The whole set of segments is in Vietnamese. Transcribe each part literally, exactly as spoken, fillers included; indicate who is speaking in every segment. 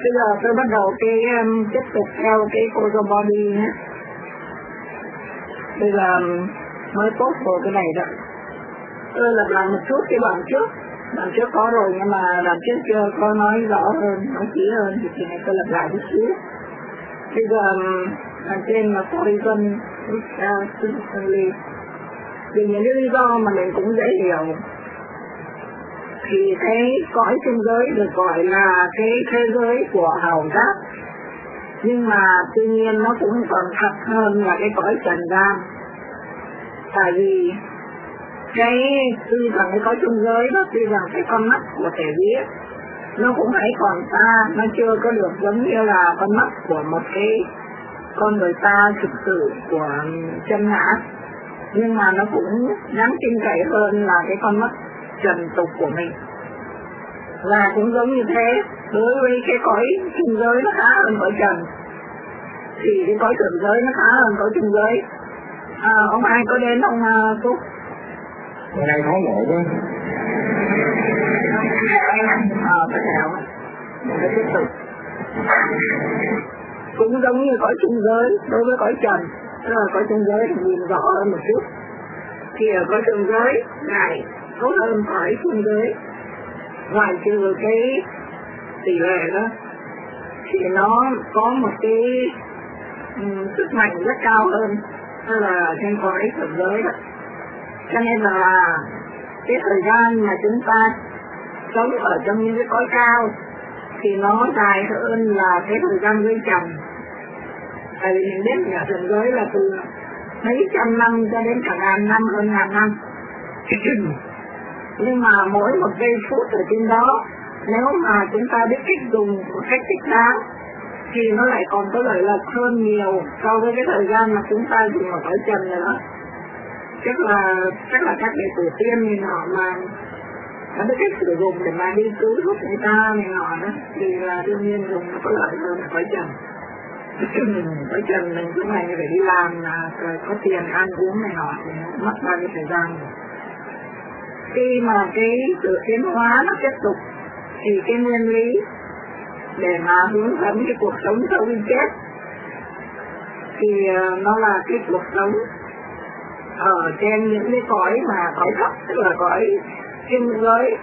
Speaker 1: Bây giờ tôi bắt đầu cái um, tiếp tục theo cái Photo Body nhé. Bây giờ mới post vào cái này đó. Tôi lặp lại một chút cái đoạn trước. Đoạn trước có rồi nhưng mà đoạn trước chưa có nói rõ hơn, nói kỹ hơn thì thì này tôi lặp lại chút xíu. Bây giờ đoạn trên là Horizon Systemly. Vì những cái lý do mà mình cũng dễ hiểu. Thì cái cõi trên giới được gọi là cái thế giới của hào giác. Nhưng mà tuy nhiên nó cũng còn thật hơn là cái cõi trần gian. Tại vì cái tuy rằng cái cõi trung giới đó, tuy rằng cái con mắt của thể viết nó cũng hãy còn xa, nó chưa có được giống như là con mắt của một cái con người ta thực sự của chân ngã. Nhưng mà nó cũng đáng tin cậy hơn là cái con mắt trần tục của mình. Và cũng giống như thế, đối với cái cõi trung giới nó khá hơn cõi trần, thì cái cõi trần giới nó khá hơn cõi trung giới. À, ông ai có đến ông uh, Phúc?
Speaker 2: Hôm nay có lộ quá.
Speaker 1: Ờ, có thể không? Mình phải tiếp tục. Cũng giống như cõi trung giới, đối với cõi trần, tức là cõi trung giới thì nhìn rõ hơn một chút. Thì ở cõi trung giới này tốt hơn cõi trung giới. Ngoài trừ cái tỷ lệ đó, thì nó có một cái um, sức mạnh rất cao hơn, tức là trên cõi thượng giới đó. Cho nên là cái thời gian mà chúng ta sống ở trong những cái cõi cao thì nó dài hơn là cái thời gian dưới trần. Tại vì mình biết nhà thượng giới là từ mấy trăm năm cho đến cả ngàn năm, hơn ngàn năm. Nhưng mà mỗi một giây phút ở trên đó, nếu mà chúng ta biết cách dùng một cách thích đáng thì nó lại còn có lợi lộc hơn nhiều so với cái thời gian mà chúng ta dùng ở cõi trần này đó. Chắc là chắc là các đệ tử tiên này nọ mà đã biết cách sử dụng để mà đi cứu giúp người ta này nọ đó, thì là đương nhiên dùng nó có lợi hơn ở cõi trần. Cõi trần mình cũng phải phải đi làm là có tiền ăn uống này nọ thì nó mất bao nhiêu thời gian rồi. Khi mà cái sự tiến hóa nó tiếp tục thì cái nguyên lý để mà hướng dẫn cái cuộc sống sau khi chết thì nó là cái cuộc sống ở trên những cái cõi mà cõi thấp, tức là cõi thiên giới.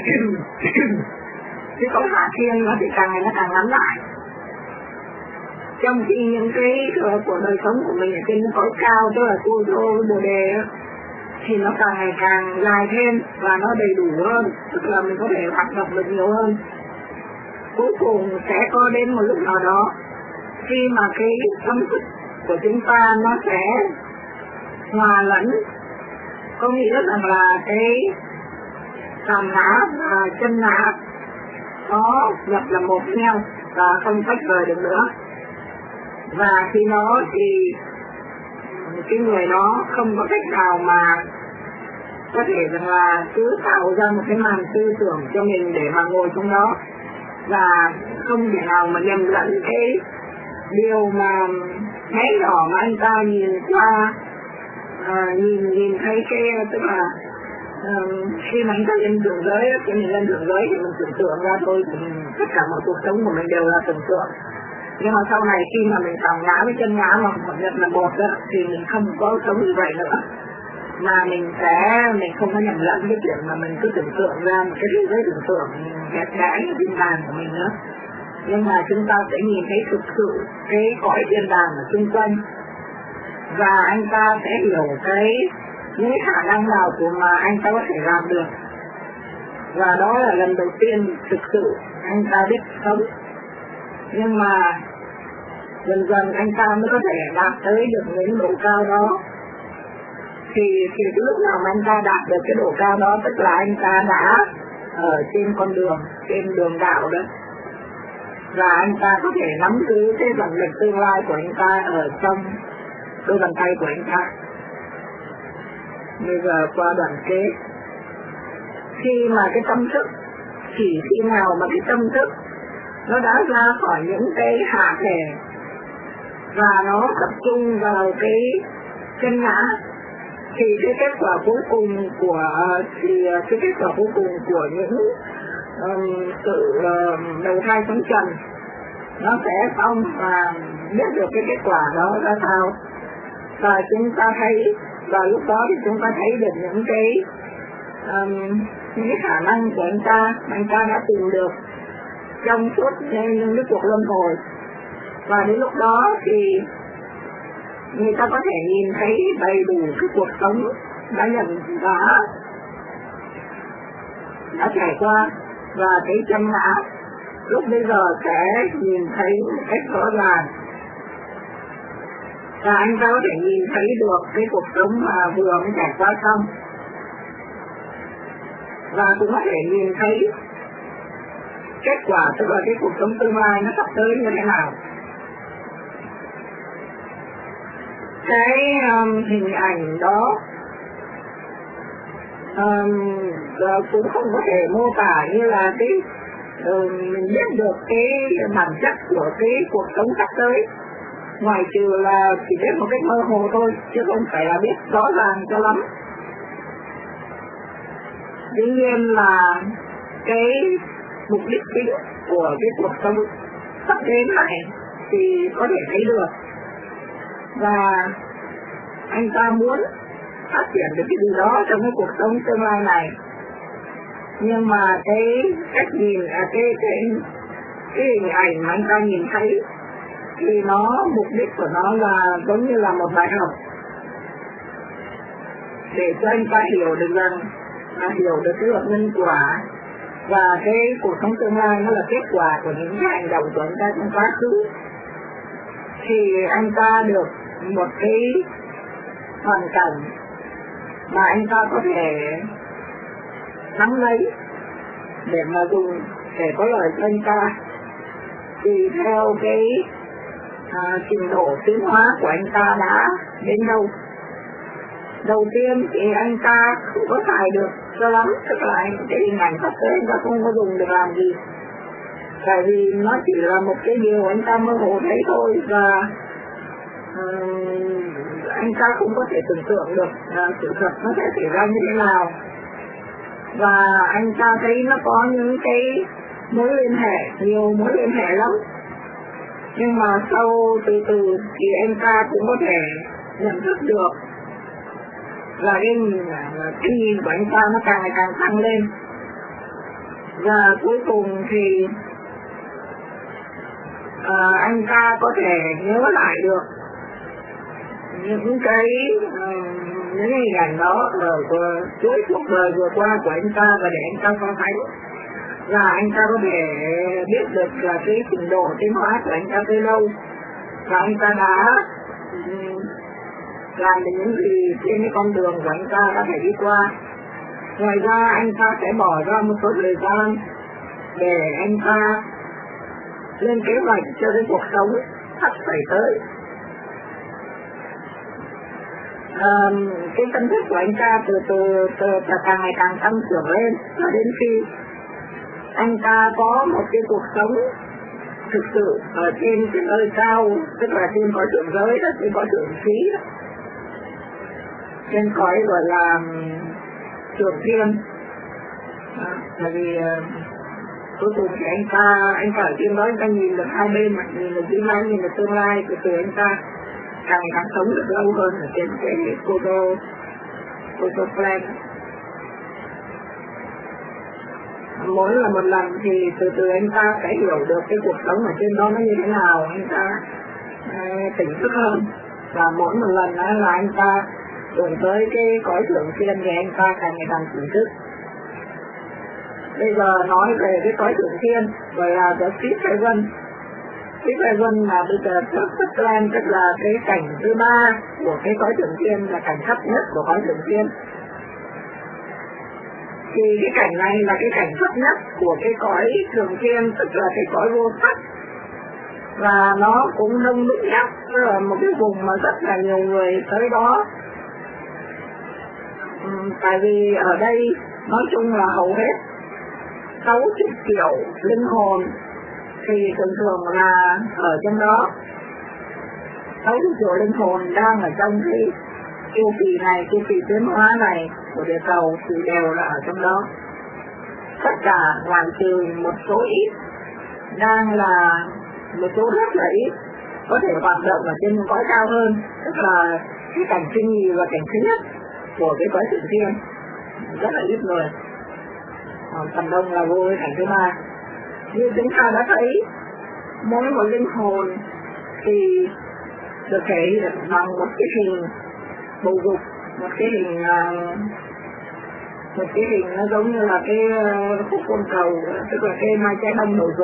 Speaker 1: Cái cõi hạ thiên nó thì càng ngày nó càng ngắn lại, trong khi những cái của đời sống của mình ở trên cái cõi cao, tức là tu đô bồ đề đó, thì nó càng ngày càng dài thêm và nó đầy đủ hơn, tức là mình có thể hoạt động được nhiều hơn. Cuối cùng sẽ có đến một lúc nào đó khi mà cái tâm thức của chúng ta nó sẽ hòa lẫn, có nghĩa rằng là cái tàm ngã và chân ngã nó nhập là một với nhau và không tách rời được nữa. Và khi đó thì cái người đó không có cách nào mà có thể rằng là cứ tạo ra một cái màn tư tưởng cho mình để mà ngồi trong đó, và không thể nào mà nhầm lẫn cái điều mà bé nhỏ mà anh ta nhìn qua, à, nhìn nhìn thấy cái, tức là uh, khi mà anh ta lên thượng giới, khi mình lên thượng giới thì mình tưởng tượng ra thôi, thì mình, tất cả mọi cuộc sống của mình đều là tưởng tượng. Nhưng mà sau này khi mà mình tạm ngã với chân ngã mà một nhận là một đó, thì mình không có sống như vậy nữa, mà mình sẽ mình không có nhầm lẫn cái chuyện mà mình cứ tưởng tượng ra một cái thế giới tưởng tượng đẹp đẽ như thiên đàng của mình nữa. Nhưng mà chúng ta sẽ nhìn thấy thực sự cái cõi thiên đàng ở xung quanh, và anh ta sẽ hiểu cái những khả năng nào của mà anh ta có thể làm được. Và đó là lần đầu tiên thực sự anh ta biết sống. Nhưng mà dần dần anh ta mới có thể đạt tới được những độ cao đó. Thì, thì cái lúc nào mà anh ta đạt được cái độ cao đó, tức là anh ta đã ở trên con đường, trên đường đạo đó. Và anh ta có thể nắm giữ cái vận mệnh tương lai của anh ta ở trong đôi bàn tay của anh ta. Bây giờ qua đoạn kế. Khi mà cái tâm thức, chỉ khi nào mà cái tâm thức nó đã ra khỏi những cái hạ thể và nó tập trung vào cái chân ngã, thì cái kết quả cuối cùng của thì cái kết quả cuối cùng của những um, sự uh, đầu thai sống trần nó sẽ xong và biết được cái kết quả đó ra sao. Và chúng ta thấy, và lúc đó thì chúng ta thấy được những cái um, những cái khả năng của anh ta, anh ta đã tìm được trong suốt những cái cuộc luân hồi. Và đến lúc đó thì người ta có thể nhìn thấy đầy đủ cái cuộc sống đã nhận đã đã trải qua, và cái chân ngã lúc bây giờ sẽ nhìn thấy một cách rõ ràng. Và anh ta có thể nhìn thấy được cái cuộc sống mà vừa mới trải qua xong, và cũng có thể nhìn thấy kết quả, tức là cái cuộc sống tương lai nó sắp tới như thế nào. Cái um, hình ảnh đó um, cũng không có thể mô tả như là cái uh, mình biết được cái bản chất của cái cuộc sống sắp tới, ngoài trừ là chỉ biết một cách mơ hồ thôi, chứ không phải là biết rõ ràng cho lắm. Dĩ nhiên là cái mục đích chính của cái cuộc sống sắp đến này thì có thể thấy được, và anh ta muốn phát triển được cái gì đó trong cái cuộc sống tương lai này. Nhưng mà cái cách nhìn, à, cái, cái, cái hình ảnh mà anh ta nhìn thấy thì nó, mục đích của nó là giống như là một bài học để cho anh ta hiểu được rằng, à, hiểu được cái luật nhân quả, và cái cuộc sống tương lai nó là kết quả của những cái hành động của anh ta trong quá khứ. Thì anh ta được một cái hoàn cảnh mà anh ta có thể nắm lấy để mà dùng để có lợi cho anh ta, tùy theo cái à, trình độ tiến hóa của anh ta đã đến đâu. Đầu tiên thì anh ta không có xài được cho lắm, tức là cái hình ảnh sắp tới anh ta không có dùng được làm gì, tại vì nó chỉ là một cái điều anh ta mơ hồ thấy thôi, và uh, anh ta không có thể tưởng tượng được uh, sự thật nó sẽ xảy ra như thế nào. Và anh ta thấy nó có những cái mối liên hệ, nhiều mối liên hệ lắm, nhưng mà sau từ từ thì anh ta cũng có thể nhận thức được, và cái nhìn, cái nhìn của anh ta nó càng ngày càng tăng lên. Và cuối cùng thì à, anh ta có thể nhớ lại được những cái uh, những hình ảnh đó ở chuỗi cuộc đời vừa qua của anh ta, và để anh ta so sánh, và anh ta có thể biết được là cái trình độ tiến hóa của anh ta tới đâu, và anh ta đã um, làm được những gì trên cái con đường của anh ta đã phải đi qua. Ngoài ra anh ta sẽ bỏ ra một số thời gian để anh ta lên kế hoạch cho cái cuộc sống sắp xảy tới. À, cái tâm thức của anh ta từ từ, từ, từ càng ngày càng tăng trưởng lên, cho đến khi anh ta có một cái cuộc sống thực sự ở trên cái nơi cao, tức là trên cõi thượng giới đó, trên cõi thượng khí đó, trên cõi gọi là thượng thiên. À, tại vì uh, cuối cùng thì anh ta anh ta ở trên đó, anh ta nhìn được hai bên, mà nhìn được tương lai, nhìn được tương lai, từ từ anh ta càng càng sống được lâu hơn ở trên cái Kodo Kodo Plan. Mỗi là một lần thì từ từ anh ta sẽ hiểu được cái cuộc sống ở trên đó nó như thế nào, anh ta uh, tỉnh thức hơn, và mỗi một lần đó là anh ta tưởng tới cái cõi thượng thiên thì anh ta càng ngày càng tỉnh thức. Bây giờ nói về cái cõi thượng thiên, gọi là the fifth heaven. Fifth heaven là bây giờ third plan, tức là cái cảnh thứ ba của cái cõi thượng thiên, là cảnh thấp nhất của cõi thượng thiên. Thì cái cảnh này là cái cảnh thấp nhất của cái cõi thượng thiên, tức là cái cõi vô sắc, và nó cũng đông đúc nhất, là một cái vùng mà rất là nhiều người tới đó. Ừ, tại vì ở đây nói chung là hầu hết sáu mươi triệu linh hồn thì thường thường là ở trong đó. sáu mươi triệu linh hồn đang ở trong cái chu kỳ này, chu kỳ tiến hóa này của địa cầu thì đều là ở trong đó. Tất cả ngoại trừ một số ít đang là một số rất là ít có thể hoạt động ở trên cõi cao hơn, tức là cái cảnh sinh nhì và cảnh thứ nhất của cái cõi thượng thiên, rất là ít người. Còn phần đông là vô cái cảnh thứ ba. Như chúng ta đã thấy, mỗi một linh hồn thì được thể hiện bằng một cái hình bầu dục, một cái hình một cái hình nó giống như là cái khúc côn cầu, tức là cái mai trái bông bầu dục.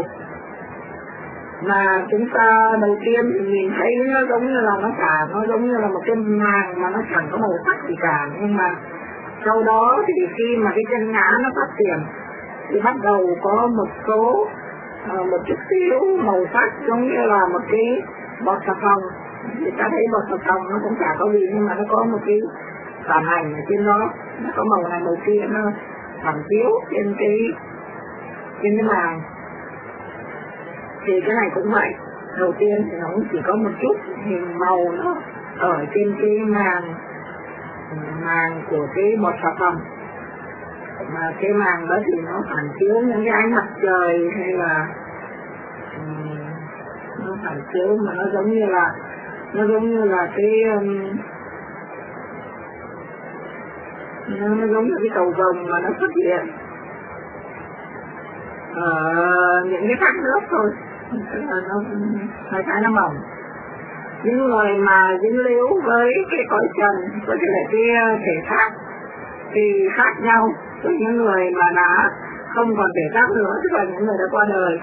Speaker 1: Mà chúng ta đầu tiên thì nhìn thấy nó giống như là nó cả, nó giống như là một cái màng mà nó chẳng có màu sắc gì cả. Nhưng mà sau đó thì khi mà cái chân ngã nó phát triển thì bắt đầu có một số uh, một chút xíu màu sắc giống như là một cái bọt xà phòng. Thì ta thấy bọt xà phòng nó cũng chả có gì, nhưng mà nó có một cái phản ảnh ở trên đó, nó có màu này màu kia, nó phản chiếu trên cái trên cái màng. Thì cái này cũng vậy, đầu tiên thì nó cũng chỉ có một chút hình màu nó ở trên cái màng màng của cái bọt xà phòng, mà cái màng đó thì nó phản chiếu những cái ánh mặt trời hay là um, nó phản chiếu mà nó giống như là nó giống như là cái um, nó, nó giống như cái cầu vồng mà nó xuất hiện ở những cái thác nước thôi, tức là nó hơi khá nó mỏng. Những người mà dính líu với cái cõi trần, với cái cái thể xác thì khác nhau với những người mà đã không còn thể xác nữa, tức là những người đã qua đời.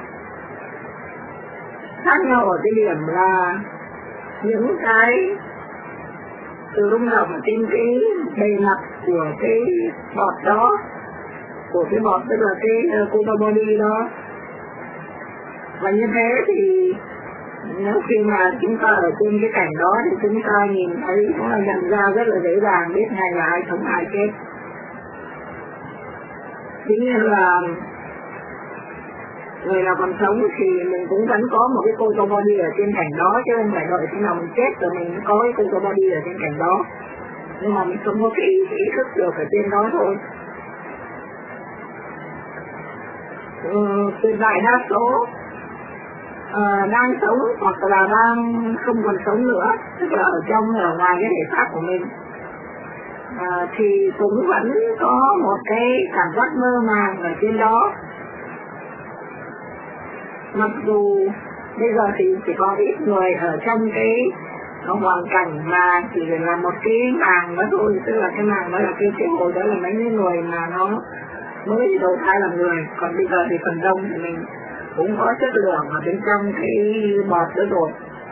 Speaker 1: Khác nhau ở cái điểm là những cái sự rung động trên cái bề mặt của cái bọt đó, của cái bọt tức là cái Kuta body đó. Và như thế thì nếu khi mà chúng ta ở trên cái cảnh đó thì chúng ta nhìn thấy cũng là nhận ra rất là dễ dàng, biết ngay là ai sống ai chết. Tuy nhiên là người nào còn sống thì mình cũng vẫn có một cái Kuta body ở trên cảnh đó, chứ không phải đợi khi nào mình chết rồi mình có cái Kuta body ở trên cảnh đó. Nhưng mà mình không có cái ý, ý thức được ở trên đó thôi. Ừ, tuyệt đại đa số uh, đang sống hoặc là đang không còn sống nữa, tức là ở trong ở ngoài cái thể xác của mình, uh, thì cũng vẫn có một cái cảm giác mơ màng ở trên đó. Mặc dù bây giờ thì chỉ có ít người ở trong cái hoàn cảnh mà chỉ là một cái màng đó thôi, tức là cái màng đó là cái cái hồi đó là mấy người mà nó mới đầu thai làm người. Còn bây giờ thì phần đông thì mình cũng có chất lượng ở bên trong cái bọt đó rồi.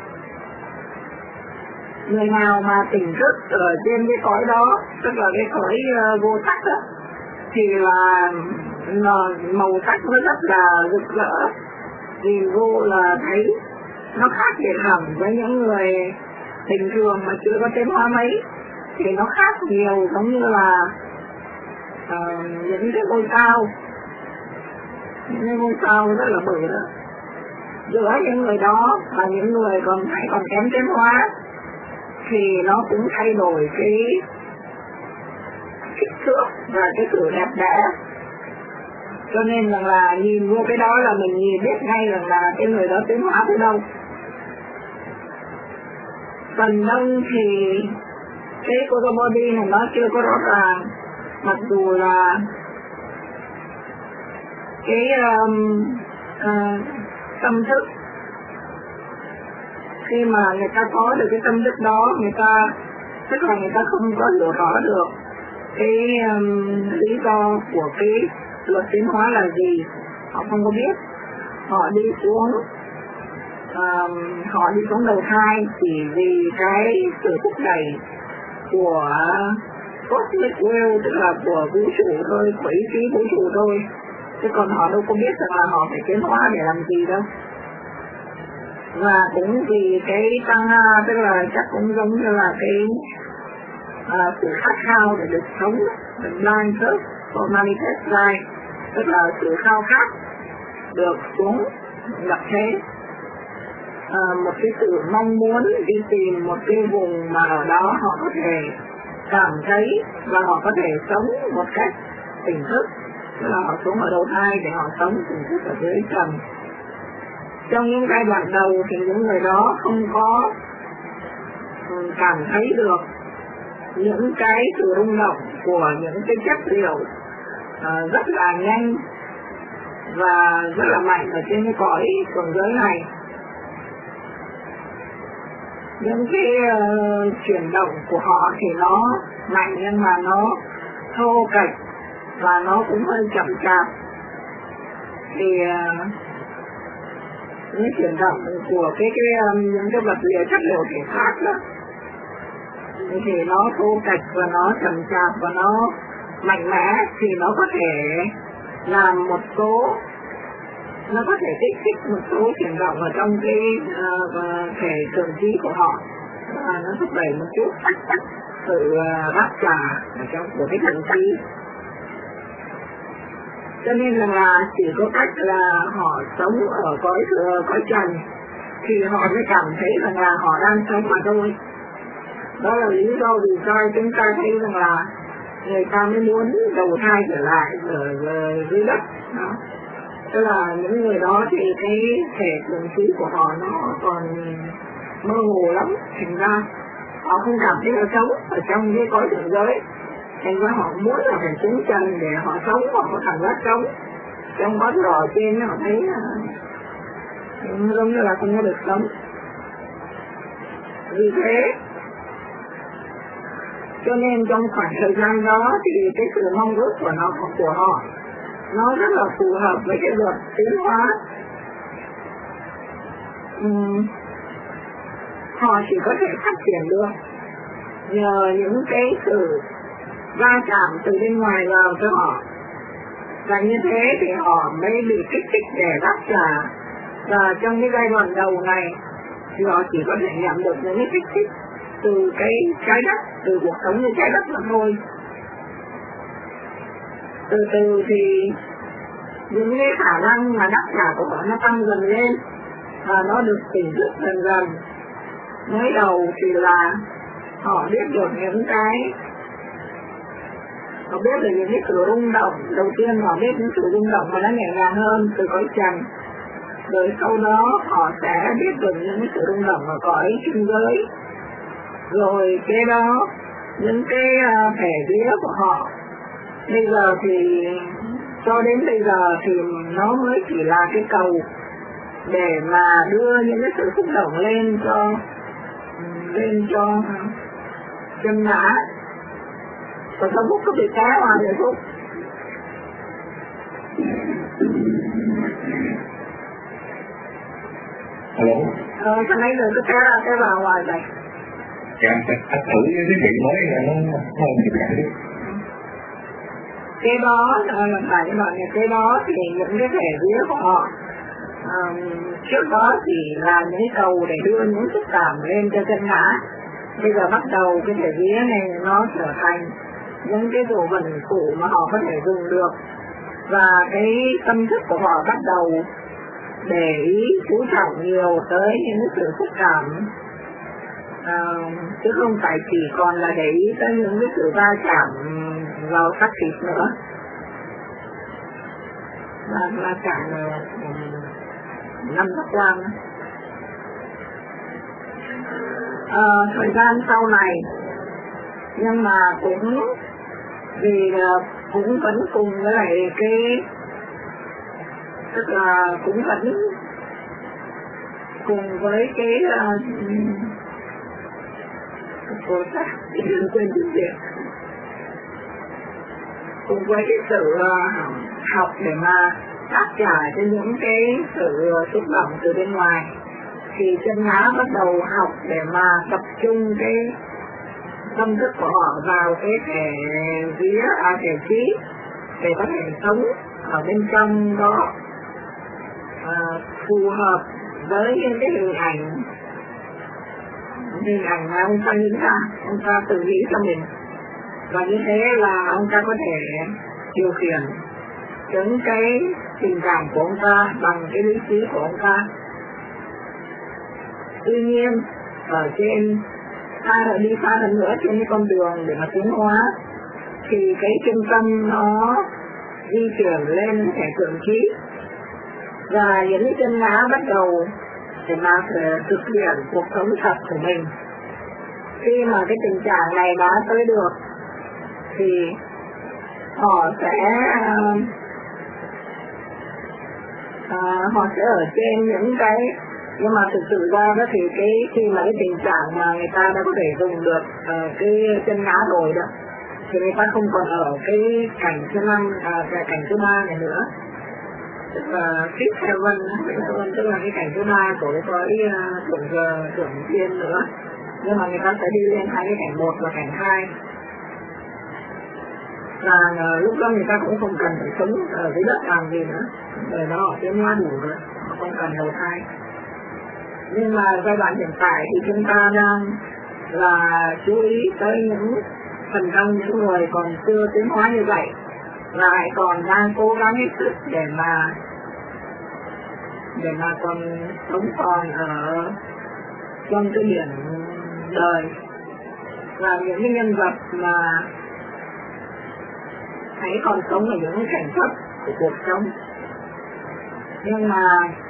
Speaker 1: Người nào mà tỉnh thức ở trên cái cõi đó, tức là cái cõi uh, vô sắc đó, thì là uh, màu sắc nó rất là rực rỡ, nhìn vô là thấy nó khác biệt hẳn với những người bình thường mà chưa có tiến hóa mấy. Thì nó khác nhiều, giống như là uh, những cái ngôi sao, những cái ngôi sao rất là bự đó. Giữa những người đó và những người còn phải còn kém tiến hóa thì nó cũng thay đổi cái kích thước và cái sự đẹp đẽ. Cho nên là, là nhìn vô cái đó là mình nhìn biết ngay rằng là, là cái người đó tiến hóa tới đâu. Phần đông thì cái Kuta body này nó chưa có rõ ràng, mặc dù là cái um, uh, tâm thức, khi mà người ta có được cái tâm thức đó, người ta tức là người ta không có hiểu rõ được cái um, lý do của cái luật tiến hóa là gì, họ không có biết. Họ đi xuống um, họ đi xuống đầu thai chỉ vì cái sự thúc đẩy của cosmic will, tức là của vũ trụ thôi, của ý chí vũ trụ thôi, chứ còn họ đâu có biết rằng là họ phải tiến hóa để làm gì đâu. Và cũng vì cái tăng, tức là chắc cũng giống như là cái uh, sự khát khao để được sống, the blind thirst for manifest life, tức là sự khao khát được xuống nhập thế, uh, một cái sự mong muốn đi tìm một cái vùng mà ở đó họ có thể cảm thấy và họ có thể sống một cách tỉnh thức, tức là họ xuống ở đầu thai để họ sống tỉnh thức ở dưới trần. trong những giai đoạn đầu thì những người đó không có cảm thấy được những cái sự rung động của những cái chất liệu uh, rất là nhanh và rất là mạnh ở trên cái cõi cường giới này. Những cái uh, chuyển động của họ thì nó mạnh nhưng mà nó thô kệch và nó cũng hơi chậm chạp. Thì uh, những chuyển động của cái cái um, những cái vật liệu chất liệu thể khác đó thì nó thô kệch và nó chậm chạp và nó mạnh mẽ, thì nó có thể làm một số, nó có thể kích thích một số chuyển động ở trong cái uh, thể tưởng trí của họ, và nó thúc đẩy một chút sự uh, đáp trả ở trong của cái tưởng trí. Cho nên là chỉ có cách là họ sống ở cõi uh, cõi trần thì họ mới cảm thấy rằng là họ đang sống mà thôi. Đó là lý do vì sao chúng ta thấy rằng là người ta mới muốn đầu thai trở lại ở, ở dưới đất đó. Tức là những người đó thì cái thể tưởng trí của họ nó còn mơ hồ lắm, thành ra họ không cảm thấy là sống ở trong cái cõi tưởng giới, thành ra họ muốn là phải xuống trần để họ sống, họ có cảm giác sống. Trong bát rò trên họ thấy giống như là không có được sống. Vì thế cho nên trong khoảng thời gian đó thì cái sự mong ước của nó của họ nó rất là phù hợp với cái luật tiến hóa. Uhm, họ chỉ có thể phát triển được nhờ những cái sự va chạm từ bên ngoài vào cho họ, và như thế thì họ mới bị kích thích để đáp trả. Và trong cái giai đoạn đầu này thì họ chỉ có thể nhận được những cái kích thích từ cái trái đất, từ cuộc sống như trái đất mà thôi. Từ từ thì những cái khả năng mà đáp trả của họ nó tăng dần lên và nó được tỉnh thức dần dần. Mới đầu thì là họ biết được những cái họ biết được những cái sự rung động. Đầu tiên họ biết những sự rung động mà nó nhẹ nhàng hơn từ cõi trần, rồi sau đó họ sẽ biết được những cái sự rung động ở cõi trung giới. Rồi cái đó những cái thể vía của họ bây giờ thì cho đến bây giờ thì nó mới chỉ là cái cầu để mà đưa những cái sự xúc động lên cho lên cho chân ngã. Còn trong Phúc có bị cá hoa vậy Phúc?
Speaker 2: Alo?
Speaker 1: Ờ, sao nãy giờ cứ cá ra cái vào hoài vậy?
Speaker 2: Dạ, anh thử với cái chuyện mới là nó không được cảm thấy.
Speaker 1: Cái đó, là phải như vậy, cái đó thì những cái thể vía của họ um, trước đó thì là những cái cầu để đưa những xúc cảm lên cho chân ngã. Bây giờ bắt đầu cái thể vía này nó trở thành những cái đồ vật phụ mà họ có thể dùng được, và cái tâm thức của họ bắt đầu để ý chú trọng nhiều tới những sự xúc cảm, à, chứ không phải chỉ còn là để ý tới những cái sự va chạm vào xác thịt nữa, và va chạm năm giác quan. À, thời gian sau này nhưng mà cũng vì cũng vẫn cùng với lại cái tức là cũng vẫn cùng với cái cô sắc đừng quên tiếng Việt, cùng với cái sự học để mà đáp trả cho những cái sự xúc động từ bên ngoài, thì chân ngã bắt đầu học để mà tập trung cái tâm thức của họ vào cái thể vía, à, thể trí để có thể sống ở bên trong đó à, phù hợp với những cái hình ảnh hình ảnh mà ông ta nghĩ ra, ông ta tự nghĩ cho mình, và như thế là ông ta có thể điều khiển những cái tình cảm của ông ta bằng cái lý trí của ông ta. Tuy nhiên ở trên xa đi xa hơn nữa trên cái con đường để mà tiến hóa thì cái trung tâm nó di chuyển lên thể tưởng trí, Và những cái chân ngã bắt đầu để mà thực hiện cuộc sống thật của mình. Khi mà cái tình trạng này đã tới được thì họ sẽ uh, họ sẽ ở trên những cái, nhưng mà thực sự ra đó thì cái khi mà cái tình trạng mà người ta đã có thể dùng được uh, cái chân ngã rồi đó thì người ta không còn ở cái cảnh thứ năm, uh, cái cảnh thứ ba này nữa, tức là fifth heaven, heaven tức là cái cảnh thứ ba của cái cõi thượng thượng thiên nữa, nhưng mà người ta sẽ đi lên hai cái cảnh một và cảnh hai. Và uh, lúc đó người ta cũng không cần phải sống ở dưới đất làm gì nữa, đời đó họ tiến hóa đủ rồi, họ không cần đầu thai. Nhưng mà giai đoạn hiện tại thì chúng ta đang là chú ý tới những phần đông những người còn chưa tiến hóa như vậy, lại còn đang cố gắng hết sức để mà để mà còn sống còn ở trong cái biển đời, và những cái nhân vật mà hãy còn sống ở những cảnh thấp của cuộc sống, nhưng mà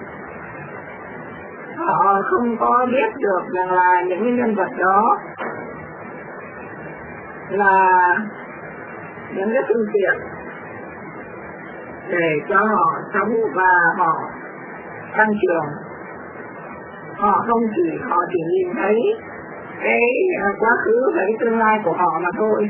Speaker 1: họ không có biết được rằng là những cái nhân vật đó là những cái phương tiện để cho họ sống và họ tăng trưởng. Họ không chỉ họ chỉ nhìn thấy cái quá khứ và cái tương lai của họ mà thôi,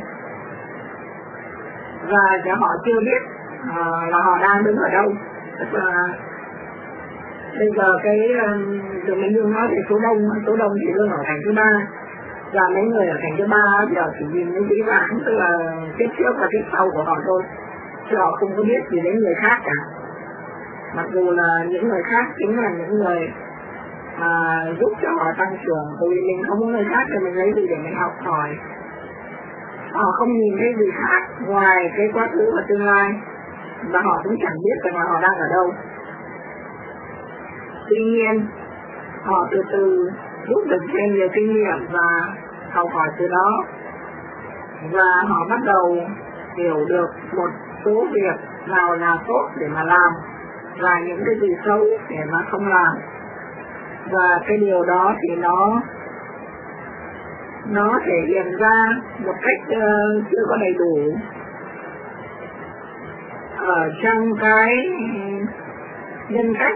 Speaker 1: và cho họ chưa biết uh, là họ đang đứng ở đâu. Tức là bây giờ cái tụi mình đương nói về số đông, số đông thì đương ở cảnh thứ ba, và mấy người ở cảnh thứ ba giờ chỉ nhìn những cái vãng, tức là tiếp trước và tiếp sau của họ thôi, chứ họ không có biết gì đến người khác cả. Mặc dù là những người khác chính là những người mà giúp cho họ tăng trưởng, bởi vì mình không có người khác thì mình lấy gì để mình học hỏi. Họ không nhìn thấy gì khác ngoài cái quá khứ và tương lai, và họ cũng chẳng biết rằng là họ đang ở đâu. Tuy nhiên, họ từ từ rút được thêm nhiều kinh nghiệm và học hỏi từ đó, và họ bắt đầu hiểu được một số việc nào là tốt để mà làm, và những cái gì xấu để mà không làm. Và cái điều đó thì nó nó thể hiện ra một cách uh, chưa có đầy đủ ở trong cái nhân cách,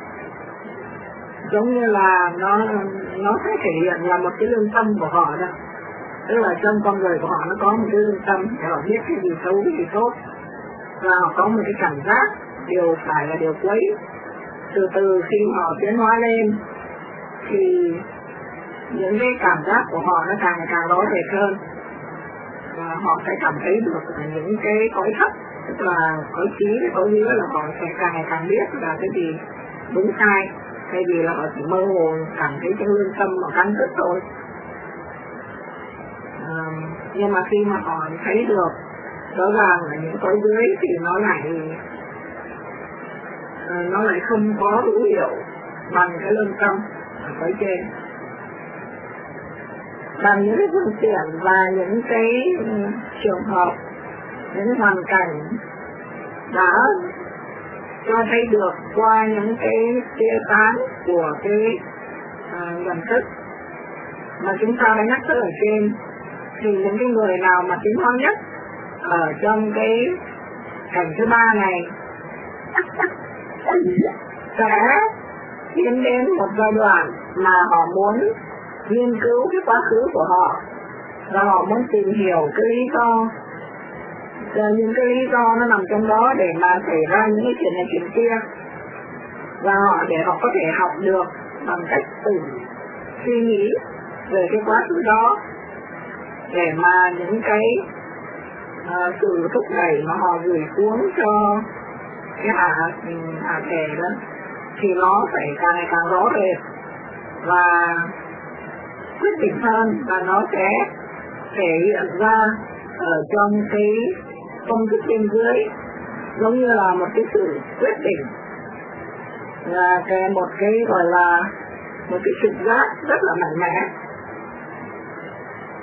Speaker 1: giống như là nó nó sẽ thể hiện là một cái lương tâm của họ đó, tức là trong con người của họ nó có một cái lương tâm để họ biết cái gì xấu cái gì tốt, và họ có một cái cảm giác điều phải và điều quấy. Từ từ khi họ tiến hóa lên thì những cái cảm giác của họ nó càng càng rõ rệt hơn, và họ sẽ cảm thấy được những cái cõi thấp, tức là cõi trí với cõi dưới là họ sẽ càng ngày càng biết là cái gì đúng sai, thay vì là họ chỉ mơ hồ cảm thấy trong lương tâm mà cắn rứt thôi. À, nhưng mà khi mà họ thấy được rõ ràng là những cõi dưới thì nó lại nó lại không có hữu hiệu bằng cái lương tâm ở cõi trên, bằng những cái phương tiện và những cái trường hợp, những hoàn cảnh đã cho thấy được qua những cái tia sáng của cái uh, nhận thức mà chúng ta đã nhắc tới ở trên. Thì những cái người nào mà tiến hóa nhất ở trong cái cảnh thứ ba này sẽ tiến đến một giai đoạn mà họ muốn nghiên cứu cái quá khứ của họ, và họ muốn tìm hiểu cái lý do, những cái lý do nó nằm trong đó để mà xảy ra những cái chuyện này chuyện kia, và họ để họ có thể học được bằng cách tự suy nghĩ về cái quá khứ đó, để mà những cái uh, sự thúc đẩy mà họ gửi xuống cho cái hạ hạ thể đó thì nó phải càng ngày càng rõ rệt và quyết định hơn, và nó sẽ thể hiện ra ở trong cái công thức bên dưới, giống như là một cái sự quyết định, là cái một cái gọi là một cái trực giác rất là mạnh mẽ.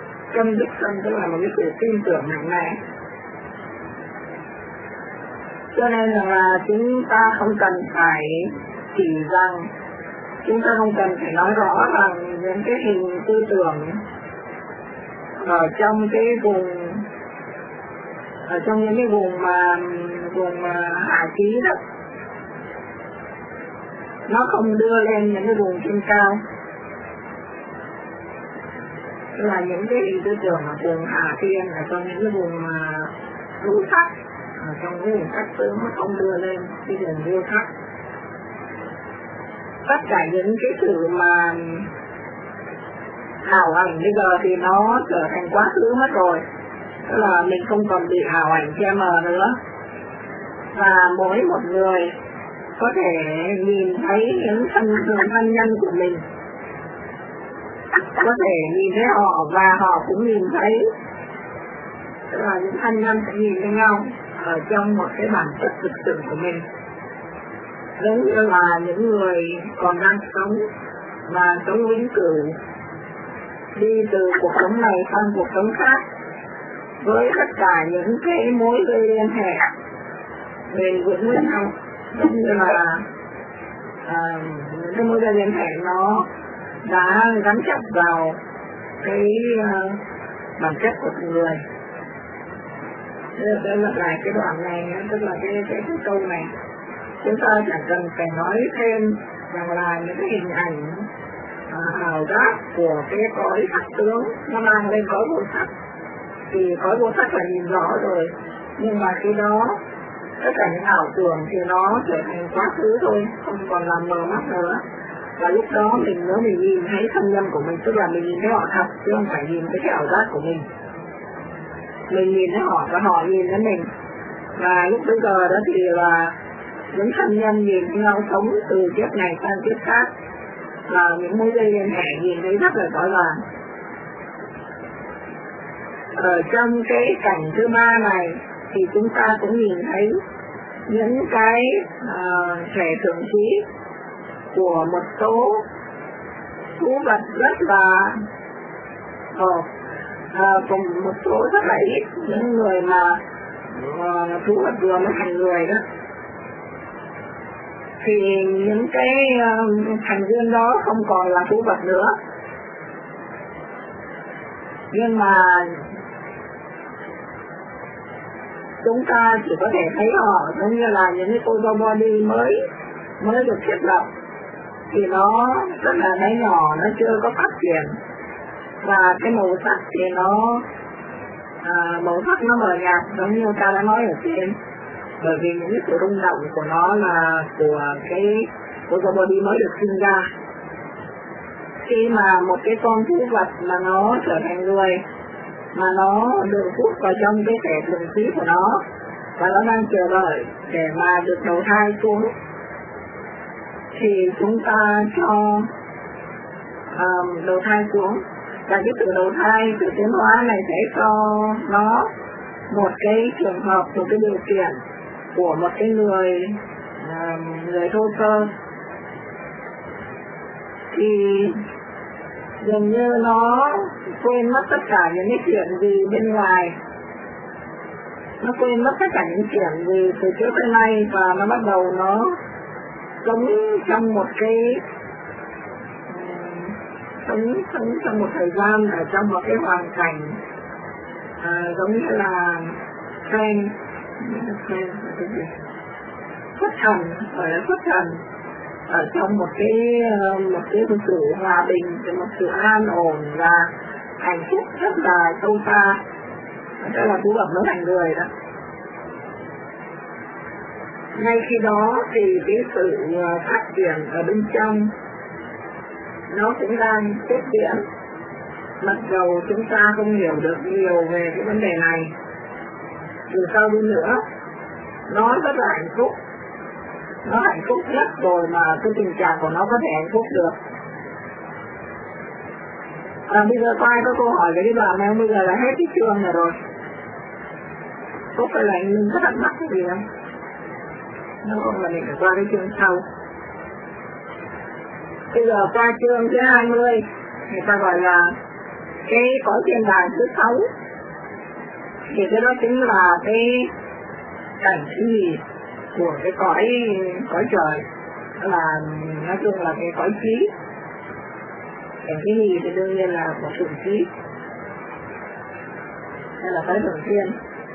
Speaker 1: Conviction tức là một cái sự tin tưởng mạnh mẽ. Cho nên là chúng ta không cần phải chỉ rằng, chúng ta không cần phải nói rõ rằng những cái hình tư tưởng ở trong cái vùng, ở trong những cái vùng mà vùng hạ trí đó, nó không đưa lên những cái vùng trên cao. Tức là những cái hình tư tưởng ở vùng hạ thiên, ở trong những cái vùng ngũ sắc, ở trong cái vùng sắc tướng nó không đưa lên cái vùng vô sắc. Tất cả những cái sự mà ảo ảnh bây giờ thì nó trở thành quá khứ mất rồi. Tức là mình không còn bị ảo ảnh che mờ nữa. Và mỗi một người có thể nhìn thấy những thân, thân nhân của mình, có thể nhìn thấy họ và họ cũng nhìn thấy, tức là những thân nhân sẽ nhìn thấy nhau ở trong một cái bản chất thực sự của mình. Giống như là những người còn đang sống và sống vĩnh cửu, đi từ cuộc sống này sang cuộc sống khác với tất cả những cái mối dây liên hệ bền vững với nhau, giống như là à, những cái mối dây liên hệ nó đã gắn chặt vào cái uh, bản chất của từng người. Tôi lặp lại cái đoạn này, tức là cái, cái, cái câu này, chúng ta chẳng cần phải nói thêm rằng là những cái hình ảnh ảo giác của cái cõi sắc tướng nó mang lên cõi vô sắc, thì cõi vô sắc là nhìn rõ rồi, nhưng mà khi đó tất cả những ảo tưởng thì nó trở thành quá khứ thôi, không còn làm mờ mắt nữa. Và lúc đó mình nếu mình nhìn thấy thân nhân của mình, tức là mình nhìn thấy họ thật, chứ không phải nhìn thấy cái ảo giác của mình. Mình nhìn thấy họ và họ nhìn thấy mình. Và lúc bây giờ đó thì là những thân nhân nhìn thấy nhau sống từ kiếp này sang kiếp khác, là những mối dây liên hệ nhìn thấy rất là rõ ràng. Ở trong cái cảnh thứ ba này thì chúng ta cũng nhìn thấy những cái uh, thể thượng trí của một số thú vật rất là uh, uh, cùng một số rất là ít những người mà uh, thú vật vừa mới thành người đó, thì những cái uh, thành viên đó không còn là thú vật nữa, nhưng mà chúng ta chỉ có thể thấy họ giống như là những cái photo body mới mới được thiết lập, thì nó rất là bé nhỏ, nó chưa có phát triển, và cái màu sắc thì nó à, màu sắc nó mờ nhạt giống như ta đã nói ở trên, bởi vì những cái sự rung động của nó là của cái photo body mới được sinh ra. Khi mà một cái con thú vật mà nó trở thành người, mà nó được hút vào trong cái thể thường khí của nó, và nó đang chờ đợi để mà được đầu thai xuống, thì chúng ta cho um, đầu thai xuống. Và cái sự đầu thai, sự tiến hóa này sẽ cho nó một cái trường hợp, một cái điều kiện của một cái người um, người thô sơ, thì dường như nó quên mất tất cả những cái chuyện gì bên ngoài, nó quên mất tất cả những chuyện gì từ trước tới nay, và nó bắt đầu nó sống trong một cái sống, sống trong một thời gian ở trong một cái hoàn cảnh à, giống như là train xuất thần, gọi là xuất thần ở trong một cái một cái sự hòa bình, một sự an ổn và hạnh phúc rất là sâu xa. Đó là thú vật nó thành người đó. Ngay khi đó thì cái sự phát triển ở bên trong nó cũng đang tiếp diễn, mặc dầu chúng ta không hiểu được nhiều về cái vấn đề này. Dù sao đi nữa, nó rất là hạnh phúc, nó hạnh phúc nhất rồi mà cái tình trạng của nó có thể hạnh phúc được. À, bây giờ có ai có câu hỏi về cái đoạn này không? Bây giờ là hết cái chương này rồi. Có phải là mình có thắc mắc cái gì không? Nếu không là mình phải qua cái chương sau. Bây giờ qua chương thứ hai mươi, người ta gọi là cái cõi thiên đàng thứ sáu. Thì cái đó chính là cái cảnh thứ nhì. của cái cõi cõi trời, đó là nói chung là cái cõi trí. Cảnh thứ nhì thì đương nhiên là của thượng trí, hay là tới thường thiên.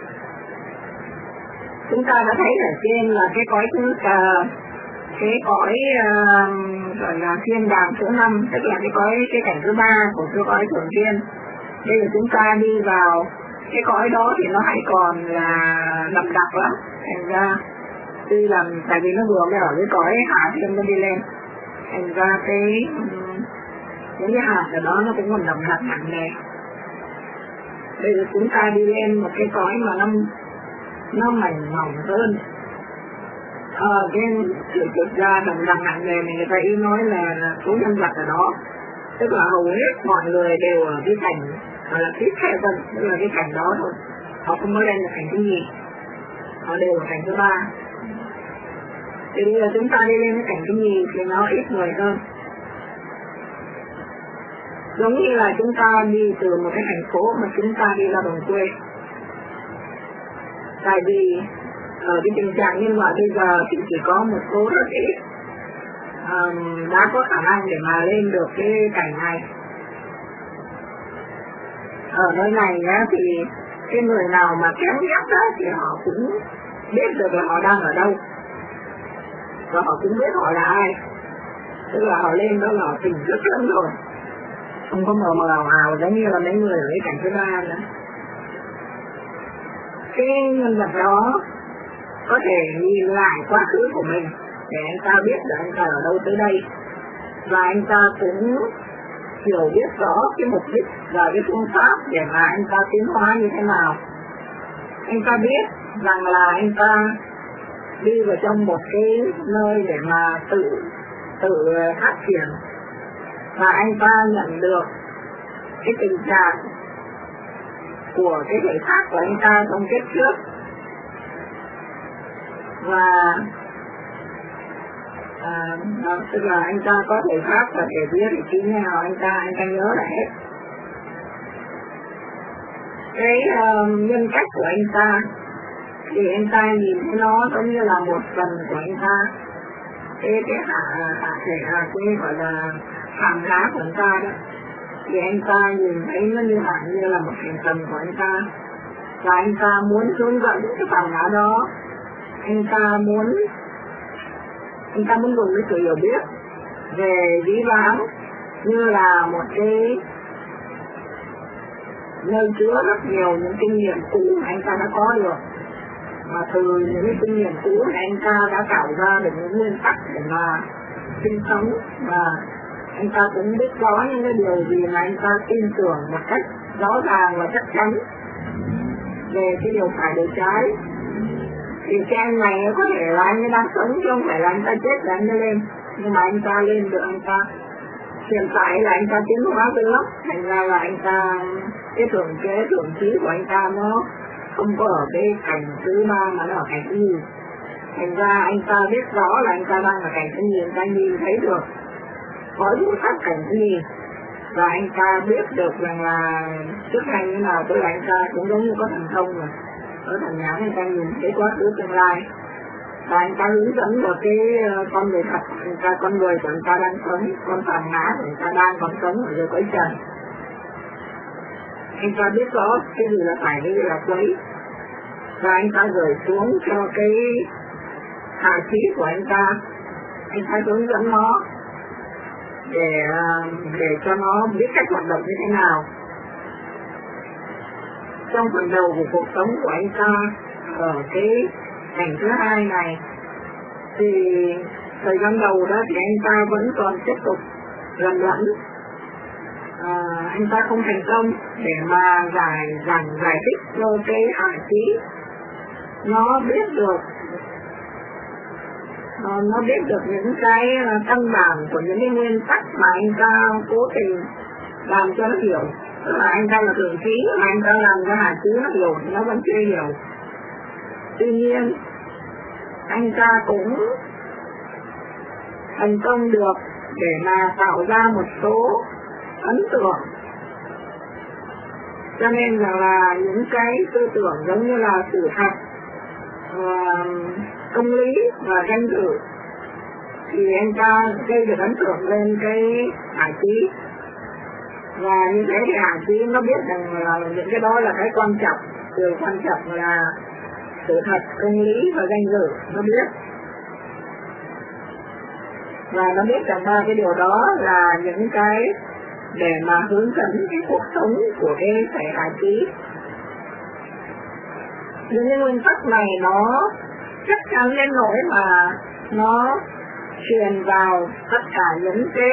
Speaker 1: Chúng ta đã thấy ở trên là cái cõi thứ uh, cái cõi uh, gọi là thiên đàng số năm, tức là cái cõi cái cảnh thứ ba của cái cõi thường thiên. Bây giờ chúng ta đi vào cái cõi đó thì nó hãy còn là đậm đặc lắm, thành ra tuy là tại vì nó vừa mới ở cái cõi hạ thiên nó đi lên, thành ra cái những cái hạt ở đó nó cũng còn đậm đặc nặng nề. Bây giờ chúng ta đi lên một cái cõi mà nó nó mảnh mỏng hơn. Ờ, cái sự thực ra đậm đặc nặng nề này người ta ý nói là số nhân vật ở đó, tức là hầu hết mọi người đều ở cái cảnh gọi là tiếp theo dân, tức là cái cảnh đó thôi, họ không mới lên được cảnh thứ nhì, họ đều ở cảnh thứ ba. Thì bây giờ chúng ta đi lên cái cảnh thứ nhì thì nó ít người hơn. Giống như là chúng ta đi từ một cái thành phố mà chúng ta đi ra đồng quê. Tại vì ở cái tình trạng nhân loại bây giờ thì chỉ có một số rất ít um, đã có khả năng để mà lên được cái cảnh này. Ở nơi này á, thì cái người nào mà kém nhất đó thì họ cũng biết được là họ đang ở đâu, và họ cũng biết họ là ai, tức là họ lên đó là họ tỉnh rất lớn rồi, không có mờ mờ ảo ảo giống như là mấy người ở cái cảnh thứ ba nữa. Cái nhân vật đó có thể nhìn lại quá khứ của mình để anh ta biết là anh ta ở đâu tới đây, và anh ta cũng hiểu biết rõ cái mục đích và cái phương pháp để mà anh ta tiến hóa như thế nào. Anh ta biết rằng là anh ta đi vào trong một cái nơi để mà tự tự phát triển, và anh ta nhận được cái tình trạng của cái thể xác của anh ta trong kiếp trước, và à, đó, tức là anh ta có thể xác và thể biết thì khi nào anh ta anh ta nhớ lại hết cái uh, nhân cách của anh ta, thì anh ta nhìn thấy nó giống như là một phần của anh ta, cái cái hạ hạ thể hạ cái gọi là hàm lá của anh ta đó, thì anh ta nhìn thấy nó như hẳn như là một thành phần của anh ta, và anh ta muốn hướng dẫn cái hàm lá đó. Anh ta muốn anh ta muốn dùng cái sự hiểu biết về ví vãng như là một cái nơi chứa rất nhiều những kinh nghiệm cũ mà anh ta đã có được, mà từ những cái kinh nghiệm cũ này anh ta đã tạo ra được những nguyên tắc để mà sinh sống, và anh ta cũng biết rõ những cái điều gì mà anh ta tin tưởng một cách rõ ràng và chắc chắn về cái điều phải điều trái. Thì cái anh này có thể là anh ấy đang sống chứ không phải là anh ta chết là anh mới lên, nhưng mà anh ta lên được. Anh ta hiện tại là anh ta tiến hóa từ lắm, thành ra là anh ta cái thường kế thường trí của anh ta nó không có ở cái cảnh thứ ba mà nó ở cảnh thứ nhì, thành ra anh ta biết rõ là anh ta đang ở cảnh thứ nhì. Anh ta nhìn thấy được có đủ sắc cảnh thứ nhì, và anh ta biết được rằng là trước nay như nào, tức là anh ta cũng giống như có thần thông rồi, ở thần nhãn anh ta nhìn thấy quá khứ tương lai, và anh ta hướng dẫn được cái con người thật của anh ta, con người của anh ta đang sống, con phàm ngã của anh ta đang còn sống ở dưới cõi trần. Anh ta biết rõ cái gì là phải, cái gì là quấy, và anh ta gửi xuống cho cái hạ trí của anh ta, anh ta hướng dẫn nó để để cho nó biết cách hoạt động như thế nào. Trong phần đầu của cuộc sống của anh ta ở cái cảnh thứ hai này, thì thời gian đầu đó thì anh ta vẫn còn tiếp tục lầm lẫn, à, anh ta không thành công để mà giải giải giải thích cho cái hạ trí nó biết được nó, nó biết được những cái căn bản của những cái nguyên tắc mà anh ta cố tình làm cho nó hiểu. Tức là anh ta là thường trí mà anh ta làm cho hạ trí nó hiểu thì nó vẫn chưa hiểu. Tuy nhiên anh ta cũng thành công được để mà tạo ra một số ấn tượng, cho nên là, là những cái tư tưởng giống như là sự thật, uh, công lý và danh dự, thì anh ta gây được ấn tượng lên cái hải trí. Và như thế thì hải trí nó biết rằng là những cái đó là cái quan trọng, điều quan trọng là sự thật, công lý và danh dự, nó biết. Và nó biết rằng ba cái điều đó là những cái để mà hướng dẫn cái cuộc sống của cái thể hải trí. Những cái nguyên tắc này nó chắc chắn đến nỗi mà nó truyền vào tất cả những cái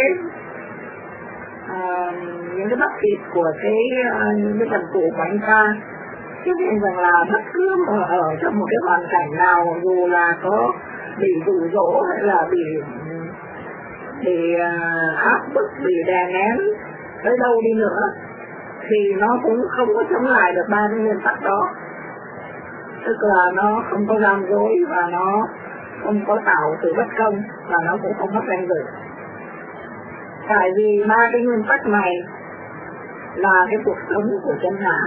Speaker 1: uh, những cái bắp thịt của cái uh, những cái phần phụ của anh ta. Chứ nên rằng là bất cứ ở, ở trong một cái hoàn cảnh nào, dù là có bị dụ dỗ hay là bị bị uh, áp bức, bị đè nén tới đâu đi nữa, thì nó cũng không có chống lại được ba cái nguyên tắc đó. Tức là nó không có gian dối và nó không có tạo sự bất công và nó cũng không mất danh dự. Tại vì ba cái nguyên tắc này là cái cuộc sống của chân hạ.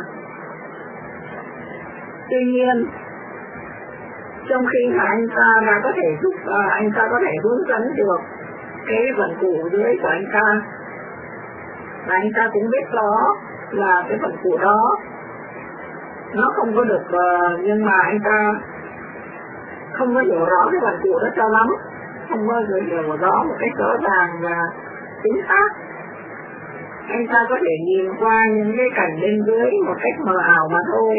Speaker 1: Tuy nhiên, trong khi mà anh ta đã có thể giúp, uh, anh ta có thể hướng dẫn được cái phần cụ dưới của anh ta, và anh ta cũng biết rõ là cái phần cụ đó nó không có được, uh, nhưng mà anh ta không có hiểu rõ cái phần cụ đó cho lắm, không có hiểu rõ một cách rõ ràng và chính xác. Anh ta có thể nhìn qua những cái cảnh bên dưới một cách mờ ảo mà thôi,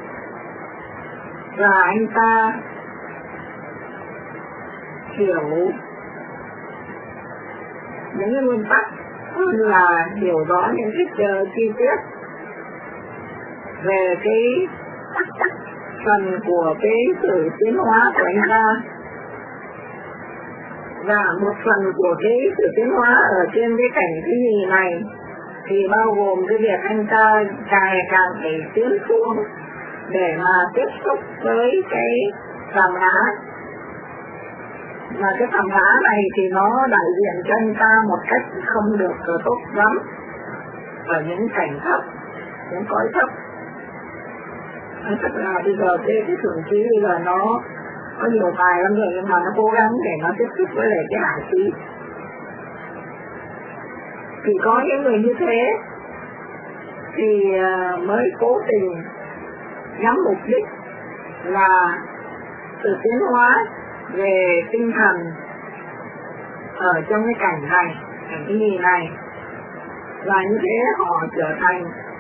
Speaker 1: và anh ta hiểu những cái nguyên tắc hơn là hiểu rõ những cái uh, chi tiết về cái phần của cái sự tiến hóa của anh ta. Và một phần của cái sự tiến hóa ở trên cái cảnh cái gì này thì bao gồm cái việc anh ta càng ngày càng phải tiến xuống để mà tiếp xúc với cái phàm ngã. Mà cái phàm ngã này thì nó đại diện cho anh ta một cách không được tốt lắm ở những cảnh thấp, những cõi thấp. Thật là bây giờ cái, cái thường trí bây giờ nó có nhiều tài lắm rồi, nhưng mà nó cố gắng để nó tiếp xúc với lại cái hải trí. Thì có những người như thế thì mới cố tình nhắm mục đích là sự tiến hóa về tinh thần ở trong cái cảnh này, cảnh cái gì này, và như thế họ trở thành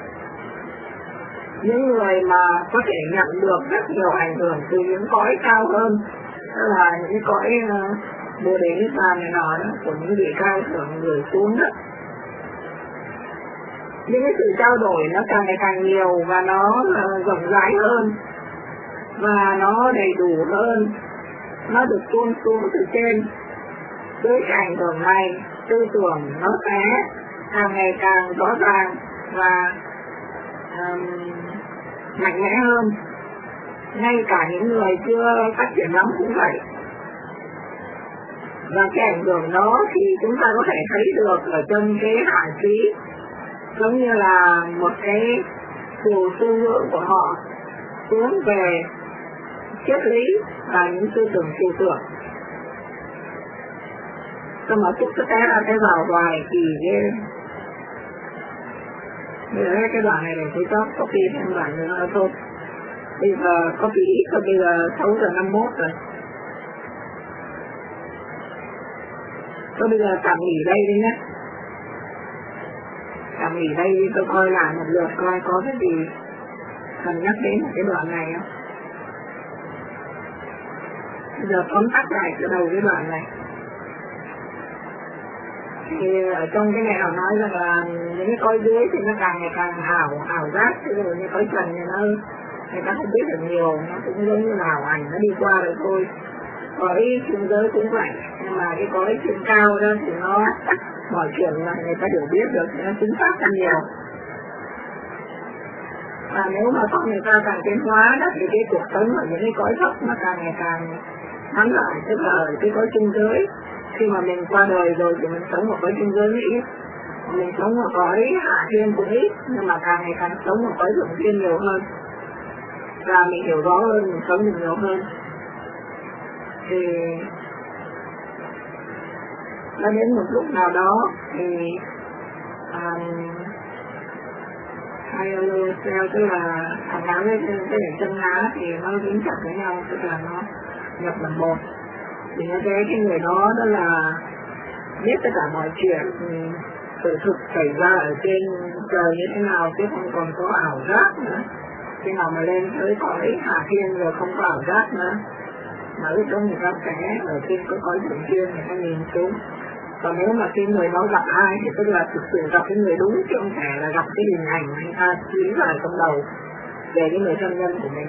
Speaker 1: những người mà có thể nhận được rất nhiều ảnh hưởng từ những cõi cao hơn, tức là những cái cõi uh, Bồ Đề Niết Bàn này nọ đó, của những vị cao thượng gửi xuống đó. Những cái sự trao đổi nó càng ngày càng nhiều và nó uh, rộng rãi hơn và nó đầy đủ hơn, nó được tuôn xuống từ trên. Với cái ảnh hưởng này, tư tưởng nó sẽ càng ngày càng rõ ràng và um, mạnh mẽ hơn. Ngay cả những người chưa phát triển lắm cũng vậy. Và cái ảnh hưởng đó thì chúng ta có thể thấy được ở trong cái hải trí, giống như là một cái chiều tư hướng của họ hướng về triết lý và những tư tưởng tư tưởng. Xong mà chúc cái ra cái vào hoài thì ghê. Bây giờ cái đoạn này để tôi có copy thêm đoạn nữa thôi. Bây giờ copy ít thôi, bây giờ sáu giờ năm mươi mốt rồi. Tôi bây giờ tạm nghỉ đây đi nhé. Tạm nghỉ đây đi, tôi coi lại một lượt coi có cái gì cần nhắc đến cái đoạn này không. Bây giờ tóm tắt lại từ đầu cái đoạn này. Thì ở trong cái này họ nói rằng là những cái cõi dưới thì nó càng ngày càng ảo, ảo giác, chứ rồi như cõi trần thì nó người ta không biết được nhiều, nó cũng giống như là ảo ảnh, nó đi qua rồi thôi. Cõi trên giới cũng vậy, nhưng mà cái cõi trên cao đó thì nó mọi chuyện là người ta đều biết được, nó chính xác hơn nhiều. Và nếu mà con người ta càng tiến hóa đó thì cái cuộc sống ở những cái cõi thấp nó càng ngày càng ngắn lại, tức là ở cái cõi trung giới. Khi mà mình qua đời rồi thì mình sống ở cõi trung giới ít, mình sống ở cõi hạ thiên cũng ít, nhưng mà càng ngày càng sống ở cõi thượng thiên nhiều hơn. Và mình hiểu rõ hơn, mình sống được nhiều hơn. thì nó đến một lúc nào đó thì um, hai cell tức là thằng não với cái điểm chân lá thì nó dính chặt với nhau, tức là nó nhập làm một. Thì như thế cái người đó đó là biết tất cả mọi chuyện sự thực xảy ra ở trên trời như thế nào, chứ không còn có ảo giác nữa. Khi nào mà lên tới cõi hạ thiên rồi không có ảo giác nữa, mà lúc đó người ta sẽ ở trên cái cõi thượng thiên người ta nhìn xuống. Còn nếu mà khi người đó gặp ai thì tức là thực sự gặp cái người đúng, chứ không phải là gặp cái hình ảnh người ta nghĩ lại trong đầu về cái người thân nhân của mình.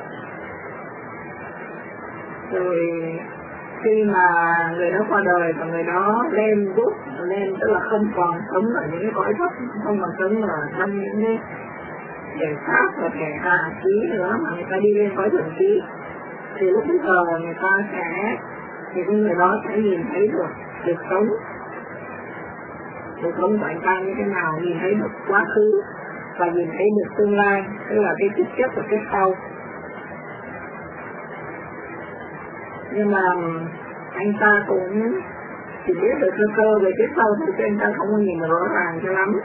Speaker 1: Rồi khi mà người đó qua đời và người đó lên rút lên, tức là không còn sống ở những cái cõi thấp, không còn sống ở trong những cái thể xác và thể hạ trí nữa, mà người ta đi lên cõi thượng trí, thì lúc bây giờ người ta sẽ thì cái người đó sẽ nhìn thấy được được sống cuộc sống của anh ta như thế nào, nhìn thấy được quá khứ và nhìn thấy được tương lai, tức là cái trước trước và cái sau. Nhưng mà anh ta cũng chỉ biết được sơ sơ về cái sau thôi, chứ anh ta không có nhìn được rõ ràng cho lắm.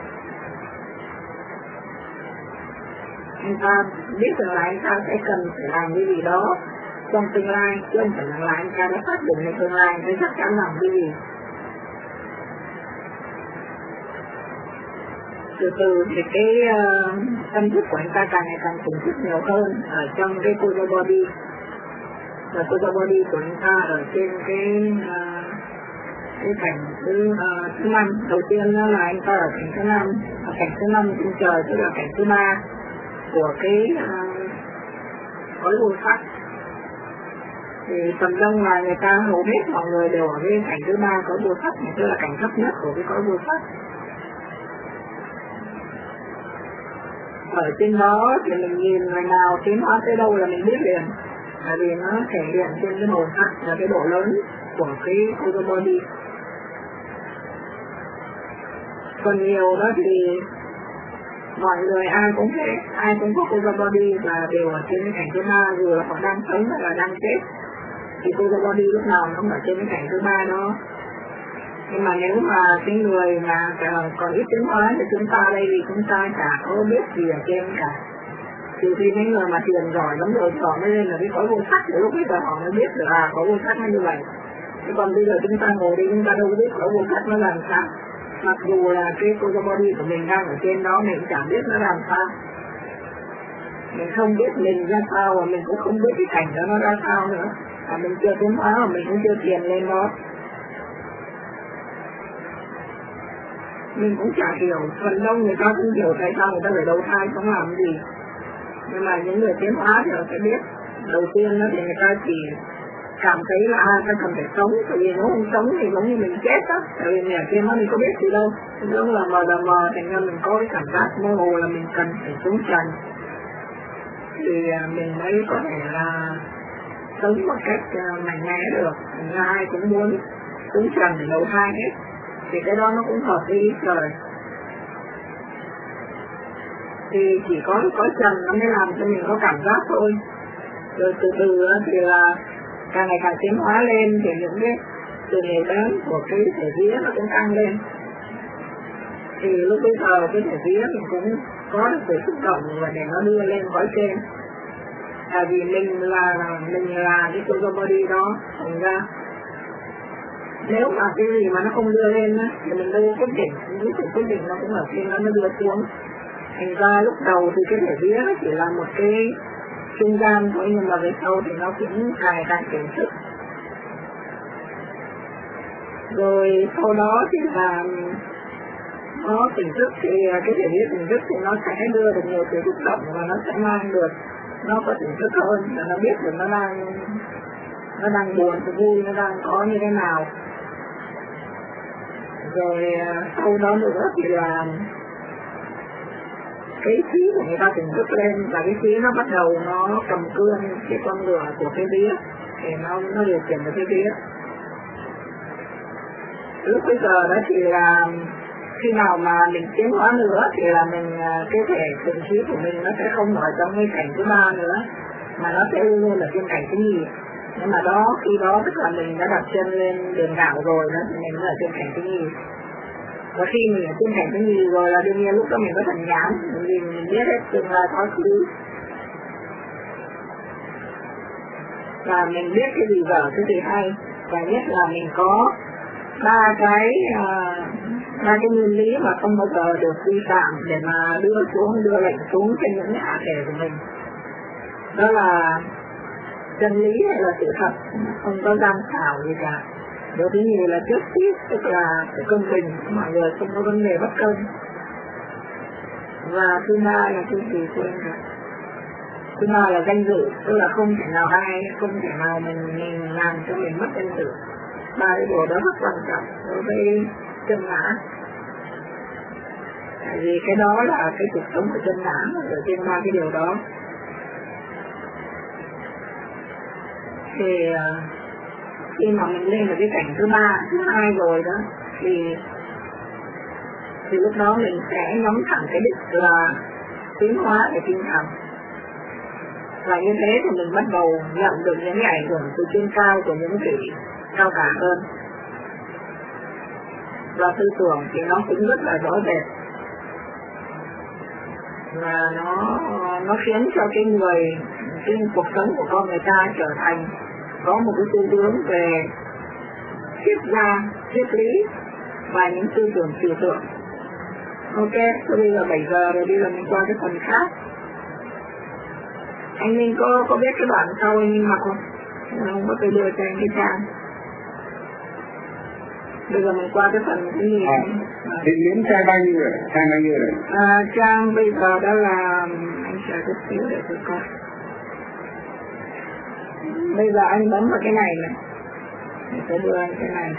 Speaker 1: Anh ta biết rằng là anh ta sẽ cần phải làm cái gì đó trong tương lai, chứ không phải là anh ta đã xác địnhในtương lai sẽ chắc chắn làm cái gì. Từ từ thì cái uh, tâm thức của anh ta càng ngày càng thưởng thức nhiều hơn ở trong cái Kosa Body. Và Kosa Body của anh ta ở trên cái uh, cái cảnh thứ, uh, thứ năm. Đầu tiên đó là anh ta ở cảnh thứ năm, ở cảnh thứ năm trên trời, tức là cảnh thứ ba của cái cõi uh, vô sắc. Thì phần đông là người ta hầu hết mọi người đều ở bên cảnh thứ ba cõi vô sắc, tức là cảnh thấp nhất của cái cõi vô sắc. Ở trên đó thì mình nhìn người nào tiến hóa tới đâu là mình biết liền, tại vì nó thể hiện trên cái màu sắc là cái độ lớn của cái Kosa Body. Còn nhiều đó thì mọi người ai cũng thế, ai cũng có Kosa Body và đều ở trên cái cảnh thứ ba, dù là họ đang sống hay là đang chết thì Kosa Body lúc nào nó cũng ở trên cái cảnh thứ ba đó. Nhưng mà nếu mà cái người mà còn ít tiến hóa thì chúng ta đây thì chúng ta chả có biết gì ở trên cả. Trừ khi mấy người mà thiền giỏi lắm rồi họ mới lên là cái cõi vô sắc, thì lúc bây giờ họ mới biết được là cõi vô sắc nó như vậy. Chứ còn bây giờ chúng ta ngồi đi chúng ta đâu có biết cõi vô sắc nó làm sao. Mặc dù là cái Kosa Body của mình đang ở trên đó mình chẳng biết nó làm sao. Mình không biết mình ra sao và mình cũng không biết cái cảnh đó nó ra sao nữa. À, mình chưa tiến hóa mà mình cũng chưa thiền lên đó. Mình cũng chả hiểu, phần đông người ta cũng hiểu tại sao người ta phải đầu thai không làm gì. Nhưng mà những người tiến hóa thì họ sẽ biết. Đầu tiên đó thì người ta chỉ cảm thấy là à, ta cần phải sống, tại vì nếu không sống thì giống như mình chết đó. Tại vì nhà kia nó mình có biết gì đâu. Nó là mờ là mờ, thành ra mình có cái cảm giác mơ hồ là mình cần phải xuống trần. Thì mình mới có thể là sống một cách mạnh mẽ được. Thành ra ai cũng muốn xuống trần để đầu thai hết. Thì cái đó nó cũng hợp với ý trời. Thì chỉ có có trần nó mới làm cho mình có cảm giác thôi. Rồi từ từ thì là càng ngày càng tiến hóa lên thì những cái từ ngày đến của cái thể vía nó cũng tăng lên. Thì lúc bây giờ cái thể vía mình cũng có được sự xúc động và để nó đưa lên cõi trên. Tại vì mình là mình là cái Kosa Body đó, thành ra nếu mà cái gì mà nó không đưa lên á thì mình đâu có quyết định, những sự quyết định nó cũng ở trên đó nó đưa xuống. Thành ra lúc đầu thì cái thể vía nó chỉ là một cái trung gian thôi, nhưng mà về sau thì nó cũng càng càng chuyển thức. Rồi sau đó thì là nó tỉnh thức thì cái thể vía tỉnh thức thì nó sẽ đưa được nhiều sự xúc động và nó sẽ mang được, nó có tỉnh thức hơn và nó biết được nó đang nó đang buồn, nó vui, nó đang có như thế nào. Rồi sau đó nữa thì là cái khí của người ta tỉnh thức lên và cái khí nó bắt đầu nó cầm cương cái con lửa của cái vía thì nó nó điều khiển được cái vía. Lúc bây giờ đó thì là khi nào mà mình tiến hóa nữa thì là mình cái thể tình khí của mình nó sẽ không ở trong cái cảnh thứ ba nữa, mà nó sẽ luôn luôn ở trên cảnh thứ nhì. Nhưng mà đó, khi đó tức là mình đã đặt chân lên đường đạo rồi đó, thì mình mới ở trên cảnh thứ nhì. Và khi mình ở trên cảnh thứ nhì rồi là đương nhiên lúc đó mình có thần nhãn, vì mình biết hết tương lai quá khứ. Và mình biết cái gì dở, cái gì hay. Và nhất là mình có ba cái uh, ba cái nguyên lý mà không bao giờ được vi phạm để mà đưa xuống, đưa lệnh xuống trên những hạ thể của mình. Đó là chân lý hay là sự thật, không có gian xảo gì cả. Điều thứ nhì là trước tiết, tức là sự công bình, mọi người không có vấn đề bất công. Và thứ ba là cái gì quên rồi. Thứ ba là danh dự, tức là không thể nào ai, không thể nào mình, mình làm cho mình mất danh dự. Ba cái điều đó rất quan trọng đối với chân ngã. Tại vì cái đó là cái cuộc sống của chân ngã, ở trên ba cái điều đó. Thì khi mà mình lên được cái cảnh thứ ba, thứ hai rồi đó, thì thì lúc đó mình sẽ nhắm thẳng cái đích là tiến hóa về tinh thần. Và như thế thì mình bắt đầu nhận được những cái ảnh hưởng từ trên cao của những vị cao cả hơn. Và tư tưởng thì nó cũng rất là rõ rệt. Và nó nó khiến cho cái người, cái cuộc sống của con người ta trở thành có một cái tư hướng về triết gia, triết lý và những tư tưởng trừu tượng. Ok, so bây giờ bảy giờ rồi, bây giờ mình qua cái phần khác. Anh Minh có có biết cái đoạn sau anh Minh học không? Không có, tôi đưa cho anh cái trang. Bây giờ mình qua cái phần cái gì?
Speaker 2: À, thì đến trang bao nhiêu rồi? Trang bao nhiêu rồi?
Speaker 1: À, trang bây giờ đó là, anh chờ chút xíu để tôi coi. Bây giờ anh bấm vào cái này này. Tôi đưa anh cái này.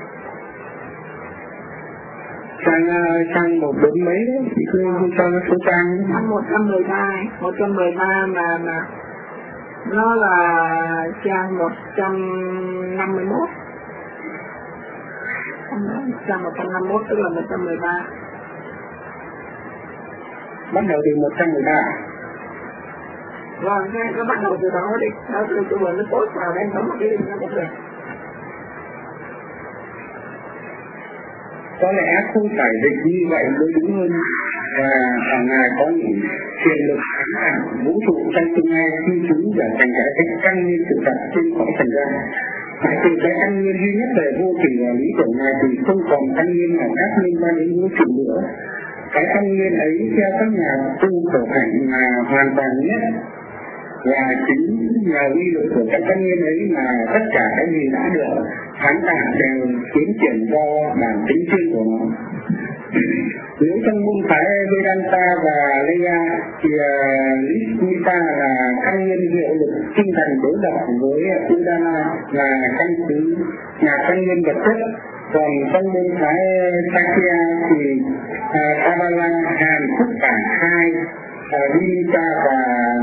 Speaker 2: Trang, trang một bốn mấy đấy, thì cứ cho nó số trang.
Speaker 1: Trang một trăm mười ba, một trăm mười ba mà, mà nó là trang một trăm năm mươi mốt. Trang một trăm năm mươi mốt tức là một trăm mười ba.
Speaker 2: Bắt đầu từ một trăm mười ba.
Speaker 1: Vâng, nó bắt đầu từ đó đi. Đó từ từ vừa nó post vào đây, bấm một cái link nó cũng được.
Speaker 2: Có lẽ không phải dịch như vậy mới đúng hơn, và hàng ngày có những quyền lực thánh ảnh vũ trụ trong tương lai khi chúng trở thành cái cách căn nhiên sự thật trên cõi trần gian. Phải từ cái căn nhiên duy nhất về vô thủy và lý tưởng này thì không còn căn nhiên nào khác liên quan đến vũ trụ nữa. Cái căn nhiên ấy theo các nhà tu khổ hạnh là hoàn toàn nhất, và chính nhờ uy lực của các căn nhiên ấy mà tất cả cái gì đã được sáng tạo đều tiến triển do bản tính riêng của nó. Nếu trong môn phái Vedanta và Leya thì uh, Lita là căn nguyên hiệu lực tinh thần đối lập với Udana là căn cứ nhà căn nguyên vật chất. Còn trong môn phái Sakya thì uh, Kabbalah hàn thúc cả hai uh, Lita và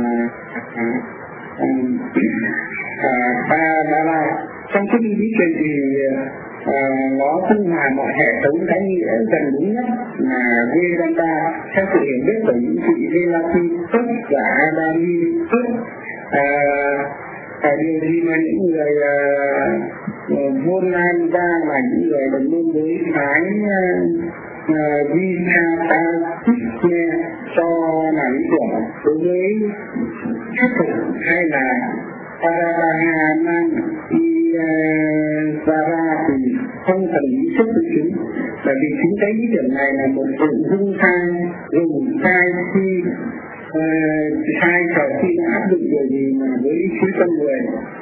Speaker 2: Kabbalah. Trong cái lý truyền thì À, nó dung hòa mọi hệ thống cái nghĩa gần đúng nhất là Vedanta theo sự hiểu biết của những vị Velati tốt và Adami tốt. À, à, điều gì mà những người Volanda uh, là những người đồng môn với phái Visatatisme uh, cho là lý tưởng đối với thuyết phục hay là Paravahaman Vara thì không cần ý thức của chúng, bởi vì chính cái ý tưởng này là một sự dung sai, dùng sai khi uh, sai trở khi đã áp dụng điều gì mà với ý chí con người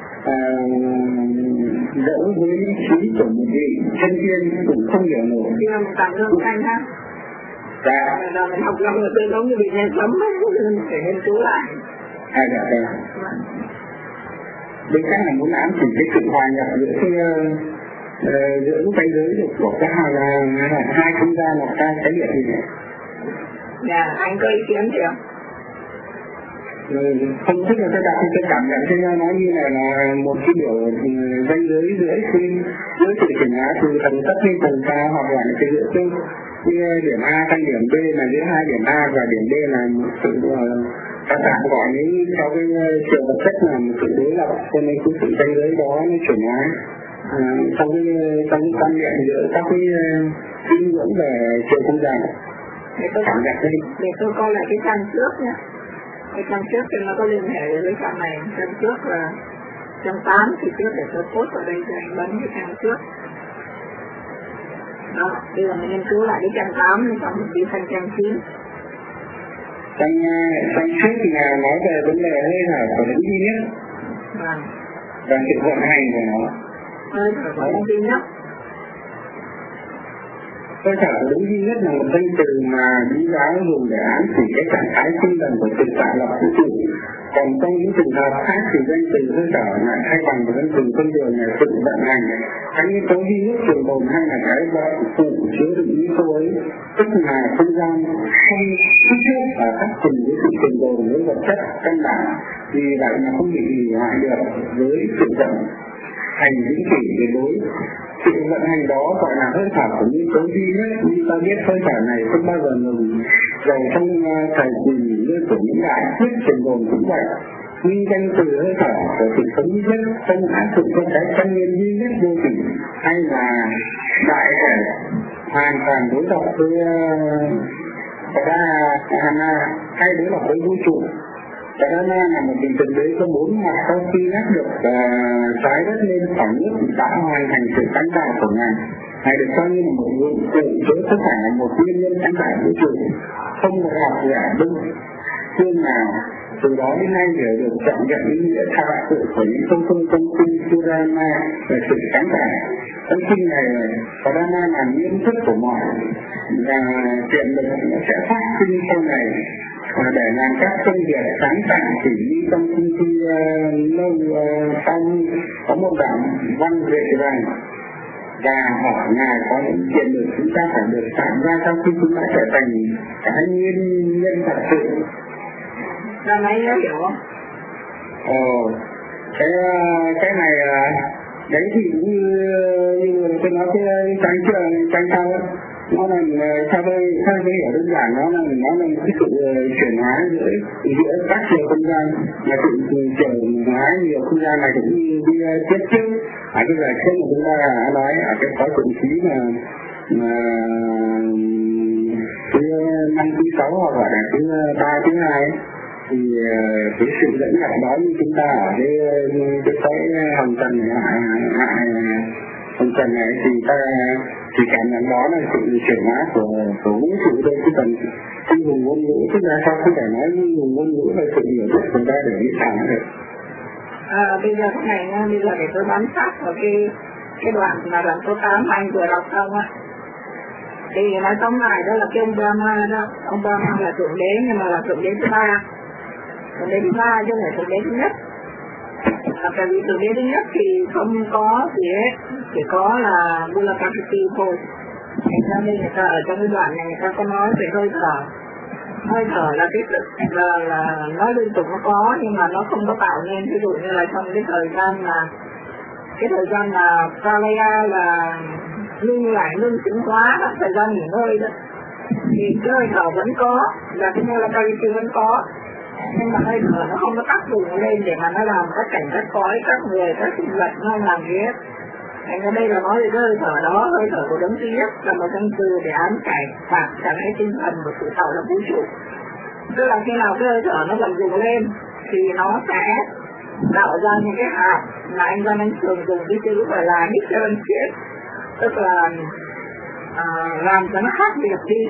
Speaker 2: dẫu uh, với ý chí của một vị chân tiên cũng không hiểu nổi.
Speaker 1: Khi mà mình tặng lương anh ha,
Speaker 2: dạ,
Speaker 1: là mình học lâm người tôi giống như bị nghe sấm ấy, mình phải nghiên cứu lại.
Speaker 2: À dạ dạ. Đây chắc là muốn ám chỉ cái sự hòa nhập giữa cái uh, giữa cái giới dục của cái hai là hai không gian hoặc hai cái địa gì này.
Speaker 1: Dạ, anh có ý kiến gì không?
Speaker 2: Ừ, không thích là tôi đặt cái cảm nhận cho nó như là là một cái biểu danh giới giữa khi giữa sự chuyển hóa từ tầng thấp lên tầng cao, hoặc là cái giữa cái điểm A sang điểm B là giữa hai điểm A và điểm B là một sự uh, Các bạn gọi những theo cái chiều vật chất là một sự đối lập, cho nên cái sự tranh giới đó nó chuyển hóa à, trong cái trong cái quan niệm giữa các cái tín ngưỡng về chiều không gian.
Speaker 1: Để tôi cảm nhận đây. Để tôi coi lại cái trang trước nhé. Cái trang trước thì nó có liên hệ với trang này. Trang trước là trang tám thì trước để tôi post vào đây cho anh bấm cái trang trước. Đó, bây giờ mình nghiên cứu lại cái trang tám thì xong mình đi sang trang chín.
Speaker 2: Trang, trang trước thì là nói về vấn đề hơi thở của đứng duy nhất.
Speaker 1: Vâng.
Speaker 2: Và sự vận hành của nó.
Speaker 1: Hơi thở của đứng duy nhất.
Speaker 2: Hơi thở của đứng duy nhất là một danh từ mà lý giáo dùng để ám chỉ cái trạng thái tinh thần của sự tạo lập vũ trụ. Còn trong những trường hợp khác thì danh từ hơi thở lại thay bằng một danh từ con đường là sự vận hành. Cái yếu tố duy nhất trường tồn hay là cái vận phụ chứa đựng yếu tố ấy, tức là không gian không xuất hiện và phát trình với sự trường tồn với vật chất căn bản, vì vậy mà không bị hủy hoại được với sự vận hành vĩnh cửu tuyệt đối. Sự vận hành đó gọi là hơi thở của những tố duy nhất, như ta biết hơi thở này không bao giờ ngừng, dầu trong thời kỳ như của những đại thuyết trường tồn cũng vậy. Nhưng danh từ hơi thở của sự sống duy nhất không áp dụng cho cái căn nguyên duy nhất vô thủy, hay là đại thể hoàn toàn đối lập với Pradana hay đối lập với vũ trụ. Pradana là một bình thực đế có bốn mặt, sau khi ngắt được trái đất lên khoảng nước đã hoàn thành sự sáng tạo của ngài. Ngài được coi như là một dụng cụ chứ không phải là một nguyên nhân sáng tạo vũ trụ, không một học giả đúng phương nào. Từ đó đến nay hiểu được trọn vẹn ý nghĩa thật sự của những công công công kinh Purana về sự sáng tạo. Trong kinh này, Pradana là nguyên thức của mọi và tiềm lực nó sẽ phát sinh sau này và để làm các công việc sáng tạo chỉ như trong kinh thi lâu sau có một đoạn văn vệ rằng và hỏi ngài có những tiềm lực chúng ta phải được tạo ra sau khi chúng ta trở thành cái nguyên nhân thật sự.
Speaker 1: Ra mấy nhớ hiểu không?
Speaker 2: Ồ, cái, cái này, đấy thì như, như tôi nói cái trang trường, trang sau ấy, nó là, theo tôi, theo tôi hiểu đơn giản, nó là, nó là một cái sự chuyển hóa giữa, giữa các chiều không gian, mà sự chuyển hóa nhiều không gian này cũng như đi tiếp trước. À, bây giờ trước mà chúng ta đã nói ở cái khóa cuộn khí mà, mà thứ năm, thứ sáu hoặc là thứ ba, thứ hai thì cái sự dẫn dắt đó như chúng ta ở cái cái cái hồng trần này, hại hồng trần này thì ta thì cảm nhận đó là sự chuyển hóa của của vũ trụ đây, chứ cần không dùng ngôn ngữ, tức là sao không thể nói dùng ngôn ngữ là sự hiểu biết của ta để diễn tả được.
Speaker 1: À, bây giờ cái này nha, bây giờ để tôi bám sát vào cái cái đoạn mà đoạn số tám anh vừa đọc xong á. Thì nói tóm lại đó là cái ông Brahma đó, ông Brahma là thượng đế nhưng mà là thượng đế thứ ba. Thượng đế thứ ba chứ không phải thượng đế thứ nhất. À, tại vì thượng đế thứ nhất thì không có gì hết, chỉ có là Bulakapiti thôi. Thành ra đây người ta ở trong cái đoạn này người ta có nói về hơi thở. Hơi thở là cái sự là, là nói liên tục nó có nhưng mà nó không có tạo nên, ví dụ như là trong cái thời gian là cái thời gian là Pralaya là ngưng lại, ngưng chuyển hóa, thời gian nghỉ ngơi đó thì cái hơi thở vẫn có, là cái Bulakapiti vẫn có, nhưng mà hơi thở nó không có tác dụng lên để mà nó làm các cảnh, các cõi, các người, các sinh vật nó làm gì hết. Thành ra đây là nói về cái hơi thở đó, hơi thở của đấng duy nhất là một danh từ để ám chỉ phạt chẳng cái tinh thần của sự tạo lập vũ trụ. Tức là khi nào cái hơi thở nó vận dụng lên thì nó sẽ tạo ra những cái hạt mà anh Văn Anh thường dùng cái chữ gọi là differentiate, tức là à, làm cho nó khác biệt đi.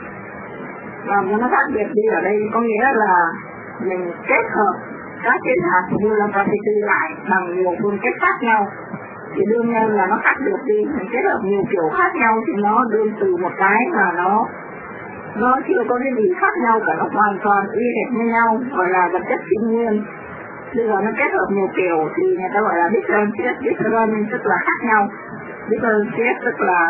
Speaker 1: Làm cho nó khác biệt đi ở đây có nghĩa là mình kết hợp các cái hạt như là Prapiti lại bằng nhiều phương cách khác nhau, thì đương nhiên là nó khác biệt đi. Mình kết hợp nhiều kiểu khác nhau thì nó đương từ một cái mà nó nó chưa có cái gì khác nhau cả, nó hoàn toàn y hệt như nhau, gọi là vật chất sinh nguyên. Bây giờ nó kết hợp nhiều kiểu thì người ta gọi là differentiate, different tức là khác nhau, differentiate tức là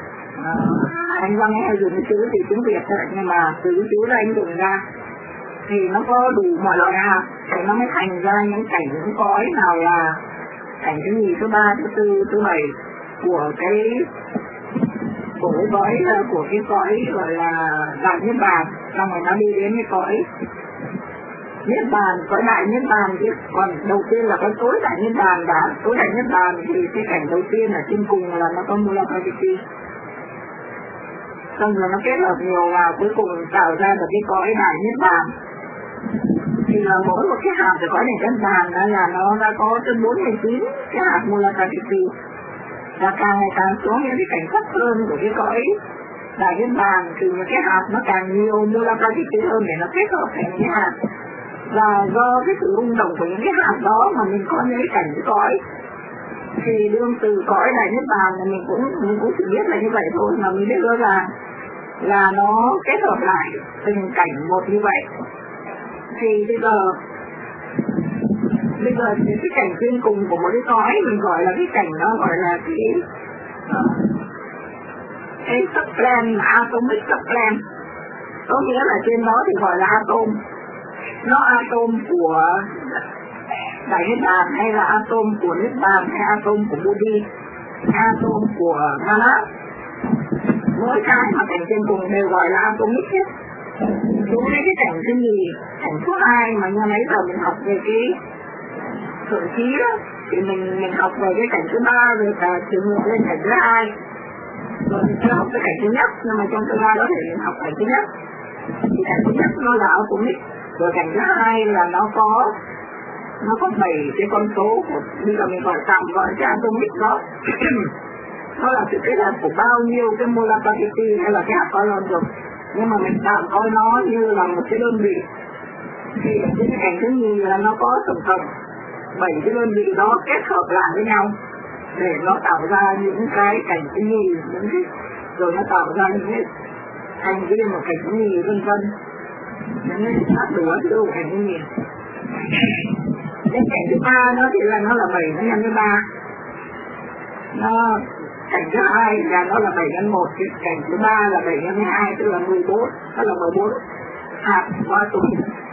Speaker 1: uh, anh Văn hay dùng cái chữ thì tiếng Việt thôi, nhưng mà từ cái chữ đó anh dùng ra thì nó có đủ mọi loại hạt thì nó mới thành ra những cảnh, những cõi nào là cảnh thứ nhì, thứ ba, thứ tư, thứ bảy của cái của cái cõi của cái cõi gọi là đại niết bàn, xong rồi nó đi đến cái cõi Niết bàn, cõi đại niết bàn chứ. Còn đầu tiên là cái tối đại niết bàn đã. Tối đại niết bàn thì cái cảnh đầu tiên ở trên cùng là nó có Mula Prakriti. Xong rồi nó kết hợp nhiều vào cuối cùng tạo ra được cái cõi đại niết bàn. Thì là mỗi một cái hạt của cõi đại niết bàn đó là nó đã có trên bốn mươi chín cái hạt Mula Prakriti. Và càng ngày càng xuống những cái cảnh thấp hơn của cái cõi đại niết bàn thì những cái hạt nó càng nhiều Mula Prakriti hơn để nó kết hợp thành cái hạt. Và do cái sự rung động của những cái hạt đó mà mình có những cái cảnh cái cõi. Thì đương từ cõi đại niết bàn là mình cũng mình cũng chỉ biết là như vậy thôi, mà mình biết rõ ràng là nó kết hợp lại từng cảnh một như vậy. Thì bây giờ bây giờ thì cái cảnh trên cùng của một cái cõi mình gọi là cái cảnh đó gọi là cái uh, cái subplan, atomic subplan, có nghĩa là trên đó thì gọi là atom. Nó atom của đại niết bàn hay là atom của niết bàn hay atom của Buddhi, atom của Manas, mỗi cái mà cảnh trên cùng đều gọi là atomic hết. Đúng đấy, cái cảnh thứ nhì, cảnh thứ hai mà như nãy giờ mình học về cái thượng trí đó, thì mình mình học về cái cảnh thứ ba rồi cả chiều ngược lên cảnh thứ hai, rồi mình sẽ học cái cảnh thứ nhất, nhưng mà trong tương lai đó thì mình học cảnh thứ nhất. Thì cảnh thứ nhất nó là atomic, rồi cảnh thứ hai là nó có nó có bảy cái con số của, bây giờ mình gọi tạm gọi cái atomic đó. Nó là sự kết hợp của bao nhiêu cái Mula Prakriti hay là cái hạt cõi lon rồi, nhưng mà mình tạm coi nó như là một cái đơn vị. Thì cái cảnh thứ nhì là nó có tổng cộng bảy cái đơn vị đó kết hợp lại với nhau để nó tạo ra những cái cảnh thứ nhì, những cái rồi nó tạo ra những cái thành viên một cảnh thứ nhì vân vân. Những cái khác nữa thì đâu cảnh thứ nhì. Cái cảnh thứ ba nó thì là nó là bảy nó nhân với ba. Nó cảnh thứ hai là nó là bảy nhân một, cái cảnh thứ ba là bảy nhân với hai, tức là mười bốn, tức là mười bốn hạt qua tuần.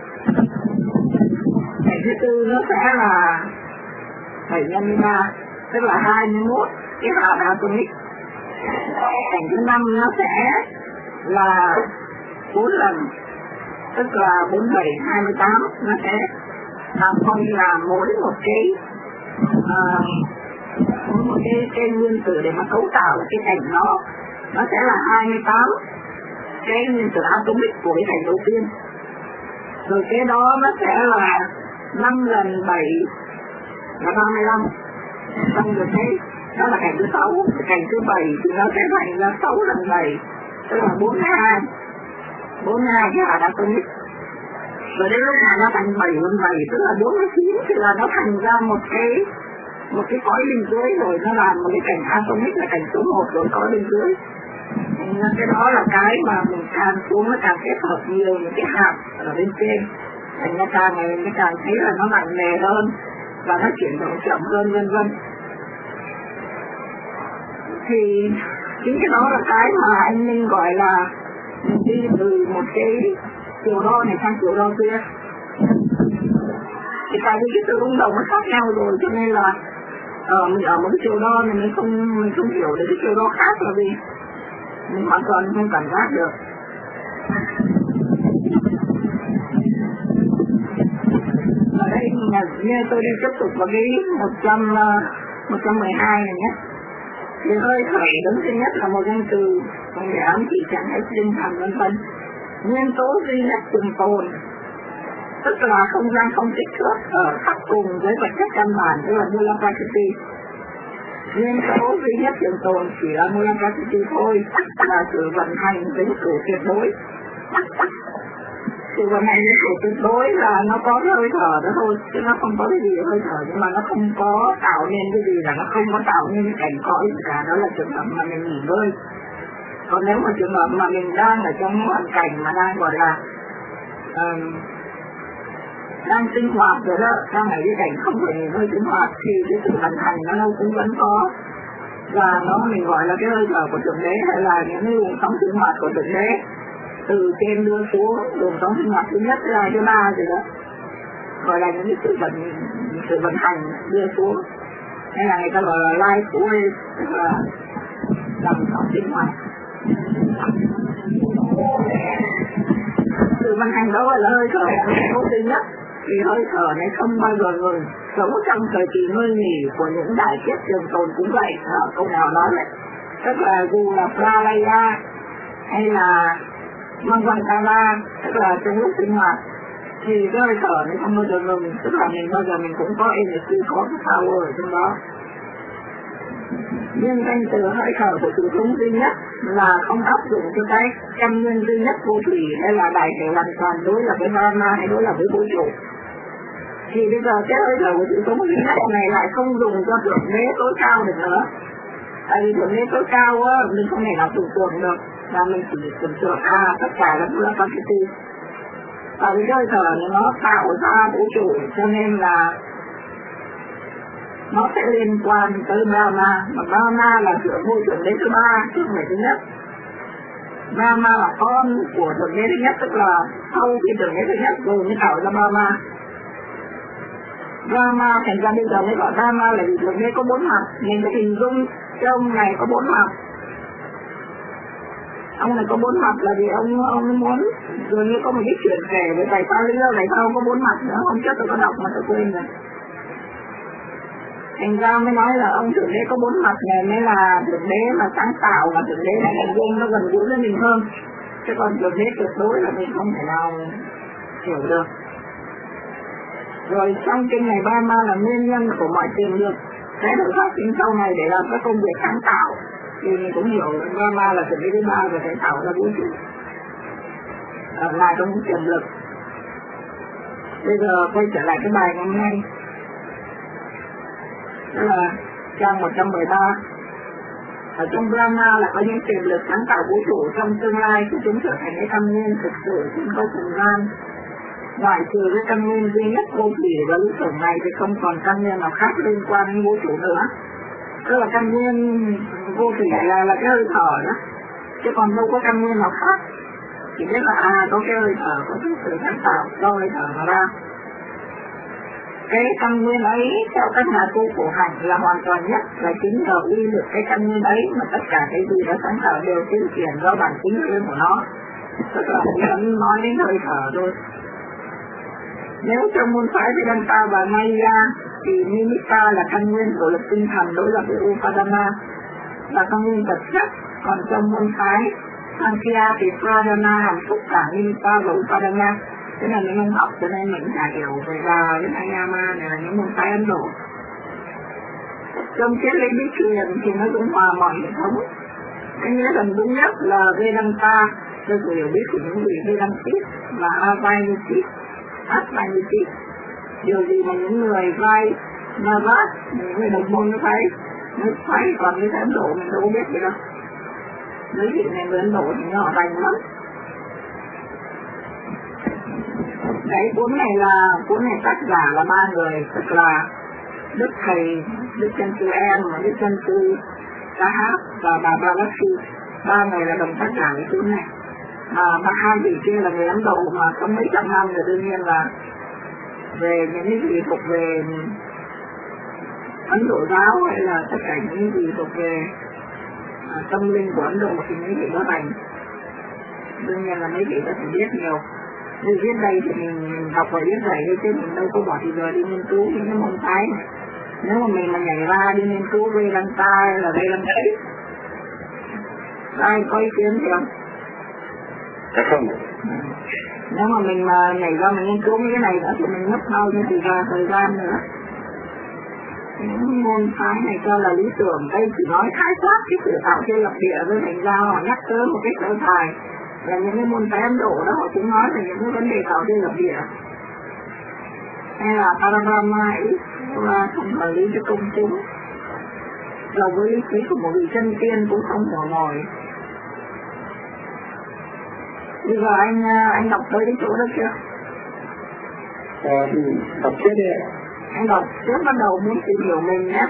Speaker 1: Cảnh thứ tư nó sẽ là bảy nhân với ba, tức là hai mươi mốt cái hạt atomic. Cảnh thứ năm nó sẽ là bốn lần, tức là bốn, bảy, hai mươi tám, nó sẽ làm coi như là mỗi một cái uh, mỗi một cái, cái nguyên tử để mà cấu tạo cái cảnh nó nó sẽ là hai mươi tám cái nguyên tử atomic của cái cảnh đầu tiên. Rồi cái đó nó sẽ là năm lần bảy là ba mươi lăm. Xong rồi cái đó là cảnh thứ sáu. Cảnh thứ bảy thì nó sẽ thành là sáu lần bảy, tức là bốn mươi hai bốn mươi hai cái hạt atomic. Rồi đến lúc mà nó thành bảy lần bảy, tức là bốn mươi chín, thì là nó thành ra một cái một cái cõi bên dưới, rồi nó làm một cái cảnh atomic là cảnh số một rồi cõi bên dưới. Nên cái đó là cái mà mình càng xuống nó càng kết hợp nhiều những cái hạt ở bên trên, thành nó càng ngày nó càng thấy là nó nặng nề hơn và nó chuyển động chậm hơn vân vân. Thì chính cái đó là cái mà anh Minh gọi là mình đi từ một cái chiều đo này sang chiều đo kia. Thì tại vì cái sự rung động nó khác nhau rồi, cho nên là ờ, mình ở một cái chiều đo này mình không mình không hiểu được cái chiều đo khác là gì, mình hoàn toàn không cảm giác được. Ở đây như tôi đi tiếp tục vào cái một trăm mười hai này nhé. Thì hơi thở đứng thứ nhất là một danh từ, còn để ám chỉ trạng thái tinh thần vân vân. Nguyên tố duy nhất trường tồn, tức là không gian không kích thước ở khắc cùng với vật chất căn bản, tức là Mula Prakriti. Nguyên tố duy nhất trường tồn chỉ là Mula Prakriti thôi, là sự vận hành với sự tuyệt đối. Sự vận hành với sự tuyệt đối là nó có cái hơi thở đó thôi, chứ nó không có cái gì hơi thở, nhưng mà nó không có tạo nên cái gì, là nó không có tạo nên cái cảnh cõi gì cả. Đó là trường hợp mà mình nghỉ ngơi. Còn nếu mà trường hợp mà mình đang ở trong hoàn cảnh mà đang gọi là um, đang sinh hoạt rồi đó, đang ở cái cảnh không phải nghỉ ngơi sinh hoạt, thì cái sự vận hành nó đâu cũng vẫn có, và nó mình gọi là cái hơi thở của Thượng Đế, hay là những cái luồng sóng sinh hoạt của Thượng Đế từ trên đưa xuống, luồng sóng sinh hoạt thứ nhất, thứ hai, thứ ba gì đó, gọi là những cái sự vận sự vận hành đưa xuống, hay là người ta gọi là life wave, tức là dòng sóng sinh hoạt. Sự vận hành đó gọi là hơi thở của duy nhất, Vì hơi thở này không bao giờ ngừng, sống trong thời kỳ ngơi nghỉ của những đại kiếp trường tồn cũng vậy. À, câu nào nói vậy, tức là dù là Pralaya hay là Manvantara, tức là trong lúc sinh hoạt thì cái hơi thở này không bao giờ ngừng, tức là mình bao giờ mình cũng có energy, có cái power ở trong đó. Nhưng danh từ hơi thở của sự sống duy nhất là không áp dụng cho cái căn nguyên duy nhất vô thủy, hay là đại thể hoàn toàn đối lập với Brahma hay đối lập với vũ trụ. Thì bây giờ cái hơi thở của sự sống duy nhất này lại không dùng cho thượng đế tối cao được nữa. Tại vì thượng đế tối cao á, mình không thể nào tưởng tượng được, và mình chỉ tưởng tượng à tất cả là Buddha Quantity. Và cái hơi thở này nó tạo ra vũ trụ, cho nên là nó sẽ liên quan tới Brahma, mà Brahma là thượng vô thượng đế thứ ba, chứ không phải thứ nhất. Brahma là con của thượng đế thứ nhất, tức là sau khi thượng đế thứ nhất rồi mới tạo ra Brahma. Brahma thành ra bây giờ mới gọi Brahma là vì thượng đế có bốn mặt, mình phải hình dung cái ông này có bốn mặt. Ông này có bốn mặt là vì ông ông muốn dường như có một cái chuyện kể với thầy Pali này sao không có bốn mặt nữa, hôm trước tôi có đọc mà tôi quên rồi. Thành ra mới nói là ông thượng đế có bốn mặt này mới là thượng đế mà sáng tạo, và thượng đế này hình dung nó gần gũi với mình hơn. Chứ còn thượng đế tuyệt đối là mình không thể nào hiểu được. Rồi trong kinh này Brahma là nguyên nhân của mọi tiềm lực sẽ được phát sinh sau này để làm các công việc sáng tạo. Thì mình cũng hiểu Brahma là thượng đế thứ ba và sẽ tạo ra vũ trụ ở lại trong những tiềm lực. Bây giờ quay trở lại cái bài ngày hôm nay, đó là trang một trăm mười ba. Ở trong Brahma là có những tiềm lực sáng tạo vũ trụ trong tương lai khi chúng trở thành cái căn nguyên thực sự trên có thời gian. Ngoại trừ cái căn nguyên duy nhất vô thủy và lý tưởng này thì không còn căn nguyên nào khác liên quan đến vũ trụ nữa. Tức là căn nguyên vô thủy là, là cái hơi thở đó, chứ còn đâu có căn nguyên nào khác. Chỉ biết là à có cái hơi thở, có cái sự sáng tạo do hơi thở mà ra. Cái căn nguyên ấy theo các nhà tu khổ hạnh là hoàn toàn nhất, là chính nhờ uy lực cái căn nguyên ấy mà tất cả cái gì đã sáng tạo đều tiêu khiển do bản tính riêng của nó. Tức là chỉ vẫn nói đến hơi thở thôi. Nếu trong môn phái Vedanta và Maya thì Nimitta là căn nguyên của lực tinh thần đối lập với Upadana, là căn nguyên vật chất. Còn trong môn phái Sankhya thì Pradana hàm xúc cả Nimitta và Upadana. Thế là mình không học cho nên mình chả hiểu về Đà với Ayama này là những môn phái Ấn Độ. Trong triết lý bí truyền thì nó cũng hòa mọi hệ thống. Cái nghĩa gần đúng nhất là Vedanta, theo sự hiểu biết của những vị Vedantit và Advaitit. Advaitit. Điều gì mà những người vai Navad, những người đồng môn nó thấy, nó thấy còn với Ấn Độ mình đâu có biết gì đâu. Mấy vị này người Ấn Độ thì họ rành lắm. Cái cuốn này là cuốn này tác giả là ba người, tức là Đức Thầy, Đức Chân Sư Em, Đức Chân Sư Cá Hát và bà Bhavasi. Ba người là đồng tác giả cái cuốn này. Mà ba hai vị kia là người Ấn Độ mà có mấy trăm năm rồi, đương nhiên là về những cái gì thuộc về Ấn Độ giáo hay là tất cả những cái gì thuộc về à, tâm linh của Ấn Độ thì mấy vị đó thành. Đương nhiên là mấy vị đó phải biết nhiều. Như viết đây thì mình đọc và viết vậy chứ mình đâu có bỏ thì giờ đi nghiên cứu những cái môn phái này. Nếu mà mình mà nhảy ra đi nghiên cứu Vedanta hay là Vedantit, ai có ý kiến gì không?
Speaker 2: Dạ không.
Speaker 1: Nếu mà mình mà nhảy ra mình nghiên cứu cái này nữa thì mình mất bao nhiêu thời gian, thời gian nữa. Những môn phái này cho là lý tưởng, đây chỉ nói khái quát cái sự tạo thiên lập địa với thành ra họ nhắc tới một cái sơ thải. Là những cái môn phái Ấn Độ đó họ cũng nói về những cái vấn đề tạo thiên lập địa. Hay là Parabrahma ý là không hợp lý cho công chúng. Rồi với lý trí của một vị chân tiên cũng không hiểu nổi. Bây giờ anh anh đọc tới cái chỗ đó chưa?
Speaker 2: Ờ, đọc trước đi ạ.
Speaker 1: Anh đọc trước bắt đầu muốn tìm hiểu mình nhé.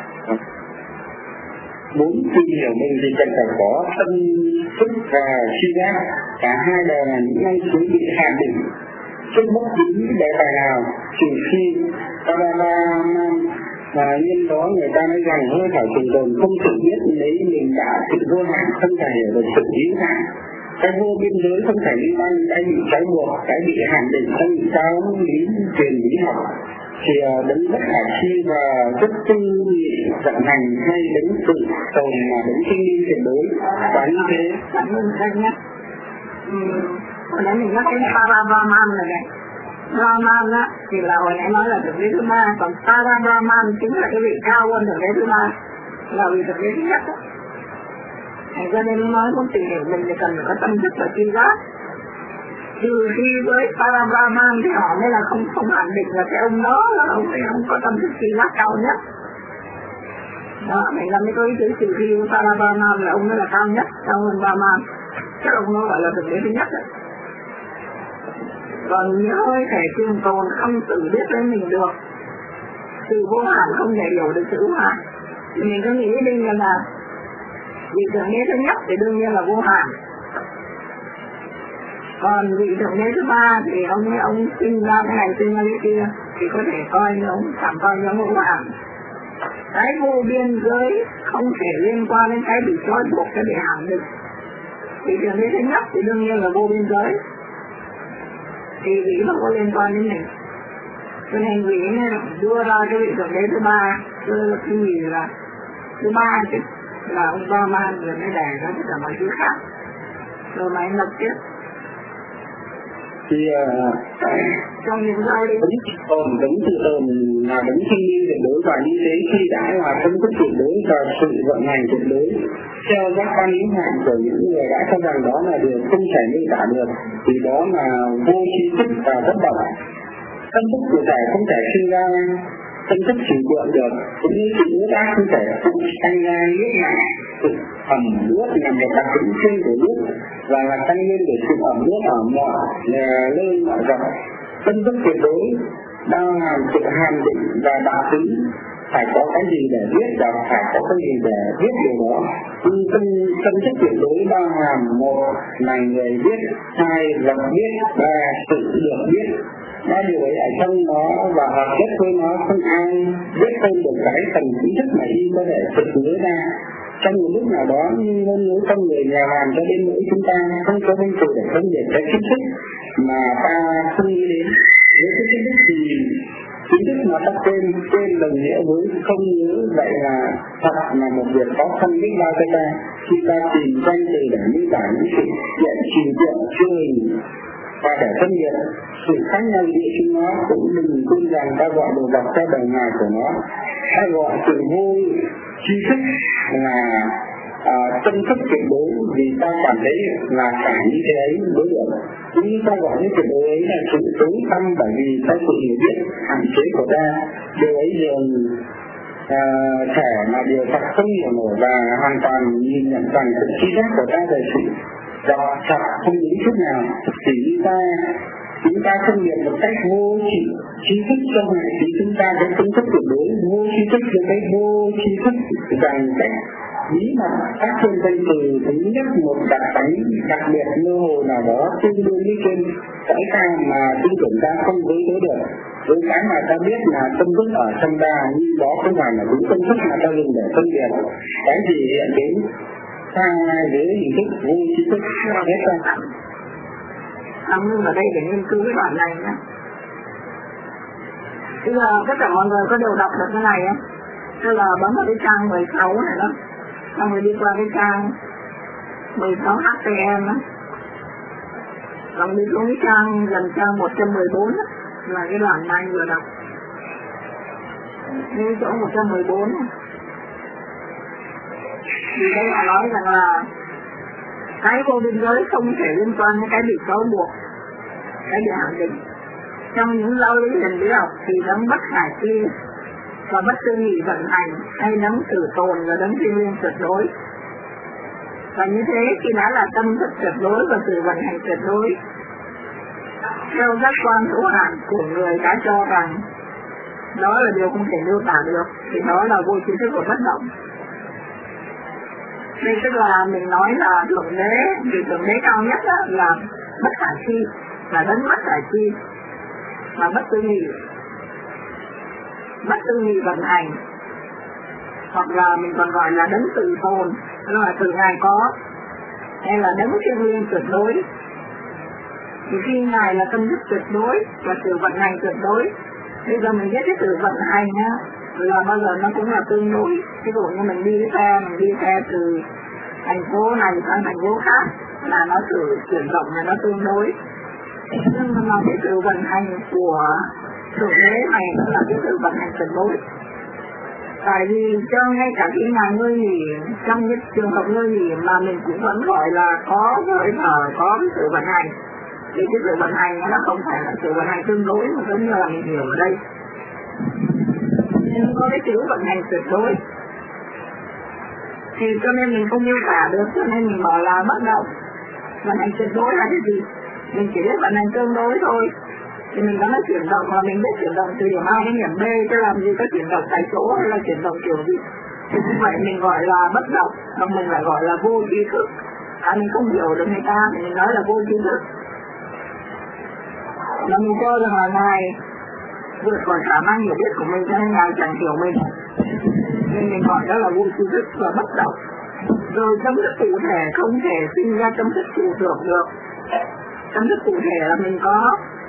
Speaker 2: Muốn tìm hiểu mình thì cần phải có tâm thức và suy giác. Cả hai đều là những ngay suối bị hạ đỉnh. Trước bất cứ đề tài nào, trừ khi Parama và nhân đó người ta nói rằng hơi thở trường tồn không tự biết lấy mình đã sự vô hạn, không thể hiểu được sự hữu hạn. cái vô biên giới không thể liên quan cái bị trói buộc, cái bị hạn định, cái bị giáo lý truyền lý học thì đứng bất khả chi và rất tư nghị vận hành hay đứng tự tồn mà đứng sinh linh tuyệt đối và như thế.
Speaker 1: Cảm ơn anh nhé. Hồi nãy mình nhắc đến Parabrahman rồi này. Brahman á thì là hồi nãy nói là thực đế thứ ba, còn Parabrahman chính là cái vị cao hơn thực đế thứ ba, là vị thực đế thứ nhất đó. Thành ra nên nói muốn tìm hiểu mình thì cần phải có tâm thức và tri giác. Trừ khi với Parabrahman thì họ mới là không không hạn định là cái ông đó là ông ấy không có tâm thức tri giác cao nhất. Đó, mình làm mới có ý chữ trừ khi với Parabrahman là ông ấy là cao nhất, cao hơn Brahman. Chắc ông nó gọi là thực đế thứ nhất đấy. Còn nhớ thể trường tồn không tự biết với mình được, sự vô hạn không thể hiểu được sự vô hạn, thì mình cứ nghĩ đi là vị thượng đế thứ nhất thì đương nhiên là vô hạn. Còn vị thượng đế thứ ba thì ông ấy ông sinh ra cái này sinh ra cái kia thì có thể coi như ông chẳng coi như vô hạn. Cái vô biên giới không thể liên quan đến cái bị trói buộc, cái bị hạn định. Vị thượng đế thứ nhất thì đương nhiên là vô biên giới, thì vị không có liên quan đến mình. Cho nên vị này đưa ra cái vị thượng đế thứ ba, đưa ra cái gì là thứ ba chứ, là ông Brahman rồi mới đẻ ra tất cả mọi thứ khác, rồi mà anh lập tiếp.
Speaker 2: Thì uh,
Speaker 1: trong những giai đi
Speaker 2: đúng tồn, đúng tự tồn là đúng sinh linh tuyệt đối, và như thế khi đã là tâm thức tuyệt đối và sự vận hành tuyệt đối theo các quan lý hạn của những người đã cho rằng đó là điều không thể miêu tả được, thì đó là vô tri thức và bất động. Tâm thức của thể không thể sinh ra tâm thức trừu tượng được, cũng như sự ướt át không thể không sanh ra nước nặng sự ẩm ướt là một đặc tính chung của nước và là căn nguyên của sự ẩm ướt ở mọi nơi mọi rộng. Tâm thức tuyệt đối đang làm sự hàm định và đạo tính, phải có cái gì để viết và phải có cái gì để viết điều đó. Nhưng tâm, tâm thức tuyệt đối đang làm một là người viết, hai vật biết, ba sự được biết. Ba điều ấy ở trong nó và hợp nhất với nó, không ai biết hơn được cái phần chính thức mà y có thể thực nhớ ra. Trong một lúc nào đó, ngôn ngữ con người nhà làm cho đến nỗi chúng ta không có công cụ để phân biệt cái chính thức mà ta không nghĩ đến. Với cái chính thức thì chính thức mà ta quên, quên đồng nghĩa với không nhớ, vậy là thật là một việc khó khăn biết bao cho ta khi ta tìm danh từ để miêu tả những sự hiện trình tượng chương hình và để phân biệt sự khác nhau giữa chúng nó. Cũng đừng quên rằng ta gọi đồ vật theo đầu ngoài của nó, ta gọi sự vô tri thức là à, tâm thức tuyệt đối, vì ta cảm thấy là cả như thế ấy đối được. Cũng như ta gọi những tuyệt đối ấy là sự tối tâm, bởi vì ta sự hiểu biết hạn chế của ta, điều ấy dường à, thể là điều thật không hiểu nổi, và hoàn toàn nhìn nhận rằng sự tri giác của ta về sự đó thật không những chút nào. Chỉ như ta chúng ta phân biệt một cách vô tri trí thức trong này thì chúng ta có tâm thức tuyệt đối. Vô tri thức là cái vô tri thức rằng cách bí mật các trên danh từ thứ nhất một đặc tính đặc biệt mơ hồ nào đó tương đương với trên cái ta mà tư tưởng ta không với tới được. Với cái mà ta biết là tâm thức ở trong ta, nhưng đó không phải là đúng tâm thức mà ta dùng để phân biệt cái gì hiện đến ta với hình thức vô tri thức hết rồi.
Speaker 1: Ông Ngưng ở đây để nghiên cứu cái đoạn này nhé. Bây giờ tất cả mọi người có đều đọc được cái này á, tức là bấm vào cái trang mười sáu này đó, xong rồi đi qua cái trang mười sáu H T M á, xong đi xuống cái trang gần trang một trăm mười bốn á, là cái đoạn mà anh vừa đọc. Đến chỗ một trăm mười bốn á, thì đây họ nói rằng là cái vô biên giới không thể liên quan đến cái bị trói buộc, cái bị hạn định. Trong những giáo lý hình lý học thì đấng bất khả chi và bất tư nghị vận hành, hay đấng tử tồn và đấng thiên liêng tuyệt đối. Và như thế khi đã là tâm thức tuyệt đối và sự vận hành tuyệt đối, theo giác quan hữu hạn của người đã cho rằng đó là điều không thể miêu tả được, thì đó là vô tri thức của bất động. Đây tức là mình nói là thượng đế, vì thượng đế cao nhất đó là bất khả chi, là đấng bất khả chi, và bất tư nghị, bất tư nghị vận hành, hoặc là mình còn gọi là đấng tự tồn, tức là từ ngài có, hay là đấng thiêng liêng tuyệt đối. Thì khi Ngài là tâm thức tuyệt đối và sự vận hành tuyệt đối, bây giờ mình biết cái sự vận hành á, là bao giờ nó cũng là tương đối. Ví dụ như mình đi xe, mình đi xe từ thành phố này sang thành phố khác là nó sự chuyển động là nó tương đối. Nhưng mà cái sự vận hành của thượng đế này nó là cái sự vận hành tuyệt đối. Tại vì cho ngay cả khi mà ngươi nghỉ, trong cái trường hợp ngươi nghỉ mà mình cũng vẫn gọi là có hơi thở, có cái sự vận hành. Thì cái sự vận hành nó không phải là sự vận hành tương đối mà giống như là mình hiểu ở đây. Nhưng có cái chữ vận hành tuyệt đối. Thì cho nên mình không miêu tả được, cho nên mình bảo là bất động. Vận hành tuyệt đối là cái gì? Mình chỉ biết vận hành tương đối thôi. Thì mình nói chuyển động mà mình biết chuyển động từ điểm A đến điểm B, chứ làm gì có chuyển động tại chỗ hay là chuyển động kiểu gì. Thì như vậy mình gọi là bất động, còn mình lại gọi là vô tri thức. À, mình không hiểu được người ta thì mình nói là vô tri thức. Mà mình cho rằng là Ngài vượt khỏi khả năng hiểu biết của mình cho nên Ngài chẳng hiểu mình. Nên mình gọi đó là vô tri thức và bất động. Rồi tâm thức cụ thể không thể sinh ra tâm thức cụ tưởng được. Tâm thức cụ thể là mình có,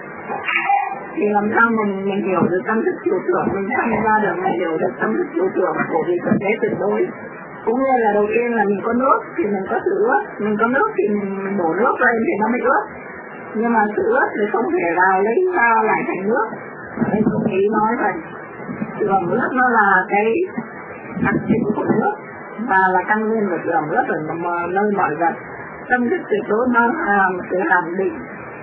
Speaker 1: thì làm sao mình, mình hiểu được tâm thức chiều tưởng, mình tham gia được, mình hiểu được tâm thức chiều tưởng của vị thượng đế tuyệt đối. Cũng như là đầu tiên là mình có nước thì mình có sự ướt, mình có nước thì mình đổ nước lên thì nó mới ướt. Nhưng mà sự ướt thì không thể nào lấy ra lại thành nước. Nên tôi nghĩ nói vậy. Sự ẩm ướt nó là cái đặc tính của nước và là căn nguyên của sự ẩm ướt ở nơi mọi vật. Tâm thức tuyệt đối bao hàm sự hàm định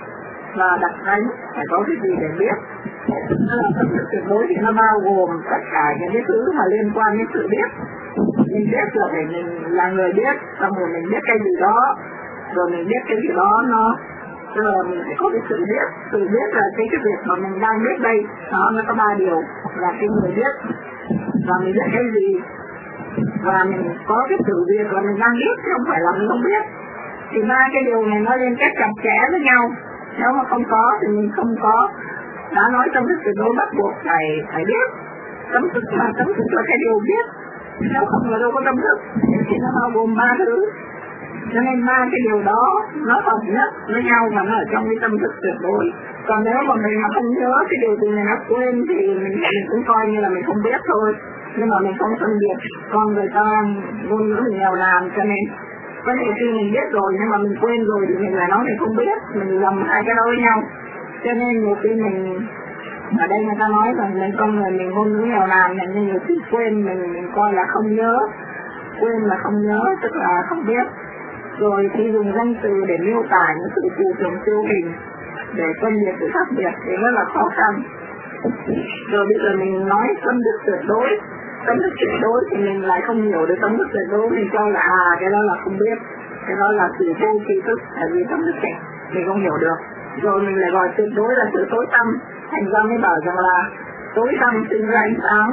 Speaker 1: và đặt đánh phải có cái gì để biết. Nó là tâm thức tuyệt đối thì nó bao gồm tất cả những cái thứ mà liên quan đến sự biết. Mình biết là để mình là người biết, xong rồi mình biết cái gì đó, rồi mình biết cái gì đó nó, rồi mình phải có cái sự biết. Sự biết là cái, cái việc mà mình đang biết đây, nó, nó có ba điều là cái người biết, và mình biết cái gì, và mình có cái sự việc là mình đang biết, chứ không phải là mình không biết. Thì ba cái điều này nó liên kết chặt chẽ với nhau. Nếu mà không có thì mình không có. Đã nói tâm thức tuyệt đối bắt buộc phải phải biết. Tâm thức là tâm thức là cái điều biết. Nếu không là đâu có tâm thức. Thì nó bao gồm ba thứ. Cho nên ba cái điều đó nó hợp nhất với nhau và nó ở trong cái tâm thức tuyệt đối. Còn nếu mà mình mà không nhớ cái điều gì này nó quên thì mình, mình cũng coi như là mình không biết thôi. Nhưng mà mình không phân biệt. Con người ta ngôn ngữ mình nghèo nàn cho nên có nhiều khi mình biết rồi nhưng mà mình quên rồi thì mình lại nói mình không biết, mình lầm hai cái đó với nhau. Cho nên nhiều khi mình, ở đây người ta nói rằng mình con người mình ngôn ngữ nghèo nàn này, nhưng nhiều khi quên mình, mình coi là không nhớ. Quên là không nhớ, tức là không biết. Rồi khi dùng danh từ để miêu tả những sự phù thường siêu hình, để phân biệt sự khác biệt thì rất là khó khăn. Rồi bây giờ mình nói tâm thức tuyệt đối. Tâm thức tuyệt đối thì mình lại không hiểu được tâm thức tuyệt đối, mình cho là à cái đó là không biết, cái đó là sự vô tri thức, tại vì tâm thức này mình không hiểu được. Rồi mình lại gọi tuyệt đối là sự tối tâm, thành ra mới bảo rằng là tối tâm sinh ra ánh sáng.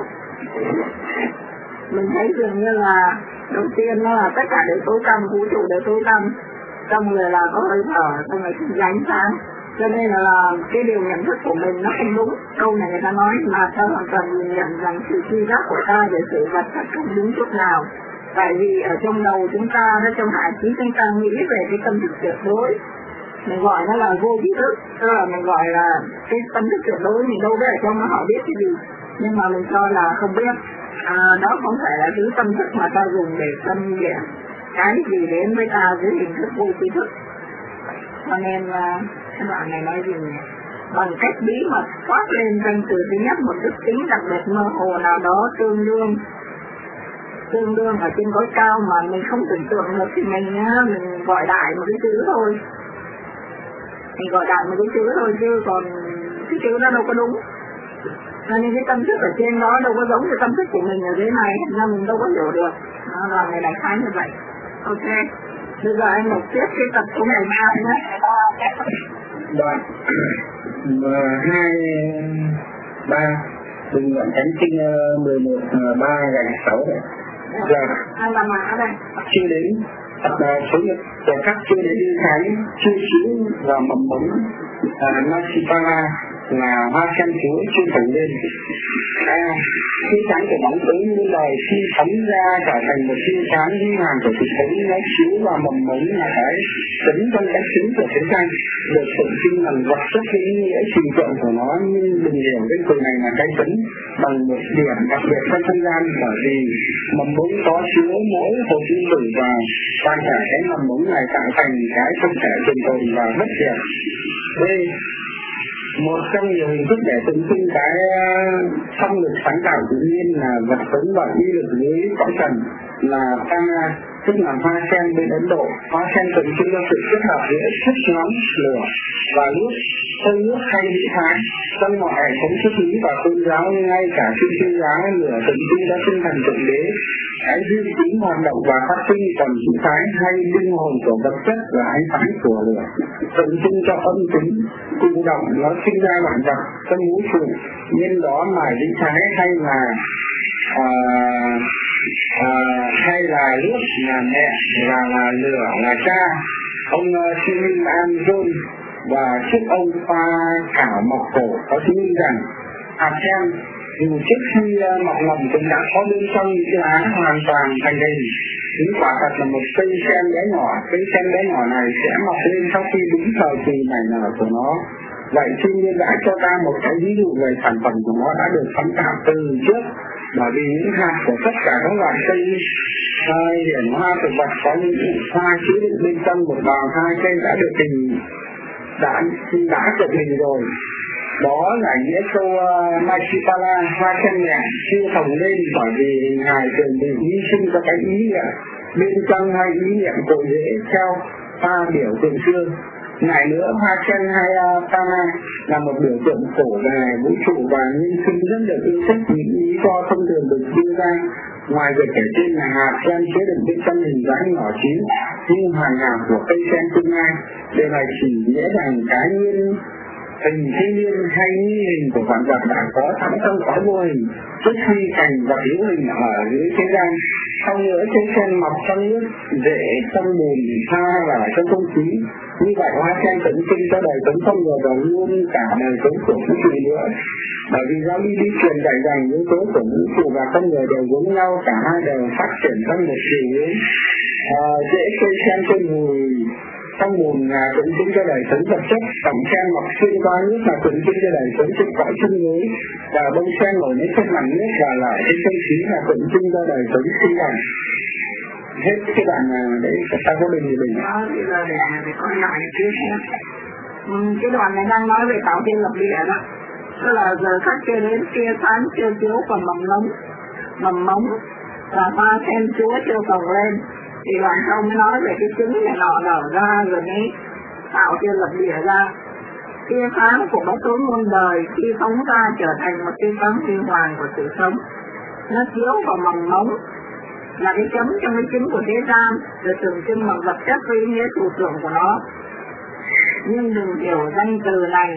Speaker 1: Mình thấy dường như là đầu tiên nó là tất cả đều tối tâm, vũ trụ đều tối tâm, xong rồi là có hơi thở, xong rồi sinh ra ánh sáng. Cho nên là cái điều nhận thức của mình nó không đúng. Câu này người ta nói mà ta hoàn toàn nhìn nhận rằng sự suy giác của ta về sự vật thật không đúng chút nào. Tại vì ở trong đầu chúng ta, ở trong hải trí chúng ta nghĩ về cái tâm thức tuyệt đối. Mình gọi nó là vô trí thức, tức là mình gọi là cái tâm thức tuyệt đối, mình đâu biết ở trong nó họ biết cái gì. Nhưng mà mình cho là không biết. À, đó không phải là thứ tâm thức mà ta dùng để tâm nghiệm cái gì đến với ta dưới hình thức vô trí thức. Cho nên cái đoạn này nói gì nhỉ? Bằng cách bí mật khoác lên danh từ thứ nhất một đức tính đặc biệt mơ hồ nào đó tương đương tương đương ở trên cõi cao mà mình không tưởng tượng được thì mình mình gọi đại một cái chữ thôi, mình gọi đại một cái chữ thôi chứ còn cái chữ đó đâu có đúng. Cho nên cái tâm thức ở trên đó đâu có giống cái tâm thức của mình ở dưới này, nên mình đâu có hiểu được. Nó là ngày đại khái như vậy. Ok. Bây giờ anh một tiếp cái tập của ngày mai nhé.
Speaker 2: Đoạn hai ba bình luận thánh kinh mười một ba gạch sáu này là
Speaker 1: anh làm mà ở đây
Speaker 2: chưa đến tập số nhật của các chưa đến thánh chưa chiếu và mầm mống Nasipala là hoa sen chúa chưa phủ lên. À, tia sáng của bóng tối như lời khi phóng ra trở thành một tia sáng huy hoàng của sự sống, nó chiếu vào mầm mống là cái tính trong cái trứng của chiến tranh, được tượng trưng bằng vật chất cái ý nghĩa trình tượng của nó. Nhưng đừng hiểu cái từ này là cái tính bằng một điểm đặc biệt trong không gian, bởi vì mầm mống có chứa mỗi hột nguyên tử và toàn cả cái mầm mống này tạo thành cái không thể trường tồn và bất diệt. Đây một trong nhiều hình thức để tượng trưng cái song lực sáng tạo tự nhiên là vật sống và uy lực dưới cõi trần là Tana, tức là hoa sen bên Ấn Độ. Hoa sen tượng trưng cho sự kết hợp giữa sức nóng, lửa và nước, hơi nước hay vĩ thái. Trong mọi hệ thống triết lý và tôn giáo, ngay cả trên tôn giáo, lửa tượng trưng cho tinh thần thượng đế, cái dư tính hoạt động và phát sinh, còn vĩ thái hay linh hồn của vật chất và ánh sáng của lửa tượng trưng cho âm tính, tự động nó sinh ra vạn vật trong vũ trụ. Nhân đó mà vĩ thái hay là à, à, hay là nước là mẹ, và là lửa là cha. Ông Simin An John và trước ông pha khảo mọc cổ có chứng minh rằng hạt sen dù trước khi mọc mầm cũng đã có bên trong những cái lá hoàn toàn thành hình. Những quả thật là một cây sen bé nhỏ, cây sen bé nhỏ này sẽ mọc lên sau khi đúng thời kỳ nảy nở của nó. Vậy thiên nhiên đã cho ta một cái ví dụ về sản phẩm của nó đã được sáng tạo từ trước, bởi vì những hạt của tất cả các loại cây hiển hoa thực vật có những hoa chứa đựng bên trong một bào hai cây đã được hình đã đã được hình rồi. Đó là nghĩa câu uh, Maitipala, hoa sen nhẹ chưa phồng lên, bởi vì hình hài thường bị hy sinh cho cái ý nghĩa bên trong hay ý niệm cội rễ theo ta biểu tượng xưa. Lại nữa, hoa sen hay uh, Tana là một biểu tượng cổ về vũ trụ và nhân sinh rất được yêu thích. Những lý do thông thường được đưa ra ngoài việc kể trên là hạt sen chứa đựng bên trong hình dáng nhỏ chín như hoàn hảo của cây sen tương lai. Điều này chỉ nghĩa rằng cái nguyên hình thiên nhiên hay nghi hình của vạn vật đã có sẵn trong cõi vô hình trước khi thành vật hữu hình ở dưới thế gian. Sau nữa, cây sen mọc trong nước, rễ trong bùn, xa và trong không khí. Như vậy, hoa sen tượng trưng cho đời sống con người và luôn cả đời sống của vũ trụ nữa. Bởi vì giáo lý đi truyền dạy rằng yếu tố của vũ trụ và con người đều giống nhau, cả hai đều phát triển trong một chiều hướng. À, rễ cây sen trên mùi trong bùn là tượng trưng cho đời sống vật chất, cọng sen mọc xuyên qua nước là tượng trưng cho đời sống trên cõi chân núi, và bông sen nổi lên trên mặt nước và lại trên không khí là tượng trưng cho đời sống sinh hoạt. Hết cái đoạn đấy ta có bình gì bình
Speaker 1: đó thì là để để con lại trước nhé. Ừ, cái đoạn này đang nói về tạo thiên lập địa đó, tức là giờ khách chưa đến, tia sáng chưa chiếu còn mầm mống mầm mống và hoa sen chúa chưa phồng lên, thì đoạn sau mới nói về cái trứng này nọ nở ra rồi mới tạo thiên lập địa ra. Tia sáng của bóng tối muôn đời khi phóng ra trở thành một tia sáng huy hoàng của sự sống, nó chiếu vào mầm mống là cái chấm trong cái trứng của thế gian, rồi tượng trưng bằng vật chất với ý nghĩa thủ tưởng của nó. Nhưng đừng hiểu danh từ này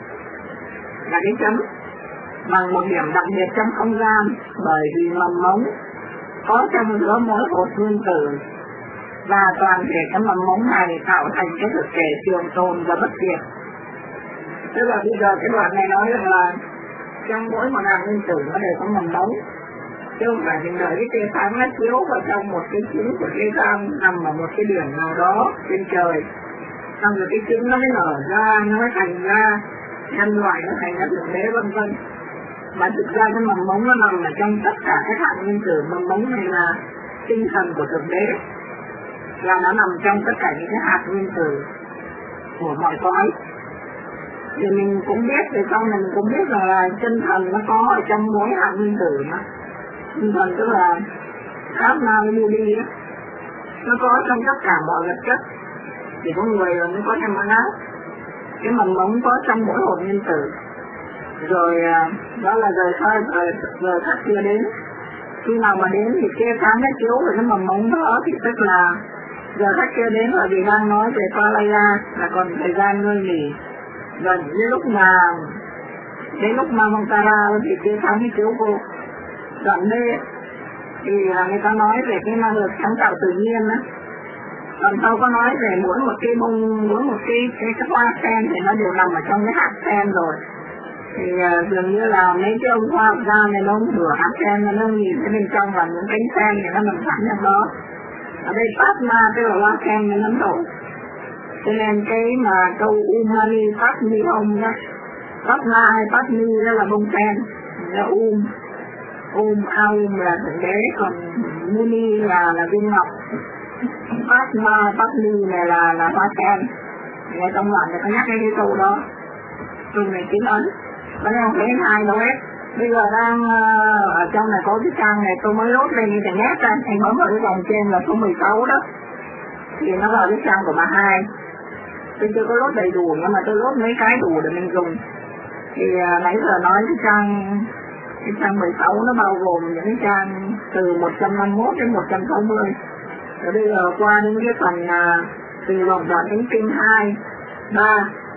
Speaker 1: là cái chấm bằng một điểm đặc biệt trong không gian, bởi vì mầm mống có trong giữa mỗi hột nguyên tử, và toàn thể cái mầm mống này tạo thành cái thực thể trường tồn và bất diệt. Tức là bây giờ cái đoạn này nói rằng là trong mỗi một hạt nguyên tử nó đều có mầm mống, chứ không phải mình đợi cái tia sáng nó chiếu vào trong một cái trứng của thế gian nằm ở một cái điểm nào đó trên trời, xong rồi cái trứng nó mới nở ra, nó mới thành ra nhân loại, nó thành ra thực đế vân vân. Mà thực ra cái mầm mống nó nằm ở trong tất cả các hạt nguyên tử. Mầm mống này là tinh thần của thực đế, là nó nằm trong tất cả những cái hạt nguyên tử của mọi cõi. Thì mình cũng biết, thì sau mình cũng biết rằng là chân thần nó có ở trong mỗi hạt nguyên tử mà. Tinh thần tức là Atma Buddhi á, nó có trong tất cả mọi vật chất, thì có người là nó có trong bản ác. Cái mầm mống có trong mỗi hồn nguyên tử. Rồi đó là giờ thôi, giờ khách chưa đến. Khi nào mà đến thì kia sáng nó chiếu về cái mầm mống đó, thì tức là giờ khách chưa đến, bởi vì đang nói về Palaya là còn thời gian ngơi nghỉ. Rồi đến lúc mà đến lúc mà Mantara thì kia sáng mới chiếu vô. Đoạn D thì là người ta nói về cái năng lực sáng tạo tự nhiên á. Còn sau có nói về mỗi một cái bông, mỗi một cái cái, cái hoa sen thì nó đều nằm ở trong cái hạt sen rồi. Thì uh, dường như là mấy cái ông khoa học gia này nó không rửa hạt sen, nó nhìn cái bên trong là những cánh sen thì nó nằm sẵn trong đó. Ở đây plasma tức là hoa sen nó nấm đổ. Cho nên cái mà câu umani plasmi ông đó, plasma hay plasmi đó là bông sen, là um, um aum là thượng đế, còn muni là là viên ngọc, plasma plasmi này là là hoa sen. Người trong đoạn người ta nhắc cái câu đó, trường này tiếng Ấn, vẫn không thấy hai đâu hết. Bây giờ đang uh, ở trong này có cái trang này tôi mới lốt lên internet ra, anh bấm vào cái dòng trên là số mười sáu đó, thì nó vào cái trang của bà hai. Tôi chưa có lốt đầy đủ nhưng mà tôi lốt mấy cái đủ để mình dùng. Thì uh, nãy giờ nói cái trang cái trang mười sáu nó bao gồm những cái trang từ một trăm năm mươi mốt đến một trăm sáu mươi. Rồi bây giờ qua đến cái phần uh, từ vòng đoạn đến kinh hai, ba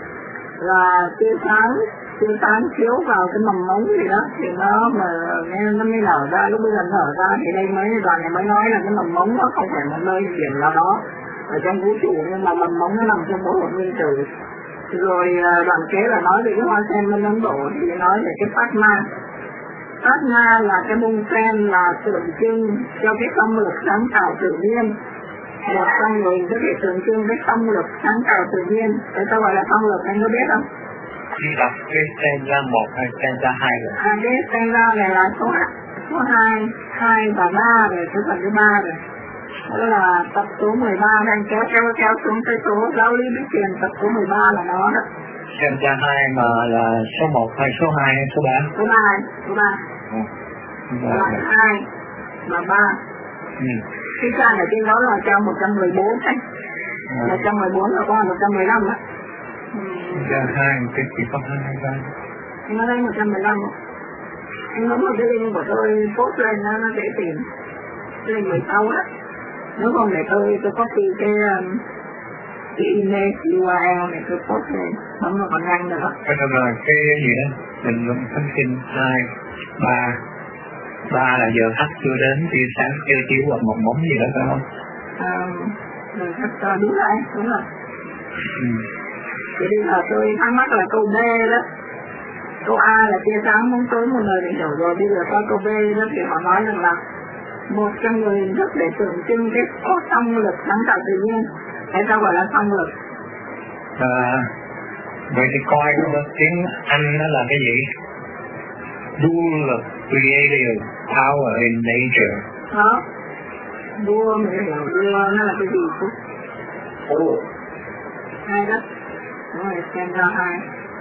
Speaker 1: là tia sáng, tia sáng chiếu vào cái mầm mống gì đó thì nó mà nó mới nở ra. Lúc bây giờ nở ra thì đây mới đoạn này mới nói là cái mầm mống nó không phải một nơi điểm nào đó ở trong vũ trụ, nhưng mà mầm mống nó nằm trong mỗi một nguyên tử. Rồi đoạn kế là nói về cái hoa sen bên Ấn Độ thì nói về cái plasma. Plasma là cái bông sen là tượng trưng cho cái công lực sáng tạo tự nhiên. Một trong người có thể tượng trưng cái công lực sáng tạo tự nhiên. Tại sao gọi là công lực anh có biết không?
Speaker 3: Khi đọc cái stanza một hay stanza hai rồi?
Speaker 1: À cái stanza này là số số hai, hai và ba rồi, số phần thứ ba rồi. Đó là tập số mười ba đang kéo kéo kéo xuống tới số giáo lý biết truyền tập số mười ba là nó đó.
Speaker 3: Stanza hai mà là số một hay số hai hay số ba?
Speaker 1: Số ba, số ba.
Speaker 3: Ừ.
Speaker 1: Là hai và ba.
Speaker 3: Ừ.
Speaker 1: Cái trang ở trên đó là trang một trăm mười bốn đấy.
Speaker 3: Ừ.
Speaker 1: một trăm mười bốn là có một trăm mười lăm đó.
Speaker 3: Stanza hai cái chỉ có hai ba.
Speaker 1: Anh nói đây một trăm mười lăm. Anh bấm vào cái link của tôi post lên nó nó dễ tìm. Cái link mười sáu á. Nếu không để tôi tôi copy cái cái email u rờ lờ này tôi post lên, bấm vào còn nhanh nữa.
Speaker 3: Cái đó là cái gì đó, mình luận thông tin hai, ba, ba là giờ hắt chưa đến, tia sáng chưa chiếu hoặc một móng gì đó phải không?
Speaker 1: À, rồi hắt đúng rồi, đúng rồi.
Speaker 3: Ừ.
Speaker 1: Thì bây giờ tôi thắc mắc là câu B đó. Câu A là tia sáng bóng tối một lời mình hiểu rồi, bây giờ qua câu B đó thì họ nói rằng là một trong người hình thức để tượng trưng cái có song lực sáng tạo tự nhiên. Tại sao gọi là song lực?
Speaker 3: À, vậy thì coi đó, tiếng Anh nó là cái gì? Dual lực, creative power in nature.
Speaker 1: Đó. Đua mình hiểu đua nó là cái gì chứ?
Speaker 2: Ồ.
Speaker 1: Hai đó. Đúng rồi, xem ra hai.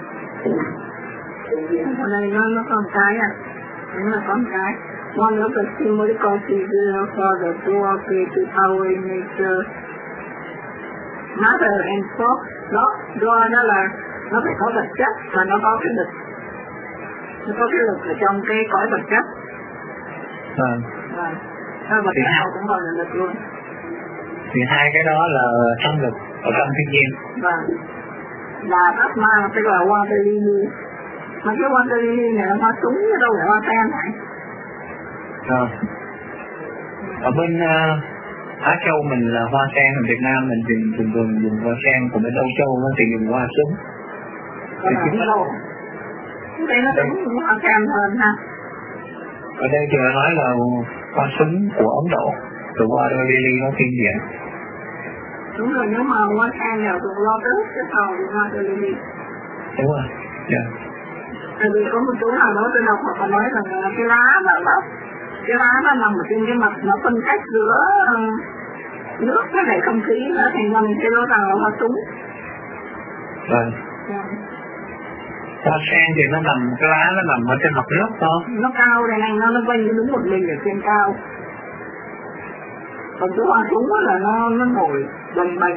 Speaker 1: Ở đây nó, nó có một cái à. Đúng là có một cái. One of the symbolical figures for the dual creative power in nature. Matter and force. Đó, dual đó là nó phải có vật chất và nó có cái lực. Nó có cái lực ở trong cái cõi vật chất.
Speaker 3: À.
Speaker 1: Vâng. Và vật nào cũng gọi là lực luôn.
Speaker 3: Thì hai cái đó là song lực ở trong thiên nhiên.
Speaker 1: Vâng. Là plasma tức là water lily. Mà cái water lily này là hoa súng chứ đâu phải hoa sen này.
Speaker 3: À. Ở bên uh, Á Châu mình là hoa sen, ở Việt Nam mình dùng thường thường dùng hoa sen, còn bên Âu Châu thì dùng hoa súng.
Speaker 1: Còn ở đâu? Đây nó đúng hoa sen hơn ha.
Speaker 3: Ở đây thì nói là hoa súng của Ấn Độ, từ water lily nó thiên diện.
Speaker 1: Đúng rồi, nếu mà hoa sen nào thuộc lotus cái sau thì water lily.
Speaker 3: Đúng rồi. Dạ.
Speaker 1: Tại vì có một chỗ nào đó tôi đọc họ nói rằng là cái lá đó, đó cái lá nó nằm ở trên cái mặt nó phân cách giữa uh, nước với lại không khí, nó thành ra mình cái đó rằng là hoa súng.
Speaker 3: Vâng.
Speaker 1: Yeah.
Speaker 3: Hoa sen thì nó nằm, cái lá nó nằm ở trên mặt nước thôi.
Speaker 1: Nó cao này này, nó nó quanh đúng một mình ở trên cao. Còn cái hoa súng là nó nó nổi bềnh bềnh.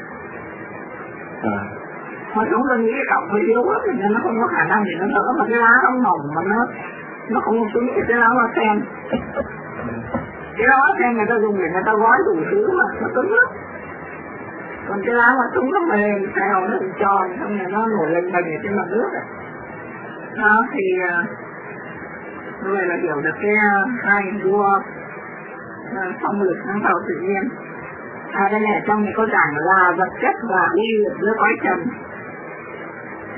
Speaker 3: À.
Speaker 1: Hoa súng tôi nghĩ cái cọng hơi yếu lắm, nên nó không có khả năng để nó đỡ, mà cái lá nó mỏng mà nó nó không có cứng cái lá hoa sen. Cái lá hoa sen người ta dùng để người ta gói đủ thứ mà nó cứng lắm. Còn cái lá hoa súng nó mềm, sao nó bị tròn, xong rồi nó nổi lên bềnh ở trên mặt nước. Đó thì như vậy là hiểu được cái hai đua phong lực sáng tạo tự nhiên. À đây này trong cái câu giảng là vật chất và uy lực giữa cõi trần.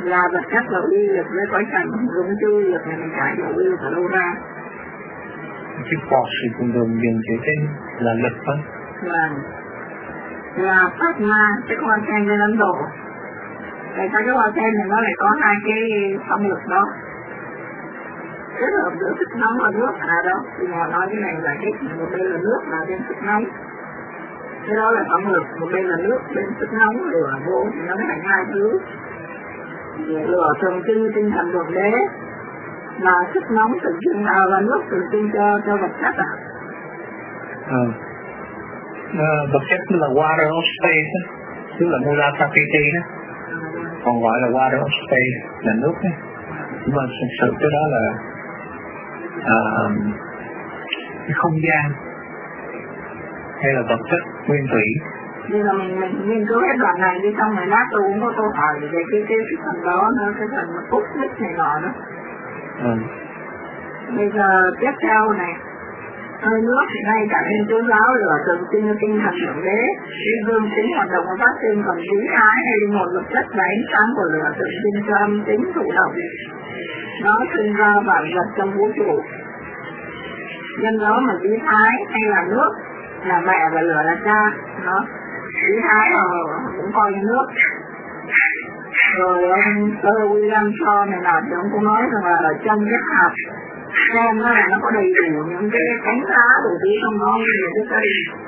Speaker 1: là vật chất là uy lực với cõi trần dùng chứ uy lực này mình chạy là uy lực ở đâu ra.
Speaker 3: Cái force thì cũng dùng dùng chữ trên là lực thôi.
Speaker 1: Là là Pháp Ma cái con sen bên Ấn Độ. Tại sao cái con sen này nó lại có hai cái phong lực đó kết hợp giữa sức nóng và nước à đó. Thì họ nói cái này là cái một bên là nước là bên sức nóng. Cái đó là phong lực, một bên là nước, bên sức nóng lửa vô thì nó mới thành hai thứ. Lửa tượng trưng tinh thần thượng đế, mà sức nóng tượng trưng nào là nước tượng trưng cho cho vật chất à?
Speaker 3: Ừ. À, vật chất là water of space đó, tức là Mula Prakriti đó, còn gọi là water of space là nước đó. Nhưng mà thực sự cái đó là à, cái không gian hay là vật chất nguyên thủy.
Speaker 1: Bây giờ mình mình nghiên cứu hết đoạn này đi xong rồi lát tôi cũng có câu hỏi về cái cái cái phần đó nữa, cái phần phúc nhất này nọ đó.
Speaker 3: Ừ.
Speaker 1: Bây giờ tiếp theo này, hơi nước thì ngay cả bên Chúa giáo lửa tượng trưng cho tinh thần thượng đế, cái dương tính hoạt động của phát sinh còn khí ái hay một vật chất và ánh sáng của lửa tượng trưng cho âm tính thụ động. Nó sinh ra bản vật trong vũ trụ. Nhân đó mà khí thái hay là nước là mẹ và lửa là cha, nó khí thái là cũng coi như nước. Rồi ông Sir William Shaw này nọ thì ông cũng nói rằng là ở trong cái hạt sen nó là nó có đầy đủ những cái cánh lá đủ thứ trong nó, nhiều cái cây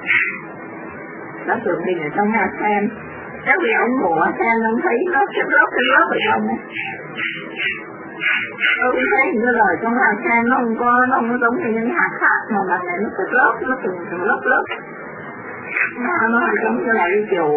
Speaker 1: đã tưởng mình ở trong hạt sen. Các vị ông mổ hạt sen ông thấy nó chất lớp cái lớp ở trong ấy. Tôi cũng thấy như là ở trong hạt sen nó không có, nó không có giống như những hạt khác mà lần này nó từng lớp, nó từng từng lớp lớp. Nó, nó giống như là cái kiểu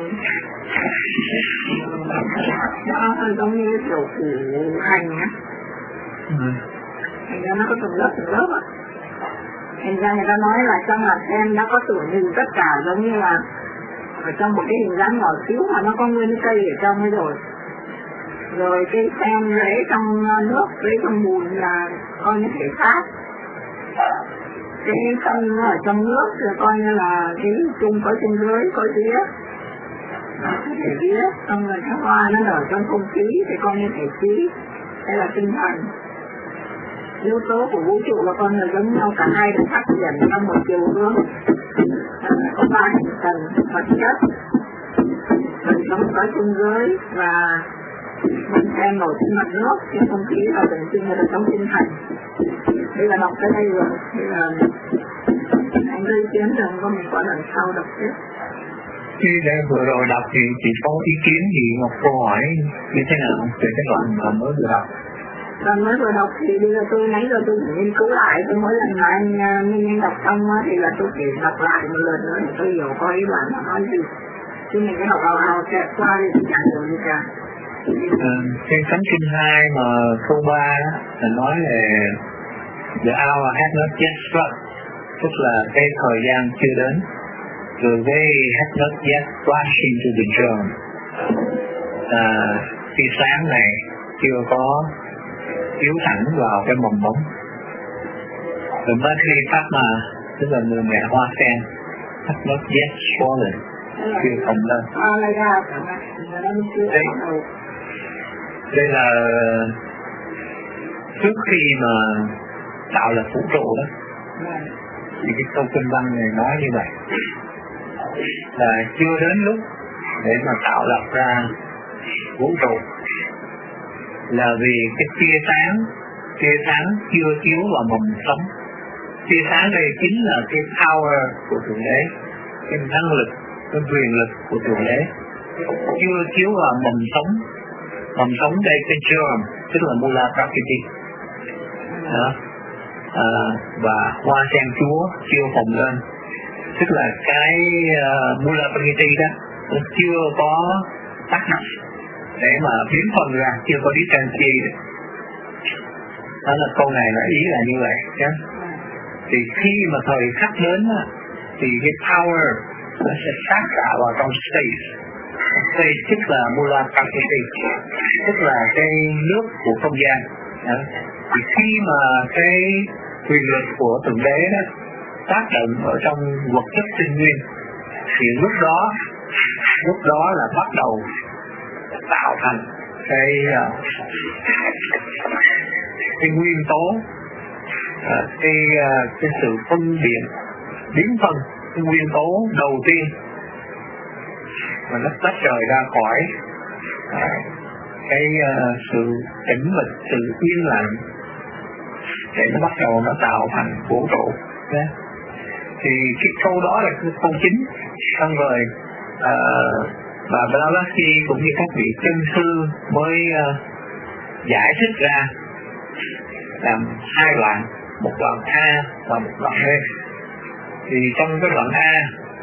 Speaker 1: nó hơi giống như cái kiểu củ hành á.
Speaker 3: Ừ.
Speaker 1: Thành ra nó có từng lớp từng lớp á. Thành ra người ta nói là trong hạt sen đã có tưởng hình tất cả giống như là ở trong một cái hình dáng nhỏ xíu mà nó có nguyên cây ở trong ấy rồi. Rồi cái sen lấy trong nước, lấy trong bùn là coi như thể xác. Cái phân ở trong nước là coi như là cái chung có trên dưới, có dưới. Thể vía, xong rồi cái hoa nó nở trong không khí thì coi như thể khí, hay là tinh thần. Yếu tố của vũ trụ và con người giống nhau, cả hai được phát triển trong một chiều hướng. Có ba hình tầng vật chất, đời sống có trên dưới và mình xem nổi trên mặt nước, trên không khí là tượng trưng là đời sống tinh thần. Đây là đọc tới đây rồi, đây là anh gây kiến rồi, có mình có lần sau đọc tiếp.
Speaker 3: Khi đã vừa rồi đọc thì chị có ý kiến gì, một câu hỏi như thế nào về cái đoạn mà mới vừa đọc?
Speaker 1: Đoạn mới vừa đọc thì bây giờ tôi nãy giờ tôi nghiên cứu lại, tôi mỗi lần mà anh Minh Anh đọc xong thì là tôi chỉ đọc lại một lần nữa để tôi hiểu có ý đoạn mà nói gì. Chứ mình cái đọc vào vào sẽ qua thì tôi chẳng hiểu gì cả.
Speaker 3: À, trên Thánh Kinh hai mà câu ba là nói về the hour has not yet struck, tức là cái thời gian chưa đến. The way has not yet flashed into the germ. À, tia sáng này chưa có chiếu thẳng vào cái mầm mống. The Mercury Padma, tức là người mẹ hoa sen, has not yet swollen, chưa phồng lên. Đây, đây là trước khi mà tạo lập vũ trụ đó, thì cái câu kinh văn này nói như vậy, là chưa đến lúc để mà tạo lập ra vũ trụ, là vì cái tia sáng tia sáng chưa chiếu vào mầm sống. Tia sáng đây chính là cái power của Thượng Đế, cái năng lực, cái quyền lực của Thượng Đế chưa chiếu vào mầm sống. Mầm sống đây cái germ, tức là Mula Prakriti đó. À, và hoa sen chúa chưa phồng lên, tức là cái uh, Mula Prakriti đó nó chưa có tác động để mà biến phần ra, chưa có differentiate được. Đó là câu này là ý là như vậy nhé. Thì khi mà thời khắc đến thì cái power nó sẽ sát cả vào trong space. Space tức là Mula Prakriti, tức là cái nước của không gian. Đó. Thì khi mà cái quyền lực của Thượng Đế đó tác động ở trong vật chất tinh nguyên, thì lúc đó lúc đó là bắt đầu tạo thành cái cái nguyên tố, cái cái sự phân biệt biến phân, cái nguyên tố đầu tiên mà nó tách rời ra khỏi cái sự tĩnh mịch, sự yên lặng, để nó bắt đầu nó tạo thành vũ trụ. Yeah. Thì cái câu đó là cái câu chính. Xong rồi uh, và Blavatsky cũng như các vị chân sư mới uh, giải thích ra làm hai đoạn, một đoạn A và một đoạn B. Thì trong cái đoạn A,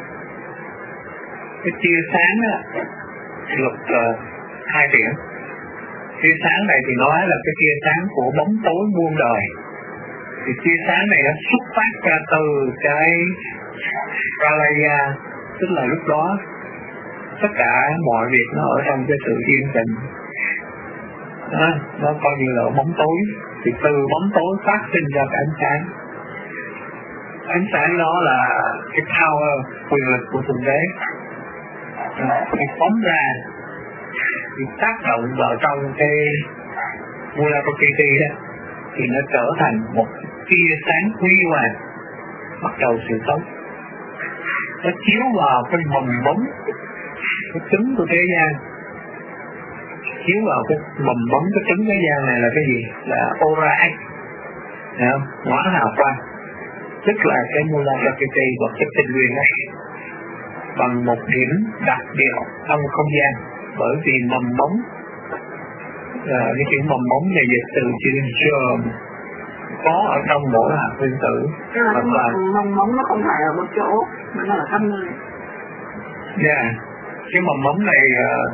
Speaker 3: cái tia sáng á, luật uh, hai điểm. Tia sáng này thì nói là cái tia sáng của bóng tối muôn đời. Thì tia sáng này nó xuất phát ra từ cái Pralaya, tức là lúc đó tất cả mọi việc nó ở trong cái sự yên tĩnh, đó, nó coi như là bóng tối. Thì từ bóng tối phát sinh ra cái ánh sáng. Ánh sáng đó là cái power, quyền lực của Thượng Đế. Thì phóng ra, thì tác động vào trong cái Mula Prakriti đó, thì nó trở thành một tia sáng huy hoàng, bắt đầu sự sống. Nó chiếu vào cái mầm bóng, cái trứng của thế gian, chiếu vào cái mầm bóng cái trứng thế gian này là cái gì? Là Aura X, ngõ hào quang, tức là cái Mula Prakriti vật chất tinh nguyên đó, bằng một điểm đặc biệt trong không gian. Bởi vì mầm bóng, à, cái chữ mầm bóng này dịch từ chữ germ, có ở trong mỗi hạt nguyên tử.
Speaker 1: Hoặc là mầm móng nó không phải ở một chỗ mà nó ở khắp nơi.
Speaker 3: Dạ, yeah. Cái mầm móng này uh,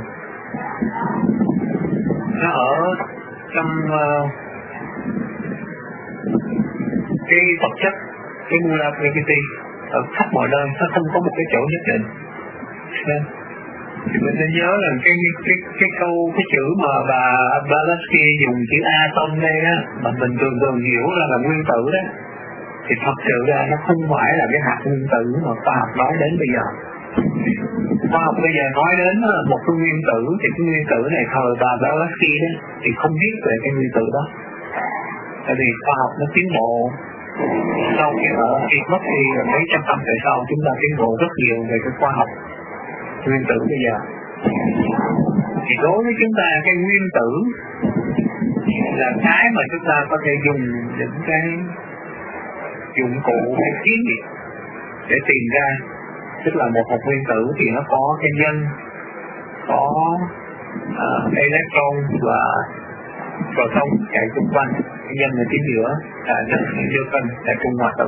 Speaker 3: nó ở trong uh, cái vật chất, cái Mula Prakriti ở khắp mọi nơi, nó không có một cái chỗ nhất định. Yeah. Thì mình nên nhớ là cái cái cái câu cái chữ mà bà Blavatsky dùng chữ atom đây á, mà mình thường thường hiểu là là nguyên tử đó, thì thật sự ra nó không phải là cái hạt nguyên tử mà khoa học nói đến bây giờ. Khoa học bây giờ nói đến một cái nguyên tử, thì cái nguyên tử này thời bà Blavatsky đó thì không biết về cái nguyên tử đó. Tại vì khoa học nó tiến bộ sau khi ở khi mất đi mấy trăm năm về sau, chúng ta tiến bộ rất nhiều về cái khoa học nguyên tử bây giờ. Thì đối với chúng ta cái nguyên tử là cái mà chúng ta có thể dùng những cái dụng cụ hay kiến nghị để tìm ra. Tức là một hạt nguyên tử thì nó có cái nhân, có uh, electron và proton chạy xung quanh. Cái nhân là chính giữa, là nhân neutron là trung hòa tử.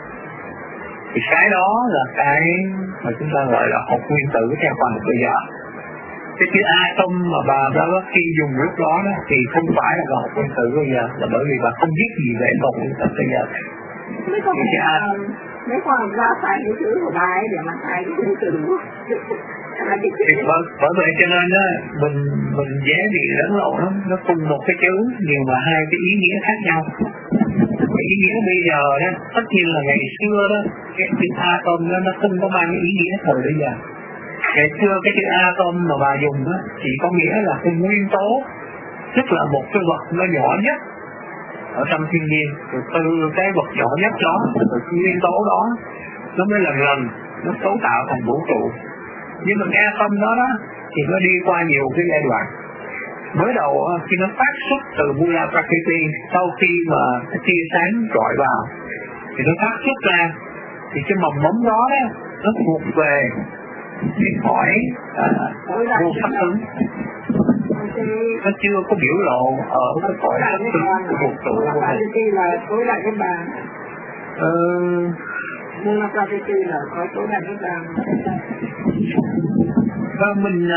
Speaker 3: Thì cái đó là cái mà chúng ta gọi là hạt nguyên tử theo khoa học bây giờ. Cái chữ atom mà bà Blavatsky dùng lúc đó, đó thì không phải là hạt nguyên tử bây giờ, là bởi vì bà không biết gì về hạt nguyên tử bây giờ.
Speaker 1: Mấy con mấy khoa học gia phải cái chữ của bà ấy để mà sai cái nguyên tử.
Speaker 3: Bởi, bởi vậy cho nên đó, mình mình dễ bị lẫn lộn lắm. Nó cùng một cái chữ nhưng mà hai cái ý nghĩa khác nhau. Cái ý nghĩa bây giờ đó, tất nhiên là ngày xưa đó, cái chữ atom đó nó không có mang cái ý nghĩa thời bây giờ. Ngày xưa cái chữ atom mà bà dùng đó chỉ có nghĩa là cái nguyên tố, tức là một cái vật nó nhỏ nhất ở trong thiên nhiên. Rồi từ cái vật nhỏ nhất đó, từ cái nguyên tố đó, nó mới lần lần nó cấu tạo thành vũ trụ. Nhưng mà cái atom đó, đó thì nó đi qua nhiều cái giai đoạn. Mới đầu khi nó phát xuất từ Mula Prakriti, sau khi mà cái tia sáng rọi vào thì nó phát xuất ra, thì cái mầm mống đó, đó nó thuộc về cái cõi vô pháp ứng. Nó chưa có biểu lộ ở cái cõi pháp ứng của vũ trụ của mình.
Speaker 1: Là tối đại cái bàn.
Speaker 3: Ờ...
Speaker 1: Mula Prakriti là có tối đại cái bàn.
Speaker 3: Và mình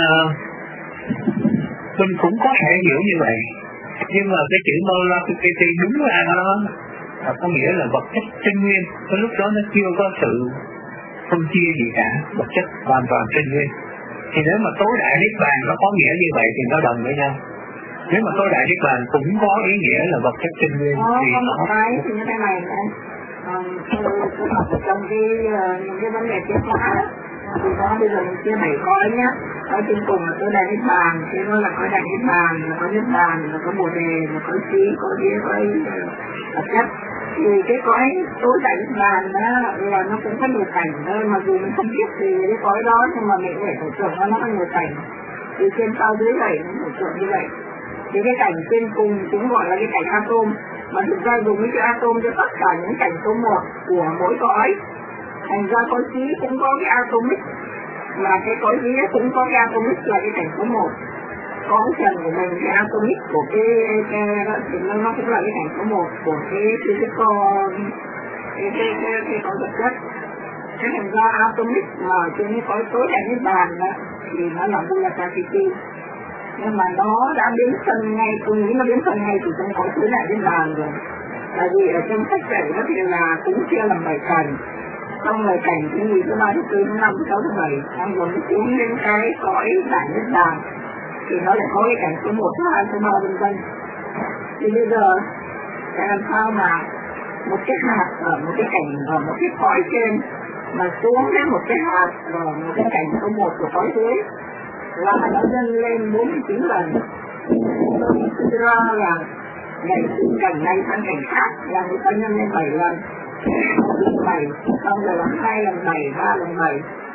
Speaker 3: mình cũng có thể hiểu như vậy, nhưng mà cái chữ Mula Prakriti đúng là nó có nghĩa là vật chất chân nguyên. Cái lúc đó nó chưa có sự phân chia gì cả, vật chất hoàn toàn chân nguyên. Thì nếu mà tối đại niết bàn nó có nghĩa như vậy thì nó đồng với nhau. Nếu mà tối đại niết bàn cũng có ý nghĩa là vật chất chân nguyên
Speaker 1: Ờ,
Speaker 3: thì
Speaker 1: có một
Speaker 3: nó...
Speaker 1: cái thì như thế này này. Ờ, tôi học trong cái những cái vấn đề tiến hóa Thì đó bây giờ mình chia bảy cõi nhá. Cõi trên cùng là cõi Đại Niết Bàn, thế đó là cõi Đại Niết Bàn, là cõi Niết Bàn, là cõi Bồ Đề, là cõi trí, cõi vía, cõi vật chất. Thì cái cõi tối Đại Niết Bàn đó là nó cũng có nhiều cảnh thôi, mặc dù mình không biết gì cái cõi đó nhưng mà mình phải tưởng tượng nó nó có nhiều cảnh. Từ trên cao dưới vậy nó tưởng tượng như vậy. Thì cái cảnh trên cùng cũng gọi là cái cảnh atom, mà thực ra dùng cái chữ atom cho tất cả những cảnh số một của mỗi cõi. Thành ra cõi trí cũng có cái atomic, mà cái cõi vía cũng có cái atomic là cái cảnh số một. Có cái trần của mình, cái atomic của cái, cái thì nó cũng là cái cảnh số một của cái physical, cái cái cái cái cõi vật chất. Thế thành ra atomic mà trên cái cõi tối Đại Niết Bàn đó thì nó là Buddha-Prakriti. Nhưng mà nó đã biến thân ngay, tôi nghĩ nó biến thân ngay từ trong cõi tối Đại Niết Bàn rồi. Tại vì ở trong sách dạy đó thì là cũng chia làm bảy cảnh. Trong lời cảnh thứ nhì, thứ ba, thứ tư, thứ năm, thứ sáu, thứ bảy, anh muốn xuống đến cái cõi Đại Niết Bàn thì nó lại có cái cảnh số một, số hai, số ba, vân vân. Thì bây giờ làm sao mà một cái hạt ở một cái cảnh ở một cái cõi trên mà xuống đến một cái hạt ở một cái cảnh số một của cõi dưới là nó dâng lên bốn mươi chín lần. Tôi ra là ngày từ cảnh này sang cảnh khác là người ta nhân lên bảy lần. bảy, xong rồi là hai lần bảy, ba lần bảy.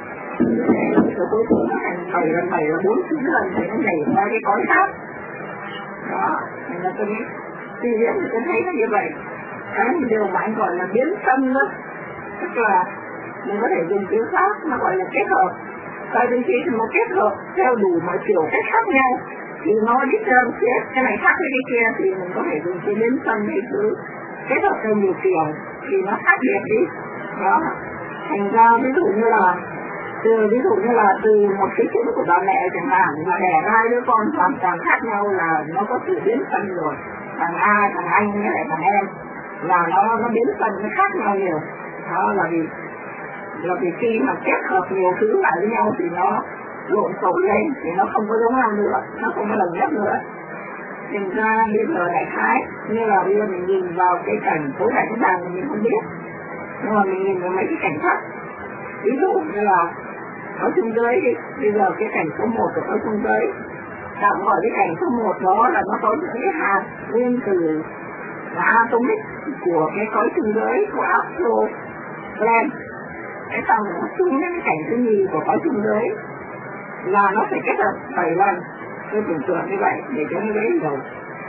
Speaker 1: Rồi cuối cùng nó thành bảy lần bảy là bốn mươi chín lần thì nó nhảy qua cái cõi khác. Đó, thành ra tôi nghĩ suy diễn thì tôi thấy nó như vậy. Cái điều mà anh gọi là biến tâm đó, tức là mình có thể dùng chữ pháp nó gọi là kết hợp. Tại vì khi mà kết hợp theo đủ mọi kiểu cách khác nhau thì nó đi theo kết cái này khác với cái kia thì mình có thể dùng chữ biến tâm để cứ kết hợp theo nhiều kiểu thì nó khác biệt đi. Đó, thành ra ví dụ như là từ ví dụ như là từ một cái chữ của bà mẹ chẳng hạn mà đẻ ra đứa con hoàn toàn khác nhau là nó có sự biến tâm rồi. Thằng A, thằng anh với lại thằng em là nó nó biến tâm nó khác nhau nhiều. Đó là vì là vì khi mà kết hợp nhiều thứ lại với nhau thì nó lộn xộn lên thì nó không có giống nhau nữa, nó không có đồng nhất nữa. Thành ra bây giờ đại khái như là bây giờ mình nhìn vào cái cảnh tối Đại Niết Bàn mình không biết, nhưng mà mình nhìn vào mấy cái cảnh khác. Ví dụ như là ở trung giới đi, bây giờ cái cảnh số một của ở trung giới, tạm gọi cái cảnh số một đó là nó có những cái hạt nguyên tử là atomic của cái cõi trung giới của astro plan. Cái sau nó xuống đến cái cảnh thứ nhì của cõi trung giới là nó phải kết hợp bảy lần. Tôi tưởng tượng như vậy để cho nó lấy đầu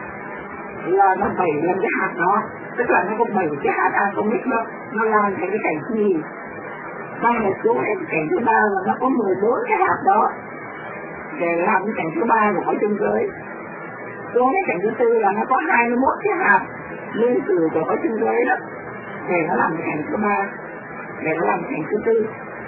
Speaker 1: là nó bảy lần cái hạt đó, tức là nó có bảy cái hạt atomic đó, nó làm thành cái cảnh thứ nhì. Xong rồi xuống cái cảnh thứ ba là nó có mười bốn cái hạt đó để làm cái cảnh thứ ba của cõi trung giới. Xuống cái cảnh thứ tư là nó có hai mươi mốt cái hạt nguyên tử của cõi trung giới đó để nó làm cái cảnh thứ ba, để nó làm cái cảnh thứ tư.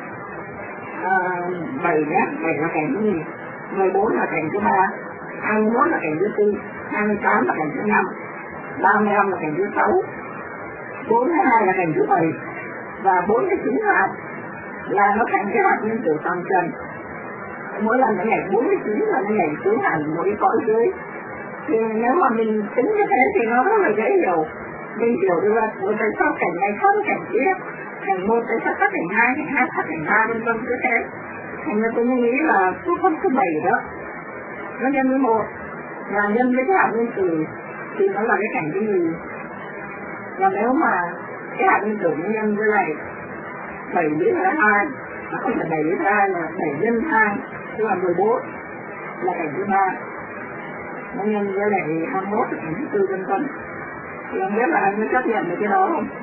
Speaker 1: À, bảy nhé, bảy là cảnh thứ nhì, mười bốn là cảnh thứ ba, hai mươi mốt là cảnh thứ tư, hai mươi tám là cảnh thứ năm, ba mươi lăm là cảnh thứ sáu, bốn mươi hai là cảnh thứ bảy và bốn mươi chín hạt là nó thành cái hạt nguyên tử toàn trần. Mỗi lần nó nhảy bốn mươi chín là nó nhảy xuống hẳn một cái cõi dưới. Thì nếu mà mình tính như thế thì nó rất là dễ hiểu. Mình hiểu được là một tại sao cảnh này khác cảnh kia, cảnh một tại sao khác cảnh hai, cảnh hai khác cảnh ba, vân vân cứ thế. Thành ra tôi nghĩ là số không số bảy đó nó nhân với một và nhân với cái hạt nguyên tử thì nó là cái cảnh thứ nhì. Và nếu mà cái hạt nguyên tử nó nhân với lại bảy với lại hai, nó không phải bảy với hai là bảy nhân hai, tức là mười bốn là cảnh thứ ba, nó nhân với lại hai mươi mốt là cảnh thứ tư, vân vân. Thì không biết là anh mới chấp nhận được cái đó không?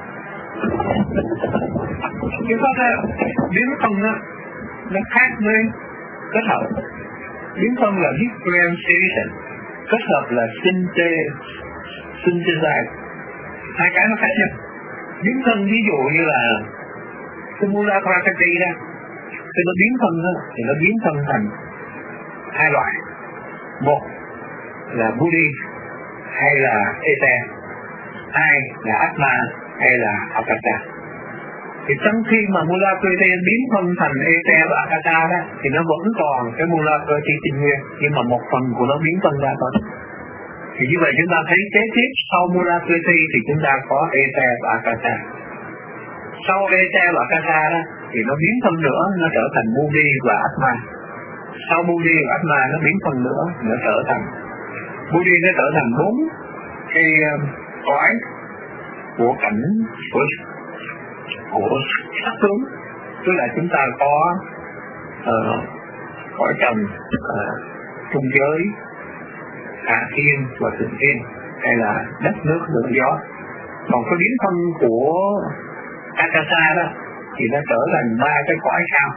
Speaker 3: Chúng ta thấy biến thân đó, nó khác với kết hợp. Biến thân là differentiation, kết hợp là synthesize, hai cái nó khác nhau. Biến thân ví dụ như là cái Mula Prakriti đó, khi nó biến thân đó, thì nó biến thân thành hai loại, một là Buddhi hay là Ether, hai là Atma hay là Akasa. Thì trong khi mà Mula Prakriti biến thân thành Ether và Akasa đó, thì nó vẫn còn cái Mula Prakriti tinh nguyên, nhưng mà một phần của nó biến thân ra thôi. Thì như vậy chúng ta thấy kế tiếp sau Mula Prakriti thì chúng ta có Ether và Akasa. Sau Ether và Akasa đó thì nó biến phân nữa, nó trở thành Buddhi và Atma. Sau Buddhi và Atma nó biến phân nữa, nó trở thành Buddhi, nó trở thành bốn cái cõi của cảnh của của sắc tướng. Tức là chúng ta có uh, cõi trần, uh, trung giới, hạ thiên và thượng thiên, hay là đất nước lửa gió. Còn cái biến phân của Akasa đó thì nó trở thành ba cái cõi sao.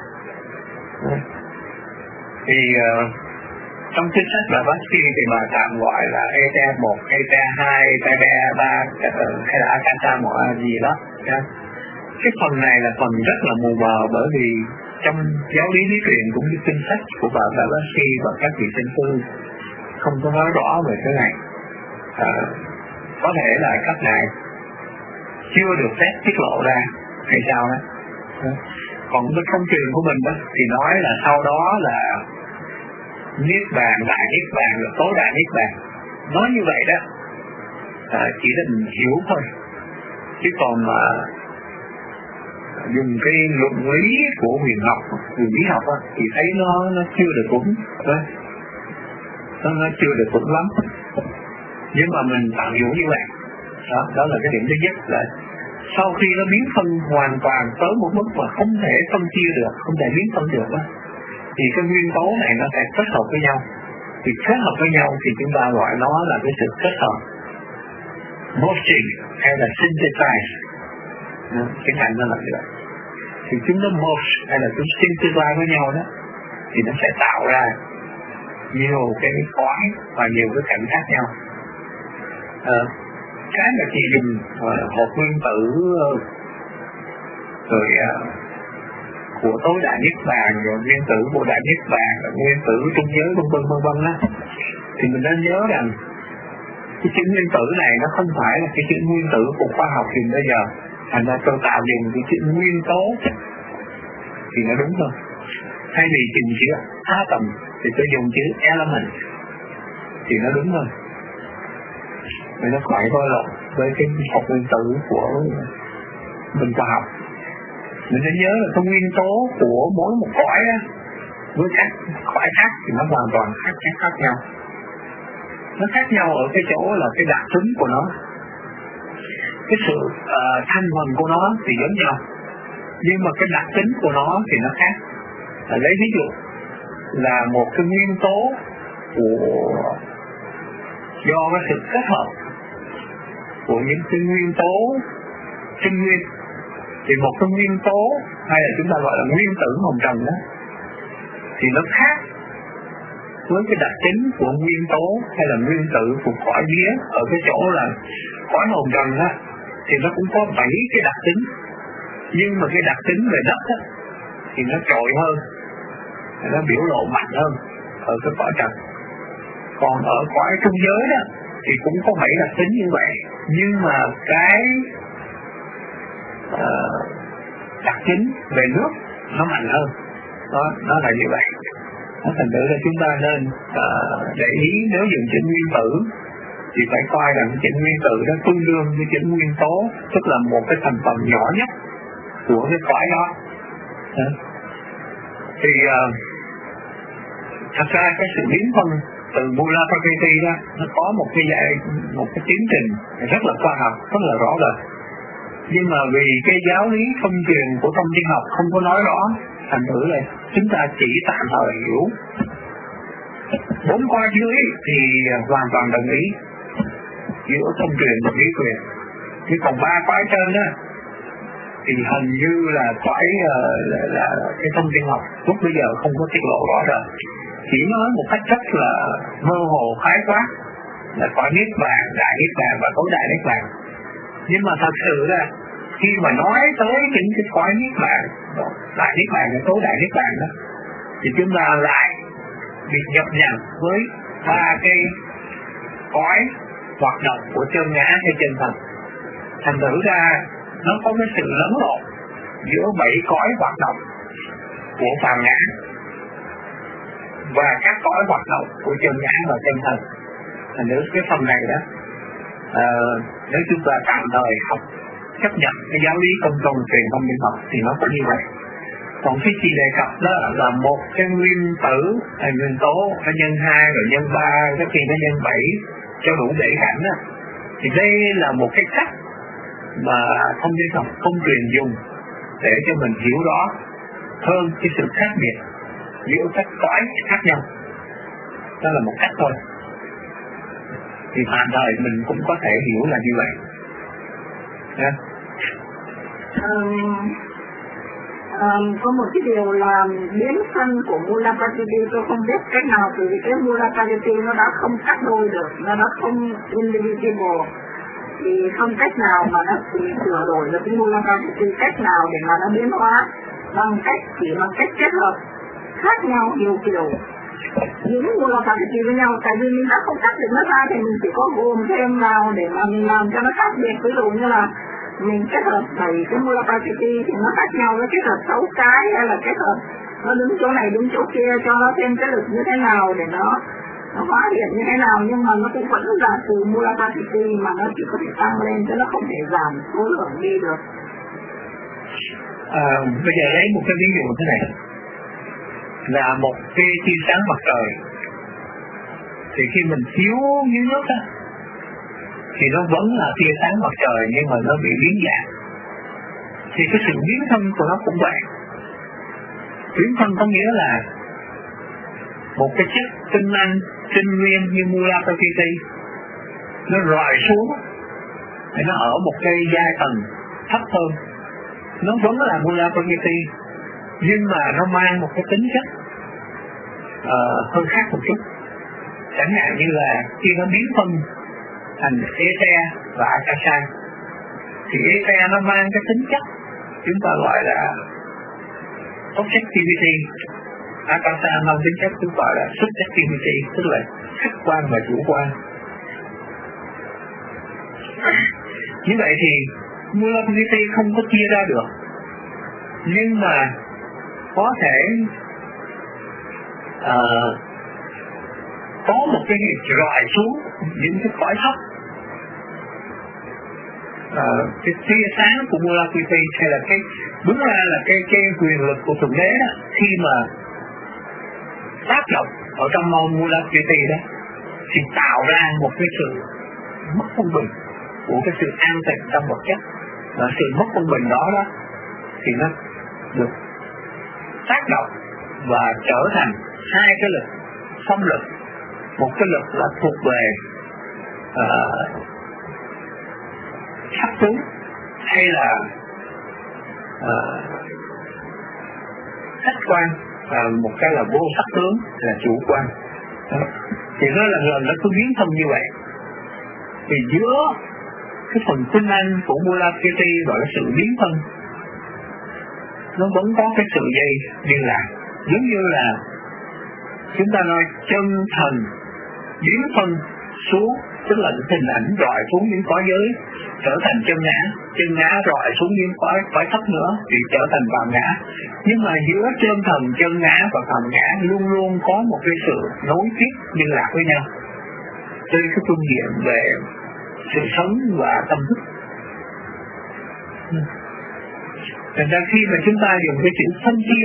Speaker 3: Thì uh, trong chính sách là Vasti thì bà tạm gọi là Eta một, Eta hai, Eta ba hay là Akasa một gì đó. Cái phần này là phần rất là mù mờ, bởi vì trong giáo lý lý truyền cũng như kinh sách của bà Vasti và các vị sinh sư không có nói rõ về cái này. À, có thể là các ngài chưa được phép tiết lộ ra hay sao đó. Còn cái thông truyền của mình đó thì nói là sau đó là niết bàn, đại niết bàn, rồi tối đại niết bàn. Nói như vậy đó à, chỉ là mình hiểu thôi, chứ còn mà dùng cái luận lý của huyền học, huyền lý học đó, thì thấy nó nó chưa được vững, nó nó chưa được vững lắm. Nhưng mà mình tạm hiểu như vậy. Đó, đó là cái điểm thứ nhất, là sau khi nó biến phân hoàn toàn tới một mức mà không thể phân chia được, không thể biến phân được đó, thì cái nguyên tố này nó sẽ kết hợp với nhau. Thì kết hợp với nhau thì chúng ta gọi nó là cái sự kết hợp, merging hay là synthesize. Cái thành nó là như vậy. Thì chúng nó merge hay là chúng synthesize với nhau đó, thì nó sẽ tạo ra nhiều cái cõi và nhiều cái cảnh khác nhau. À, cái mà chị dùng uh, hộp nguyên tử uh, rồi uh, của tối đại niết bàn, rồi nguyên tử của đại niết bàn, rồi nguyên tử trung giới vân vân vân vân á, thì mình nên nhớ rằng cái chữ nguyên tử này nó không phải là cái chữ nguyên tử của khoa học hiện bây giờ. Thành ra tôi tạo dùng cái chữ nguyên tố thì nó đúng thôi. Thay vì dùng chữ atom thì tôi dùng chữ element thì nó đúng thôi. Vì nó khỏi thôi rồi với cái học nguyên tử của mình khoa học. Mình nên nhớ là cái nguyên tố của mỗi một cõi á, với các cõi khác thì nó hoàn toàn khác khác khác nhau. Nó khác nhau ở cái chỗ là cái đặc tính của nó, cái sự uh, thanh thuần của nó thì giống nhau, nhưng mà cái đặc tính của nó thì nó khác. À, lấy ví dụ là một cái nguyên tố của do cái sự kết hợp của những cái nguyên tố tinh nguyên, thì một cái nguyên tố hay là chúng ta gọi là nguyên tử hồng trần đó thì nó khác với cái đặc tính của nguyên tố hay là nguyên tử của cõi vía. Ở cái chỗ là cõi hồng trần đó thì nó cũng có bảy cái đặc tính, nhưng mà cái đặc tính về đất đó, thì nó trội hơn, nó biểu lộ mạnh hơn ở cái cõi trần. Còn ở cõi trung giới đó thì cũng có bảy đặc tính như vậy, nhưng mà cái uh, đặc tính về nước nó mạnh hơn. Đó, nó là như vậy. Nó thành thử là chúng ta nên uh, để ý nếu dùng chữ nguyên tử thì phải coi rằng chữ nguyên tử đó tương đương với chữ nguyên tố, tức là một cái thành phần nhỏ nhất của cái cõi đó. Đó. Thì uh, thật ra cái sự biến phân từ Mula Prakriti đó nó có một cái dạy, một cái tiến trình rất là khoa học, rất là rõ rệt. Nhưng mà vì cái giáo lý thông truyền của tâm thiên học không có nói rõ, thành thử là chúng ta chỉ tạm thời hiểu bốn cõi dưới thì hoàn toàn đồng ý giữa thông truyền và lý truyền. Chứ còn ba cõi trên đó thì hình như là cõi là, là cái thông thiên học lúc bây giờ không có tiết lộ rõ rệt, chỉ nói một cách rất là mơ hồ khái quát là cõi niết bàn, đại niết bàn và tối đại niết bàn. Nhưng mà thật sự là khi mà nói tới những cái cõi niết bàn, đại niết bàn và tối đại niết bàn đó, thì chúng ta lại bị nhập nhằng với ba cái cõi hoạt động của chân ngã hay chân thần. Thành thử ra nó có cái sự lẫn lộn giữa bảy cõi hoạt động của phàm ngã và các cõi hoạt động của chân ngã và chân thần. Thành thử cái phần này đó, à, nếu chúng ta tạm thời học chấp nhận cái giáo lý công công truyền thông minh học thì nó có như vậy. Còn cái chi đề cập đó là một cái nguyên tử hay nguyên tố phải nhân hai rồi nhân ba, cái khi nó nhân bảy cho đủ bể cảnh đó. Thì đây là một cái cách mà không dân học không truyền dùng để cho mình hiểu rõ hơn cái sự khác biệt giữa các cõi khác nhau. Đó là một cách thôi. Thì tạm thời mình cũng có thể hiểu là như vậy. Yeah.
Speaker 1: Um, um, có một cái điều là biến thân của Mula Prakriti, tôi không biết cách nào, từ vì cái Mula Prakriti nó đã không cắt đôi được, nó đã không indivisible, thì không cách nào mà nó sửa đổi được cái Mula Prakriti, cách nào để mà nó biến hóa bằng cách chỉ bằng cách kết hợp khác nhau nhiều kiểu những Mula Prakriti với nhau. Tại vì mình đã không cắt được nó ra thì mình chỉ có gồm thêm vào để mà mình làm cho nó khác biệt. Ví dụ như là mình kết hợp bảy cái Mula Prakriti thì nó khác nhau, nó kết hợp sáu cái hay là kết hợp nó đứng chỗ này đứng chỗ kia cho nó thêm cái lực như thế nào để nó nó hóa hiện như thế nào, nhưng mà nó cũng vẫn là từ Mula Prakriti mà nó chỉ có thể tăng lên chứ nó không thể giảm số lượng đi được.
Speaker 3: À, bây giờ lấy một cái ví dụ thế này, là một cái tia sáng mặt trời, thì khi mình chiếu dưới nước á thì nó vẫn là tia sáng mặt trời nhưng mà nó bị biến dạng. Thì cái sự biến thân của nó cũng vậy. Biến thân có nghĩa là một cái chất tinh năng tinh nguyên như Mula Prakriti nó rọi xuống thì nó ở một cái giai tầng thấp hơn, nó vẫn là Mula Prakriti nhưng mà nó mang một cái tính chất uh, hơi khác một chút. Chẳng hạn như là khi nó biến phân thành ether và akasha, thì ether nó mang cái tính chất chúng ta gọi là objectivity, akasha mang tính chất chúng gọi là subjectivity, tức là khách quan và chủ quan. Như vậy thì Mula Prakriti không có chia ra được, nhưng mà có thể uh, có một cái rọi xuống những cái cõi thấp, uh, cái tia sáng của Mula Prakriti, hay là cái đúng ra là cái cái quyền lực của thượng đế đó, khi mà tác động ở trong Mula Prakriti đó thì tạo ra một cái sự mất phân bình của cái sự an tịnh trong vật chất, và sự mất phân bình đó đó thì nó được tác động và trở thành hai cái lực xâm lực. Một cái lực là thuộc về uh, sắc tướng hay là uh, khách quan, và một cái là vô sắc tướng là chủ quan. uh, thì nó là lần nó cứ biến thân như vậy. Thì giữa cái phần tinh anh của Mula Prakriti gọi là sự biến thân, nó vẫn có cái sự dây liên lạc, giống như là chúng ta nói chân thần biến thân xuống, tức là hình ảnh rọi xuống những cõi giới trở thành chân ngã, chân ngã rọi xuống những cõi cõi thấp nữa thì trở thành phàm ngã. Nhưng mà giữa chân thần, chân ngã và phàm ngã luôn luôn có một cái sự nối tiếp liên lạc với nhau trên cái phương diện về sự sống và tâm thức. Thành ra khi mà chúng ta dùng cái chữ phân chia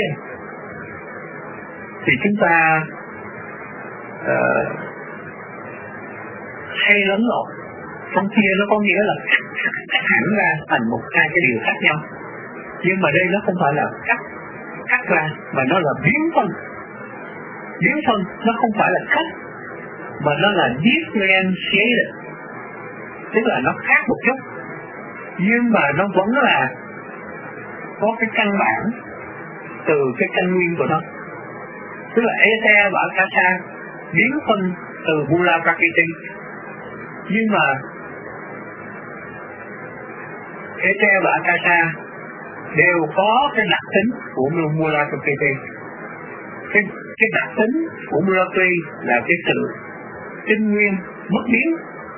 Speaker 3: thì chúng ta uh, hay lẫn lộn. Phân chia nó có nghĩa là cắt hẳn ra thành một hai cái điều khác nhau, nhưng mà đây nó không phải là cắt cắt ra mà nó là biến phân. Biến phân nó không phải là cắt mà nó là differentiated, tức là nó khác một chút nhưng mà nó vẫn là có cái căn bản từ cái căn nguyên của nó. Tức là ether và akasha biến phân từ Mula Prakriti, nhưng mà ether và akasha đều có cái đặc tính của Mula Prakriti. Cái, cái đặc tính của Mula Prakriti là cái sự tinh nguyên bất biến.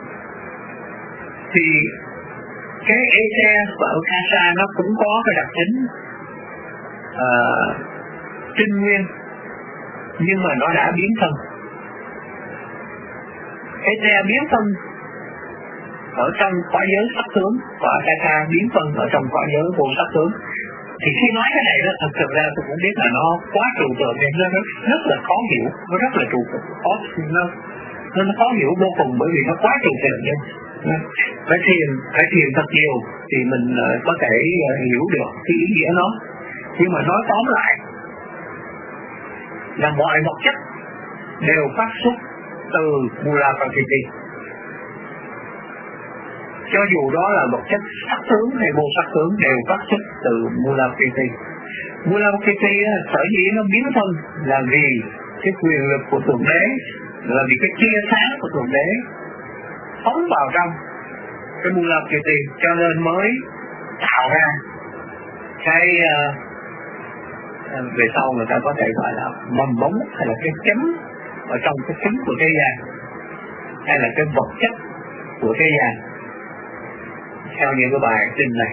Speaker 3: Thì cái ether và akasha nó cũng có cái đặc tính uh, tinh nguyên, nhưng mà nó đã biến thân. Ether biến thân ở trong cõi giới sắc tướng, và akasha biến thân ở trong cõi giới vô sắc tướng. Thì khi nói cái này đó, thật sự ra tôi cũng biết là nó quá trừu tượng, nên nó rất, rất là khó hiểu, nó rất là trừu tượng, khó, nó, nó khó hiểu vô cùng bởi vì nó quá trừu tượng nên phải thiền, phải thiền thật nhiều thì mình uh, có thể uh, hiểu được cái ý nghĩa nó. Nhưng mà nói tóm lại là mọi vật chất đều phát xuất từ Mula Prakriti, cho dù đó là vật chất sắc tướng hay vô sắc tướng đều phát xuất từ Mula Prakriti. Mula Prakriti sở dĩ nó biến thân là vì cái quyền lực của Thượng Đế, là vì cái tia sáng của Thượng Đế phóng vào trong cái Mula Prakriti, cho nên mới tạo ra cái uh, về sau người ta có thể gọi là mầm mống hay là cái chấm ở trong cái trứng của thế gian, hay là cái vật chất của thế gian, theo những cái bài kinh này.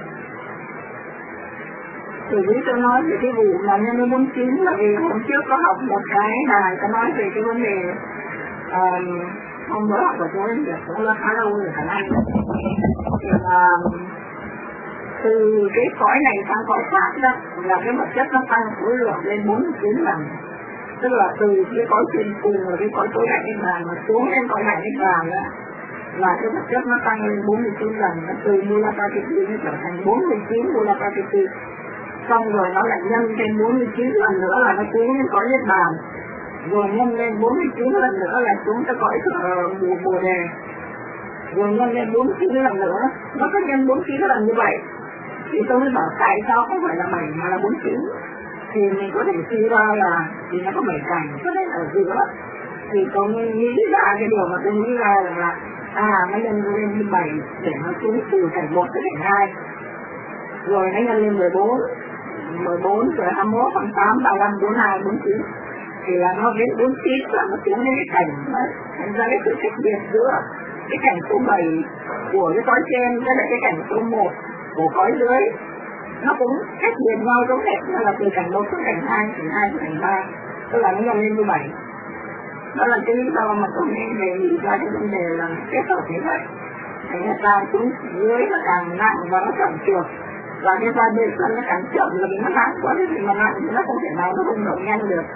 Speaker 1: Thì biết tôi nói về cái vụ mà nhân viên bốn chín là vì hôm trước có học một cái bài có nói về cái vấn đề um, hôm bữa học của tôi cũng là khá lâu rồi khả năng là từ cái cõi này sang cõi khác đó là cái vật chất nó tăng khối lượng lên bốn mươi chín lần, tức là từ cái cõi trên cùng và cái cõi tối đại niết bàn mà xuống lên cõi đại niết bàn đó là cái vật chất nó tăng lên bốn mươi chín lần, nó từ Mula Prakriti nó trở thành bốn mươi chín Mula Prakriti, xong rồi nó lại nhân thêm bốn mươi chín lần nữa là nó xuống lên cõi niết bàn, rồi nhân lên bốn mươi chín lần nữa là xuống tới cõi uh, Bồ Đề, rồi nhân lên bốn mươi chín lần nữa, nó có nhân bốn mươi chín lần như vậy. Thì tôi mới bảo tại sao không phải là bảy mà là bốn mươi chín, thì mình có thể suy ra là thì nó có bảy cảnh, cho nên ở giữa thì tôi nghĩ ra cái điều mà tôi nghĩ ra là à nó nhân lên như bảy để nó xuống từ cảnh một tới cảnh hai, rồi nó nhân lên mười bốn, mười bốn rồi hai mươi mốt, hai mươi tám, ba mươi lăm, bốn mươi hai, bốn mươi chín, thì là nó đến bốn mươi chín là nó xuống đến cái cảnh đó. Thành ra cái sự khác biệt giữa cái cảnh số bảy của cái cõi trên với lại cái cảnh số một của cõi dưới nó cũng khác biệt nhau giống hệt, nó là từ cảnh một xuống cảnh hai, cảnh hai xuống cảnh ba, tức là nó nhân lên như vậy. Đó là cái lý do mà tôi nên đề nghị ra cái vấn đề là kết hợp như vậy. Thành ra ta xuống dưới nó càng nặng và nó chậm trượt, và cái vai bên sân nó càng chậm là vì nó nặng quá, thì mà nặng thì nó không thể nào nó không động nhanh được.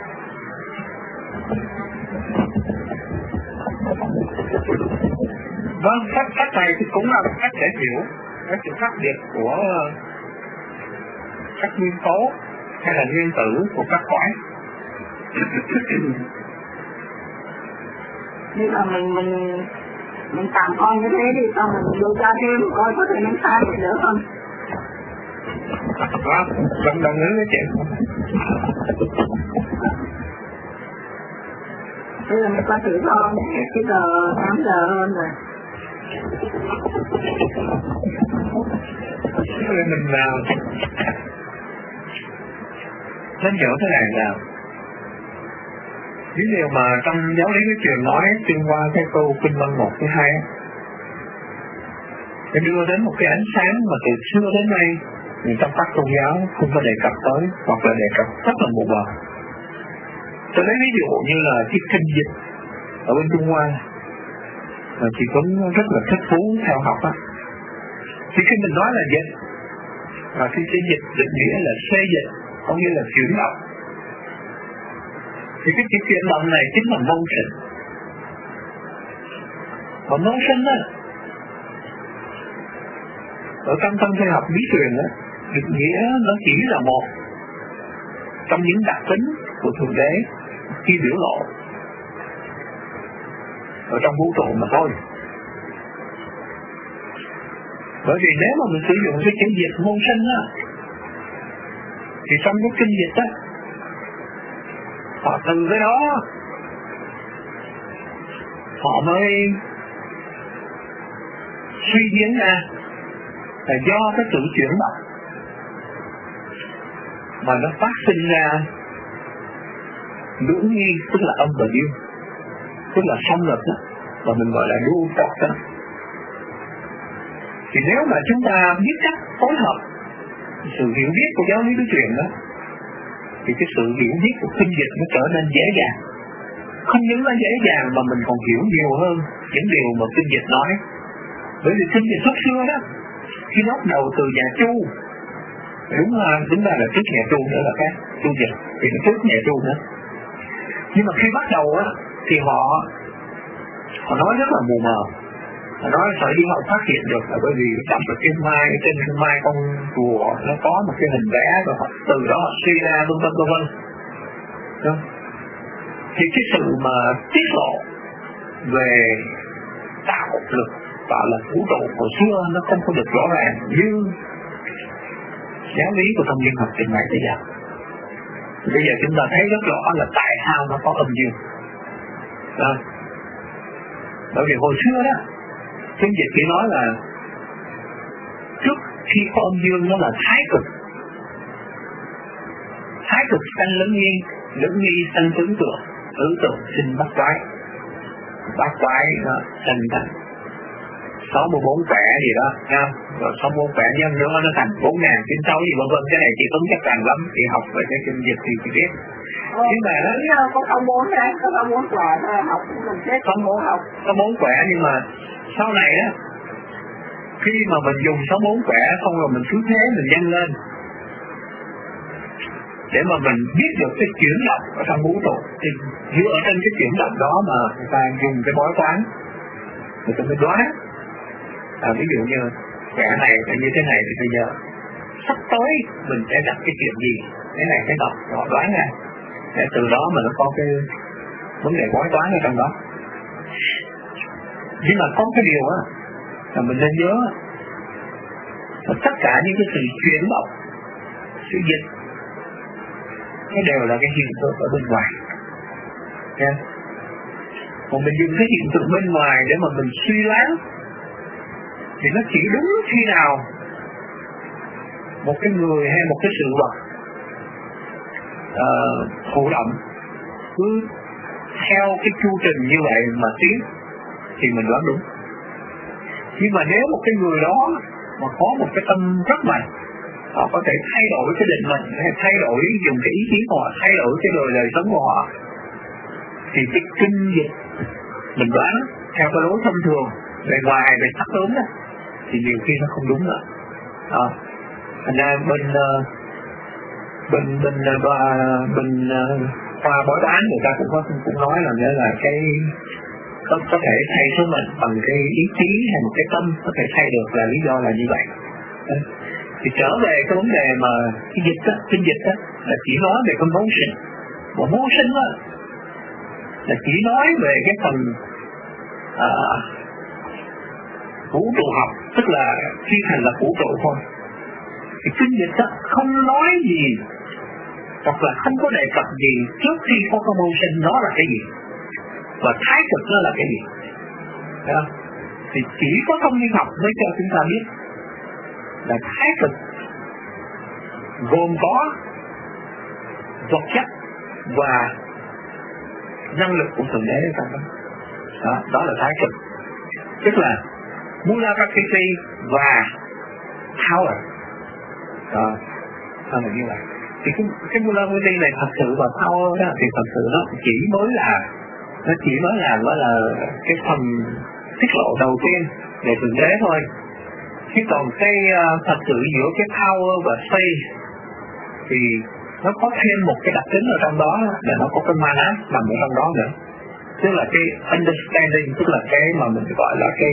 Speaker 3: Vâng, cách cách này thì cũng là một cách để hiểu cái sự khác biệt của các nguyên tố hay là nguyên tử của các cõi.
Speaker 1: Nên là mình mình mình tạm coi như thế đi, xong mình điều tra thêm coi có thể nên sai được nữa không.
Speaker 3: Vâng, đồng đồng ý với chị.
Speaker 1: Bây giờ mình qua thử con, bây giờ tám giờ hơn rồi.
Speaker 3: Rồi mình vào nên hiểu thế này là những điều mà trong giáo lý cái truyền nói xuyên qua cái câu kinh văn một thứ hai để đưa đến một cái ánh sáng mà từ xưa đến nay người trong các tôn giáo không có đề cập tới, hoặc là đề cập rất là mù mờ. Tôi lấy ví dụ như là cái kinh dịch ở bên Trung Hoa mà chị cũng rất là thích thú theo học á. Thì khi mình nói là dịch, và khi cái dịch định nghĩa là xê dịch, có nghĩa là chuyển động, thì cái chữ chuyển động này chính là motion. Và motion đó ở trong tâm thế học bí truyền đó, định nghĩa nó chỉ là một trong những đặc tính của Thượng Đế khi biểu lộ ở trong vũ trụ mà thôi. Bởi vì nếu mà mình sử dụng cái chữ dịch môn sinh á, thì trong cái kinh dịch á, họ từ cái đó họ mới suy diễn ra là do cái sự chuyển động mà nó phát sinh ra lưỡng nghi, tức là âm và dương, tức là song lực đó, và mình gọi là dual force đó. Thì nếu mà chúng ta biết cách phối hợp sự hiểu biết của giáo lý đối truyền đó, thì cái sự hiểu biết của kinh dịch nó trở nên dễ dàng. Không những là dễ dàng mà mình còn hiểu nhiều hơn những điều mà kinh dịch nói. Bởi vì kinh dịch xuất xưa đó, khi nó bắt đầu từ nhà Chu, đúng là đúng là, là trước nhà Chu nữa là khác, Chu dịch thì nó trước nhà Chu nữa. Nhưng mà khi bắt đầu á thì họ họ nói rất là mù mờ. Họ nói sở dĩ họ phát hiện được là bởi vì trong cái kim mai, trên kim mai con rùa nó có một cái hình vẽ, rồi họ từ đó họ suy ra vân vân vân vân. Thì cái sự mà tiết lộ về tạo lực tạo là vũ trụ hồi xưa nó không có được rõ ràng như giáo lý của tâm linh học trình bày bây giờ. Bây giờ chúng ta thấy rất rõ là tại sao nó có âm dương. À, bởi vì hồi xưa đó kinh dịch chỉ nói là trước khi có âm dương nó là thái cực, thái cực sanh lưỡng nghi, lưỡng nghi sanh tướng tượng, tướng tượng sinh bát quái, bát quái nó sanh thành sáu mươi bốn quẻ gì đó nha, rồi sáu mươi bốn quẻ nhân nữa nó thành bốn ngàn chín sáu gì vân vân. Cái này chị Tuấn chắc càng lắm, chị học về cái kinh dịch thì chị biết.
Speaker 1: Ờ, nhưng mà đó có sáu bốn đấy, có sáu bốn quẻ học mình sẽ
Speaker 3: có bốn học có bốn quẻ, nhưng mà sau này á khi mà mình dùng sáu bốn quẻ xong rồi mình cứ thế mình nhân lên để mà mình biết được cái chuyển động ở trong vũ trụ, thì dựa trên cái chuyển động đó mà người ta dùng cái bói toán người ta mới đoán. À, ví dụ như quẻ này là như thế này thì bây giờ sắp tới mình sẽ gặp cái chuyện gì, cái này cái đọc họ đoán ra, để từ đó mà nó có cái vấn đề bói toán ở trong đó. Nhưng mà có cái điều á là mình nên nhớ là tất cả những cái sự chuyển động, sự dịch nó đều là cái hiện tượng ở bên ngoài. Yeah. Còn mình dùng cái hiện tượng bên ngoài để mà mình suy đoán thì nó chỉ đúng khi nào một cái người hay một cái sự vật uh, thụ động cứ theo cái chu trình như vậy mà tiến thì mình đoán đúng. Nhưng mà nếu một cái người đó mà có một cái tâm rất mạnh, họ có thể thay đổi cái định mệnh, hay thay đổi dùng cái ý chí của họ, thay đổi cái đời đời sống của họ, thì cái kinh dịch mình đoán theo cái lối thông thường về ngoài về sắc tướng đó thì nhiều khi nó không đúng nữa. À, thành ra bên uh, bên bên uh, bên uh, khoa bói toán người ta cũng có cũng nói là nghĩa là cái có có thể thay số mệnh bằng cái ý chí hay một cái tâm có thể thay được, là lý do là như vậy. À, thì trở về cái vấn đề mà cái dịch á, kinh dịch á là chỉ nói về cái motion, và motion á là chỉ nói về cái phần à, vũ trụ học, tức là phi hành là vũ trụ thôi. Thì kinh dịch á không nói gì hoặc là không có đề cập gì trước khi có cái motion nó là cái gì và thái cực nó là cái gì. Thấy không? Thì chỉ có thông minh học mới cho chúng ta biết là thái cực gồm có vật chất và năng lực của Thượng Đế ở trong đó. Đó, đó là thái cực, tức là Mula Prakriti và Power. Đó, đó là như vậy. Thì cái, cái Mula Prakriti này thật sự và Power đó thì thật sự nó chỉ mới là nó chỉ mới là gọi là cái phần tiết lộ đầu tiên về Thượng Đế thôi. Chứ còn cái uh, thật sự giữa cái Power và Space thì nó có thêm một cái đặc tính ở trong đó là nó có cái manas nằm ở trong đó nữa, tức là cái understanding, tức là cái mà mình gọi là cái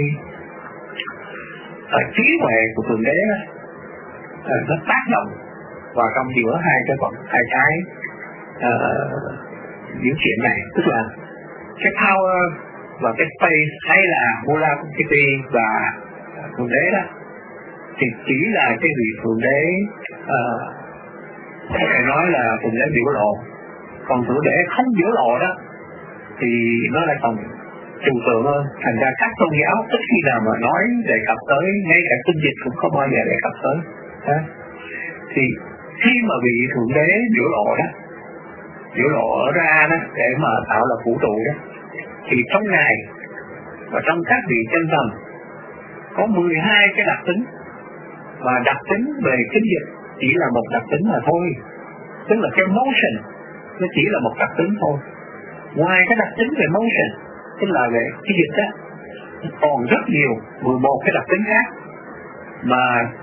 Speaker 3: uh, trí huệ của Thượng Đế đó, uh, nó tác động vào trong giữa hai cái vật hai cái uh, những chuyện này, tức là cái power và cái space hay là Mula Prakriti và Thượng Đế đó thì chỉ là cái vị Thượng Đế uh, có thể nói là Thượng Đế biểu lộ. Còn Thượng Đế không biểu lộ đó thì nó lại còn trừu tượng hơn. Thành ra các tôn giáo ít khi nào mà nói đề cập tới, ngay cả kinh dịch cũng không bao giờ đề cập tới. Đó. Thì khi mà vị Thượng Đế biểu lộ đó, biểu lộ ra đó để mà tạo lập vũ trụ đó, thì trong Ngài và trong các vị chân thần có mười hai cái đặc tính, và đặc tính về kinh dịch chỉ là một đặc tính mà thôi, tức là cái motion nó chỉ là một đặc tính thôi. Ngoài cái đặc tính về motion, tức là về cái dịch á, còn rất nhiều mười một cái đặc tính khác mà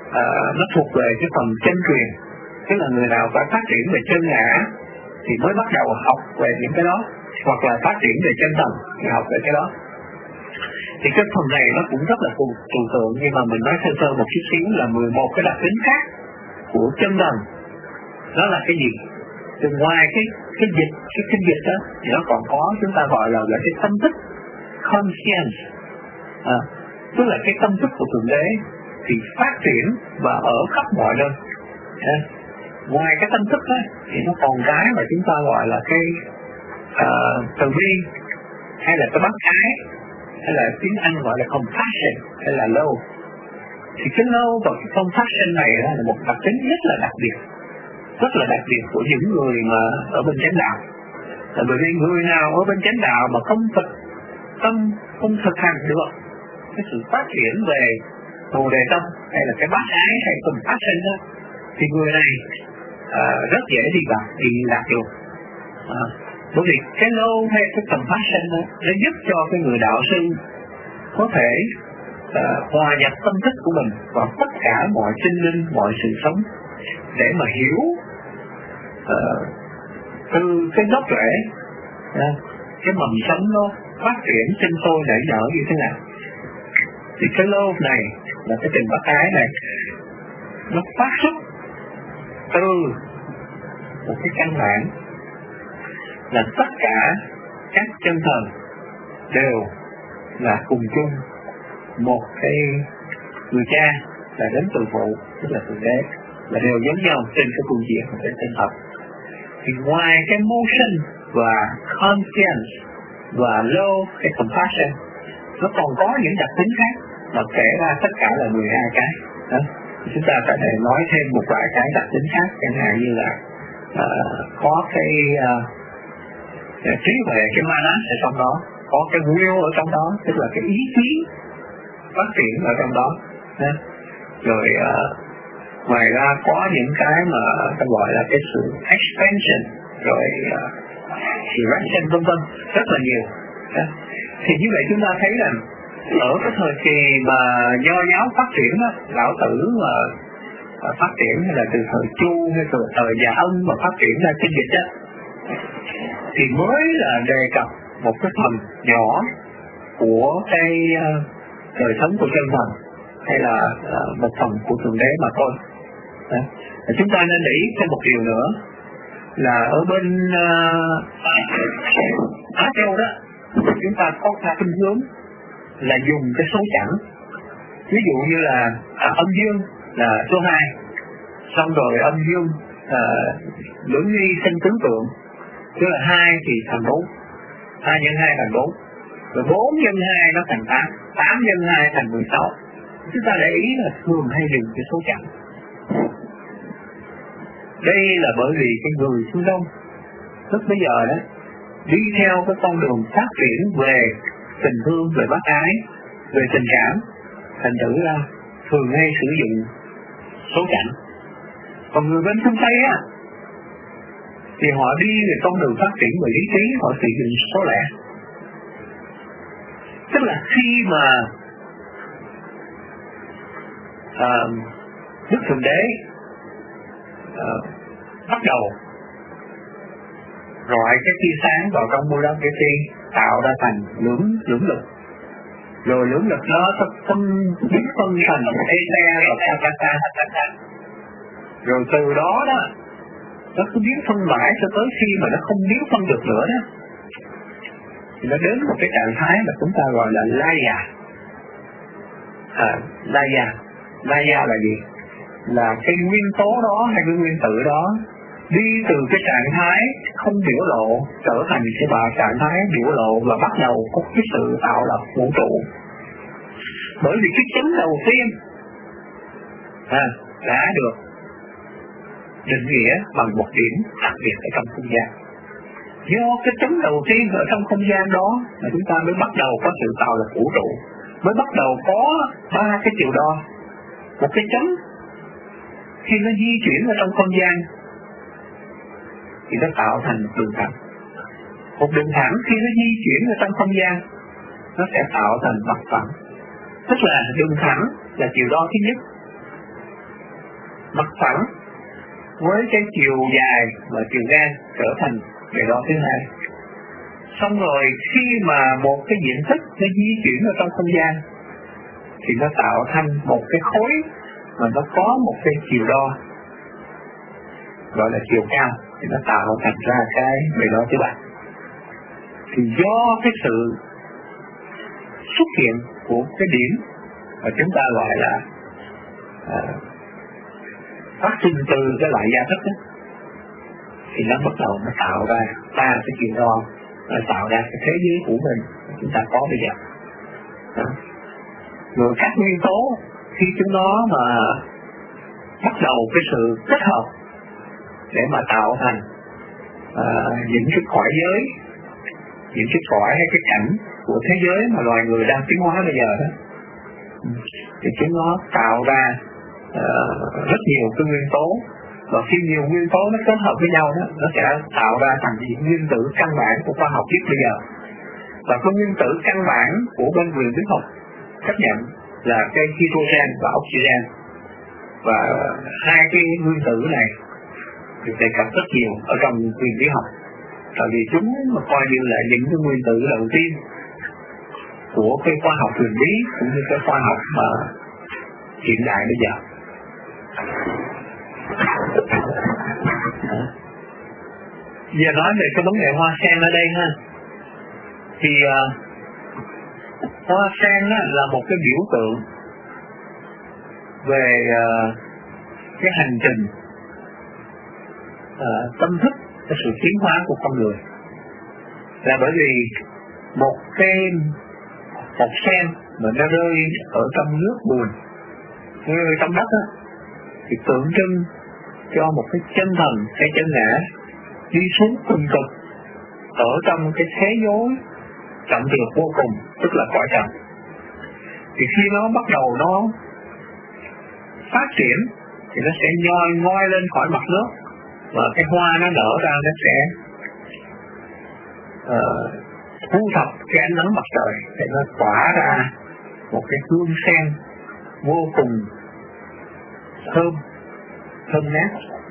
Speaker 3: à, nó thuộc về cái phần chân truyền, tức là người nào phải phát triển về chân ngã thì mới bắt đầu học về những cái đó, hoặc là phát triển về chân thần thì học về cái đó. Thì cái phần này nó cũng rất là trừu tượng, nhưng mà mình nói sơ sơ một chút xíu là mười một cái đặc tính khác của chân thần. Đó là cái gì? Từ ngoài cái cái dịch, cái kinh dịch đó thì nó còn có chúng ta gọi là, là cái tâm thức conscience, à, tức là cái tâm thức của Thượng Đế thì phát triển và ở khắp mọi nơi. À, ngoài cái tâm thức đó thì nó còn cái mà chúng ta gọi là cái uh, từ bi, hay là cái bác ái, hay là tiếng Anh gọi là compassion, hay là love. Thì cái love và cái compassion này là một đặc tính rất là đặc biệt, rất là đặc biệt của những người mà ở bên chánh đạo. Là bởi vì người nào ở bên chánh đạo mà không thực tâm, không thực hành được cái sự phát triển về Bồ Đề Tâm hay là cái bác ái hay compassion đó, thì người này à, rất dễ đi vào đi lạc được. À, bởi vì cái love hay cái compassion đó nó giúp cho cái người đạo sư có thể à, hòa nhập tâm thức của mình vào tất cả mọi sinh linh, mọi sự sống, để mà hiểu uh, từ cái gốc rễ uh, cái mầm sống nó phát triển sinh sôi nảy nở như thế nào. Thì cái love này là cái tình bác ái này nó phát xuất từ một cái căn bản là tất cả các chân thần đều là cùng chung một cái người cha là đến từ phụ, tức là Thượng Đế, là đều giống nhau trên cái phương diện của tinh thần. Thì ngoài cái motion và conscience và love cái compassion, nó còn có những đặc tính khác mà kể ra tất cả là mười hai cái đó. Chúng ta có thể nói thêm một vài cái đặc tính khác, chẳng hạn như là uh, có cái uh, trí huệ, cái manas ở trong đó, có cái will ở trong đó, tức là cái ý chí phát triển ở trong đó, đó. Rồi uh, ngoài ra có những cái mà ta gọi là cái sự expansion, rồi uh, direction vân vân, rất là nhiều đó. Thì như vậy chúng ta thấy là ở cái thời kỳ mà nho giáo phát triển đó, lão tử mà uh, phát triển, hay là từ thời Chu hay từ thời Nhà Ân mà phát triển ra kinh dịch đó, thì mới là đề cập một cái phần nhỏ của cái uh, đời sống của chân thần, hay là uh, một phần của Thượng Đế mà thôi. Đó. Chúng ta nên để ý thêm một điều nữa là ở bên uh, Á Châu đó, chúng ta có cái khuynh hướng là dùng cái số chẵn. Ví dụ như là à, âm dương là số hai, xong rồi âm dương à, lưỡng nghi sinh tướng tượng, tức là hai thì thành bốn, hai nhân hai thành bốn, rồi bốn nhân hai nó thành tám, tám nhân hai thành mười sáu. Chúng ta để ý là thường hay dùng cái số chẵn. Đây là bởi vì cái người phương Đông lúc bây giờ đó đi theo cái con đường phát triển về tình thương, về bác ái, về tình cảm, thành thử ra thường hay sử dụng số chẵn. Còn người bên phương Tây á thì họ đi về con đường phát triển về lý trí, họ sử dụng số lẻ. Tức là khi mà à, Đức Thượng Đế à, bắt đầu rọi cái tia sáng vào trong mô đăng Keti, tạo ra thành lưỡng lưỡng lực, rồi lưỡng lực đó nó phân biến phân thành Ether và Kakata, rồi từ đó đó nó cứ biến phân mãi cho tới khi mà nó không biến phân được nữa đó, thì nó đến một cái trạng thái mà chúng ta gọi là Laya. À, Laya, Laya là gì? Là cái nguyên tố đó hay cái nguyên tử đó đi từ cái trạng thái không biểu lộ trở thành cái bà trạng thái biểu lộ và bắt đầu có cái sự tạo lập vũ trụ. Bởi vì cái chấm đầu tiên à, đã được định nghĩa bằng một điểm đặc biệt ở trong không gian. Do cái chấm đầu tiên ở trong không gian đó mà chúng ta mới bắt đầu có sự tạo lập vũ trụ, mới bắt đầu có ba cái chiều đo. Một cái chấm khi nó di chuyển ở trong không gian thì nó tạo thành một đường thẳng. Một đường thẳng khi nó di chuyển ở trong không gian nó sẽ tạo thành mặt phẳng. Tức là đường thẳng là chiều đo thứ nhất. mặt phẳng với cái chiều dài và chiều ngang trở thành bề đo thứ hai. Xong rồi khi mà một cái diện tích nó di chuyển ở trong không gian thì nó tạo thành một cái khối mà nó có một cái chiều đo gọi là chiều cao, thì nó tạo thành ra cái bề đo thứ ba. Thì do cái sự xuất hiện của cái điểm mà chúng ta gọi là à, phát sinh từ cái loại gia thức đó, thì nó bắt đầu nó tạo ra ba cái chiều đo, nó tạo ra cái thế giới của mình chúng ta có bây giờ. Đó. Rồi các nguyên tố khi chúng nó mà bắt đầu cái sự kết hợp để mà tạo thành à, những cái cõi giới, những cái cõi hay cái cảnh của thế giới mà loài người đang tiến hóa bây giờ đó, thì chúng nó tạo ra uh, rất nhiều cái nguyên tố, và khi nhiều nguyên tố nó kết hợp với nhau đó, nó sẽ tạo ra thành những nguyên tử căn bản của khoa học biết bây giờ. Và cái nguyên tử căn bản của bên quyền viết học chấp nhận là cái hydrogen và oxygen, và hai cái nguyên tử này được đề cập rất nhiều ở trong quyền viết học, tại vì chúng mà coi như là những cái nguyên tử đầu tiên của cái khoa học huyền bí cũng như cái khoa học mà hiện đại bây giờ. Giờ nói về cái vấn đề hoa sen ở đây ha, thì uh, hoa sen là một cái biểu tượng về uh, cái hành trình uh, tâm thức, cái sự tiến hóa của con người. Là bởi vì một cái một sen mà nó rơi ở trong nước bùn, rơi trong đất á, thì tượng trưng cho một cái chân thần, cái chân ngã đi xuống cùng cực ở trong cái thế giới trọng tuyệt vô cùng, tức là cõi trần. Thì khi nó bắt đầu nó phát triển thì nó sẽ nhoi ngoi lên khỏi mặt nước, và cái hoa nó nở ra nó sẽ uh, thu thập cái ánh nắng mặt trời để nó tỏa ra một cái hương sen vô cùng thơm, thơm ngát.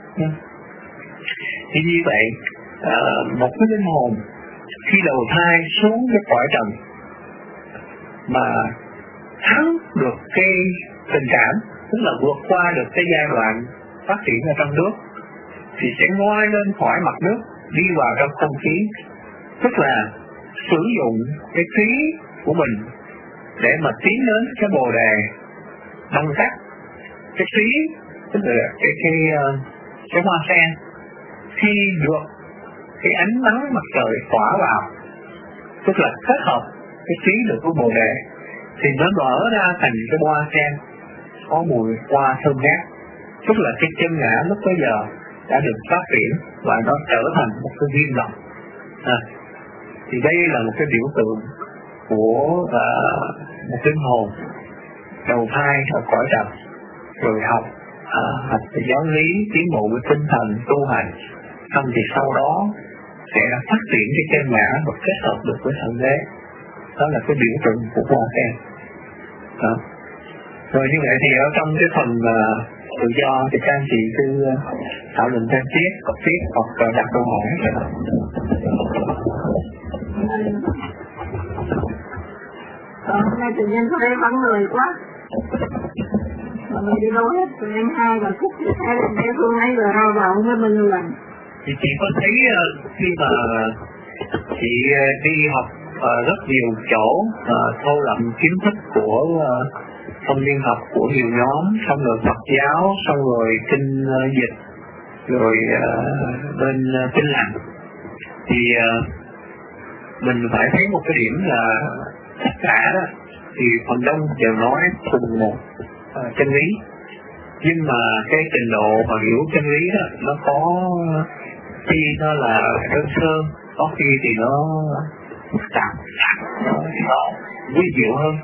Speaker 3: Thì như vậy uh, một cái linh hồn khi đầu thai xuống cái cõi trần mà thắng được cái tình cảm, tức là vượt qua được cái giai đoạn phát triển ở trong nước, thì sẽ ngoi lên khỏi mặt nước, đi vào trong không khí, tức là sử dụng cái trí của mình để mà tiến đến cái bồ đề bằng cách cái trí, tức là cái cái cái hoa sen khi được cái ánh nắng mặt trời tỏa vào, tức là kết hợp cái trí được của bồ đề, thì nó mở ra thành cái hoa sen có mùi hoa thơm ngát, tức là cái chân ngã lúc bây giờ đã được phát triển và nó trở thành một cái viên lòng. À, thì đây là một cái biểu tượng của uh, một linh hồn đầu thai ở cõi trần, rồi học uh, học về giáo lý, tiến bộ với tinh thần tu hành, xong thì sau đó sẽ phát triển cái chân ngã và kết hợp được với thượng đế. Đó là cái biểu tượng của hoa sen. Đó. Rồi như vậy thì ở trong cái phần uh, tự do thì các anh chị cứ uh, thảo luận thêm tiếp, học tiếp hoặc uh, đặt câu hỏi.
Speaker 1: Ờ, hôm nay tự nhiên có đây vắng người quá. Mọi người đi đâu hết, tụi em hai và Phúc thì thấy là bé Phương ấy vừa rao vào không biết bao nhiêu lần.
Speaker 3: Thì chị có thấy uh, khi mà chị uh, đi học uh, rất nhiều chỗ, uh, thâu lậm kiến thức của uh, thông liên học của nhiều nhóm, xong rồi Phật giáo, xong rồi kinh uh, dịch, rồi uh, bên uh, kinh lành, thì uh, mình phải thấy một cái điểm là tất cả đó thì phần đông đều nói cùng một uh, chân lý, nhưng mà cái trình độ và hiểu chân lý đó nó có khi nó là đơn sơ, có khi thì nó phức tạp, nó quý diệu hơn.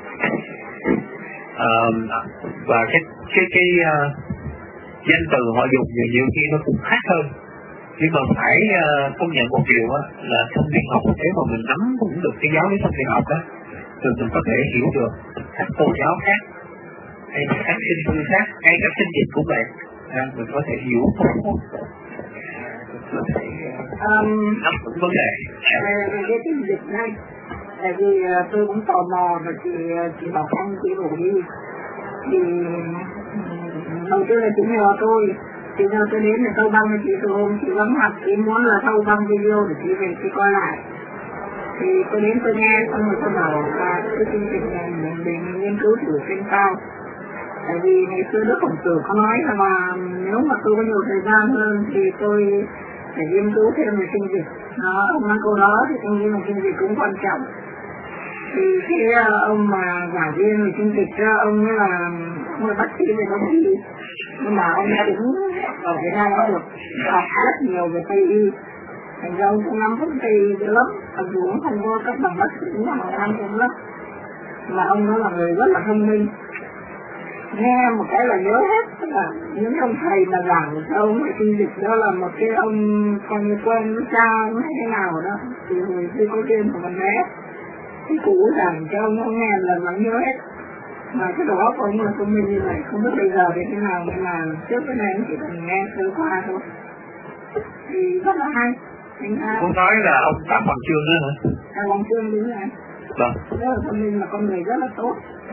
Speaker 3: Uh, và cái cái cái uh, danh từ họ dùng nhiều, nhiều khi nó cũng khác hơn, nhưng mà phải uh, công nhận một điều á, là thông tin học nếu mà mình nắm cũng được cái giáo lý thông tin học đó, thì mình có thể hiểu được các tôn giáo khác hay các sinh tư khác, hay các sinh dịch cũng vậy, nên mình có thể hiểu tốt, có thể
Speaker 1: um,
Speaker 3: nắm vững vấn đề.
Speaker 1: Về, về cái tình dịch này, tại vì uh, tôi cũng tò mò và chị chị bảo anh chị rủ đi, thì um, đầu tiên là chị nhờ tôi, chị nhờ tôi đến để thâu băng cho chị từ hôm chị vắng mặt, chị muốn là thâu băng video để chị về chị coi lại. Thì tôi đến tôi nghe xong rồi tôi bảo là cái chương trình này mình để nghiên cứu thử xem sao. Tại vì ngày xưa Đức Khổng Tử có nói là mà nếu mà tôi có nhiều thời gian hơn thì tôi phải nghiên cứu thêm về sinh dịch. Đó, ông nói câu đó thì tôi nghĩ là sinh dịch cũng quan trọng. Thì khi ông mà giảng viên về sinh dịch, ông ấy là ông là bác sĩ về đông y, nhưng mà ông đã đứng ở Việt Nam đã được học rất nhiều về Tây y. Thành ra ông cũng nắm vững Tây y dữ lắm, mặc dù cũng không có các bằng bác sĩ mà nắm vững lắm. Mà ông đó là người rất là thông minh. Nghe một cái là nhớ hết, tức là những ông thầy mà giảng cho ông về sinh dịch đó là một cái ông còn như quen với cha nó thế nào đó, thì hồi khi có tên của mình bé cái cụ giảng cho ông, ông nghe là vẫn nhớ hết. Mà cái đầu óc của ông là thông minh như vậy, không biết bây giờ thì thế nào, nhưng mà trước cái này chỉ cần nghe sơ qua thôi thì rất là hay.
Speaker 3: Cũng nói là ông Phạm Hoàng Trương nữa hả?
Speaker 1: À, Hoàng Trương đúng rồi.
Speaker 3: Vâng.
Speaker 1: Rất là thông minh, mà con người rất là tốt.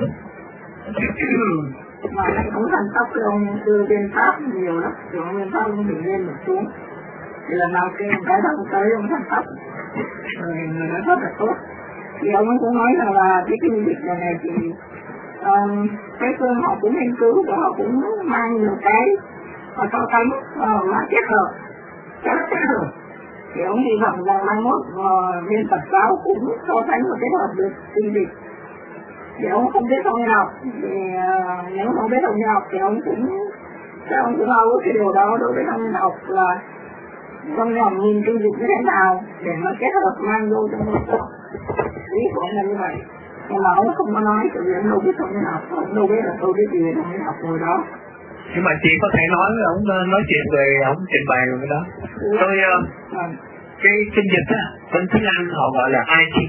Speaker 1: Mà anh cũng chăm sóc cái ông sư bên Pháp nhiều lắm, thì ông bên Pháp ông bị lên một xuống. Thì lần nào kêu cái đó tới ông chăm sóc, rồi người đó rất là tốt. Thì ông ấy cũng nói rằng là cái kinh dịch này này thì um, cái phương họ cũng nghiên cứu và họ cũng mang nhiều cái và so sánh uh, mà kết hợp. Thì ông hy vọng rằng mai mốt uh, viên Phật giáo cũng so sánh và kết hợp được kinh dịch. Thì ông không biết thông học, thì uh, nếu không biết thông học thì ông cũng chắc ông cũng đâu cái điều đó đối với thông học là trong lòng nhìn kinh dịch như thế nào để mà kết hợp mang vô trong một cuộc. Ý của ông là như vậy. Nhưng mà ông không có nói, tại vì ông đâu biết thông học, ông đâu biết là tôi biết gì về thông học rồi đó.
Speaker 3: Nhưng mà chị có thể nói với ông nói chuyện về ông trình bày rồi cái đó. Ừ. Tôi uh, à. cái kinh dịch á, bên tiếng Anh họ gọi là writing.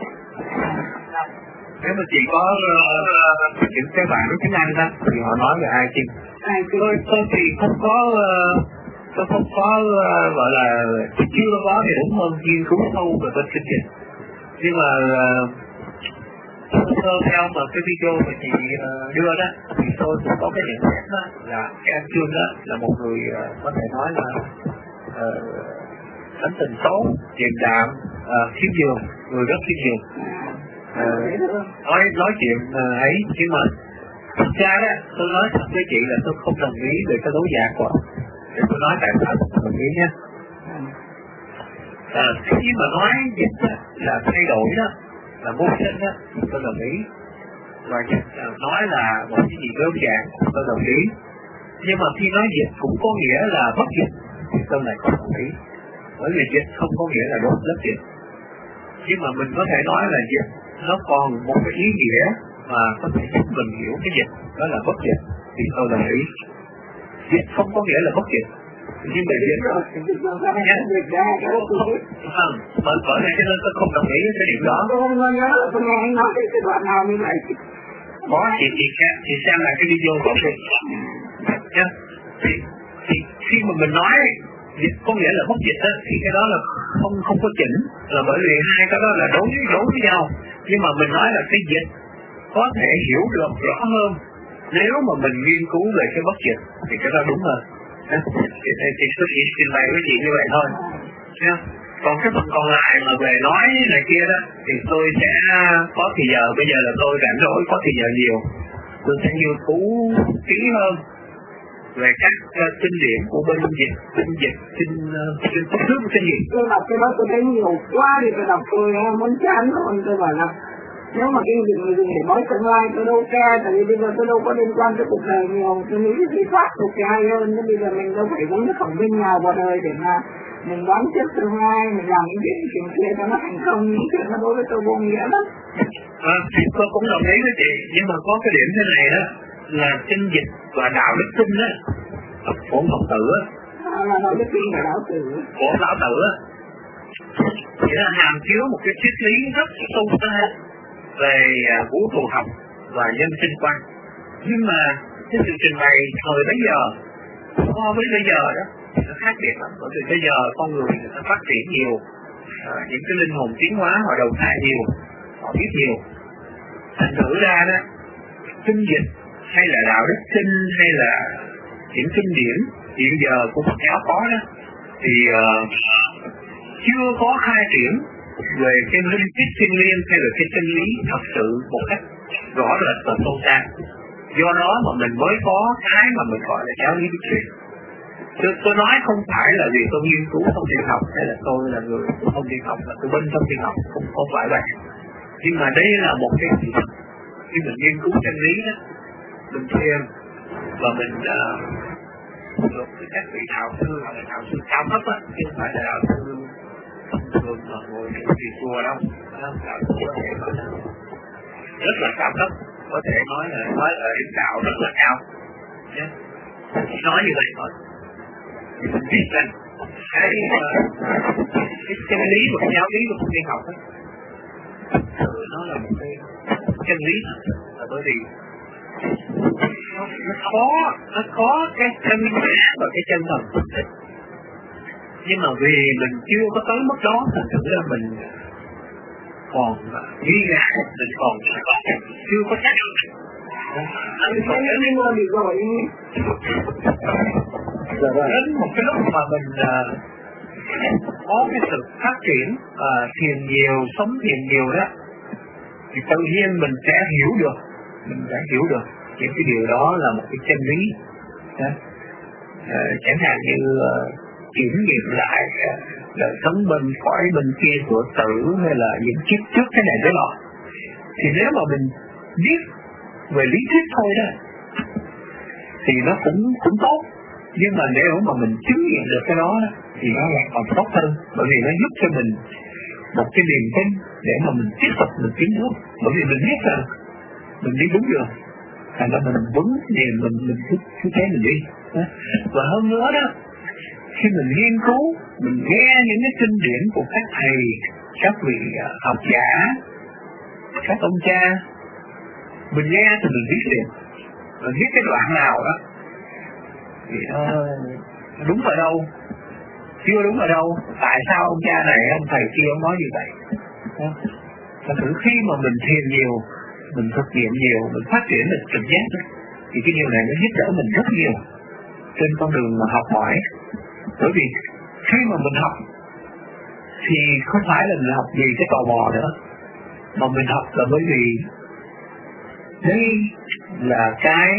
Speaker 3: Nếu mà chị có uh, những cái bạn nói tiếng Anh đó thì họ nói về writing. Tôi tôi thì không có uh, tôi không có uh, gọi là chưa có thì đúng hơn nghiên cứu sâu về bên kinh dịch. Nhưng mà uh, theo mà cái video mà chị uh, đưa đó thì tôi cũng có cái nhận xét đó là cái anh Trương đó là một người uh, có thể nói là tánh uh, tình tốt, điềm đạm, uh, khiêm nhường, người rất khiêm nhường. Uh, nói nói chuyện uh, ấy, nhưng mà thực ra đó tôi nói thật với chị là tôi không đồng ý về cái lối giảng của ông. Để tôi nói tại sao tôi không đồng ý nhé. À, khi mà nói dịch là thay đổi đó, là vô sinh đó, tôi đồng ý. Và dịch nói là một cái gì đơn giản, tôi đồng ý. Nhưng mà khi nói dịch cũng có nghĩa là bất dịch, thì tôi lại không đồng ý. Bởi vì dịch không có nghĩa là đốt lớp dịch. Nhưng mà mình có thể nói là dịch nó còn một cái ý nghĩa mà có thể giúp mình hiểu cái dịch, đó là bất dịch, thì tôi đồng ý. Dịch không có nghĩa là bất dịch. Nhưng mà dịch rồi, vâng, bởi bởi này cho nên tôi không đồng ý với cái điểm đó.
Speaker 1: Tôi nhớ là tôi nghe anh nói cái đoạn nào như vậy.
Speaker 3: Có, thì thì thì xem lại cái video của mình. Nhá, thì thì khi mà mình nói dịch có nghĩa là bất dịch á, thì cái đó là không không có chỉnh, là bởi vì hai cái đó là đối đối với nhau. Nhưng mà mình nói là cái dịch có thể hiểu được rõ hơn nếu mà mình nghiên cứu về cái bất dịch, thì cái đó đúng hơn. Thì, thì tôi chỉ trình bày với chị như vậy thôi. Nha. Còn cái phần còn lại mà về nói này kia đó thì tôi sẽ có thì giờ, bây giờ là tôi rảnh rỗi có thì giờ nhiều, tôi sẽ nghiên cứu kỹ hơn về các uh, kinh điển của bên dịch, kinh dịch, kinh kinh pháp nước kinh gì.
Speaker 1: Tôi đọc cái đó tôi thấy nhiều quá thì tôi đọc tôi muốn chán rồi, tôi bảo là nếu mà kinh dịch người dùng để nói tương lai tôi đâu ke, tại vì bây giờ tôi đâu có liên quan tới cuộc đời nhiều, tôi nghĩ cái gì thoát được thì hay hơn. Nên bây giờ mình đâu phải giống cái khổng minh nào vào đời để mà mình đoán trước tương lai, mình làm những chuyện chuyện kia cho nó thành công, những chuyện nó đối với tôi vô nghĩa lắm.
Speaker 3: À, thì tôi cũng đồng ý với chị, nhưng mà có cái điểm thế này đó là kinh dịch và đạo đức kinh á của Phật tử á,
Speaker 1: à, là đạo đức kinh và đạo tử
Speaker 3: của lão tử á, thì nó hàm chứa một cái triết lý rất sâu xa về vũ trụ học và nhân sinh quan. Nhưng mà cái sự trình bày thời bấy giờ so với bây giờ đó nó khác biệt lắm. Bởi vì bây giờ con người người ta phát triển nhiều, à, những cái linh hồn tiến hóa họ đầu thai nhiều, họ biết nhiều. Thành thử ra đó, kinh dịch hay là đạo đức kinh hay là những kinh điển hiện giờ của Phật giáo có đó thì uh, chưa có khai triển về cái linh tích thiên liêng hay là cái chân lý thật sự một cách rõ rệt và sâu xa. Do đó mà mình mới có cái mà mình gọi là giáo lý bí truyền. Tôi, tôi nói không phải là vì tôi nghiên cứu thông tin học hay là tôi là người thông tin học, là tôi bên thông tin học, không, không phải vậy. Nhưng mà đây là một cái gì khi mình nghiên cứu chân lý đó, mình thiền và mình uh, được với các vị đạo sư hoặc là đạo sư cao cấp á, chứ không phải là đạo sư thường mà ngồi trong việc chùa đâu. Đạo sư có thể nói là rất là cao cấp, có thể nói là nói là điểm đạo rất là cao. Yeah. Nói như vậy thôi. Thì mình biết rằng cái cái chân lý của giáo lý của thiên học ấy, nó là một cái chân lý, là bởi vì nó, nó có nó có cái chân ngã và cái chân thần. Nhưng mà vì mình chưa có tới mức đó, thành thử ra mình còn nghi ngại, mình còn chưa có chắc.
Speaker 1: Anh thấy cái ngôi bị gọi
Speaker 3: đến một cái lúc mà mình uh, có cái sự phát triển uh, thiền nhiều, sống thiền nhiều đó, thì tự nhiên mình sẽ hiểu được, mình sẽ hiểu được những cái điều đó là một cái chân lý. uh, chẳng hạn như uh, kiểm nghiệm lại uh, đời sống bên khỏi bên kia của tử hay là những kiếp trước cái này cái nọ, thì nếu mà mình biết về lý thuyết thôi đó thì nó cũng cũng tốt. Nhưng mà nếu mà mình chứng nghiệm được cái đó thì nó lại còn tốt hơn, bởi vì nó giúp cho mình một cái niềm tin để mà mình tiếp tục mình tiến bước, bởi vì mình biết rằng mình đi đúng đường, thành ra mình vững niềm mình mình cứ cứ thế mình đi. Và hơn nữa đó, khi mình nghiên cứu, mình nghe những cái kinh điển của các thầy, các vị học giả, các ông cha, mình nghe thì mình biết liền, mình biết cái đoạn nào đó thì nó đúng ở đâu, chưa đúng ở đâu, tại sao ông cha này, ông thầy kia ông nói như vậy. Thật sự khi mà mình thiền nhiều, mình thực nghiệm nhiều, mình phát triển được trực giác đó, thì cái điều này nó giúp đỡ mình rất nhiều trên con đường mà học hỏi. Bởi vì khi mà mình học thì không phải là mình học vì cái tò mò nữa, mà mình học là bởi vì đây là cái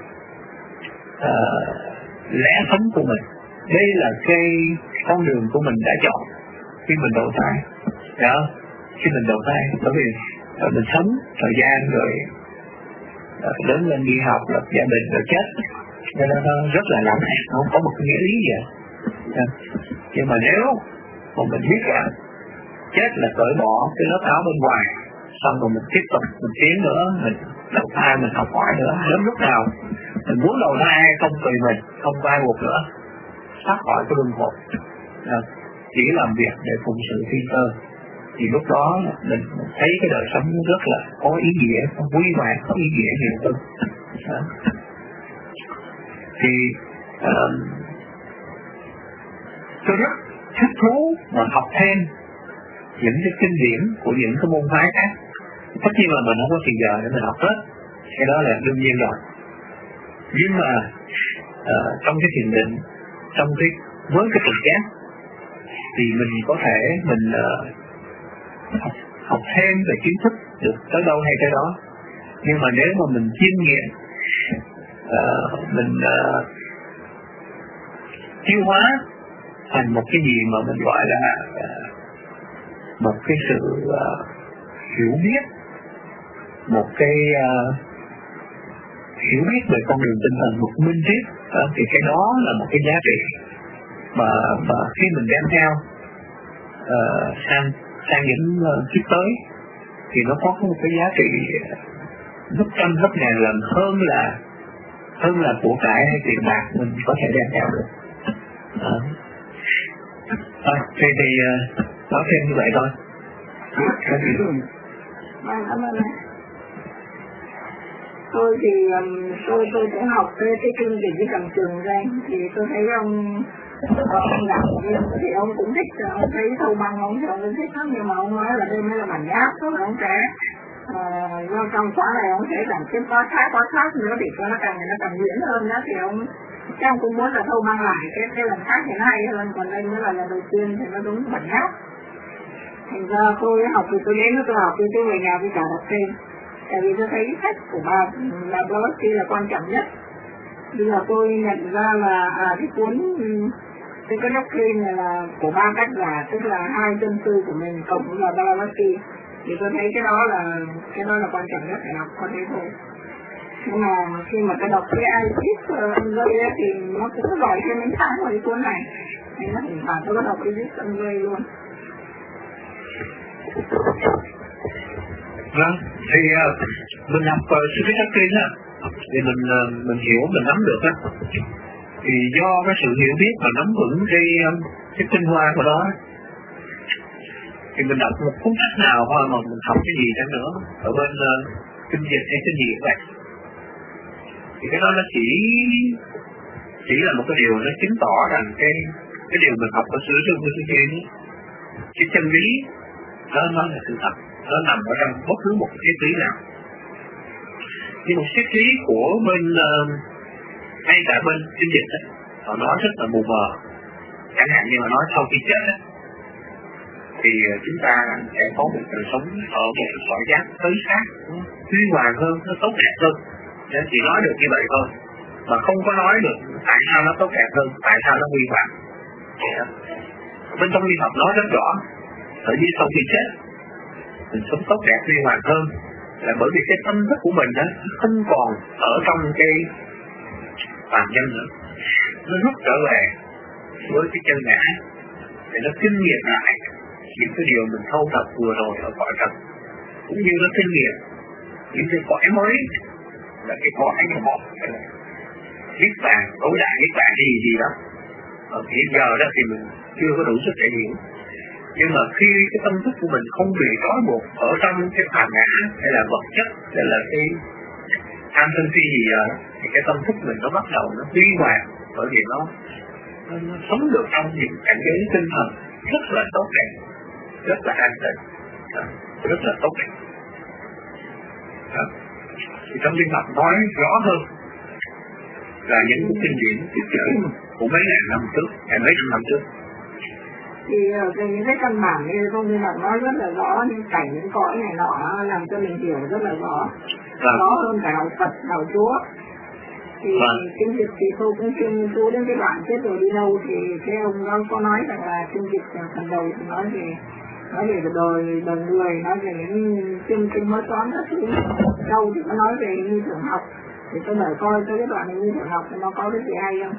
Speaker 3: uh, lẽ sống của mình, đây là cái con đường của mình đã chọn khi mình đầu thai đó, khi mình đầu thai, bởi vì uh, mình sống thời gian rồi uh, lớn lên đi học, lập gia đình rồi chết, nên nó rất là lãng mạn, không có một cái nghĩa lý gì vậy. Uh, nhưng mà nếu mà mình biết rằng chết là cởi bỏ cái lớp áo bên ngoài, xong rồi mình tiếp tục mình tiến nữa, mình đầu thai, mình học hỏi nữa, đến lúc nào mình muốn đầu thai hay không tùy mình, không ai buộc nữa, thoát khỏi cái luân hồi, chỉ làm việc để phụng sự thiên cơ, thì lúc đó mình thấy cái đời sống rất là có ý nghĩa, có quý hoàng, có ý nghĩa nhiều hơn. Thì uh, tôi rất thích thú mà học thêm những cái kinh điển của những cái môn phái khác. Tất nhiên là mình không có thời giờ để mình học hết, cái đó là đương nhiên rồi. Nhưng mà uh, trong cái thiền định, trong cái với cái trực giác thì mình có thể mình uh, học, học thêm về kiến thức được tới đâu hay tới đó. Nhưng mà nếu mà mình chiêm nghiệm, uh, mình uh, tiêu hóa thành một cái gì mà mình gọi là uh, một cái sự uh, hiểu biết, một cái uh, hiểu biết về con đường tinh thần, một minh triết, uh, thì cái đó là một cái giá trị mà, mà khi mình đem theo uh, sang sang những uh, kiếp tới thì nó có một cái giá trị gấp trăm gấp ngàn lần hơn là hơn là của cải hay tiền bạc mình có thể đem theo được. Uh. À, thì thì uh, nói thêm như vậy thôi.
Speaker 1: Vâng, cảm ơn anh. Tôi thì um, tôi tôi cũng học cái cái chương trình cái cầm chừng đây, thì tôi thấy ông ông đạo viên thì ông cũng thích, ông thấy thâu băng ông thì ông cũng thích lắm, nhưng mà ông nói là đây mới là bản nháp, tức là ông sẽ uh, do trong khóa này ông sẽ làm cái khóa khác khóa khác nữa thì cho nó càng nó càng diễn hơn đó, thì ông chắc ông cũng muốn là thâu băng lại cái cái lần khác thì nó hay hơn, còn đây mới là lần đầu tiên thì nó đúng bản nháp. Thành ra tôi học thì tôi đến tôi học thì tôi về nhà tôi trả đọc thêm. Tại vì tôi thấy sách của bà là Blavatsky là quan trọng nhất. Bây giờ tôi nhận ra là à, cái cuốn cái cái doctrine này là của ba cách giả, tức là hai chân sư của mình cộng với là Blavatsky, thì tôi thấy cái đó là cái đó là quan trọng nhất phải đọc, có thế thôi. Nhưng mà khi mà tôi đọc cái Isis Angeli thì nó cũng có gọi thêm mấy tháng vào cái cuốn này, nên nó thỉnh thoảng tôi có đọc Isis Angeli luôn.
Speaker 3: Vâng, thì uh, mình học uh, sư viết doctrine á, thì mình uh, mình hiểu, mình nắm được á, thì do cái sự hiểu biết và nắm vững cái um, cái tinh hoa của đó, thì mình đọc một cuốn sách nào hoặc mà mình học cái gì chẳng nữa ở bên uh, kinh dịch hay kinh gì vậy, thì cái đó nó chỉ chỉ là một cái điều nó chứng tỏ rằng cái cái điều mình học ở sửa sư của sư kia, cái chân lý đó nó là sự thật, nó nằm ở trong bất cứ một triết lý nào. Nhưng một triết lý của bên uh, ngay cả bên kinh dịch đó, họ nói rất là mù mờ, chẳng hạn như mà nói sau khi chết đó, thì uh, chúng ta sẽ có một đời sống ở một cõi giác tới khác, huy hoàng hơn, nó tốt đẹp hơn. Nên chỉ nói được như vậy thôi, mà không có nói được tại sao nó tốt đẹp hơn, tại sao nó huy hoàng. Bên trong y học nói rất rõ, ở dưới sau khi chết mình sống tốt đẹp huy hoàng hơn là bởi vì cái tâm thức của mình đó không còn ở trong cái phàm nhân nữa, nó rút trở về với cái chân ngã để nó kinh nghiệm lại những cái điều mình thâu thập vừa rồi ở cõi trần, cũng như nó kinh nghiệm những cái cõi mới là cái cõi của một niết bàn, tối đại niết bàn gì gì đó. Ở hiện giờ đó thì mình chưa có đủ sức để hiểu, nhưng mà khi cái tâm thức của mình không bị trói buộc ở trong cái phàm ngã hay là vật chất hay là cái tham sân si gì đó, thì cái tâm thức mình nó bắt đầu nó huy hoàng, bởi vì nó, nó, nó sống được trong những cảnh giới tinh thần rất là tốt đẹp, rất là an tịnh, rất là tốt đẹp. Đó. Thì trong kinh Phật nói rõ hơn là những kinh điển của mấy ngàn năm trước hay mấy trăm năm trước.
Speaker 1: Thì về những cái căn bản như công viên Phật nói rất là rõ, những cảnh những cõi này nọ làm cho mình hiểu rất là rõ, à. Rõ hơn cả đạo Phật, đạo Chúa. Thì à. Kinh dịch thì tôi cũng chưa nghiên cứu đến cái đoạn chết rồi đi đâu, thì cái ông đó có nói rằng là kinh dịch phần đầu thì nói về nói về đời đời người, nói về những kinh kinh mới toán các thứ. Đâu thì có nói về như tưởng học, thì tôi đợi coi cái đoạn này như tưởng học thì nó có cái gì hay không.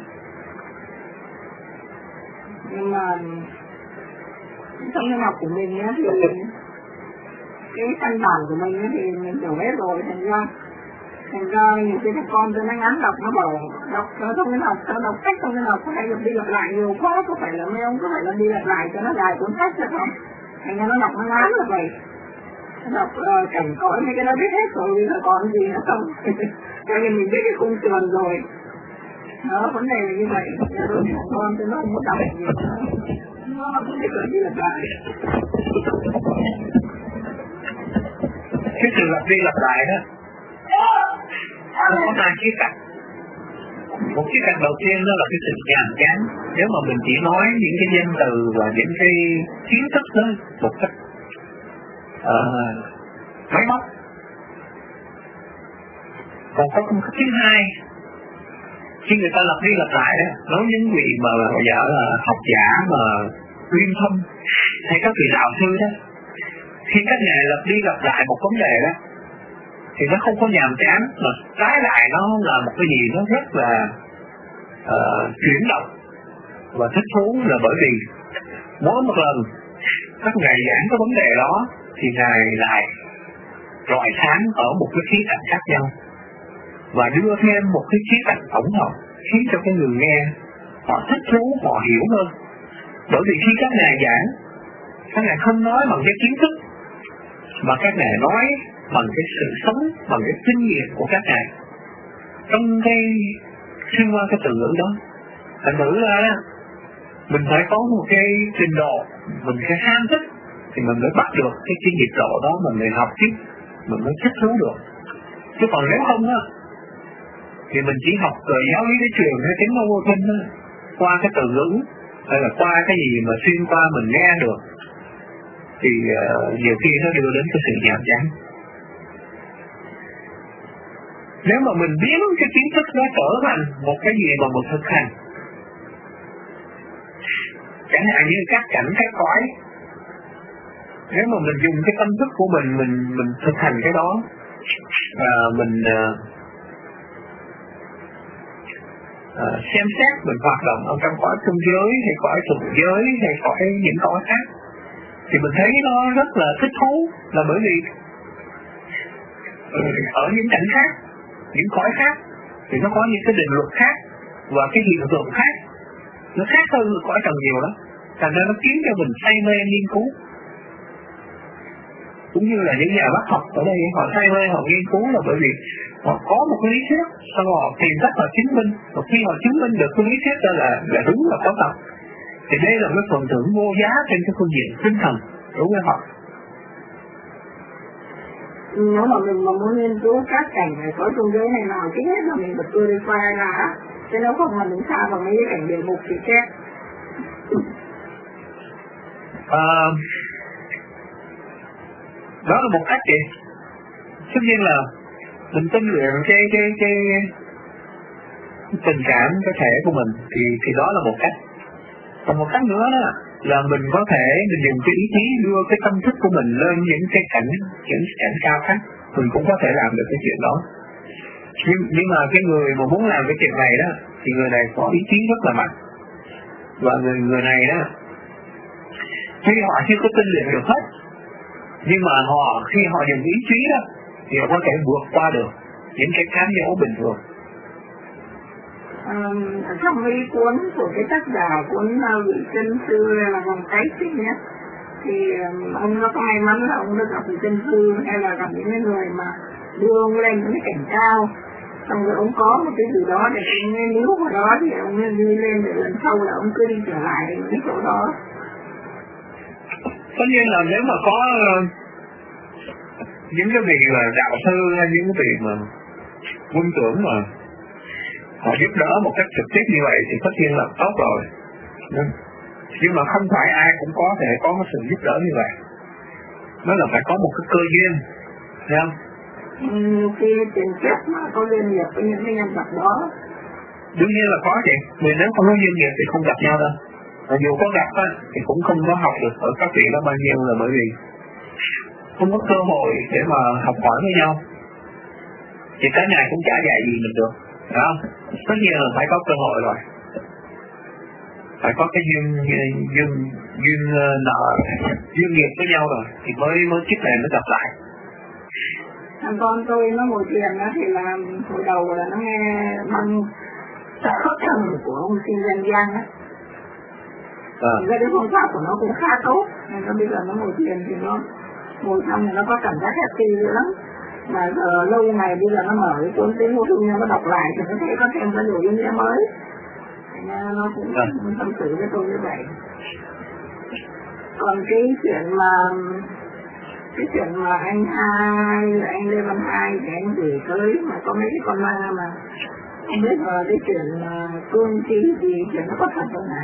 Speaker 1: Nhưng mà trong cái học của mình á, thì cái căn bản của mình á, thì mình hiểu hết rồi, thành ra thành ra những cái con tôi nó ngắn đọc, nó bảo đọc nó không cái đọc, nó đọc sách không cái đọc, có hay lặp đi lặp lại nhiều quá, có phải là mấy ông có phải là đi lặp lại cho nó dài cuốn sách được không? Thành ra nó đọc nó ngắn là vậy, nó đọc uh, cảnh cõi mấy cái nó biết hết rồi, bây giờ còn gì nữa không? Cho nên mình biết cái cung trường rồi. Đó, vấn đề là như vậy, con tôi nó không có đọc gì nữa, nó không biết là đi lặp lại.
Speaker 3: Cái sự lặp đi lặp lại đó nó có hai khía cạnh. Một khía cạnh đầu tiên đó là cái sự nhàm chán, nếu mà mình chỉ nói những cái danh từ và những cái kiến thức đó một cách uh, máy móc. Còn có một cái thứ hai, khi người ta lặp đi lặp lại đó, nói những vị mà giả là học giả mà uyên thâm hay các vị đạo sư đó, khi các ngài lặp đi lặp lại một vấn đề đó thì nó không có nhàm chán, mà trái lại nó là một cái gì nó rất là uh, chuyển động và thích thú, là bởi vì mỗi một lần các ngài giảng cái vấn đề đó thì ngài lại rọi sáng ở một cái khía cạnh khác nhau và đưa thêm một cái khía cạnh tổng hợp, khiến cho cái người nghe họ thích thú, họ hiểu hơn. Bởi vì khi các ngài giảng, các ngài không nói bằng cái kiến thức, mà các ngài nói bằng cái sự sống, bằng cái kinh nghiệm của các ngài trong cái xuyên qua cái từ ngữ đó. Thành thử ra đó, mình phải có một cái trình độ, mình phải ham thích thì mình mới bắt được cái cái nhịp độ đó, mình mới học tiếp, mình mới thích thú được. Chứ còn nếu không á thì mình chỉ học rồi giáo lý cái truyền hay tiếng vô kinh á, qua cái từ ngữ hay là qua cái gì mà xuyên qua mình nghe được thì uh, nhiều khi nó đưa đến cái sự nhàm chán. Nếu mà mình biến cái kiến thức nó trở thành một cái gì mà mình thực hành, chẳng hạn như các cảnh các cõi, nếu mà mình dùng cái tâm thức của mình mình mình thực hành cái đó và mình uh, uh, xem xét mình hoạt động ở trong cõi trung giới hay cõi thượng giới hay cõi những cõi khác thì mình thấy nó rất là thích thú, là bởi vì ở những cảnh khác, những cõi khác thì nó có những cái định luật khác và cái hiện tượng khác, nó khác hơn cõi trần nhiều lắm, thành ra nó khiến cho mình say mê nghiên cứu. Cũng như là những nhà bác học ở đây họ say mê họ nghiên cứu là bởi vì họ có một cái lý thuyết, sau họ tìm cách họ chứng minh, và khi họ chứng minh được cái lý thuyết đó là là đúng, là có thật, thì đây là cái phần thưởng vô giá trên cái phương diện tinh thần đối với họ.
Speaker 1: Nếu mà mình mà muốn nghiên cứu các cảnh này có trung giới này nào, chứ hết là mình bật tôi đi qua là chứ nếu không mà mình xa vào mấy cái cảnh địa ngục thì chết.
Speaker 3: À, đó là một cách vậy. Tất nhiên là mình tinh luyện cái cái cái, cái tình cảm, cái thể của mình thì thì đó là một cách. Còn một cách nữa đó là mình có thể mình dùng cái ý chí đưa cái tâm thức của mình lên những cái cảnh những cảnh cao khác, mình cũng có thể làm được cái chuyện đó. Nhưng, nhưng mà cái người mà muốn làm cái chuyện này đó thì người này có ý chí rất là mạnh, và người người này đó khi họ chưa có tinh luyện được hết, nhưng mà họ khi họ dùng ý chí đó thì họ có thể vượt qua được những cái cám dỗ bình thường.
Speaker 1: Um, ở trong cái cuốn của cái tác giả cuốn uh, vị chân sư là vòng cái xích nhé, thì um, ông nó có may mắn là ông được gặp vị chân sư hay là gặp những người mà đưa ông lên những cái cảnh cao, xong rồi ông có một cái gì đó để ông nghe níu vào đó thì ông đi lên, để lần sau là ông cứ đi trở lại những chỗ đó.
Speaker 3: Tất nhiên là nếu mà có uh, những cái vị là đạo sư hay những cái vị mà quân tưởng mà họ giúp đỡ một cách trực tiếp như vậy thì tất nhiên là tốt rồi. Nhưng mà không phải ai cũng có thể có cái sự giúp đỡ như vậy. Nó là phải có một cái cơ duyên, thấy không?
Speaker 1: Nhiều khi tiền kiếp mà có liên nghiệp với những cái nhân vật đó.
Speaker 3: Đương nhiên là có chị. Vì nếu không có duyên nghiệp thì không gặp nhau đâu. Và dù có gặp á, thì cũng không có học được ở các vị đó bao nhiêu, là bởi vì không có cơ hội để mà học hỏi với nhau. Thì cái này cũng chả dạy gì mình được, phải không? Tất nhiên là phải có cơ hội rồi, phải có cái duyên duyên duyên nợ duyên nghiệp với nhau rồi thì mới mới kiếp này mới gặp lại.
Speaker 1: Thằng con tôi nó ngồi thiền đó thì là hồi đầu là nó nghe băng khất thần của ông sinh dân gian á, à. Ra đến phương pháp của nó cũng khá tốt, nên nó bây giờ nó ngồi thiền thì nó ngồi xong thì nó có cảm giác happy dữ lắm. Mà giờ lâu ngày bây giờ nó mở cái cuốn tiếng vô thương nó đọc lại thì nó thấy có thêm có nhiều ý nghĩa mới. Thành ra nó cũng à. tâm sự với tôi như vậy. Còn cái chuyện mà cái chuyện mà anh hai, anh Lê Văn Hai thì anh gửi tới mà có mấy cái con ma mà không biết là cái chuyện mà cương trí thì chuyện nó có thật không này?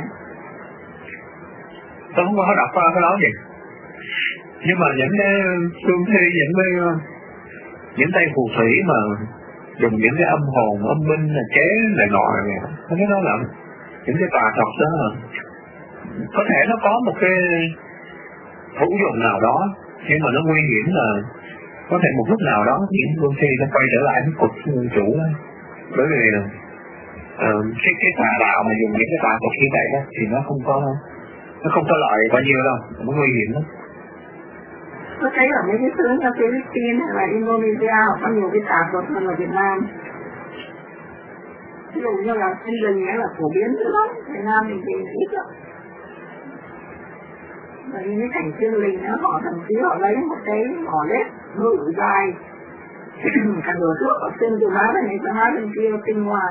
Speaker 3: Tôi không có đọc qua cái đó gì. Nhưng mà những cái cương thi, những cái những tay phù thủy mà dùng những cái âm hồn, âm binh là chế này nọ này, không biết đó là những cái tà thuật đó là có thể nó có một cái hữu dụng nào đó, nhưng mà nó nguy hiểm là có thể một lúc nào đó những cương thi nó quay trở lại với cuộc chủ đó. Bởi vì là uh, cái cái tà đạo mà dùng những cái tà thuật như vậy đó thì nó không có nó không có lợi bao nhiêu đâu, nó nguy hiểm lắm.
Speaker 1: Tôi thấy ở mấy cái xứ như Philippines hay là Indonesia họ có nhiều cái tà thuật hơn là Việt Nam. Ví dụ như là sinh linh nghĩa là phổ biến dữ lắm, Việt Nam mình thì ít lắm. Và những cái cảnh sinh linh đó họ thậm chí họ lấy một cái mỏ lết ngự dài cả nửa thuốc ở trên từ má bên này sang má bên kia kinh hoàng.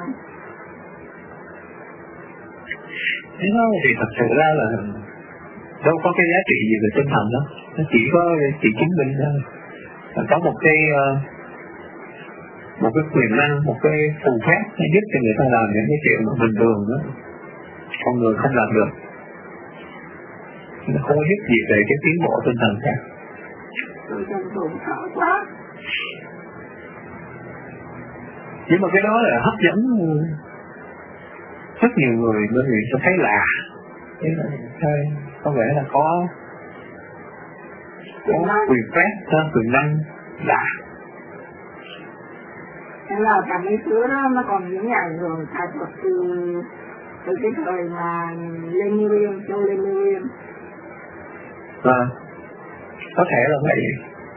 Speaker 3: Thế đó thì thật sự ra là đâu có cái giá trị gì về tinh thần đó, nó chỉ có chỉ chứng minh thôi. Có một cái một cái quyền năng, một cái phù phép nó giúp cho người ta làm những cái chuyện mà bình thường đó con người không làm được. Nó không có giúp gì về cái tiến bộ tinh thần cả.
Speaker 1: Tôi chân tụng sợ quá.
Speaker 3: Nhưng mà cái đó là hấp dẫn rất nhiều người, bởi vì tôi thấy lạ. Thế là thôi, có vẻ là có có quyền phép, quyền năng lạ.
Speaker 1: Thế là cả mấy thứ đó nó còn những ảnh hưởng thật từ từ cái thời mà Lemurian, châu Lemurian.
Speaker 3: Vâng, có thể là vậy.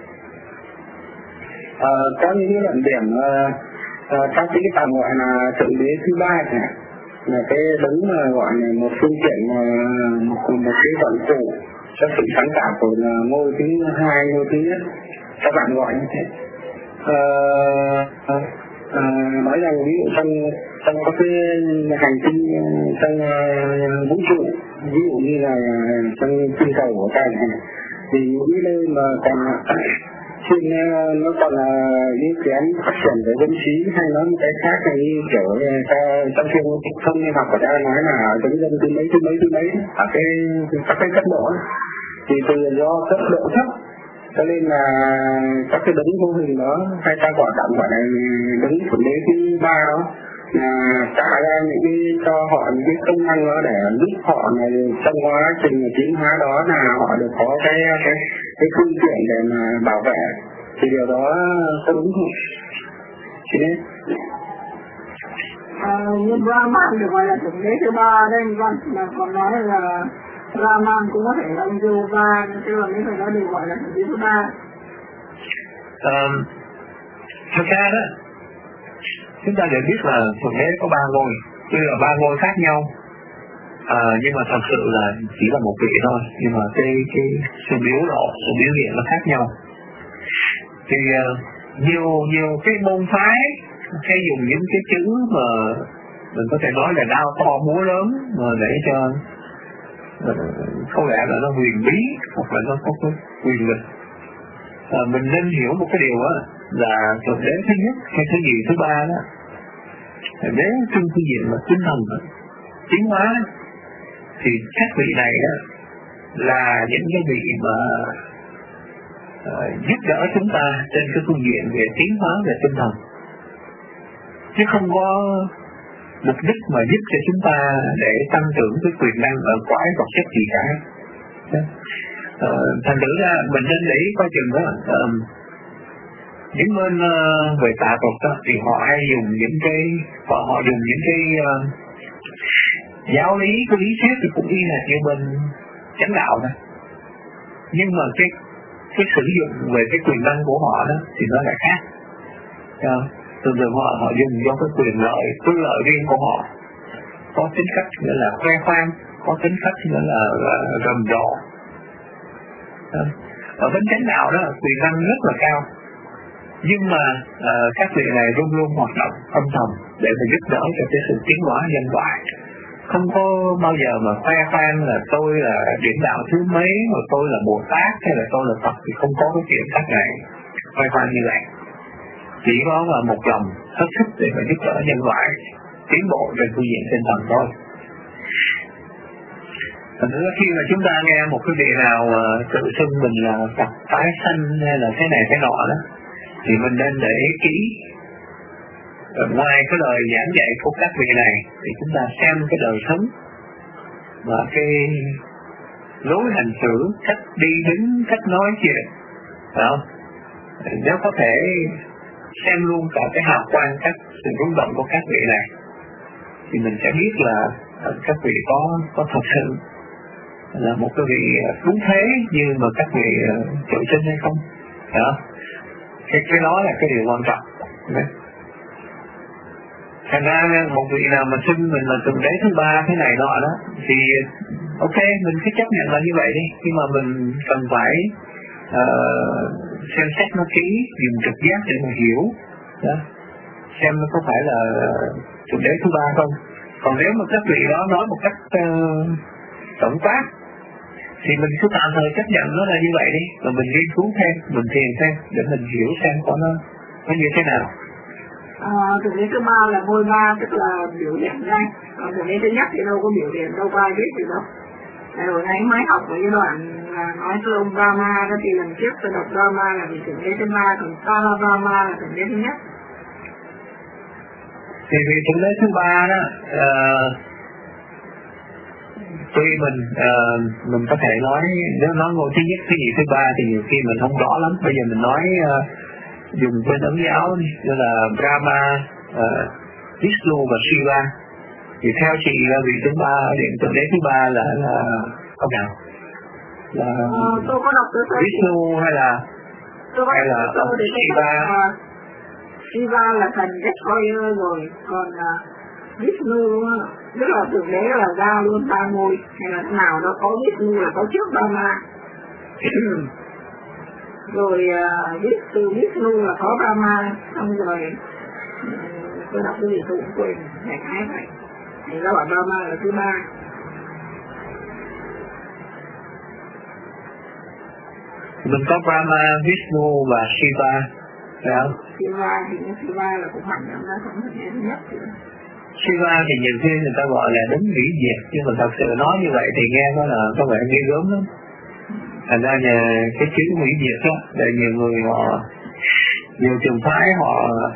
Speaker 2: À, có những cái luận điểm uh, uh, các cái tạm gọi là thượng đế thứ ba này, là cái đấng mà gọi là một phương tiện, uh, một, một cái vận cụ cho sự sáng tạo của ngôi thứ hai, ngôi thứ nhất, các bạn gọi như thế. Uh, uh, uh, nói rằng ví dụ trong trong các cái hành tinh trong uh, vũ trụ, ví dụ như là trong tinh cầu của ta này, thì những nơi mà còn trên nó còn là những kém phát triển về dân trí hay nói một cái khác là như kiểu trong chuyên không học của ta nói là giống dân thứ mấy thứ mấy thứ mấy ở cái các cái cấp độ thì từ do cấp độ thấp cho nên là các cái đấng vô hình đó, hay ta gọi tạm gọi là đấng thượng đế thứ ba đó, là tạo ra những cái cho họ những cái công năng đó để giúp họ này trong quá trình tiến hóa đó là họ được có cái cái cái phương tiện để mà bảo vệ, thì điều đó có đúng không? Chị đấy.
Speaker 1: À, như Brahman được gọi là thượng đế thứ ba đây, vâng, mà còn nói là Brahman cũng có thể là ông Yoga, chứ là mấy người đó đều gọi là thượng đế thứ ba.
Speaker 3: À, thật ra đó, chúng ta đều biết là thượng đế có ba ngôi, tuy là ba ngôi khác nhau, à, nhưng mà thật sự là chỉ là một vị thôi, nhưng mà cái cái sự biểu lộ, sự biểu hiện nó khác nhau. Thì uh, nhiều nhiều cái môn phái hay dùng những cái chữ mà mình có thể nói là đao to búa lớn mà để cho uh, có lẽ là nó huyền bí hoặc là nó có cái quyền lực. À, mình nên hiểu một cái điều đó là thượng đế thứ nhất hay thứ gì thứ ba đó, nếu trên phương diện mà tinh thần tiến hóa thì các vị này đó là những cái vị mà uh, giúp đỡ chúng ta trên cái phương diện về tiến hóa về tinh thần, chứ không có mục đích mà giúp cho chúng ta để tăng trưởng cái quyền năng ở cõi vật chất gì cả. Uh, thành thử ra mình nên để ý coi chừng đó, uh, những bên uh, về tà thuật đó, thì họ hay dùng những cái họ, họ dùng những cái uh, giáo lý, cái lý thuyết thì cũng y là như bên chánh đạo đó, nhưng mà cái cái sử dụng về cái quyền năng của họ đó thì nó lại khác. Uh, thường thường họ họ dùng do cái quyền lợi, cái lợi riêng của họ, có tính cách nghĩa là khoe khoang, có tính cách nghĩa là, là rầm rộ. Uh, ở bên chánh đạo đó quyền năng rất là cao, nhưng mà uh, các vị này luôn luôn hoạt động âm thầm để mà giúp đỡ cho cái sự tiến hóa nhân loại, không có bao giờ mà khoe khoang là tôi là điển đạo thứ mấy, mà tôi là Bồ Tát hay là tôi là Phật, thì không có cái chuyện các này khoe khoang như vậy. Chỉ có là một lòng hết sức để mà giúp đỡ nhân loại tiến bộ về phương diện tinh thần thôi. Thành ra khi mà chúng ta nghe một cái vị nào uh, tự xưng mình là Phật tái sanh hay là thế này thế nọ đó, thì mình nên để ý kỹ. Rồi ngoài cái lời giảng dạy của các vị này thì chúng ta xem cái đời sống và cái lối hành xử, cách đi đứng, cách nói chuyện, phải không? Nếu có thể xem luôn cả cái hào quang, các sự rung động của các vị này, thì mình sẽ biết là các vị có có thật sự là một cái vị đúng thế như mà các vị tự tin hay không. Đó. Cái, cái đó là cái điều quan trọng. Đấy. Thành ra một vị nào mà xưng mình là thượng đế thứ ba thế này nọ đó, thì ok, mình cứ chấp nhận là như vậy đi, nhưng mà mình cần phải uh, xem xét nó kỹ, dùng trực giác để mà hiểu đó, xem nó có phải là thượng đế thứ ba không. Còn nếu mà các vị đó nói một cách uh, tổng quát thì mình cứ tạm thời chấp nhận nó là như vậy đi, rồi mình nghiên cứu thêm, mình thiền thêm để mình hiểu xem có nó nó như thế nào.
Speaker 1: À, thượng đế thứ ba là ngôi ba, tức là biểu hiện ra. Còn thượng đế thứ nhất thì đâu có biểu hiện, đâu có ai biết gì đâu. Tại hồi nãy mới học với cái đoạn là nói với ông Brahma đó, thì lần trước tôi đọc Brahma là vì thượng đế thứ ba, còn Parabrahma là thượng đế thứ nhất.
Speaker 3: Thì vì thượng đế thứ ba đó, uh, tuy mình uh, mình có thể nói nếu nói ngôi thứ nhất, thứ nhì, thứ ba thì nhiều khi mình không rõ lắm. Bây giờ mình nói uh, dùng bên ấn giáo như là Brahma, uh, Vishnu và Shiva. Thì theo chị là vị thứ ba, điện thượng đế thứ ba là là ông nào? Là
Speaker 1: ờ, tôi có đọc tôi
Speaker 3: Vishnu hay là
Speaker 1: tôi có
Speaker 3: hay là
Speaker 1: tôi để
Speaker 3: Shiva?
Speaker 1: Uh, Shiva là thần Destroyer rồi, còn uh, Vishnu tức là thượng đế là ra luôn ba ngôi, hay là nào đó có Vishnu là có trước Brahma. Rồi uh, từ Vishnu là có Brahma, xong rồi uh, tôi đọc cái gì tôi cũng quên, đại khái vậy. Thì ra bảo Brahma là thứ ba.
Speaker 3: Mình có Brahma, Vishnu và Shiva, phải không?
Speaker 1: Shiva thì Shiva là cũng mạnh lắm, nó không thể thứ nhất.
Speaker 3: Shiva thì nhiều khi người ta gọi là đấng hủy diệt, nhưng mà thật sự nói như vậy thì nghe nó là có vẻ ghê gớm lắm. Thành ra nhà cái chữ hủy diệt đó, để nhiều người họ, nhiều trường phái họ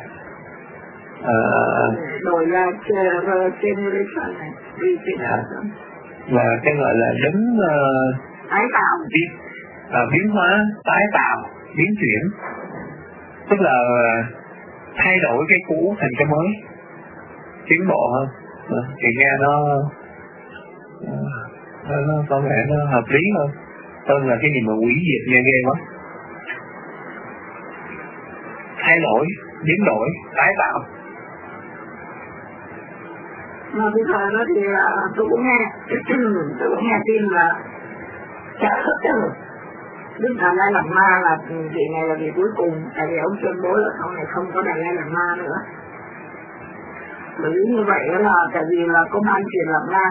Speaker 3: uh,
Speaker 1: đổi là generation này,
Speaker 3: regeneration, và cái gọi là đấng uh,
Speaker 1: tái tạo,
Speaker 3: biến, uh, biến hóa, tái tạo, biến chuyển, tức là uh, thay đổi cái cũ thành cái mới, tiến bộ hơn. Uh, thì nghe nó, uh, nó có vẻ nó hợp lý hơn hơn là cái gì mà hủy diệt nghe ghê quá. Thay đổi, biến đổi, tái tạo.
Speaker 1: mà bây giờ đó thì uh, tôi cũng nghe tôi cũng nghe tin là Đức Đạt Lai Lạt Ma là vị này là vị cuối cùng, tại vì ông tuyên bố là sau này không có Đạt Lai Lạt Ma nữa. Bởi vì như vậy là tại vì là có ban truyền Lạt Ma.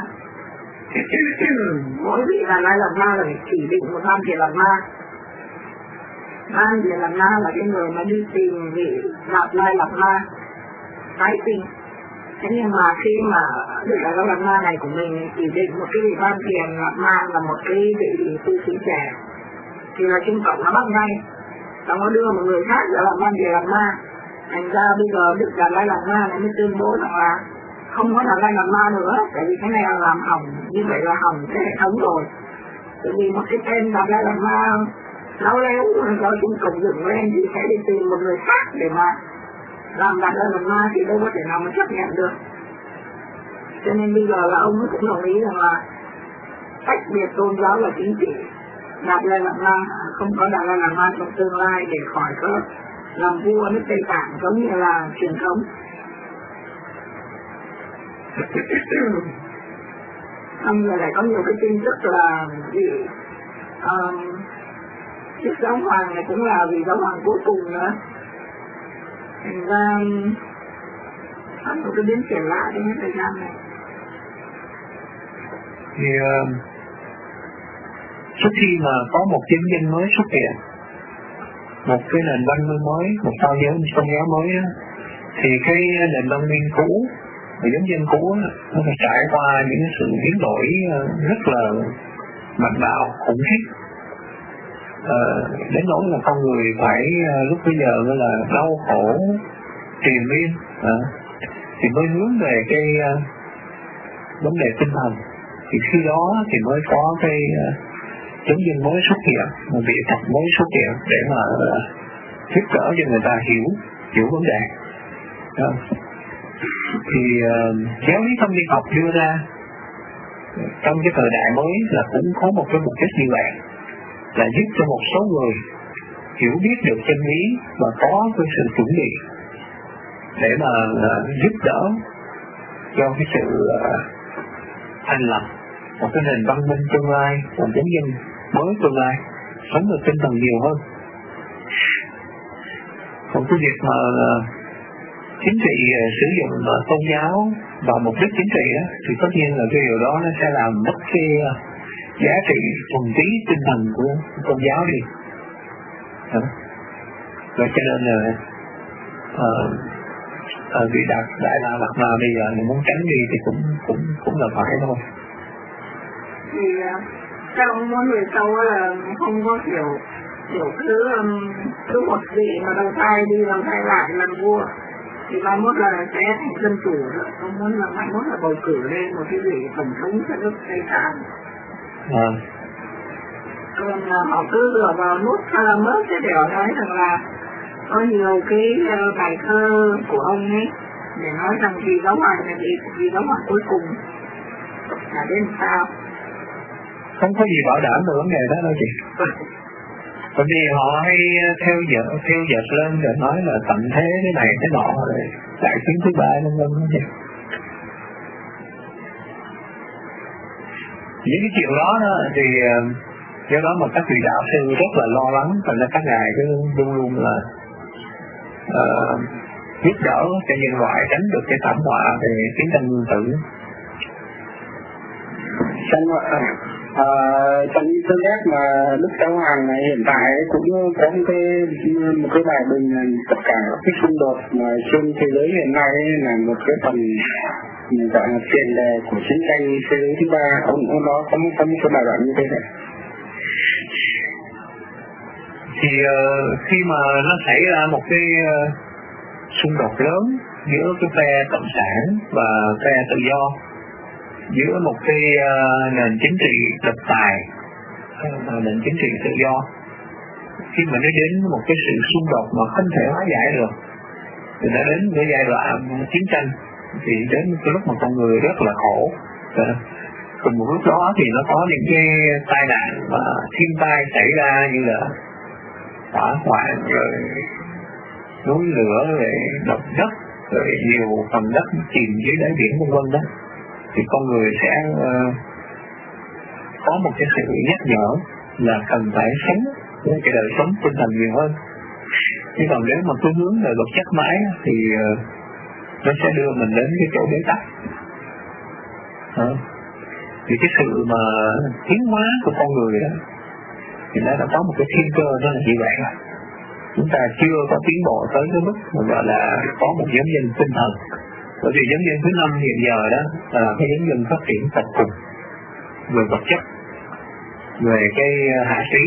Speaker 1: Mỗi vị Đạt Lai Lạt Ma là phải chỉ định một ban truyền Lạt Ma. Ban truyền Lạt Ma là cái người mà đi tìm vị Đạt Lai Lạt Ma tái sinh. Thế nhưng mà khi mà Đức Đạt Lai Lạt Ma này của mình chỉ định một cái vị ban truyền Lạt Ma là một cái vị tu sĩ trẻ, thì là Trung Cộng nó bắt ngay, xong nó đưa một người khác ra làm ban truyền Lạt Ma. Thành ra bây giờ Đức Đạt Lai Lạt Ma này mới tuyên bố rằng là không có Đạt Lai Lạt Ma nữa, tại vì cái này là làm hỏng, như vậy là hỏng cái hệ thống rồi. Tại vì một cái tên Đạt Lai Lạt Ma nó léo do Trung Cộng dựng lên thì sẽ đi tìm một người khác để mà làm Đạt Lai Lạt Ma, thì đâu có thể nào mà chấp nhận được. Cho nên bây giờ là ông cũng đồng ý rằng là tách biệt tôn giáo và chính trị. Đạt Lai Lạt Ma không có Đạt Lai Lạt Ma trong tương lai để khỏi có làm vua nước Tây Tạng giống như là truyền thống. Xong rồi lại có nhiều cái tin tức là vị Đức Giáo Hoàng này cũng là vị Giáo Hoàng cuối cùng nữa. Thành ra có một cái biến chuyển lạ trong cái thời gian này.
Speaker 3: Thì uh, trước khi mà có một chứng nhân mới xuất hiện, một cái nền văn minh mới, một sao giáo tôn giáo mới đó, thì cái nền văn minh cũ và giống dân cũ đó, nó phải trải qua những sự biến đổi rất là mạnh bạo, khủng khiếp, à, đến nỗi là con người phải lúc bây giờ mới là đau khổ triền miên, à, thì mới hướng về cái uh, vấn đề tinh thần. Thì khi đó thì mới có cái uh, chứng nhân mới xuất hiện, một vị Phật mới xuất hiện để mà uh, giúp đỡ cho người ta hiểu hiểu vấn đề. Uh, thì uh, giáo lý tâm linh học đưa ra trong cái thời đại mới là cũng có một cái mục đích như vậy, là giúp cho một số người hiểu biết được chân lý và có cái sự chuẩn bị để mà uh, giúp đỡ cho cái sự uh, thành lập một cái nền văn minh tương lai, một chánh nhân mới tương lai, sống được tinh thần nhiều hơn. Còn cái việc mà chính trị sử dụng tôn giáo và mục đích chính trị đó, thì tất nhiên là cái điều đó nó sẽ làm mất cái giá trị thuần túy tinh thần của tôn giáo đi. Và cho nên là uh, uh, vị đạt đại la Lạt Ma bây giờ mình muốn tránh đi thì cũng cũng cũng là phải thôi.
Speaker 1: Thì các ông muốn người sau là không có kiểu kiểu cứ cứ một vị mà đầu thai đi đầu thai lại làm vua, thì mai mốt là sẽ thành dân chủ rồi. Ông muốn là mai mốt là bầu cử lên một cái vị tổng thống cho nước Tây Tạng.
Speaker 3: À.
Speaker 1: Còn họ cứ dựa vào nút Thalamus để họ nói rằng là có nhiều cái bài thơ của ông ấy để nói rằng vì giáo hoàng này bị vì giáo hoàng cuối cùng là đến sao.
Speaker 3: Không có gì bảo đảm được vấn đề đó đâu chị. Bởi vì họ hay theo dệt theo dệt lên để nói là tận thế cái này cái nọ rồi đại chiến thứ ba vân vân vậy. Những cái chuyện đó, đó thì do đó mà các vị đạo sư rất là lo lắng, thành ra các ngài cứ luôn luôn là uh, giúp đỡ cho nhân loại tránh được cái thảm họa về chiến tranh nguyên tử.
Speaker 2: Trong À, trong những thư ghét mà Đức Giáo Hoàng này hiện tại cũng có một cái một cái bài bình là tất cả cái xung đột mà trên thế giới hiện nay là một cái phần gọi là tiền đề của chiến tranh thế giới thứ ba. Ông ông đó có có một cái bài đoạn như thế này.
Speaker 3: Thì uh, khi mà nó xảy ra một cái uh, xung đột lớn giữa cái phe cộng sản và phe tự do, giữa một cái uh, nền chính trị độc tài và nền chính trị tự do, khi mà nó đến một cái sự xung đột mà không thể hóa giải được, thì đã đến cái giai đoạn chiến tranh, thì đến cái lúc mà con người rất là khổ. Cùng một lúc đó thì nó có những cái tai nạn và thiên tai xảy ra như là hỏa hoạn, rồi núi lửa, rồi động đất, rồi nhiều phần đất chìm dưới đáy biển vân vân đó, thì con người sẽ uh, có một cái sự nhắc nhở là cần phải sống với cái đời sống tinh thần nhiều hơn. Chứ còn nếu mà cứ hướng về vật chất mãi thì uh, nó sẽ đưa mình đến cái chỗ bế tắc. Uh, thì cái sự mà tiến hóa của con người đó thì nó đã có một cái thiên cơ đó là như vậy rồi. Chúng ta chưa có tiến bộ tới cái mức mà gọi là có một giống nhân tinh thần. Bởi vì giống nhân thứ năm hiện giờ đó là cái giống nhân phát triển tận cùng về vật chất, về cái hạ trí.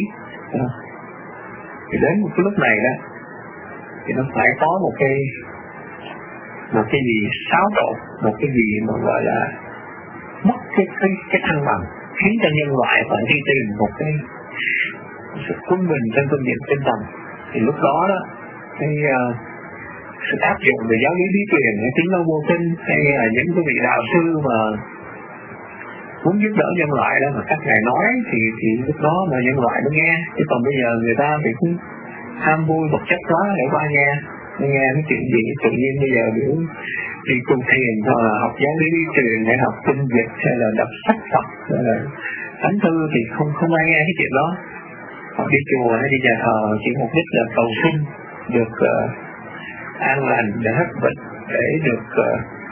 Speaker 3: Thì đến một cái lúc này đó thì nó phải có một cái một cái gì xáo trộn, một cái gì mà gọi là mất cái cái cái thăng bằng, khiến cho nhân loại phải đi tìm một cái sự quân bình trên phương diện tinh thần. Thì lúc đó đó cái uh, sự áp dụng về giáo lý bí truyền, hay tiếng nói vô kinh, hay là những cái vị đạo sư mà muốn giúp đỡ nhân loại đó mà các ngài nói thì thì lúc đó mà nhân loại mới nghe. Chứ còn bây giờ người ta thì cũng ham vui vật chất quá để qua nghe nghe cái chuyện gì. Tự nhiên bây giờ biểu đi tu thiền hoặc là học giáo lý bí truyền, hay học kinh dịch, hay là đọc sách Phật, hay là thánh thư thì không không ai nghe cái chuyện đó. Họ đi chùa hay đi nhà thờ chỉ mục đích là cầu xin được uh, an lành, để hết bệnh, để được uh,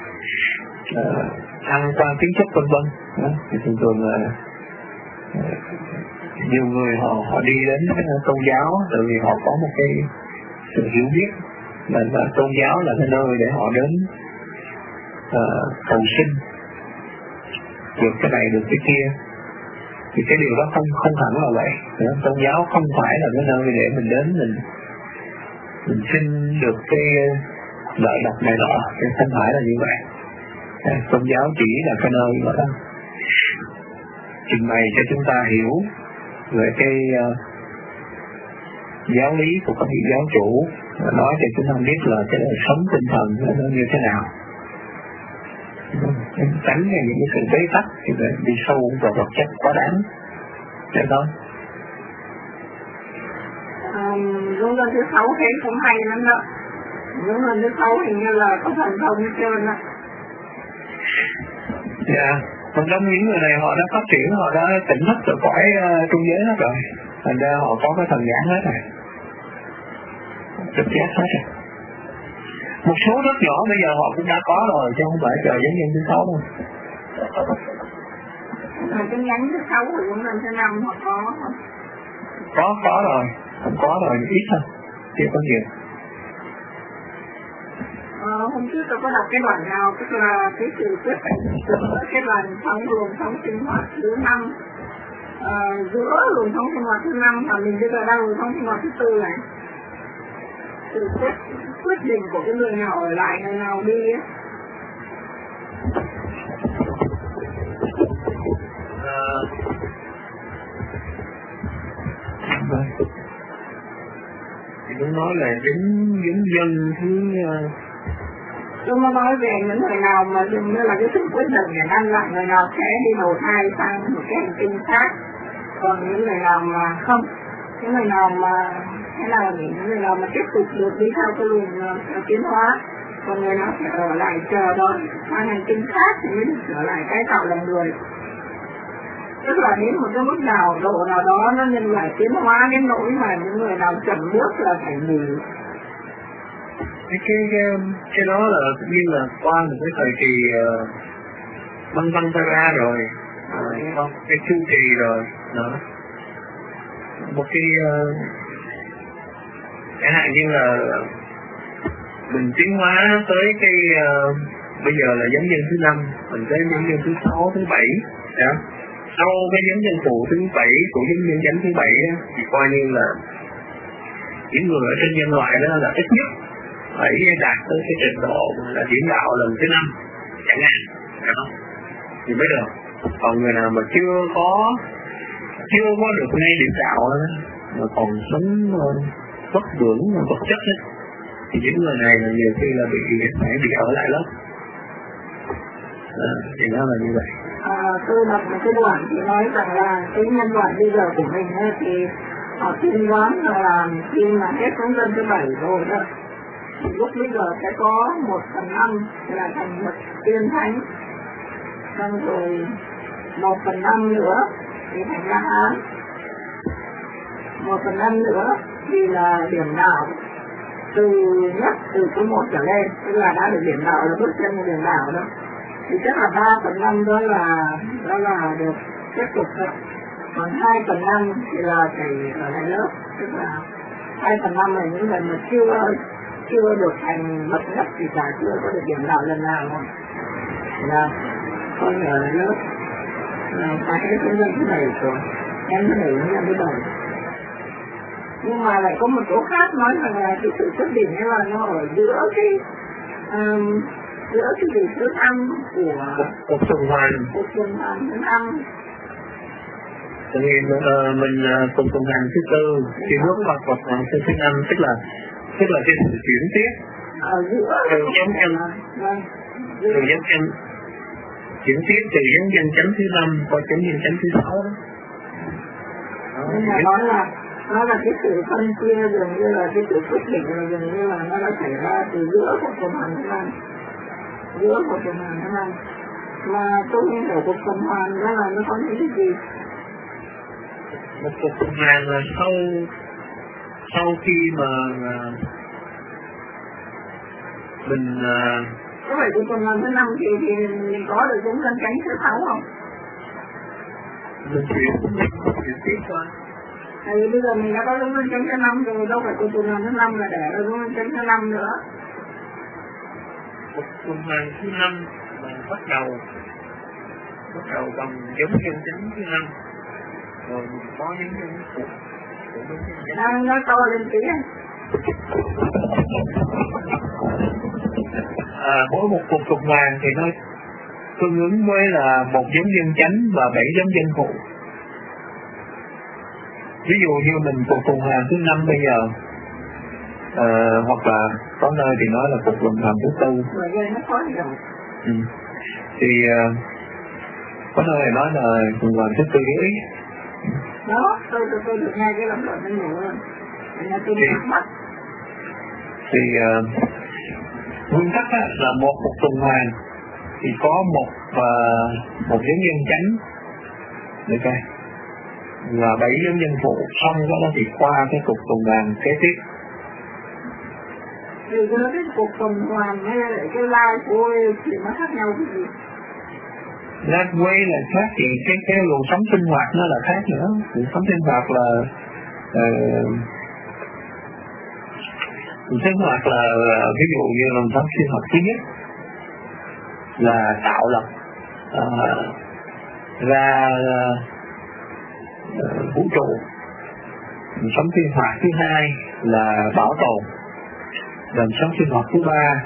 Speaker 3: uh, thăng quan tiến chức vân vân. Thì thường thường là uh, nhiều người họ họ đi đến tôn giáo tại vì họ có một cái sự hiểu biết là, là tôn giáo là cái nơi để họ đến uh, cầu xin được cái này được cái kia. Thì cái điều đó không không hẳn là vậy. Tôn giáo không phải là cái nơi để mình đến mình mình xin được cái lợi lộc này nọ, không phải là như vậy. Tôn giáo chỉ là cái nơi mà đó trình bày cho chúng ta hiểu về cái uh, giáo lý của các vị giáo chủ, và nói cho chúng ta biết là cái đời sống tinh thần nó như thế nào, tránh những cái sự bế tắc thì đi sâu vào vật chất quá đáng. Được không?
Speaker 1: Đúng là thứ sáu thấy cũng hay lắm đó. Đúng là thứ sáu hình như là có thần thông hết trơn đó.
Speaker 3: Dạ, phần đông những người này họ đã phát triển, họ đã tỉnh thức từ cõi uh, trung giới hết rồi, thành ra họ có cái thần nhãn hết rồi. trực giác hết rồi. Một số rất nhỏ bây giờ họ cũng đã có rồi, chứ không phải chờ giống nhân thứ sáu đâu.
Speaker 1: Mà cái nhánh thứ sáu của giống nhân thứ năm họ có không?
Speaker 3: Có, có rồi, không có rồi, ít thôi, chưa có nhiều.
Speaker 1: Ờ, hôm trước tôi có đọc cái đoạn nào, tức là cái sự quyết cái đoạn sống luồng sống sinh hoạt thứ năm, ờ, giữa luồng sống sinh hoạt thứ năm và mình bây giờ đang luồng sống sinh hoạt thứ tư này. Sự quyết, quyết định của cái người nào ở lại, người nào đi ấy.
Speaker 3: Vâng. Thì cũng nói là dính dính dân thứ uh...
Speaker 1: tôi mới nói về những người nào mà dường như là cái sự quyết định để ăn lại, người nào sẽ đi đầu thai sang một cái hành tinh khác, còn những người nào mà không, những người nào mà thế nào thì những người nào mà tiếp tục được đi theo cái luồng uh, tiến hóa, còn người nào sẽ ở lại chờ đợi sang hành tinh khác thì mới được trở lại cái tạo làm người. Tức là đến một cái mức nào độ nào đó nó nhân loại tiến hóa đến nỗi mà những người nào chậm bước là phải nghỉ.
Speaker 3: Cái, cái, cái, cái đó là cũng như là qua một cái thời kỳ uh, băng băng ta ra rồi, uh, không, cái chu kỳ rồi, đó. Một cái uh, chẳng hạn như là mình tiến hóa tới cái uh, bây giờ là giống nhân thứ năm, mình tới giống nhân thứ sáu, thứ bảy, đó. Sau cái giống nhân phụ thứ bảy của giống nhân chánh thứ bảy đó, thì coi như là những người ở trên nhân loại đó là ít nhất phải đạt tới cái trình độ là điểm đạo lần thứ năm chẳng hạn, đó thì mới được. Còn người nào mà chưa có chưa có được ngay điểm đạo đó, mà còn sống bất vượng vật chất đó, thì những người này là nhiều khi là bị phải bị ở lại lớp. À, thì nó là như vậy.
Speaker 1: À, tôi đọc một cái đoạn thì nói rằng là cái nhân loại bây giờ của mình ấy, thì họ tiên đoán là khi mà hết sống dân thứ bảy rồi đó, lúc bây giờ sẽ có một phần năm là thành một tiên thánh, xong rồi một phần năm nữa thì thành La Hán, một phần năm nữa thì là điểm đạo từ nhất từ số một trở lên, tức là đã được điểm đạo là bước chân một điểm đạo đó. Thì chắc là ba phần năm đó là đó là được tiếp tục thôi. Còn hai phần năm thì là phải ở lại lớp, tức là hai phần năm là những người mà chưa chưa được thành bậc nhất thì cả chưa có được điểm đạo lần nào rồi, là con ở lại lớp, là phải cái công dân thứ bảy rồi, em thứ bảy nhân thứ bảy. Nhưng mà lại có một chỗ khác nói rằng là cái sự quyết định ấy là nó ở giữa cái um, giữa cái việc thức ăn của
Speaker 3: cuộc tuần hoàn
Speaker 1: cuộc tuần hoàn thức ăn.
Speaker 3: Tại vì uh, mình uh, cuộc tuần hoàn thứ tư thì bước vào cuộc tuần hoàn thứ năm, tức là tức là cái sự chuyển tiếp
Speaker 1: ở giữa
Speaker 3: từ giống nhân từ giống nhân chuyển tiếp từ giống nhân chánh thứ năm qua giống nhân chánh thứ sáu đó.
Speaker 1: Nhưng mà nói là nó là cái sự phân chia dường như là cái sự quyết định là dường như là nó đã xảy ra từ giữa cuộc tuần hoàn thứ năm, giữa cuộc tuần hoàn thứ năm. Mà tôi không hiểu cuộc tuần hoàn đó là nó có những cái gì.
Speaker 3: Một cuộc tuần hoàn là sau sau khi mà mình
Speaker 1: có phải cuộc tuần hoàn thứ năm thì thì mình có được giống nhân chánh thứ sáu không?
Speaker 3: Mình chuyển chuyển tiếp qua.
Speaker 1: Tại vì bây giờ mình đã có giống nhân chánh thứ năm rồi, đâu phải cuộc tuần hoàn thứ năm là để được giống nhân chánh thứ năm nữa.
Speaker 3: Cuộc tuần hoàn thứ năm là bắt đầu bắt đầu bằng giống nhân chánh thứ năm, rồi mình có những nhân phụ.
Speaker 1: Đang nói to lên tí anh.
Speaker 3: À, mỗi một cuộc tuần hoàn thì nó tương ứng với là một giống nhân chánh và bảy giống nhân phụ. Ví dụ như mình cuộc tuần hoàn thứ năm bây giờ, à, hoặc là có nơi thì nói là cuộc tuần hoàn thứ tư. Ừ. Thì uh, có nơi nói là tuần hoàn thứ tư rưỡi.
Speaker 1: Đó, tôi tôi tôi được nghe cái lập luận nó nhiều hơn. Nên tôi đi bắt.
Speaker 3: Thì uh, nguyên tắc là một cuộc tuần hoàn thì có một uh, một giống nhân chánh, được chưa? Và bảy giống nhân phụ, xong đó thì qua cái cuộc tuần hoàn kế tiếp
Speaker 1: thì giữa cái cuộc tuần hoàn hay là cái life way thì nó khác nhau cái gì?
Speaker 3: Life way là khác, thì cái cái luồng sống sinh hoạt nó là khác nữa. Luồng sống sinh hoạt là uh, luồng sinh hoạt là ví dụ như luồng sống sinh hoạt thứ nhất là tạo lập uh, ra uh, vũ trụ. Luồng sống sinh hoạt thứ hai là bảo tồn. Luồng sống sinh hoạt thứ ba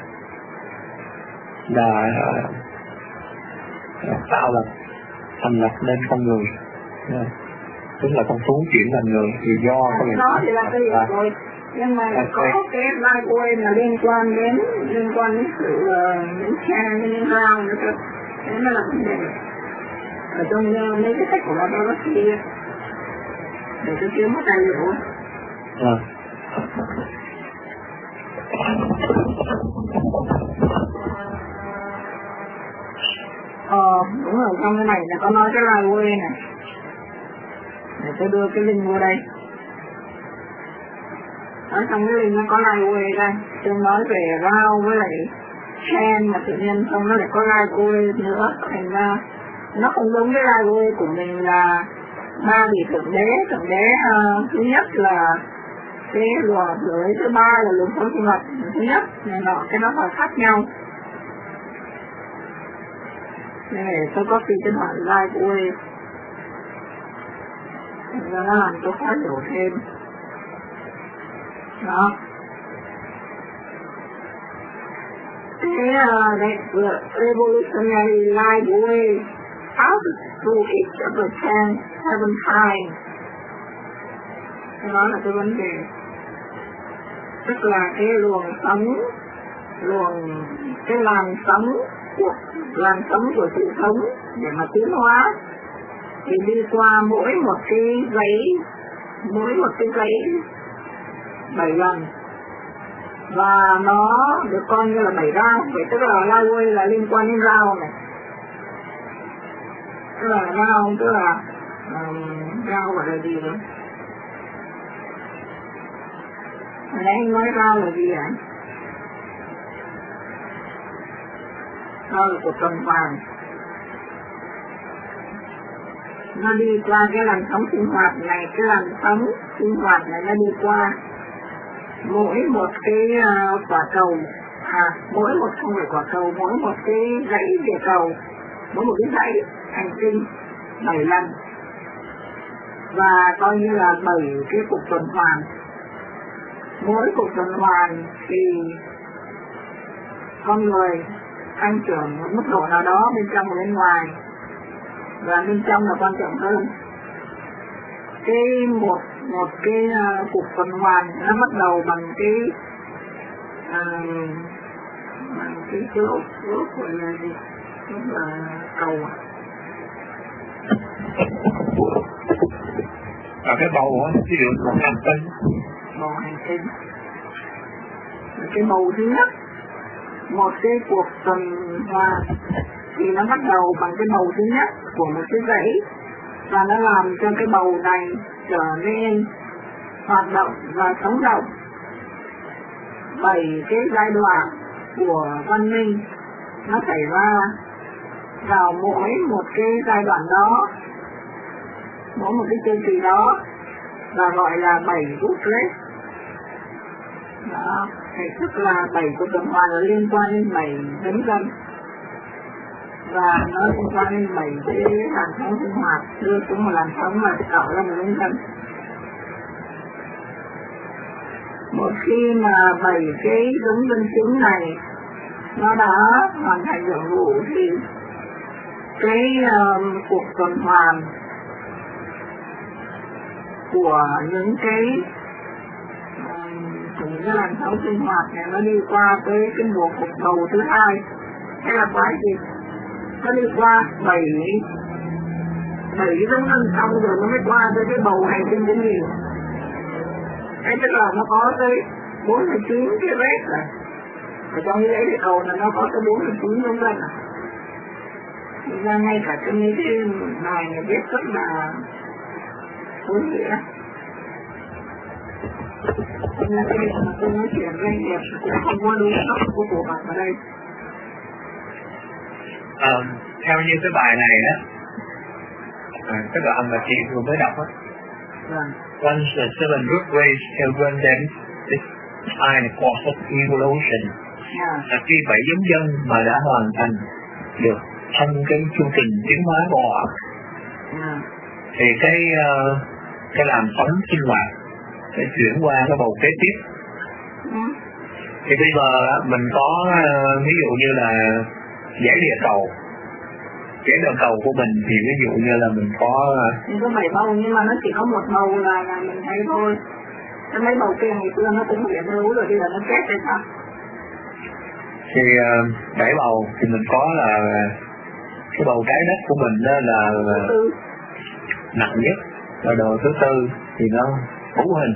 Speaker 3: là uh, tạo lập, thành lập nên con người, yeah. Tức là con thú chuyển thành người, thì do con người
Speaker 1: đó thì là cái gì rồi, nhưng mà okay. Có cái life way mà liên quan đến liên quan đến sự uh, những cha những rau nữa cơ, thế nó là vấn đề ở trong uh, mấy cái sách của nó đó kia để tôi kiếm một tài liệu.
Speaker 3: À.
Speaker 1: Ờ, đúng rồi, trong cái này là có nói cái live way này. Để tôi đưa cái link vô đây. Ở trong cái link nó có live way đây. Tôi nói về rau với lại Shen mà tự nhiên xong nó lại có live way nữa. Thành ra nó không đúng với live way của mình là ba vị thượng đế. Thượng đế uh, thứ nhất là cái luồng lưới, thứ ba là luồng sống sinh hoạt thứ nhất. Này nọ, cái nó là khác nhau. Để tôi có khi trên hỏi live way. Thành ra nó làm tôi khó hiểu thêm. Đó. Thế uh, đấy, revolutionary live way out through each of the ten seven times. Đó là cái vấn đề. Tức là cái luồng sống, luồng, cái làn sóng của làn sóng của sự sống để mà tiến hóa thì đi qua mỗi một cái giấy, mỗi một cái giấy bảy lần, và nó được coi như là bảy rau. Vậy tức là live way là liên quan đến rau này, tức là rau, tức là um, rau gọi là gì nữa? Hồi nãy anh nói rau là gì ạ? Rau là của tuần hoàn. Nó đi qua cái làn sóng sinh hoạt này, cái làn sóng sinh hoạt này nó đi qua mỗi một cái uh, quả cầu, à, mỗi một không phải quả cầu, mỗi một cái dãy địa cầu, mỗi một cái dãy hành tinh bảy lần, và coi như là bảy cái cuộc tuần hoàn. Mỗi cuộc tuần hoàn thì con người tăng trưởng một mức độ nào đó bên trong và bên ngoài, và bên trong là quan trọng hơn. Cái một một cái uh, cuộc tuần hoàn nó bắt đầu bằng cái uh, bằng cái cái ốc ốc gọi là gì, ốc là cầu à,
Speaker 3: à cái bầu á, ví dụ là hành tinh,
Speaker 1: bầu hành tinh. Cái bầu thứ nhất, một cái cuộc tuần hoàn thì nó bắt đầu bằng cái bầu thứ nhất của một cái dãy, và nó làm cho cái bầu này trở nên hoạt động và sống động. Bảy cái giai đoạn của văn minh nó xảy ra vào mỗi một cái giai đoạn đó, mỗi một cái chu kỳ đó, là gọi là bảy root race. Đó, thì tức là bảy cuộc tuần hoàn nó liên quan đến bảy vấn dân, và nó liên quan đến bảy cái làn sóng sinh hoạt, đưa xuống một làn sóng mà tạo ra một vấn dân. Một khi mà bảy cái giống dân chứng này nó đã hoàn thành nhiệm vụ thì cái um, cuộc tuần hoàn của những cái những cái làn sóng sinh hoạt này nó đi qua tới cái mùa cuộc bầu thứ hai. Thế là quái gì? Nó đi qua bảy bảy cái giống ăn xong rồi nó mới qua tới cái bầu hành tinh thứ nhiều. Thế tức là nó có tới bốn mươi chín cái vết này. Ở trong cái địa cầu là nó có tới bốn mươi chín giống dân à. Thì ra ngay cả trong những cái bài này viết rất là thú vị đó. Hôm nay cái mà tôi nói chuyện với anh đẹp cũng không có đúng sốc của bộ mặt ở đây.
Speaker 3: À, theo như cái bài này đó, à, cái đoạn mà chị vừa mới đọc á,
Speaker 1: Vâng.
Speaker 3: Once the seven root ways children then define the course of evolution.
Speaker 1: Yeah.
Speaker 3: Là khi bảy giống dân mà đã hoàn thành được trong cái chương trình tiến hóa của họ,
Speaker 1: Yeah.
Speaker 3: thì cái uh, cái làm sống sinh hoạt sẽ chuyển qua cái bầu kế tiếp.
Speaker 1: Mm.
Speaker 3: Thì bây giờ mình có uh, ví dụ như là giải địa cầu, giải địa cầu của mình thì ví dụ như là mình có
Speaker 1: mình có bảy bầu nhưng mà nó chỉ có một bầu là, là mình thấy thôi. Cái mấy bầu kia ngày xưa nó cũng hiện hữu rồi, bây giờ nó chết rồi sao?
Speaker 3: Thì uh, bảy bầu thì mình có là cái bầu trái đất của mình đó là
Speaker 1: ừ.
Speaker 3: nặng nhất, và đầu thứ tư thì nó hữu hình.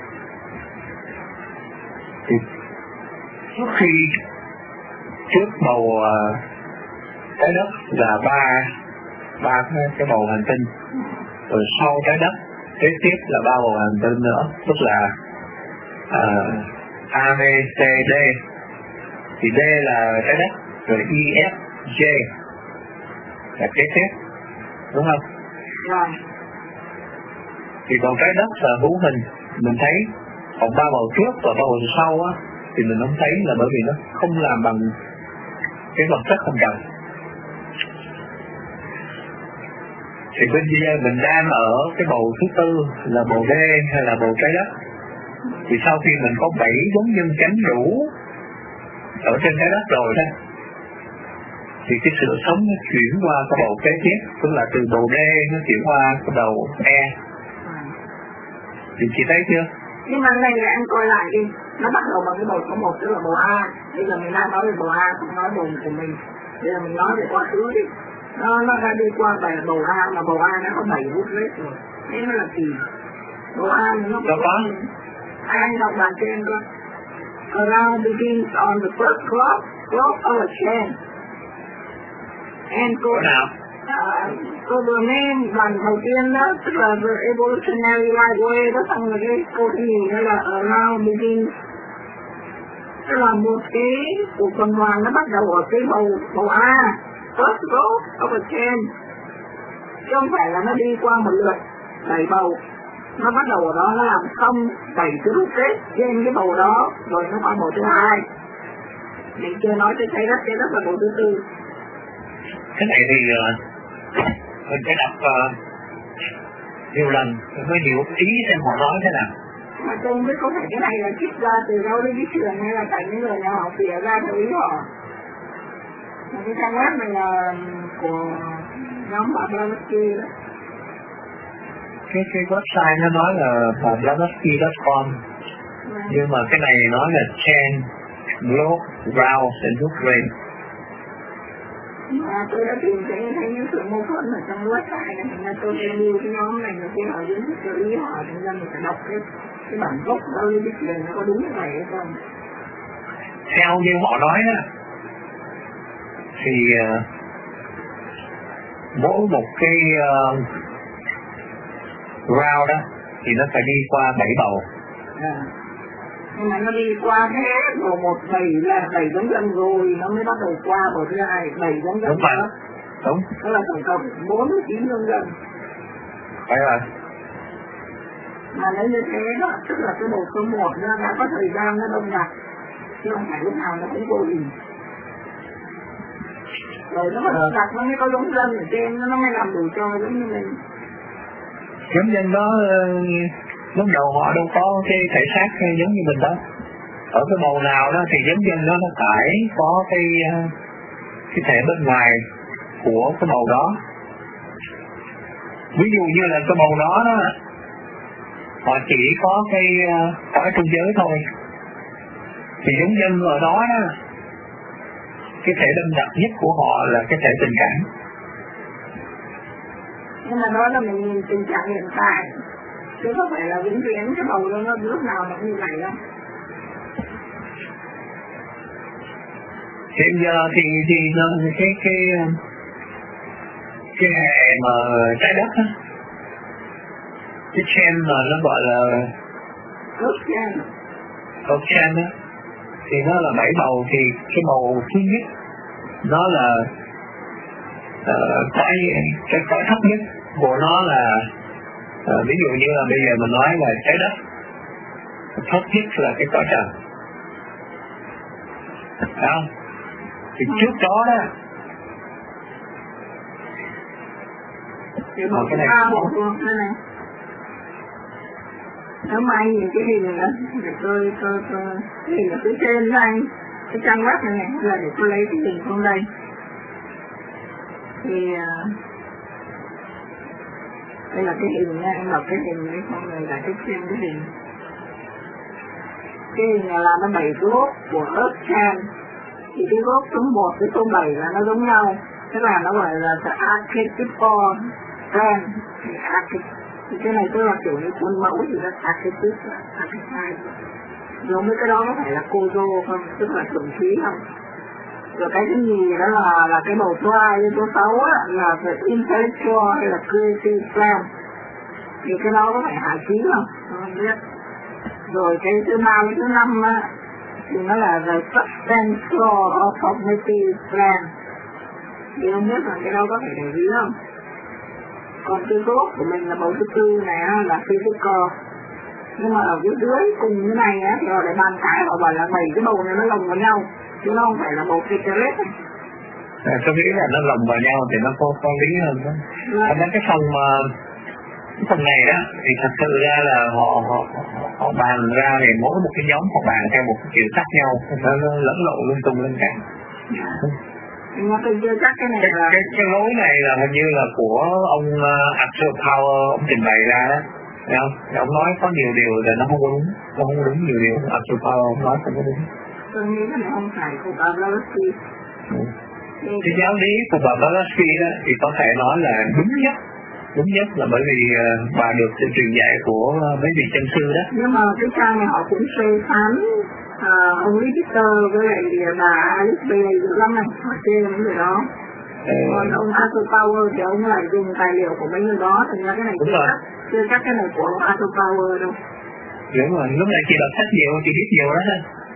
Speaker 3: Thì trước khi trước bầu uh, trái đất là ba ba cái, cái bầu hành tinh, rồi sau trái đất kế tiếp là ba bầu hành tinh nữa, tức là uh, A, B, C, D. Thì D là trái đất, rồi E, F, J là kế tiếp, đúng không?
Speaker 1: Rồi.
Speaker 3: Thì bầu trái đất là hữu hình, mình thấy, còn ba bầu trước và ba bầu sau á thì mình không thấy, là bởi vì nó không làm bằng cái vật chất không trần. Thì bây giờ mình đang ở cái bầu thứ tư là bầu D hay là bầu trái đất. Thì sau khi mình có bảy giống nhân chánh đủ ở trên trái đất rồi đó, thì cái sự sống nó chuyển qua cái bầu kế tiếp, tức là từ bầu D nó chuyển qua cái đầu E. Thì chị thấy chưa?
Speaker 1: Nhưng mà này là anh coi lại đi, nó bắt đầu bằng cái bầu số một, tức là bầu A. Bây giờ mình đang nói về bầu A, không nói bầu của mình. Bây giờ mình nói về quá khứ đi. Nó, nó đã đi qua bảy bầu A, mà bầu A nó có bảy hút hết rồi. Thế nó là gì? Bầu A nó có...
Speaker 3: có.
Speaker 1: Anh đọc bản trên cơ. Around begins on the first crop, crop of a chain. And cô
Speaker 3: nào?
Speaker 1: À, cô vừa nghe bản đầu tiên đó, tức là the evolutionary right way đó, xong rồi cái câu gì đó là around begins, tức là một cái cuộc tuần hoàn nó bắt đầu ở cái bầu bầu A, first growth of a chain, chứ không phải là nó đi qua một lượt bảy bầu, nó bắt đầu ở đó, nó làm xong bảy cái rút kết trên cái bầu đó, rồi nó qua bầu thứ hai. Mình chưa nói tới trái đất, trái đất là bầu thứ tư.
Speaker 3: Cái này thì uh, mình phải đọc uh, nhiều lần mới hiểu ý xem họ nói thế nào.
Speaker 1: Mà tôi không biết có phải cái này là trích ra từ đâu đến cái trường hay là tại những người nhà họ tỉa ra theo ý họ. Mà cái trang web này là của nhóm bà Blavatsky đó.
Speaker 3: Cái, cái website nó nói là blavatsky chấm com,
Speaker 1: à.
Speaker 3: Nhưng mà cái này nói là chain, globe, round and root ray.
Speaker 1: Mà tôi đã tìm thấy, thấy những sự mâu thuẫn ở trong website này, nên là tôi sẽ lưu cái nhóm này, khi họ dính cho ý họ, thì ra mình phải đọc cái, cái bản gốc đó lên cái chuyện nó có đúng như vậy hay không.
Speaker 3: Theo như họ nói đó, thì uh, mỗi một cái uh, round đó thì nó phải đi qua bảy bầu.
Speaker 1: À. Nhưng mà nó đi qua hết bầu một bảy là bảy giống dân rồi, nó mới bắt đầu qua bầu thứ hai bảy giống dân.
Speaker 3: Đúng vậy. Đúng.
Speaker 1: Đó là tổng cộng bốn mươi chín giống dân.
Speaker 3: Phải rồi.
Speaker 1: Mà nếu như thế đó, tức là cái bầu số một nó đã có thời gian nó đông đặc, chứ không phải lúc nào nó cũng vô hình. Rồi nó có đông đặc nó mới có giống dân ở trên, nó mới làm đủ cho giống như mình.
Speaker 3: Giống dân đó lúc đầu họ đâu có cái thể xác giống như mình đó. Ở cái bầu nào đó thì giống dân đó nó phải có cái cái thể bên ngoài của cái bầu đó. Ví dụ như là cái bầu đó đó, họ chỉ có cái cõi trung giới thôi, thì giống dân ở đó đó, cái thể đâm đặc nhất của họ là cái thể tình cảm.
Speaker 1: Nhưng mà đó là mình nhìn tình trạng hiện tại, chứ không phải là vĩnh viễn cái bầu đó nó lúc nào nó như vậy đâu.
Speaker 3: Hiện giờ thì thì cái cái cái hệ mà trái đất á, cái chain mà nó gọi là
Speaker 1: Group chain.
Speaker 3: Ochan á, thì nó là bảy bầu. Thì cái bầu thứ nhất nó là uh, cái cái cõi thấp nhất của nó là uh, ví dụ như là bây giờ mình nói là trái đất, thấp nhất là cái cõi trần, phải không? Thì trước đó đó
Speaker 1: thì một cái ba bộ luôn đây này. Nếu mà anh nhìn cái hình này đó, để tôi tôi tôi cái hình ở phía trên đó anh, cái trang web này này, là để tôi lấy cái hình xuống đây. Thì đây là cái hình nha, em đọc cái hình đấy xong rồi giải thích xem cái hình. Cái hình này là nó bảy cái gốc của Earth-Chan. Thì cái gốc số một với số bảy là nó giống nhau, tức là nó gọi là the archetypal plan. Thì archetypal thì cái này tôi là kiểu như khuôn mẫu thì là archetype, archetype. Giống với cái đó có phải là Kozo không? Tức là thuần khí không? Rồi cái thứ nhì đó là là cái bầu số hai với số sáu á, là về intellectual hay là creative plan. Thì cái đó có phải hạ khí không? Tôi không biết. Rồi cái thứ ba với thứ năm á, thì nó là the substantial or cognitive plan. Thì không biết là cái đó có phải để ý không? Còn cái gốc của mình là bầu thứ tư này á, là physical. Nhưng mà ở phía dưới cùng như này á, thì họ lại bàn cãi, họ bảo là bảy cái bầu này nó lồng vào nhau, chứ nó không phải là bầu Pitalet.
Speaker 3: À, tôi nghĩ là nó lồng vào nhau thì nó có, có lý hơn đó. Còn đến cái phần mà cái phần này đó thì thật sự ra là họ họ họ bàn ra thì mỗi một cái nhóm họ bàn theo một cái kiểu khác nhau, nó, nó lẫn lộn lung tung lên cả.
Speaker 1: Nhưng mà tôi chưa chắc cái này
Speaker 3: cái,
Speaker 1: là...
Speaker 3: cái, cái lối này là hình như là của ông uh, Arthur Power, ông trình bày ra đó. Thấy không? Thì ông nói có nhiều điều là nó không có đúng, nó không có đúng nhiều điều. Arthur Power ông nói không có đúng.
Speaker 1: Tôi nghĩ cái này không phải của bà Blavatsky.
Speaker 3: Ừ. Cái giáo lý của bà Blavatsky đó thì có thể nói là đúng nhất. Đúng nhất là bởi vì uh, bà được sự truyền dạy của uh, mấy vị chân sư đó.
Speaker 1: Nhưng mà cái trang này họ cũng phê phán uh, ông Lý Peter với lại bà Alice Bailey dữ lắm này, họ chê những người đó. Ừ. Còn ông Arthur Power thì ông lại dùng tài liệu của mấy người đó, thành ra cái này chưa chắc, chưa chắc cái này của ông Arthur Power đâu.
Speaker 3: Đúng rồi, lúc này chị đọc sách nhiều, chị biết nhiều đó.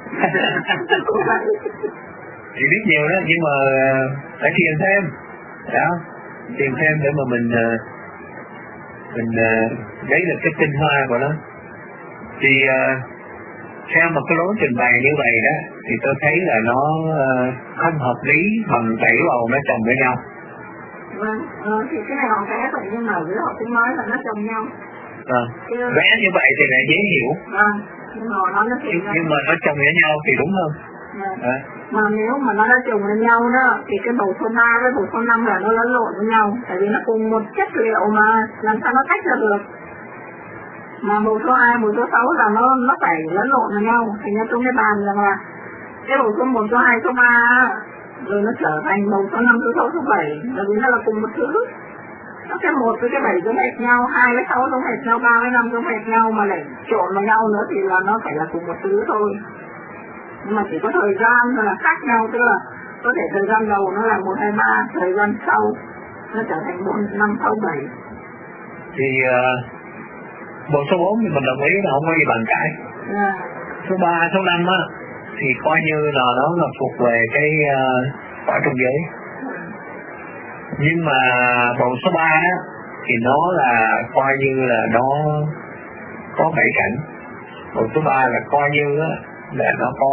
Speaker 3: Chị biết nhiều đó, nhưng mà phải thiền thêm, đó, thiền thêm để mà mình mình lấy được cái tinh hoa của nó. Thì theo một cái lối trình bày như vậy đó, thì tôi thấy là nó không hợp lý bằng bảy bầu nó chồng với nhau.
Speaker 1: Vâng, ờ, thì cái này họ vẽ vậy nhưng mà với họ cũng nói là nó chồng nhau.
Speaker 3: Vâng, vẽ như vậy thì lại dễ hiểu.
Speaker 1: Vâng, nhưng mà nó nó
Speaker 3: nhưng, nhưng mà nó chồng với nhau thì đúng hơn.
Speaker 1: Vâng. À. Mà nếu mà nó đã chồng với nhau đó, thì cái bầu số ba với bầu số năm là nó lẫn lộn với nhau. Tại vì nó cùng một chất liệu mà làm sao nó tách ra được. Mà bầu số hai, bầu số sáu là nó nó phải lẫn lộn với nhau. Thì như tôi mới bàn rằng là cái bầu số một, số hai, số ba rồi nó trở thành bầu số năm, số sáu, số bảy, bởi vì nó là cùng một thứ. Nó cái một với cái bảy giống hệt nhau, hai với sáu giống hệt nhau, ba với năm giống hệt nhau, mà lại trộn vào nhau nữa thì là nó phải là cùng một thứ thôi. Nhưng mà chỉ có thời gian là khác nhau, tức là có thể thời gian đầu nó là một, hai, ba, thời gian sau nó trở thành bốn, năm, sáu, bảy.
Speaker 3: Thì uh, bộ số bốn thì mình đồng ý là không có gì bàn cãi.
Speaker 1: Yeah.
Speaker 3: Số ba, số năm á thì coi như là nó là thuộc về cái cõi uh, trung giới. Nhưng mà bộ số ba á thì nó là coi như là nó có bảy cảnh. Bộ số ba là coi như á là nó có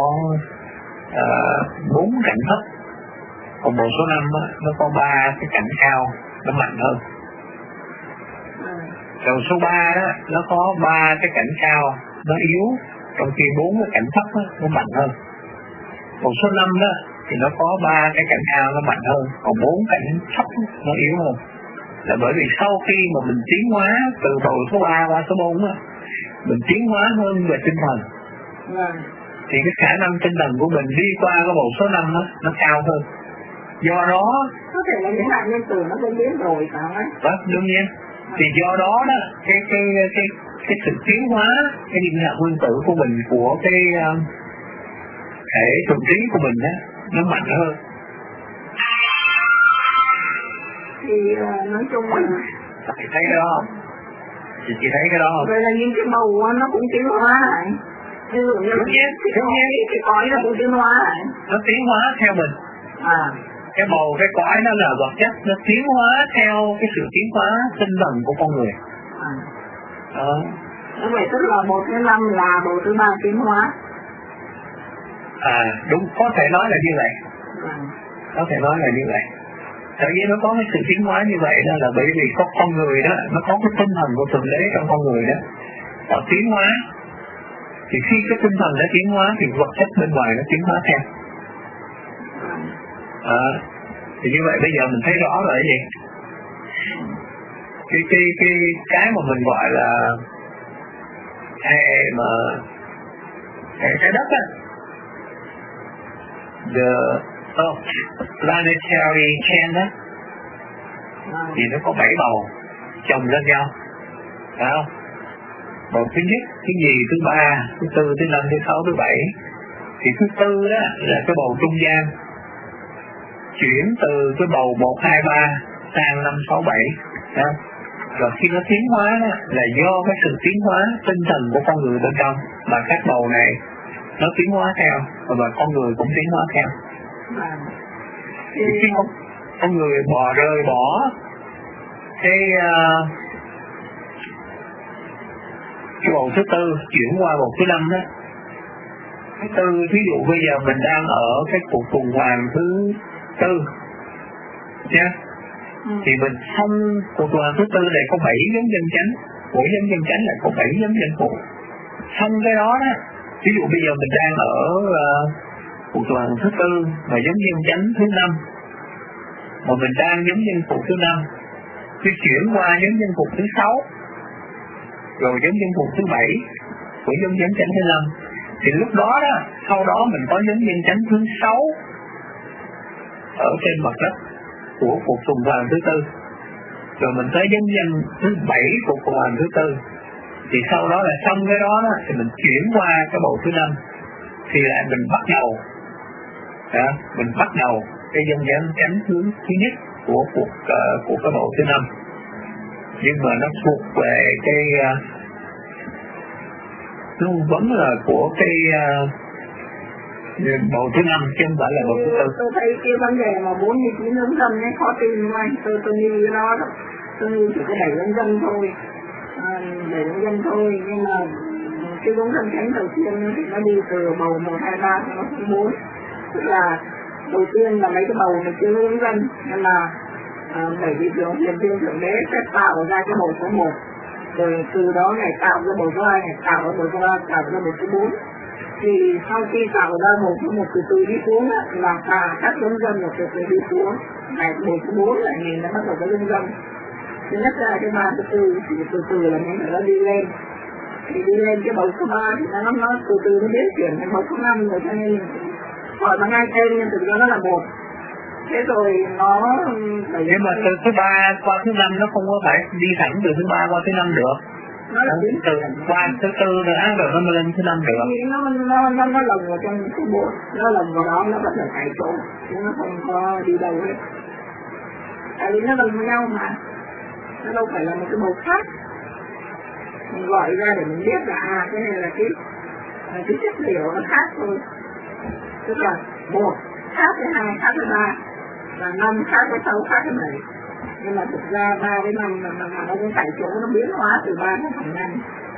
Speaker 3: bốn uh, cảnh thấp. Còn bộ số năm á nó có ba cái cảnh cao, nó mạnh hơn. Đầu số ba đó nó có ba cái cảnh cao nó yếu, trong khi bốn cái cảnh thấp đó, nó mạnh hơn. Còn số năm đó thì nó có ba cái cảnh cao nó mạnh hơn, còn bốn cảnh thấp nó yếu hơn. Là bởi vì sau khi mà mình tiến hóa từ bầu số ba qua số bốn đó, mình tiến hóa hơn về tinh thần, thì cái khả năng tinh thần của mình đi qua cái bầu số năm đó, nó cao hơn. Do đó
Speaker 1: có thể là những hạt nhân tử nó cũng biến đổi phải không ấy?
Speaker 3: Vâng, đương nhiên. Thì do đó đó cái cái cái cái sự tiến hóa cái điện hạt nguyên tử của mình, của cái uh, thể thuần trí của mình đó, nó mạnh hơn.
Speaker 1: Thì uh, nói chung là
Speaker 3: chị thấy cái đó không? Chị, chị thấy cái đó không?
Speaker 1: Vậy là những cái bầu nó cũng tiến hóa lại. ví dụ như
Speaker 3: đúng nhé, đúng nhé.
Speaker 1: Cái cõi nó cũng tiến hóa.
Speaker 3: Nó tiến hóa theo mình.
Speaker 1: À.
Speaker 3: Cái bầu, cái cõi nó là vật chất, nó tiến hóa theo cái sự tiến hóa tinh thần của con người.
Speaker 1: À.
Speaker 3: Đó.
Speaker 1: Như vậy tức là bầu thứ năm là bầu thứ ba tiến hóa.
Speaker 3: À đúng, có thể nói là như vậy.
Speaker 1: À.
Speaker 3: Có thể nói là như vậy. Tại vì nó có cái sự tiến hóa như vậy đó là bởi vì có con người đó, nó có cái tinh thần của Thượng Đế trong con người đó. Họ tiến hóa. Thì khi cái tinh thần đã tiến hóa thì vật chất bên ngoài nó tiến hóa theo. À, thì như vậy bây giờ mình thấy rõ rồi cái gì? Cái, cái, cái, cái mà mình gọi là hệ mà hệ trái đất á, the oh, planetary chain á, thì nó có bảy bầu chồng lên nhau, phải không? Bầu thứ nhất, thứ nhì, thứ ba, thứ tư, thứ năm, thứ sáu, thứ bảy. Thì thứ tư đó là cái bầu trung gian, chuyển từ cái bầu một, hai, ba sang năm, sáu, bảy. Rồi khi nó tiến hóa đó, là do cái sự tiến hóa tinh thần của con người bên trong, mà các bầu này nó tiến hóa theo, và con người cũng tiến hóa theo. Thì khi con, con người bỏ rơi bỏ cái uh, cái bầu thứ tư chuyển qua bầu thứ năm đó. Thứ tư, ví dụ bây giờ mình đang ở cái cuộc tuần hoàn thứ tư nha, ừ. Thì mình xong cuộc tuần hoàn thứ tư này có bảy giống dân chánh, mỗi giống dân chánh là có bảy giống dân phụ. Xong cái đó đó, ví dụ bây giờ mình đang ở uh, cuộc tuần hoàn thứ tư mà giống dân chánh thứ năm, mà mình đang giống dân phụ thứ năm, khi chuyển qua giống dân phụ thứ sáu, rồi giống dân phụ thứ bảy, của giống dân chánh thứ năm, thì lúc đó đó, sau đó mình có giống dân chánh thứ sáu ở trên mặt đất của cuộc tuần hoàn thứ tư, rồi mình tới giống dân thứ bảy của cuộc tuần hoàn thứ tư, thì sau đó là xong cái đó đó thì mình chuyển qua cái bầu thứ năm, thì lại mình bắt đầu đó, mình bắt đầu cái dân dân chánh thứ thứ nhất của cuộc uh, của cái bầu thứ năm, nhưng mà nó thuộc về cái uh, nó vẫn là của cái uh, bầu thứ năm chứ không phải là bầu thứ tư.
Speaker 1: Tôi thấy cái vấn đề mà bốn mươi chín hướng dân ấy khó tin anh, tôi tôi nghĩ nó tôi nghĩ chỉ có bảy hướng dân thôi, bảy hướng dân thôi, nhưng mà cái hướng dân chánh đầu tiên thì nó đi từ bầu một, hai, ba cho nó xuống bốn, tức là đầu tiên là mấy cái bầu mình chưa hướng dân, nhưng mà bảy vị trưởng hiền tiên thượng đế sẽ tạo ra cái bầu số một, rồi từ đó này tạo ra bầu số hai, này tạo ra bầu số ba, tạo ra bầu số bốn. Thì sau khi tạo ra bầu số một từ từ đi xuống á, là cả các hướng dân là từ từ đi xuống, này bầu số bốn là nhìn nó bắt đầu có hướng dân. Thứ nhất là cái ba thứ tư thì từ từ là nó đi lên, thì đi lên cái bầu số ba thì nó nó từ từ nó biến chuyển thành bầu số năm rồi, cho nên gọi bằng hai tên nhưng thực ra nó là một. Thế rồi nó
Speaker 3: nhưng mà từ thứ ba qua thứ năm nó không có phải đi thẳng từ thứ ba qua thứ năm được,
Speaker 1: nó là biến
Speaker 3: từ qua thứ tư nữa rồi nó mới lên thứ năm được.
Speaker 1: Nó nó nó nó lồng vào trong cái bộ, nó lồng vào đó, nó vẫn ở tại chỗ, nó không có đi đâu hết. Tại vì nó gần với nhau mà, nó đâu phải là một cái bầu khác. Mình gọi ra để mình biết là à cái này là cái là cái chất liệu nó khác thôi. Tức là một khác với hai, khác với ba, và năm khác với sáu, khác với bảy. Nhưng mà thực ra ba với năm là, là, là nó cũng tại chỗ, nó biến hóa từ ba đến thành năm.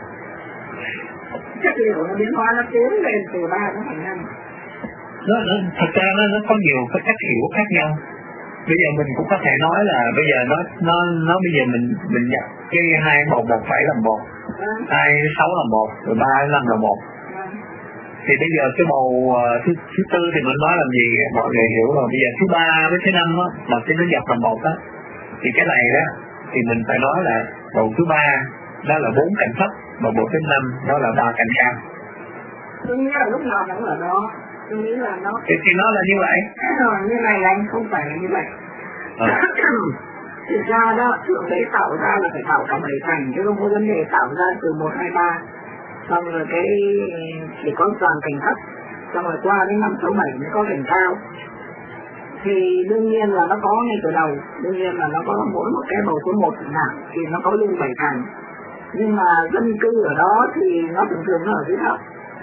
Speaker 1: Chất liệu nó biến hóa, nó tiến lên từ ba đến thành năm.
Speaker 3: Nó, nó, thật ra nó, nó có nhiều cái cách hiểu khác nhau. Bây giờ mình cũng có thể nói là bây giờ nó nó nó bây giờ mình mình nhập cái hai bầu một bảy là một, hai sáu là một, rồi ba năm là một. Thì bây giờ cái bầu uh, thứ thứ tư thì mình nói làm gì mọi người hiểu rồi. Bây giờ thứ ba với thứ năm á, mà cái nó dập là một á, thì cái này đó thì mình phải nói là bầu thứ ba đó là bốn cạnh thấp, và bầu thứ năm đó là ba cạnh cao.
Speaker 1: Tôi nghĩ là lúc nào nó cũng ở đó. Tôi nghĩ là nó
Speaker 3: thì, thì nó là như vậy.
Speaker 1: Rồi như này là anh không phải là như vậy. À. Thực ra đó, thượng đế tạo ra là phải tạo cả bảy thành, chứ không có vấn đề tạo ra từ một, hai, ba. Xong rồi cái chỉ có toàn cảnh thấp, xong rồi qua đến năm, sáu, bảy mới có cảnh cao. Thì đương nhiên là nó có ngay từ đầu, đương nhiên là nó có mỗi một cái bầu số một chẳng hạn, thì nó có luôn bảy thành. Nhưng mà dân cư ở đó thì nó thường thường nó ở dưới thấp,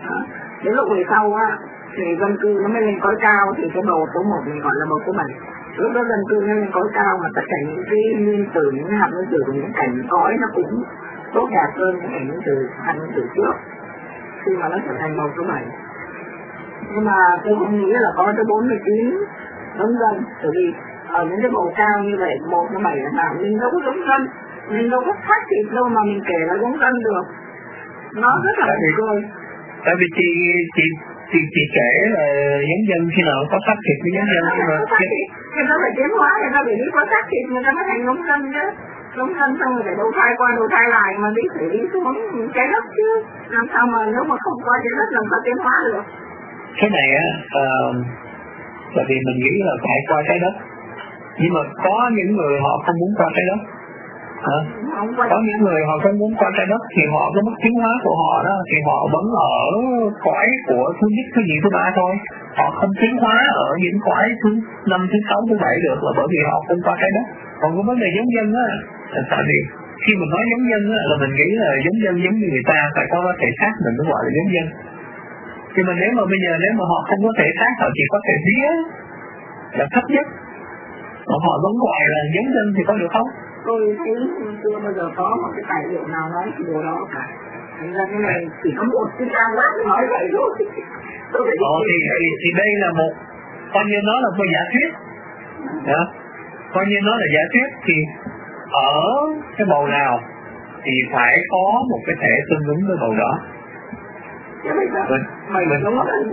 Speaker 1: Đó. Đến lúc về sau á thì dân cư nó mới lên cõi cao, thì cái bầu số một mình gọi là bầu số bảy. Lúc đó dân cư nó lên cõi cao mà tất cả những cái nguyên tử, những hạt nguyên tử của những cảnh cõi nó cũng tốt đẹp hơn những cảnh nguyên tử hạt nguyên tử trước khi mà nó trở thành bầu số bảy. Nhưng mà tôi không nghĩ là có tới bốn mươi chín giống dân, bởi vì ở những cái bầu cao như vậy một đến bảy là nào mình đâu có giống dân, mình đâu có phát thịt đâu mà mình kể là giống dân được, nó rất là buồn cười.
Speaker 3: Tại vì chị chị chị chị kể là giống dân khi nào có phát thịt với giống dân, nhưng mà
Speaker 1: người ta phải tiến hóa, người ta phải đi có phát thịt người ta mới thành giống dân chứ. Giống dân xong rồi phải đầu thai qua đầu thai lại mà đi phải đi xuống trái đất chứ, làm sao mà nếu mà không qua trái đất làm sao tiến hóa được.
Speaker 3: Cái này á, uh, tại vì mình nghĩ là phải qua trái đất, nhưng mà có những người họ không muốn qua trái đất. Hả? Có những người họ không muốn qua trái đất thì họ cái mức tiến hóa của họ đó thì họ vẫn ở cõi của thứ nhất, thứ nhì, thứ ba thôi. Họ không tiến hóa ở những cõi thứ năm, thứ sáu, thứ bảy được là bởi vì họ không qua trái đất. Còn cái vấn đề giống dân á, tại vì khi mình nói giống dân á là mình nghĩ là giống dân giống như người ta phải có thể xác mình mới gọi là giống dân. Nhưng mà nếu mà bây giờ nếu mà họ không có thể xác, họ chỉ có thể vía là thấp nhất, mà họ vẫn gọi là giống dân thì có được không?
Speaker 1: Tôi thấy chưa bao giờ có một cái tài liệu nào nói cái điều đó cả. Thành ra cái này chỉ có một cái trang web nói vậy thôi. Tôi phải
Speaker 3: Ồ, thì, thì, thì đây là một, coi như nó là một giả thuyết. Đó. Coi như nó là giả thuyết thì ở cái bầu nào thì phải có một cái thể tương ứng với bầu đó.
Speaker 1: Thế bây giờ mình, mày mình giống thân,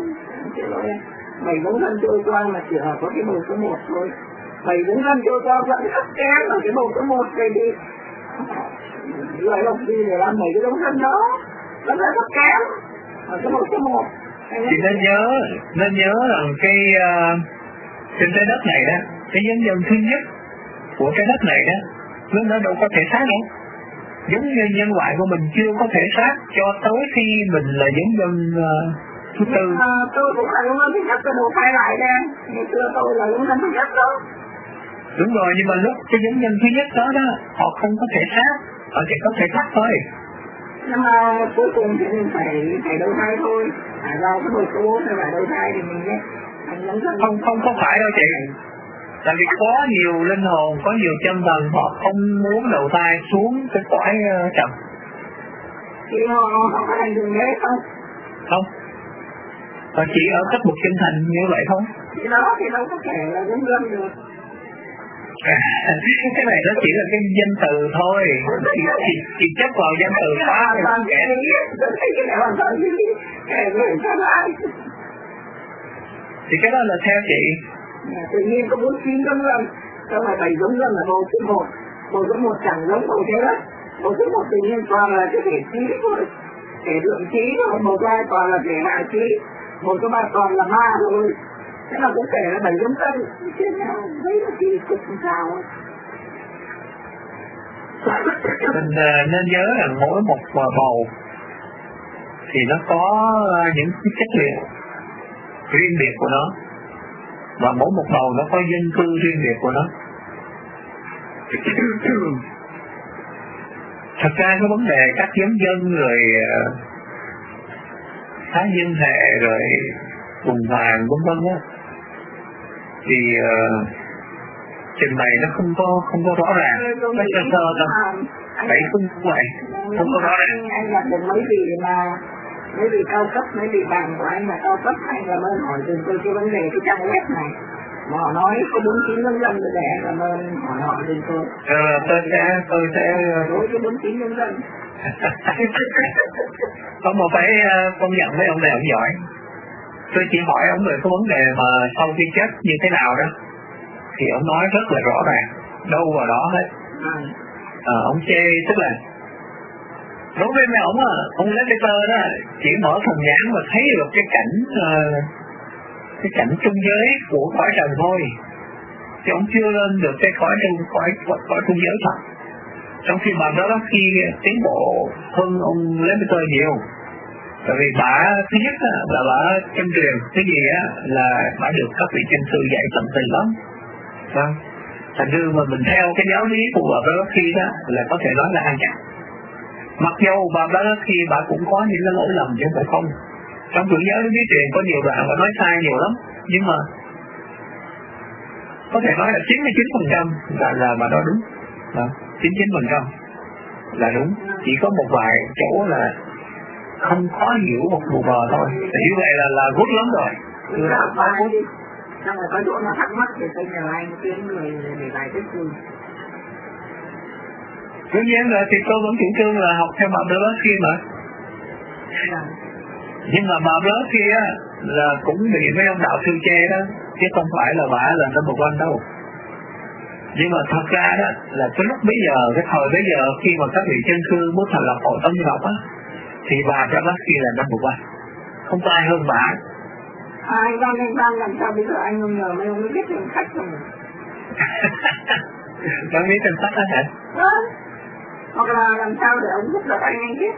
Speaker 1: mày giống thân trôi qua mà chỉ là có cái bầu số một thôi. Mày giống thân trôi qua vẫn thấp kém ở cái bầu số một này đi. Gọi là gì để làm mày cái giống thân đó, nó rất thấp kém ở cái bầu số một.
Speaker 3: Thì nên nhớ, nên nhớ rằng cái uh, trên trái đất này đó, cái giống dân thứ nhất của trái đất này đó, nó, nó đâu có thể sát đâu. Giống như nhân loại của mình chưa có thể sát cho tới khi mình là giống dân uh, thứ tư.
Speaker 1: À, tôi cũng là giống dân thứ nhất, tôi đầu thai lại đây. Ngày xưa tôi là giống dân thứ nhất đó.
Speaker 3: Đúng rồi, nhưng mà lúc cái giống nhân thứ nhất đó đó, họ không có thể sát, họ chỉ có thể sát thôi.
Speaker 1: Nhưng mà cuối cùng thì mình phải phải đầu thai thôi. Phải vào cái bầu số bốn hay phải đầu thai thì mình nhé.
Speaker 3: Không, không, không phải đâu chị. Tại vì có nhiều linh hồn, có nhiều chân thần họ không muốn đầu thai xuống cái cõi uh, trần.
Speaker 1: Thì họ, họ có thành đường đấy không?
Speaker 3: Không. Họ chỉ ở cấp bậc chân thành như vậy thôi.
Speaker 1: Thì đó thì đâu có thể là giống dân được.
Speaker 3: À, cái này nó chỉ là cái danh từ thôi, chỉ, chỉ, chỉ chấp vào danh từ phá
Speaker 1: thì hoàn toàn cái lý, tôi thấy cái này hoàn toàn cái lý, cái này sao lại?
Speaker 3: Thì cái đó là theo chị.
Speaker 1: À, tự nhiên có bốn chín giống dân, sao phải bảy giống dân là bầu số một, bầu số một chẳng giống bầu thế đó, bầu số một tự nhiên toàn là cái thể trí thôi, thể lượng trí thôi, bầu hai toàn là thể hạ trí, bầu số ba toàn là ma thôi. Thế là cũng kể là bảy giống tân, thế nào, đấy là kỳ cục sao ấy.
Speaker 3: Mình uh, nên nhớ rằng mỗi một bầu thì nó có uh, những cái chất liệu riêng biệt của nó, và mỗi một bầu nó có dân cư riêng biệt của nó. Thật ra cái vấn đề các giống dân rồi uh, phá dân hệ rồi cùng vàng vân vân á, thì uh, trình bày nó không có không có rõ ràng, nó sơ sơ đâu, vậy không vậy, không có rõ ràng.
Speaker 1: Anh gặp được mấy vị mà mấy vị cao cấp, mấy vị bạn của anh là cao cấp, anh làm ơn hỏi dùm tôi cái vấn đề cái trang web này, mà họ nói có bốn chín nhân dân rồi để anh làm ơn hỏi họ dùm tôi.
Speaker 3: Ờ, tôi sẽ tôi sẽ
Speaker 1: đối với bốn chín nhân dân.
Speaker 3: Không mà phải công nhận mấy ông này ông giỏi. Tôi chỉ hỏi ông về cái vấn đề mà sau khi chết như thế nào đó, thì ông nói rất là rõ ràng, đâu vào đó hết. À, ông chê tức là đối với mấy ông á, ông Lester đó chỉ mở thần nhãn mà thấy được cái cảnh uh, cái cảnh trung giới của cõi trần thôi, thì ông chưa lên được cái cõi trung cõi cõi trung giới thật. Trong khi bà đó đó khi tiến bộ hơn ông Lester nhiều. Tại vì bà thứ nhất á, là bà chân truyền, cái gì á là bà được các vị chân sư dạy tận tình lắm. Vâng. Thành ra mà mình theo cái giáo lý của bà Blavatsky đó là có thể nói là an chặt. Mặc dù bà Blavatsky bà cũng có những cái lỗi lầm chứ không không. Trong Phật giáo Đức Thầy truyền có nhiều đoạn và nói sai nhiều lắm, nhưng mà có thể nói là chín mươi chín phần trăm là là mà nó đúng, chín mươi chín phần trăm là đúng, chỉ có một vài chỗ là không khó hiểu một mù mờ thôi. Thì như vậy là là good lắm rồi.
Speaker 1: Thì là ba đi. Xong rồi có chỗ nào thắc mắc thì tôi nhờ anh kiếm người để bài tiếp thu.
Speaker 3: Đương nhiên là thì tôi vẫn chủ trương là học theo bà Blavatsky mà.
Speaker 1: Yeah.
Speaker 3: Nhưng mà bà Blavatsky á là cũng bị mấy ông đạo sư chê đó, chứ không phải là bà là number one đâu. Nhưng mà thật ra đó là cái lúc bây giờ, cái thời bây giờ khi mà các vị chân sư muốn thành lập hội tâm học á, thì bà Blavatsky là number one, không có ai hơn bà.
Speaker 1: Ai đang lên ban làm sao bây giờ anh không ngờ mấy ông mới biết thêm khách rồi.
Speaker 3: Bạn biết tên sách đó hả?
Speaker 1: Đó. Hoặc là làm sao để ông giúp đỡ anh anh biết.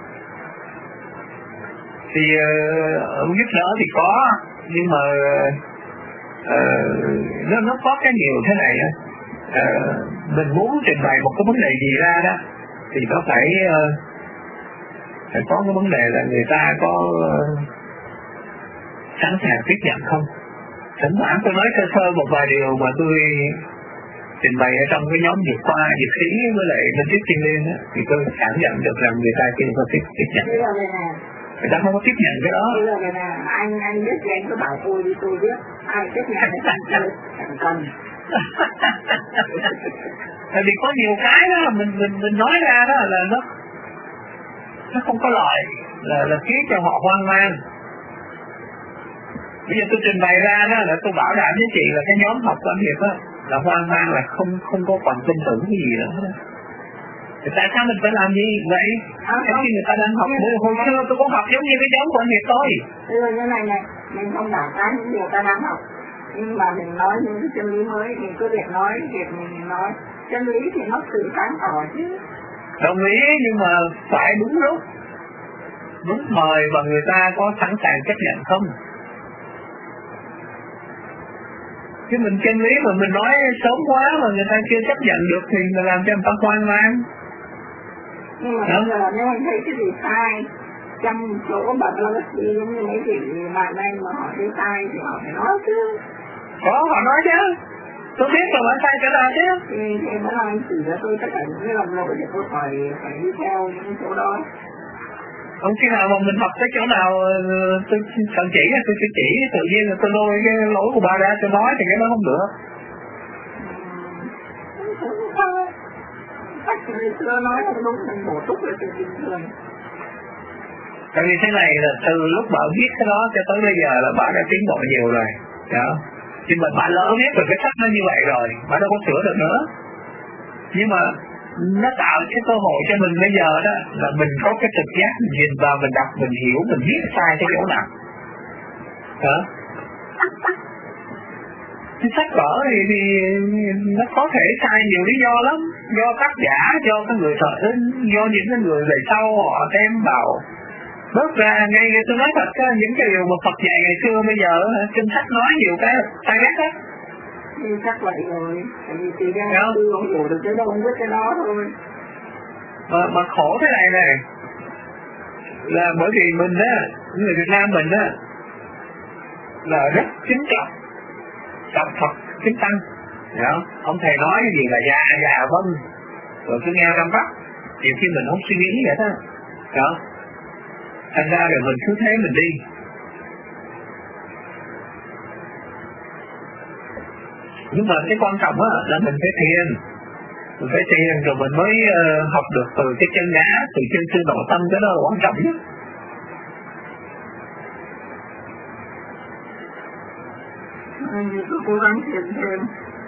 Speaker 3: Thì uh, ông giúp đỡ thì có, nhưng mà uh, nó, nó có cái nhiều thế này uh, mình muốn trình bày một cái vấn đề gì ra đó thì có phải uh, phải có cái vấn đề là người ta có uh, sẵn sàng tiếp nhận không. Thỉnh thoảng tôi nói sơ sơ một vài điều mà tôi trình bày ở trong cái nhóm Dược khoa, Dược sĩ với lại Minh Triết Thiên Liên á, thì tôi cảm nhận được rằng người ta chưa có tiếp, tiếp nhận. Người ta không có tiếp nhận cái đó.
Speaker 1: Bây giờ này anh anh biết thì anh cứ bảo tôi đi, tôi biết. Ai tiếp nhận thì anh chưa chẳng cần.
Speaker 3: Tại vì có nhiều cái đó mình mình mình nói ra đó là nó nó không có lợi, là là khiến cho họ hoang mang. Bây giờ tôi trình bày ra đó là tôi bảo đảm với chị là cái nhóm học quan hiệp á là hoang mang, là không không có còn tin tưởng cái gì nữa. Thì tại sao mình phải làm gì vậy? À, khi người ta đang học, hồi xưa tôi cũng học giống như cái nhóm quan hiệp thôi.
Speaker 1: Bây giờ như này này, mình không bảo cái những điều ta đang học, nhưng mà mình nói những cái chân lý mới, mình cứ việc nói, việc mình nói chân lý thì nó tự sáng tỏ chứ.
Speaker 3: Đồng ý, nhưng mà phải đúng lúc, đúng thời và người ta có sẵn sàng chấp nhận không? Chứ mình chân lý mà mình nói sớm quá mà người ta chưa chấp nhận được thì mình làm cho người ta hoang mang.
Speaker 1: Nhưng mà bây giờ nếu anh thấy cái gì sai trong chỗ bà Blavatsky giống như mấy chị bạn anh mà họ thấy sai thì họ phải nói chứ.
Speaker 3: Có, họ nói chứ. Tôi biết rồi, họ sai cái nào chứ.
Speaker 1: Thì em mới nói anh chỉ cho tôi tất cả những cái lầm lỗi để tôi phải phải đi theo những chỗ đó.
Speaker 3: Không khi nào mà mình học cái chỗ nào tôi cần chỉ tôi sẽ chỉ, tự nhiên là tôi lôi cái lỗi của bà ra tôi nói thì cái đó không được.
Speaker 1: Cách người xưa nói không đúng, mình bổ túc là chuyện bình thường.
Speaker 3: Tại vì thế này là từ lúc bà viết cái đó cho tới bây giờ là bà đã tiến bộ nhiều rồi. Đó. Nhưng mà bà lỡ biết được cái sách nó như vậy rồi, bà đâu có sửa được nữa. Nhưng mà nó tạo cái cơ hội cho mình bây giờ đó là mình có cái trực giác, mình nhìn vào, mình đọc, mình hiểu, mình biết sai cái chỗ nào. Hả? Cái sách vở thì, thì nó có thể sai nhiều lý do lắm, do tác giả, do cái người thợ in, do những cái người về sau họ thêm vào bớt ra. Ngay tôi nói thật, những cái điều mà Phật dạy ngày xưa bây giờ kinh sách nói nhiều cái sai bét hết.
Speaker 1: Thì chắc vậy rồi, tại vì chị đang tư không hiểu được cái đó, không biết cái đó thôi.
Speaker 3: Mà, mà khổ thế này này, là bởi vì mình á, người Việt Nam mình á, là rất kính trọng trọng Phật, kính Tăng. Hiểu? Ông thầy nói cái gì là dạ, dạ, vâng, rồi cứ nghe răm rắp, nhiều khi mình không suy nghĩ vậy đó. Hiểu? Thành ra rồi mình cứ thế mình đi. Nhưng mà cái quan trọng á là mình phải thiền, mình phải thiền rồi mình mới uh, học được từ cái chân ngã, từ chân sư nội tâm, cái đó là quan trọng nhất.
Speaker 1: Anh cứ cố gắng thiền thêm.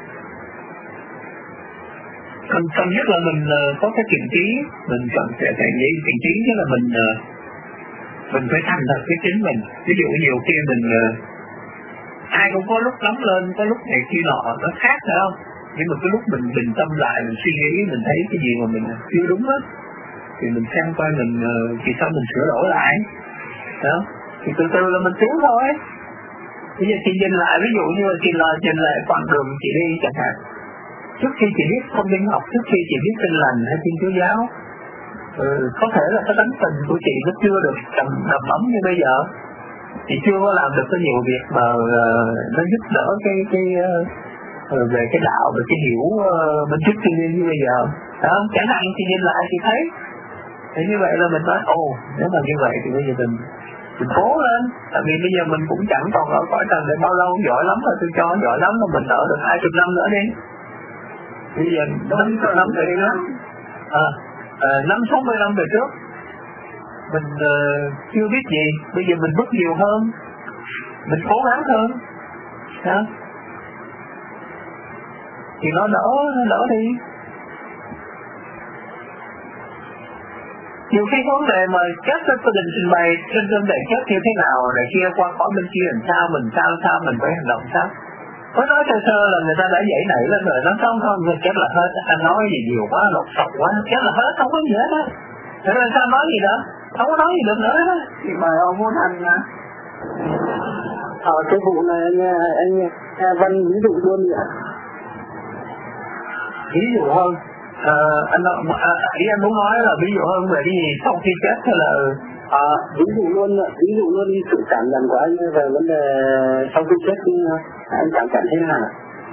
Speaker 3: Cần, cần nhất là mình uh, có cái kiềm trí, mình cần phải thể nghĩ kiềm trí, chứ là mình uh, mình phải thành thật với chính mình. Ví dụ nhiều khi mình uh, ai cũng có lúc lắm lên, có lúc này kia nọ nó khác phải không? Nhưng mà cái lúc mình bình tâm lại, mình suy nghĩ, mình thấy cái gì mà mình chưa đúng á, thì mình xem coi mình thì sao mình sửa đổi lại, đó. Thì từ từ là mình tiến thôi. Bây giờ chị nhìn lại, ví dụ như là chị là nhìn lại con đường chị đi chẳng hạn. Trước khi chị biết thông linh học, trước khi chị biết Tin Lành hay Thiên Chúa Giáo, ừ, có thể là cái tánh tình của chị nó chưa được đầm, đầm ấm như bây giờ. Chị chưa có làm được có nhiều việc mà uh, nó giúp đỡ cái cái uh, về cái đạo, về cái hiểu uh, bên trước thiên nhiên như bây giờ. Đó, chẳng hạn chị nhìn lại chị thấy thì như vậy là mình nói ồ, nếu mà như vậy thì bây giờ mình mình cố lên, tại vì bây giờ mình cũng chẳng còn ở cõi trần để bao lâu, giỏi lắm rồi, tôi cho giỏi lắm mà mình ở được hai chục năm nữa đi. Bây giờ năm chục năm về trước, à, à, năm sáu mươi năm về trước mình uh, chưa biết gì, bây giờ mình bước nhiều hơn, mình cố gắng hơn, đó. Thì nó đỡ, nó đỡ đi. Nhiều khi vấn đề mà các cái gia đình trình bày trên trên đề chết như thế nào, để kia qua khỏi bên kia làm sao, mình sao sao, mình phải hành động sao. Có nói sơ sơ là người ta đã dậy nảy lên rồi, nó không không, chắc là hết, anh nói gì nhiều quá, lột sọc quá, chắc là hết, không có gì hết á. Thế nên sao nói gì nữa, không có nói gì được nữa đó.
Speaker 1: Thì mời ông muốn anh nha.
Speaker 2: Ở cái vụ này anh, anh, anh Văn ví dụ luôn nhỉ?
Speaker 3: Ví dụ hơn. À, anh à, ý anh muốn nói là ví dụ hơn về cái gì sau khi chết hay là
Speaker 2: à, ví dụ luôn ví dụ luôn sự cảm nhận của anh về vấn đề sau khi chết anh cảm nhận thế nào?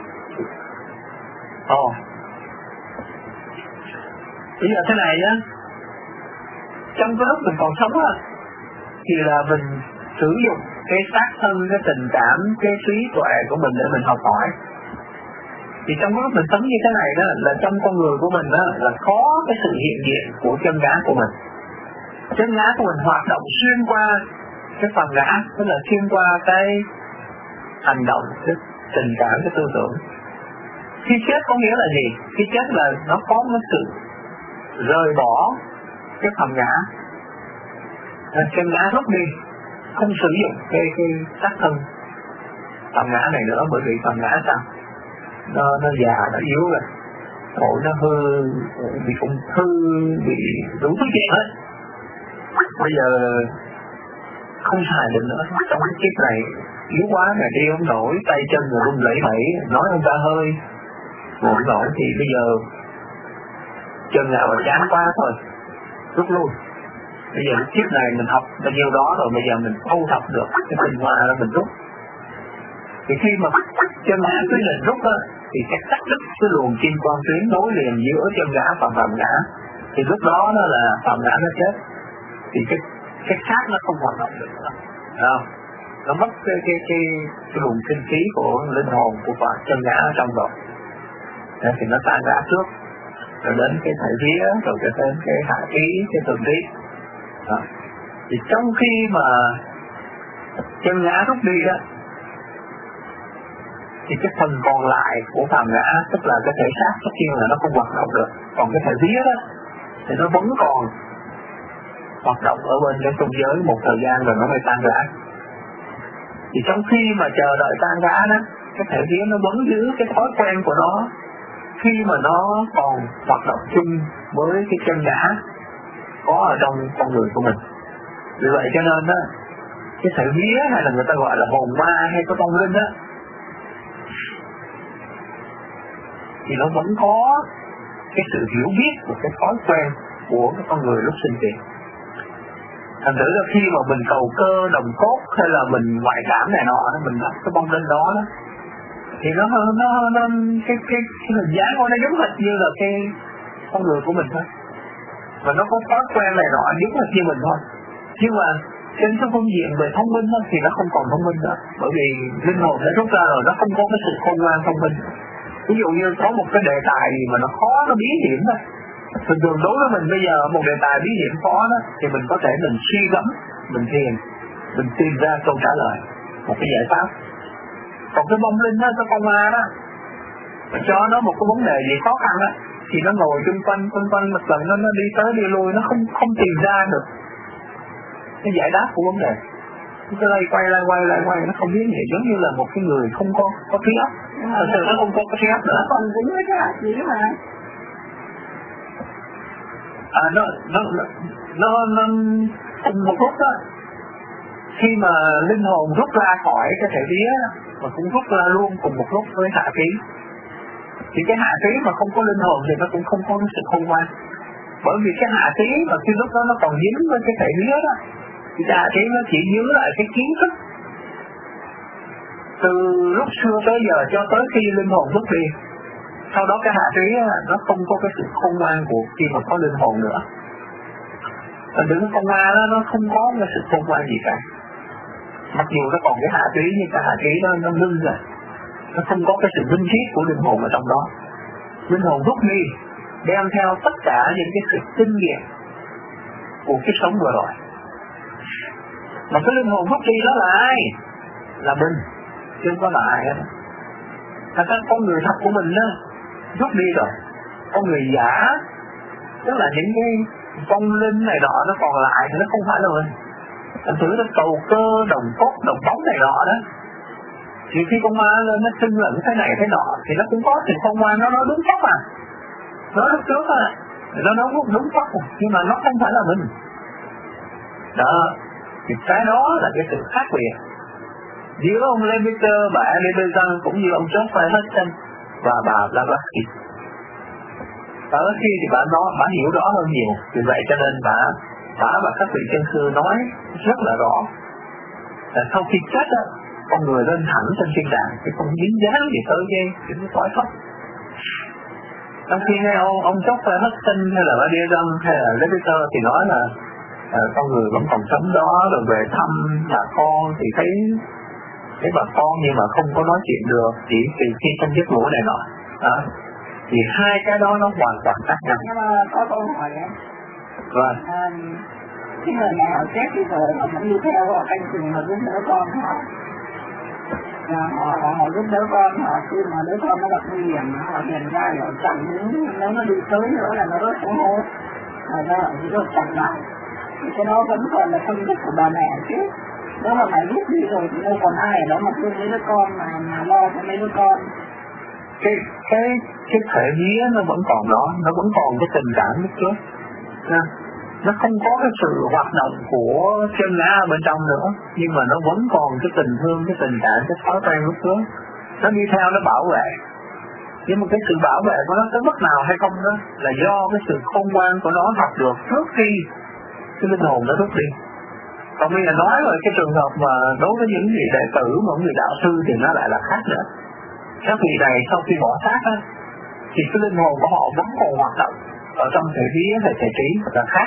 Speaker 3: Ồ, bây giờ thế này nhá, trong cái lúc mình còn sống á thì là mình sử dụng cái xác thân, cái tình cảm, cái trí tuệ của mình để mình học hỏi. Thì trong lúc mình sống như thế này đó, là trong con người của mình đó là có cái sự hiện diện của chân ngã của mình. Chân ngã của mình hoạt động xuyên qua cái phần ngã, tức là xuyên qua cái hành động, cái tình cảm, cái tư tưởng. Khi chết có nghĩa là gì? Khi chết là nó có một sự rời bỏ cái phần ngã, chân ngã rút đi, không sử dụng cái cái xác thân phần ngã này nữa, bởi vì phần ngã sao? nó nó già, nó yếu rồi, phổi nó hư, bị ung thư, bị đủ thứ chuyện hết. Bây giờ không xài được nữa, trong cái kiếp này yếu quá này, đi không nổi, tay chân rồi run rẩy bẩy, nói không ra hơi, ngồi nổi thì bây giờ chân nào mà chán quá thôi, rút luôn. Bây giờ kiếp này mình học bao nhiêu đó rồi, bây giờ mình thu thập được cái tinh hoa là mình rút. Thì khi mà chân ngã quyết định rút á, thì sẽ cắt đứt cái luồng kim quang tuyến nối liền giữa chân ngã và phạm ngã. Thì lúc đó nó là phạm ngã nó chết, thì cái cái xác nó không hoạt động được nữa, à, nó mất cái cái cái, cái luồng sinh khí của linh hồn của phạm chân ngã ở trong rồi. Nên thì nó tan rã trước, rồi đến cái thể vía, rồi cái đến cái hạ khí, cái thượng khí. À, thì trong khi mà chân ngã rút đi đó, thì cái phần còn lại của phàm ngã, tức là cái thể xác tất nhiên là nó không hoạt động được, còn cái thể vía đó thì nó vẫn còn hoạt động ở bên cái trung giới một thời gian rồi nó mới tan rã. Thì trong khi mà chờ đợi tan rã đó, cái thể vía nó vẫn giữ cái thói quen của nó khi mà nó còn hoạt động chung với cái chân ngã có ở trong con người của mình. Vì vậy cho nên đó, cái thể vía hay là người ta gọi là hồn ma hay có vong linh đó, thì nó vẫn có cái sự hiểu biết của cái thói quen của cái con người lúc sinh tiền. Thành thử là khi mà mình cầu cơ đồng cốt hay là mình ngoại cảm này nọ, mình gặp cái bông linh đó, đó thì nó nó nó cái cái cái hình dáng của nó giống hệt như là cái con người của mình thôi, và nó có thói quen này nọ giống hệt như mình thôi. Nhưng mà trên cái phương diện về thông minh đó, thì nó không còn thông minh nữa, bởi vì linh hồn đã rút ra rồi, nó không có cái sự khôn ngoan thông minh. Ví dụ như có một cái đề tài gì mà nó khó, nó bí hiểm đó, thường thường đối với mình bây giờ một đề tài bí hiểm khó đó, thì mình có thể mình suy gẫm, mình thiền, mình tìm ra câu trả lời, một cái giải pháp. Còn cái vong linh đó, cái con ma đó, cho nó một cái vấn đề gì khó khăn đó, thì nó ngồi chung quanh chung quanh một lần nó nó đi tới đi lui, nó không không tìm ra được cái giải đáp của vấn đề. Cái lay quay lay quay lay quay, nó không biết gì, giống như là một cái người không có có trí óc. Thật sự nó không có cái trí óc nữa.
Speaker 1: Còn cũng với cái hạt gì mà
Speaker 3: à nó nó nó nó cùng một lúc đó, khi mà linh hồn rút ra khỏi cái thể vía mà cũng rút ra luôn cùng một lúc với hạ khí, thì cái hạ khí mà không có linh hồn thì nó cũng không có cái sự khôn ngoan. Bởi vì cái hạ khí mà khi lúc đó nó còn dính với cái thể vía đó, Thì cái hạ trí nó chỉ giữ lại cái kiến thức từ lúc xưa tới giờ cho tới khi linh hồn mất đi. Sau đó cái hạ trí nó không có cái sự khôn ngoan của khi mà có linh hồn nữa. Thành đứng con ma đó, nó không có cái sự khôn ngoan gì cả. Mặc dù nó còn cái hạ trí, nhưng cái hạ trí đó nó ngưng rồi. Nó không có cái sự minh triết của linh hồn ở trong đó. Linh hồn rút đi, đem theo tất cả những cái sự kinh nghiệm của kiếp sống vừa rồi. Mà cái linh hồn rút đi đó là ai? Là mình, chứ không có là ai hết. Thật ra con người thật của mình đó rút đi rồi. Con người giả, tức là những cái vong linh này nọ nó còn lại thì nó không phải là mình. Thành thử nó cầu cơ, đồng cốt, đồng bóng này nọ đó. Thì khi con ma lên nó xưng lẫn thế này thế nọ thì nó cũng có sự con ma nó nói đúng pháp à. Nó lúc trước à, nó nói đúng pháp à, nhưng mà nó không phải là mình. Đó, thì cái đó là cái sự khác biệt giữa ông Leviter, bà Leviter cũng như ông Geoffrey Hudson và bà Blavatsky. Và ở khi thì bà nói, bà hiểu rõ hơn nhiều, vì vậy cho nên bà bà và các vị chân sư nói rất là rõ là sau khi chết á, con người lên thẳng trên thiên đàng thì không dính dáng gì tới cái cái cõi thoát. Trong khi nghe ông ông Geoffrey Hudson hay là bà Leviter hay là Leviter thì nói là à, con người vẫn còn sống đó, rồi về thăm bà con thì thấy thấy bà con nhưng mà không có nói chuyện được, chỉ từ khi trong giấc ngủ này nọ. À, thì hai cái đó nó hoàn toàn khác nhau.
Speaker 1: Nhưng mà có câu hỏi ấy.
Speaker 3: Vâng.
Speaker 1: À, cái người nào chết đi rồi họ vẫn đi theo họ canh chừng họ giúp đỡ con họ. À, họ, họ, họ giúp đỡ con họ khi mà đứa con nó gặp nguy hiểm họ hiện ra để họ chặn những nếu nó đi tới nữa là nó rất sống hốt. Rồi ra họ chỉ được chặn lại. Thì cái đó vẫn còn là công đức của bà mẹ chứ. Nếu mà mẹ rút đi rồi thì đâu còn ai ở đó mà thương mấy đứa con mà, mà lo cho mấy đứa con.
Speaker 3: Cái cái cái thể vía nó vẫn còn đó, nó vẫn còn cái tình cảm lúc trước. Nó không có cái sự hoạt động của chân ngã bên trong nữa, nhưng mà nó vẫn còn cái tình thương, cái tình cảm, cái thói quen lúc trước. Nó đi theo, nó bảo vệ. Nhưng mà cái sự bảo vệ của nó tới mức nào hay không đó là do cái sự khôn ngoan của nó học được trước khi cái linh hồn nó rút đi. Còn bây giờ nói về cái trường hợp mà đối với những vị đệ tử, một người đạo sư thì nó lại là khác nữa. Các vị này sau khi bỏ xác á, thì cái linh hồn của họ vẫn còn hoạt động ở trong thể vía hay thể trí là khác.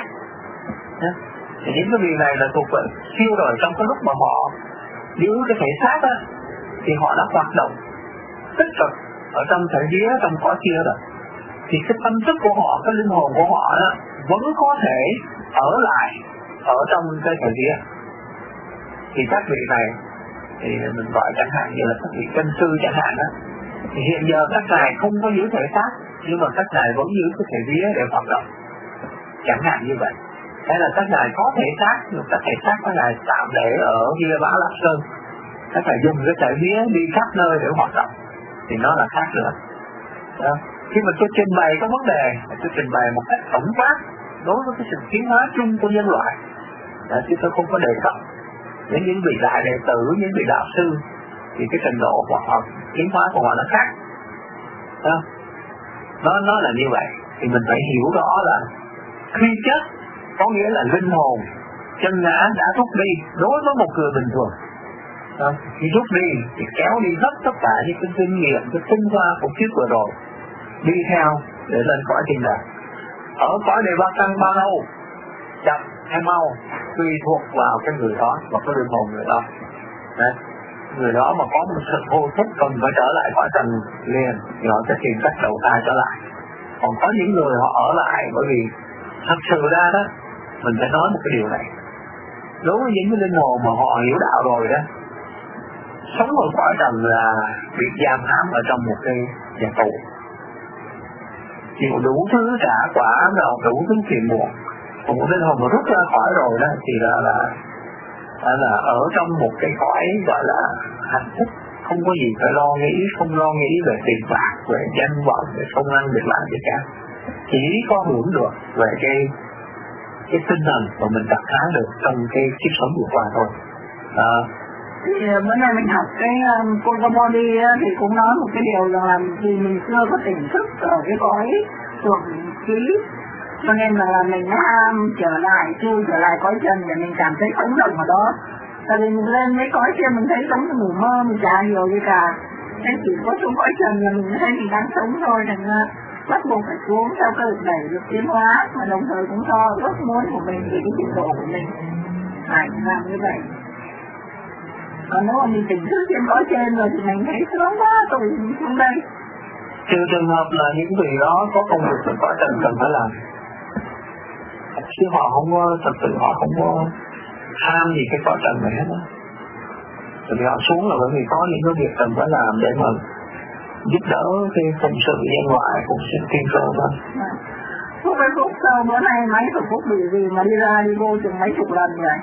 Speaker 3: Thì những cái vị này là thuộc về siêu rồi, trong cái lúc mà họ giữ cái thể xác á, thì họ đã hoạt động tích cực ở trong thể vía, trong cõi kia rồi. Thì cái tâm thức của họ, cái linh hồn của họ đó, vẫn có thể ở lại ở trong cái thể vía. Thì các vị này thì mình gọi chẳng hạn như là các vị chân sư chẳng hạn đó, thì hiện giờ các ngài không có giữ thể xác, nhưng mà các ngài vẫn giữ cái thể vía để hoạt động, chẳng hạn như vậy. Hay là các ngài có thể xác, nhưng các thể xác các ngài tạm để ở Via Bá Lạp Sơn, các ngài dùng cái thể vía đi khắp nơi để hoạt động, thì nó là khác nữa. Đó. Khi mà tôi trình bày có vấn đề, tôi trình bày một cách tổng quát đối với cái sự tiến hóa chung của nhân loại, đó, chứ tôi không có đề cập đến những vị đại đệ tử, những vị đạo sư, thì cái trình độ của họ, tiến hóa của họ nó khác. Đó. Nó, nó là như vậy. Thì mình phải hiểu rõ là khi chết có nghĩa là linh hồn, chân ngã đã rút đi đối với một người bình thường. Đó. Khi rút đi thì kéo đi hết tất cả những cái kinh nghiệm, cái tinh hoa của kiếp vừa rồi, đi theo để lên cõi thiên đàng. Ở cõi đề ba tăng bao lâu, chậm hay mau, tùy thuộc vào cái người đó và cái linh hồn người đó. Đấy. Người đó mà có một sự vô thức cần phải trở lại cõi trần liền thì họ sẽ tìm cách đầu thai trở lại. Còn có những người họ ở lại bởi vì thật sự ra đó, mình phải nói một cái điều này. Đối với những cái linh hồn mà họ hiểu đạo rồi đó, sống ở cõi trần là bị giam hãm ở trong một cái nhà tù, chịu đủ thứ trả quả, rồi đủ thứ phiền muộn. Còn một linh hồn mà rút ra khỏi rồi đó thì là là là, là ở trong một cái cõi gọi là hạnh phúc, không có gì phải lo nghĩ, không lo nghĩ về tiền bạc, về danh vọng, về công ăn việc làm gì cả, chỉ có hưởng được về cái cái tinh thần mà mình đặt kháng được trong cái kiếp sống vừa qua thôi. À,
Speaker 1: thì bữa nay mình học cái um, Pocabody thì cũng nói một cái điều rằng là vì mình chưa có tỉnh thức ở cái cõi thuộc khí Cho nên là mình ham trở lại, chui trở lại cõi trần để mình cảm thấy sống động ở đó. Tại vì mình lên mấy cõi kia mình thấy giống như ngủ mơ, mình chả hiểu gì cả. Thế chỉ có xuống cõi trần là mình thấy mình đang sống thôi, thành ra bắt buộc phải xuống theo cơ lực đẩy được tiến hóa, mà đồng thời cũng cho ước muốn của mình vì cái trình độ của mình phải làm như vậy. Còn nếu mà mình tỉnh thức trên cõi trên rồi thì mình thấy sướng quá, tôi mình xuống đây.
Speaker 3: Trừ trường hợp là những vị đó có công việc ở cõi trần cần phải làm, chứ họ không có, thật sự họ không có tham gì cái cõi trần này hết đó. Tại vì họ xuống là bởi vì có những cái việc cần phải làm để mà giúp đỡ cái phụng sự nhân loại, phụng sự thiên cơ thôi.
Speaker 1: Phúc với Phúc sau bữa nay mấy chục Phúc bị gì mà đi ra đi vô chừng mấy chục lần rồi?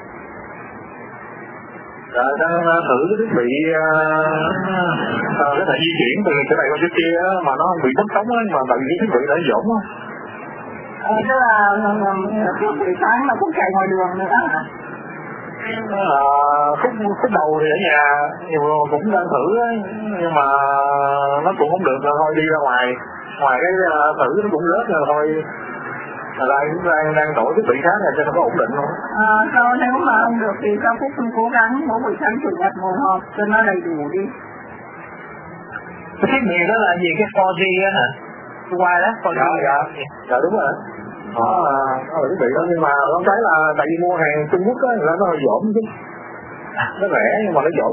Speaker 4: Dạ, đang thử cái thiết bị uh, uh, cái thể di chuyển từ cái này qua cái kia mà nó bị mất sóng á, mà tại vì cái thiết bị đã dỗn á.
Speaker 1: Ờ, tức là Phúc buổi sáng mà Phúc chạy ngoài đường nữa hả?
Speaker 4: À, khúc, khúc đầu thì ở nhà nhưng mà cũng đang thử ấy, nhưng mà nó cũng không được, là thôi đi ra ngoài ngoài cái uh, thử nó cũng rớt rồi thôi, là đang đang đang đổi thiết bị khác này cho nó có ổn định không?
Speaker 1: À, sao nếu mà không được thì sao Phúc không cố gắng mỗi buổi sáng chủ nhật ngồi họp cho nó đầy đủ đi.
Speaker 3: Cái thiết bị đó là gì, cái four G á hả? Cái wireless four G.
Speaker 4: Dạ, dạ, dạ đúng rồi. Đó là, đó là thiết bị đó, nhưng mà con thấy là tại vì mua hàng Trung Quốc á, là nó hơi dỗm chứ. Nó rẻ nhưng mà nó dỗm.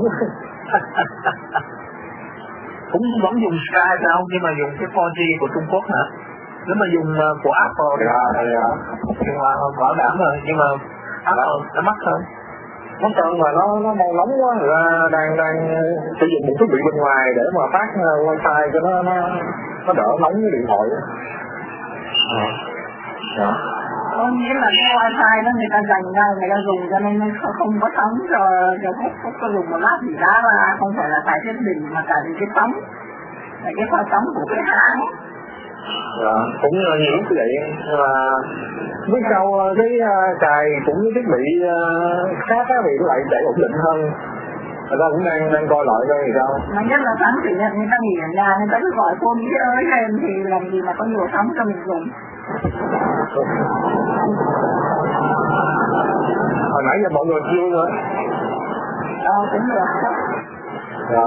Speaker 3: Cũng vẫn dùng Skype đâu, nhưng mà dùng cái four G của Trung Quốc hả? Nếu mà dùng của Apple thì
Speaker 4: dạ, dạ.
Speaker 3: nhưng mà bảo đảm rồi, nhưng mà Apple nó mắc hơn.
Speaker 4: Mắc hơn mà nó nó mau nóng quá, người ta đang đang sử dụng một thiết bị bên ngoài để mà phát wifi cho nó nó nó đỡ nóng cái điện thoại. À. Dạ.
Speaker 1: Có nghĩa là cái wifi đó người ta dành ra người ta dùng cho nên nó không có sóng, rồi rồi Phúc Phúc có dùng một lát gì đá ra, không phải là tại thiết bị mà tại vì cái sóng, là cái pha sóng của cái hãng.
Speaker 4: Dạ, cũng nhiều lúc vậy, nhưng mà biết sau cái cài cũng như thiết bị khác á thì nó lại chạy ổn định hơn. Người ta cũng đang đang coi lại coi thì sao.
Speaker 1: Mà nhất là sáng chủ nhật người ta nghỉ ở nhà, người ta cứ gọi phone đi ới lên thì làm gì mà có nhiều sóng cho mình dùng.
Speaker 4: Hồi nãy giờ mọi người chưa nữa.
Speaker 1: Ờ, cũng được.
Speaker 4: Dạ.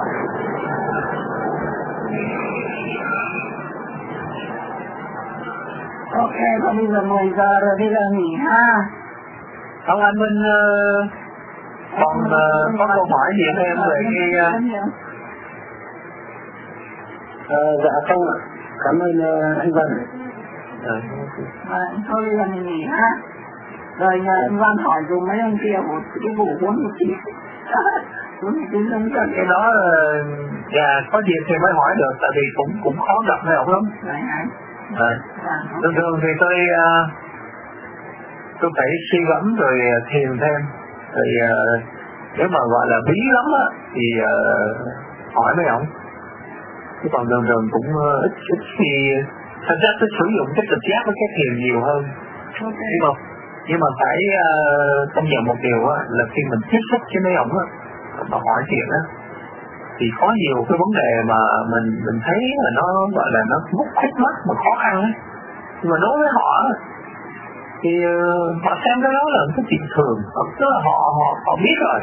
Speaker 1: Ok, còn bây giờ mười giờ rồi, bây giờ nghỉ ha.
Speaker 3: Ông anh Minh uh, còn uh, có câu hỏi gì thêm về cái... Uh...
Speaker 2: Uh, dạ không ạ. Cảm ơn uh, anh Văn.
Speaker 1: À, thôi bây giờ mình nghỉ ha. Rồi nhờ anh Văn hỏi dùng mấy ông kia một cái vụ bốn mươi chín. bốn mươi chín giống cho
Speaker 3: cái đó dạ uh, có dịp thì mới hỏi được, tại vì cũng cũng khó gặp mấy ông lắm.
Speaker 1: Đấy hả?
Speaker 3: À, thường thường thì tôi uh, tôi phải suy gẫm rồi thiền thêm, rồi uh, nếu mà gọi là bí lắm á thì uh, hỏi mấy ông, chứ còn thường thường cũng uh, ít ít khi thật ra tôi sử dụng cái trực giác với cái thiền nhiều hơn. Okay. Nhưng mà nhưng mà phải uh, công nhận một điều á, là khi mình tiếp xúc với mấy ông á mà hỏi chuyện á thì có nhiều cái vấn đề mà mình mình thấy là nó gọi là nó mất khúc mắt mà khó khăn ấy. Nhưng mà đối với họ thì uh, họ xem cái đó là cái chuyện thường, tức là họ họ họ biết rồi,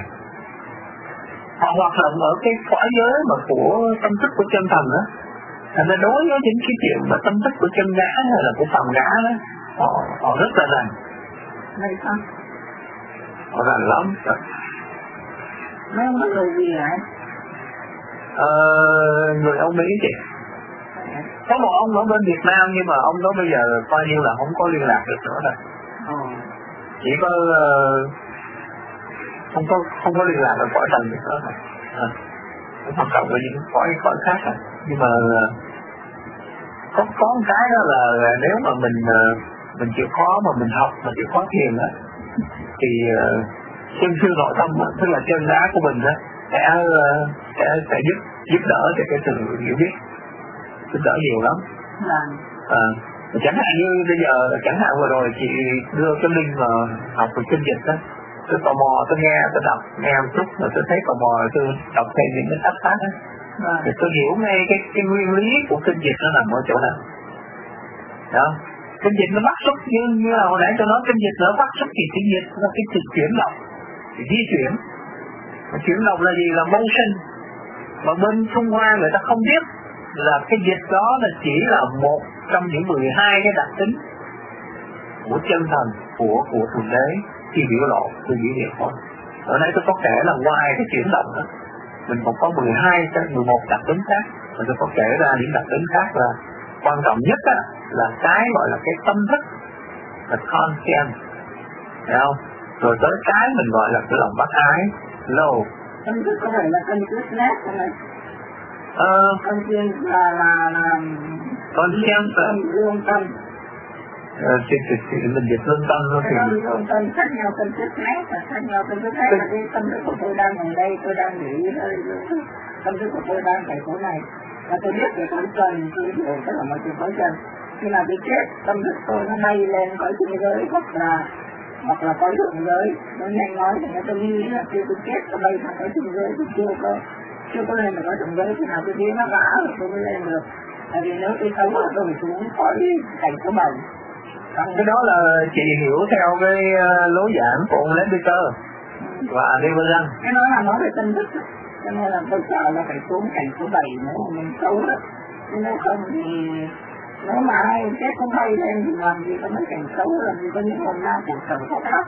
Speaker 3: họ hoạt động ở cái cõi giới mà của tâm thức của chân thần đó, thành ra đối với những cái chuyện mà tâm thức của chân gã hay là của phàm gã đó, họ họ rất là rành.
Speaker 1: Vậy sao?
Speaker 3: Họ rành lắm.
Speaker 1: Mấy ông người gì hả?
Speaker 3: Ờ, người Âu Mỹ chị. Có một ông ở bên Việt Nam nhưng mà ông đó bây giờ coi như là không có liên lạc được nữa rồi.
Speaker 1: Ừ.
Speaker 3: Chỉ có uh, không có không có liên lạc được cõi trần được nữa rồi. À, cũng hoạt động với những cõi cõi khác rồi. Nhưng mà uh, có có một cái đó là, là nếu mà mình uh, mình chịu khó mà mình học mà chịu khó thiền á thì uh, chân siêu nội tâm đó, tức là chân đá của mình đó sẽ uh, sẽ sẽ giúp giúp đỡ cho cái sự hiểu biết, giúp đỡ nhiều lắm. À, chẳng hạn như bây giờ chẳng hạn vừa rồi chị đưa cái link mà học về kinh dịch đó, tôi tò mò tôi nghe tôi đọc nghe một chút rồi tôi thấy tò mò tôi đọc thêm những cái sách khác đó, thì tôi hiểu ngay cái cái nguyên lý của kinh dịch nó nằm ở chỗ nào đó. Kinh dịch nó bắt xuất như, như là hồi nãy tôi nói kinh dịch nó bắt xuất thì kinh dịch là cái sự chuyển động, di chuyển. Mà chuyển động là gì? Là motion. Mà bên Trung Hoa người ta không biết là cái dịch đó là chỉ là một trong những mười hai cái đặc tính của chân thần, của của thượng đế khi biểu lộ, khi biểu hiện thôi. Ở đây tôi có kể là ngoài cái chuyển động đó, mình còn có mười hai, mười một đặc tính khác. Và tôi có kể ra những đặc tính khác là quan trọng nhất á, là cái gọi là cái tâm thức, là conscience, thấy không? Rồi tới cái mình gọi là cái lòng bác ái, love.
Speaker 1: Tâm thức có thể là consciousness hay là
Speaker 3: Ờ,
Speaker 1: conscience là là là
Speaker 3: conscience
Speaker 1: tâm, lương tâm.
Speaker 3: Ờ, thì, thì, thì mình dịch lương tâm thôi thì...
Speaker 1: Cái đó lương tâm khác nhau, consciousness là khác nhau, consciousness là cái tâm thức của tôi đang ở đây, tôi đang nghĩ đây, tâm thức của tôi đang tại chỗ này. Và tôi biết về cõi trần, tôi hiểu tất cả mọi chuyện cõi trần. Khi nào tôi chết, tâm thức tôi nó bay lên cõi thiên giới hoặc là hoặc là cõi thượng giới. Nó nhanh nói thì tôi nghĩ là khi tôi chết, tôi bay sang cõi thiên giới, tôi chưa có chưa có lên được cõi thượng giới, khi nào tôi biết nó vã rồi tôi mới lên được. Tại vì nếu tôi sống là tôi phải xuống khỏi cảnh số bảy.
Speaker 3: Cái đó là chị hiểu theo cái uh, lối giảng của ông Lê Peter và Devajan.
Speaker 1: Cái đó là nói về tâm thức. Cho nên là tôi sợ là phải xuống cảnh số bảy nếu mà mình xấu đó. Nếu không thì nếu mà ai chết không bay lên thì làm gì có mấy cảnh xấu, làm gì có những hồn ma của sở khó khóc.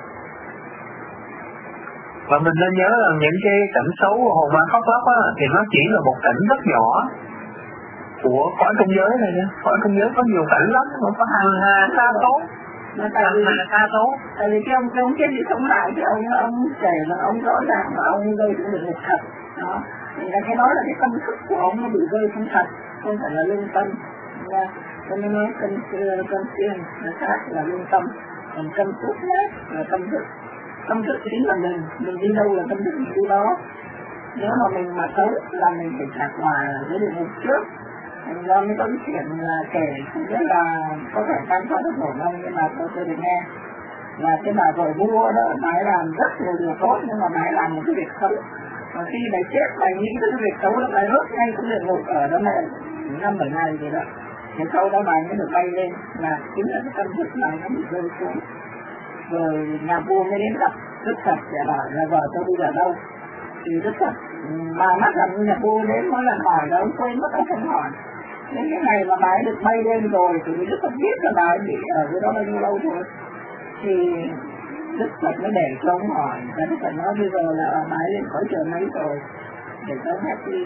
Speaker 3: Và mình nên nhớ là những cái cảnh xấu hồn ma khóc lóc á, thì nó chỉ là một cảnh rất nhỏ của cõi trung giới này nhé. Cõi trung giới có nhiều cảnh lắm, không có hàng hà xa số.
Speaker 1: Mà tại vì,
Speaker 3: hàng hà xa số.
Speaker 1: Tại vì cái ông, cái ông chết đi sống lại thì ông, ông kể là ông rõ ràng và ông gây xuống được một thật. Đó. Thì là cái đó là cái tâm thức của ông nó bị rơi xuống thật, không phải là lương tâm. Cho nên nói cân tiên là khác là lương tâm, còn cân thuốc nhất là tâm thức. Tâm thức chính là mình, mình đi đâu là tâm thức mình đi đó. Nếu mà mình mà xấu là mình phải trả quà với địa ngục trước. Thành ra mới có cái chuyện là kể không biết là có thể tan cho được nổi không, nhưng mà tôi tôi được nghe là cái bà vợ vua đó, bà ấy làm rất nhiều điều tốt nhưng mà bà ấy làm một cái việc xấu. Và khi bà chết, bà nghĩ cái việc xấu đó bà rớt ngay cũng địa ngục ở đó này năm bảy ngày gì đó. Thì sau đó bà mới được bay lên là chính là cái tâm thức này nó bị rơi xuống. Rồi nhà vua mới đến gặp Đức Phật để hỏi là vợ tôi đi ở đâu. Thì Đức Phật bà mắt làm như nhà vua đến mỗi lần hỏi đó, quên mất không hỏi. Đến cái ngày mà bà ấy được bay lên rồi thì Đức Phật biết là bà ấy bị ở cái đó bao nhiêu lâu thôi. Thì Đức Phật mới để cho ông hỏi, và Đức Phật nói bây giờ là bà ấy lên khỏi trời mấy rồi để cho happy.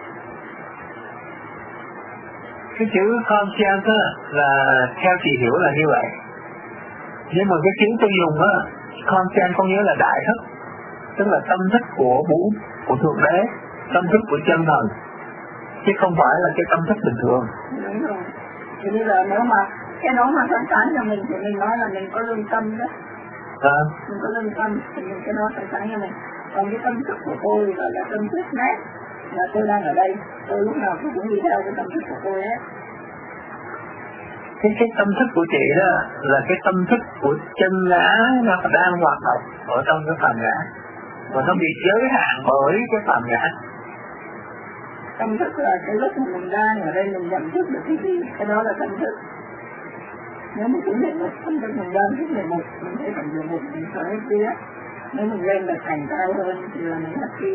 Speaker 3: Cái chữ conscience là theo chị hiểu là như vậy. Nhưng mà cái chữ tôi dùng á, conscience có nghĩa là đại thức, tức là tâm thức của vũ, của thượng đế, tâm thức của chân thần, chứ không phải là cái tâm thức bình thường.
Speaker 1: Đúng rồi. Thì bây giờ nếu mà cái đó mà sáng sáng cho mình thì mình nói là mình có lương tâm đó.
Speaker 3: À.
Speaker 1: Mình có lương tâm thì mình cái đó sáng sáng cho mình. Còn cái tâm thức của tôi gọi là tâm thức nét, là tôi đang ở đây, tôi lúc nào tôi cũng đi theo cái tâm thức của tôi hết.
Speaker 3: Cái, cái tâm thức của chị đó là cái tâm thức của chân ngã nó đang hoạt động ở trong cái phàm ngã, và nó bị giới hạn bởi cái phàm ngã.
Speaker 1: Tâm thức là cái lúc mà mình đang ở đây mình nhận thức được cái gì, cái đó là tâm thức. Nếu mình cũng nhận được tâm thức mình đang thức được một, mình thấy cảnh được một, mình thấy kia. Nếu mình lên được cảnh cao hơn thì là mình happy.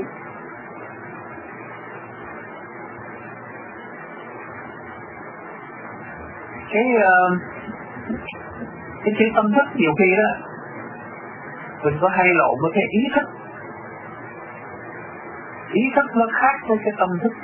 Speaker 3: Cái uh, cái chữ tâm thức nhiều khi đó mình có hay lộn với cái ý thức. Ý thức nó khác với cái tâm thức.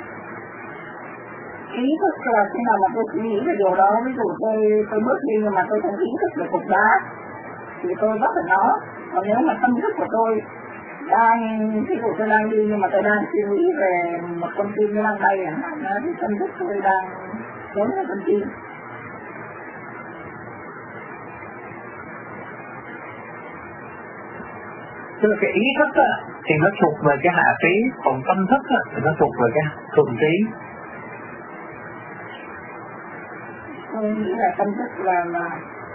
Speaker 1: Ý thức là khi nào mà tôi nghĩ về điều đó, ví dụ tôi tôi bước đi nhưng mà tôi không ý thức được cục đá thì tôi bắt được nó. Còn nếu mà tâm thức của tôi đang, ví dụ tôi đang đi nhưng mà tôi đang suy nghĩ về một con tim nó đang bay à, thì tâm thức tôi đang giống như con tim.
Speaker 3: Tức là cái ý thức á, thì nó thuộc về cái hạ trí, còn tâm thức á, thì nó thuộc về cái thuần trí.
Speaker 1: Tôi nghĩ là tâm thức là là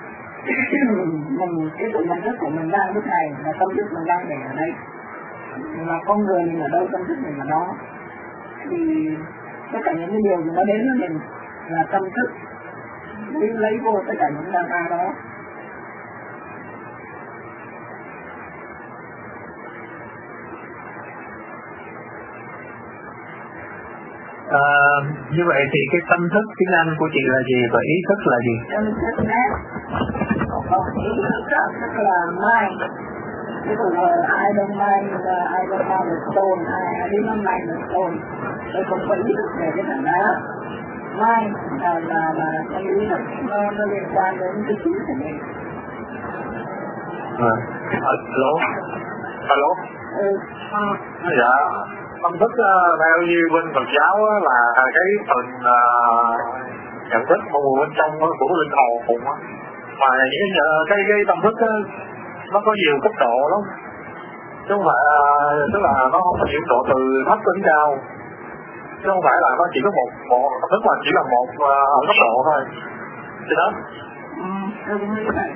Speaker 1: mình, cái sự nhận thức của mình đang lúc này là tâm thức mình đang để ở đây. Mà con người mình ở đâu, tâm thức mình ở đó. Thì tất cả những cái điều gì nó đến với mình là tâm thức. lấy, lấy vô tất cả những data đó.
Speaker 3: À, như vậy thì cái tâm thức tiếng Anh của chị là gì và ý thức là gì?
Speaker 1: Tâm thức nét, còn ý thức tức là mind. Ví dụ là I don't mind, uh, I don't mind the stone, I, I did not mind the stone. Tôi không có ý thức về cái thằng đó. Mind là là là cái ý thức nó, nó liên quan đến cái chính của mình.
Speaker 4: À, alo, alo.
Speaker 1: Ừ. À.
Speaker 4: Dạ. Tâm thức uh, theo như bên Phật giáo uh, là cái phần uh, nhận thức mà bên trong uh, của linh hồn uh, mà những cái, uh, cái cái tâm thức uh, nó có nhiều cấp độ lắm, chứ không phải uh, tức là nó không có những độ từ thấp đến cao, chứ không phải là nó chỉ có một một tâm thức mà chỉ là một uh, cấp độ thôi, chứ đó.
Speaker 1: Ừ, tôi cũng nghĩ vậy.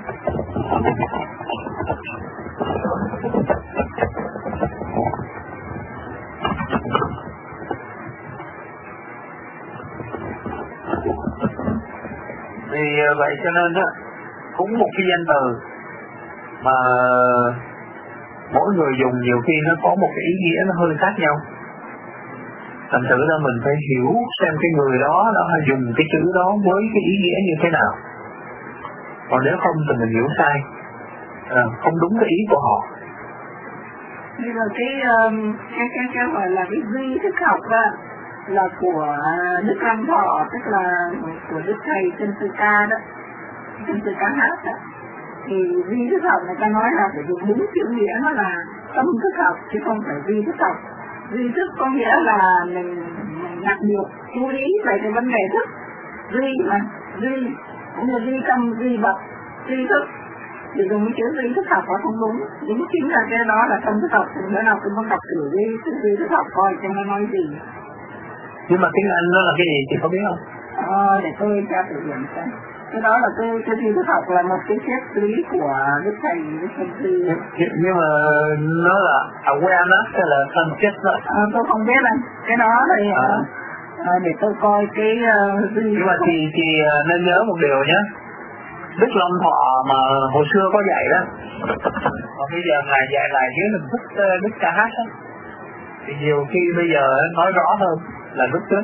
Speaker 3: Vì vậy cho nên đó, cũng một cái danh từ mà mỗi người dùng nhiều khi nó có một cái ý nghĩa nó hơi khác nhau. Thành thử ra mình phải hiểu xem cái người đó đã dùng cái chữ đó với cái ý nghĩa như thế nào. Còn nếu không thì mình hiểu sai, à, không đúng cái ý của họ.
Speaker 1: Bây giờ cái cái cái cái gọi là cái duy thức học đó là của Đức Lăng Thọ, tức là của Đức Thầy Chân Sư Ca đó, Chân Sư Ca hát đó. Thì duy thức học người ta nói là phải dùng đúng chữ nghĩa, nó là tâm thức học chứ không phải duy thức học. Duy thức có nghĩa là mình, mình đặc biệt chú ý về cái vấn đề thức. Duy mà duy cũng như duy tâm, duy bậc, duy thức. Thì dùng cái chữ duy thức học nó không đúng. Đúng chính là cái đó là tâm thức học. Thì bữa nào cũng không đọc chữ duy, duy thức học coi cho nó nói gì.
Speaker 3: Nhưng mà tiếng Anh nó là cái gì chị có biết không?
Speaker 1: Ờ, để tôi cho thử nghiệm xem. Cái đó là cái cái duy thức học là một cái triết lý của Đức Thầy Đức Thầy Sư.
Speaker 3: Nhưng mà nó là awareness hay là consciousness?
Speaker 1: À, tôi không biết anh. Cái đó thì à. À, để tôi coi cái uh, duy.
Speaker 3: Nhưng mà chị chị nên nhớ một điều nhé. Đức Long Thọ mà hồi xưa có dạy đó, còn bây giờ ngài dạy lại dưới hình thức Đức Ca Hát đó, thì nhiều khi bây giờ nói rõ hơn là lúc trước,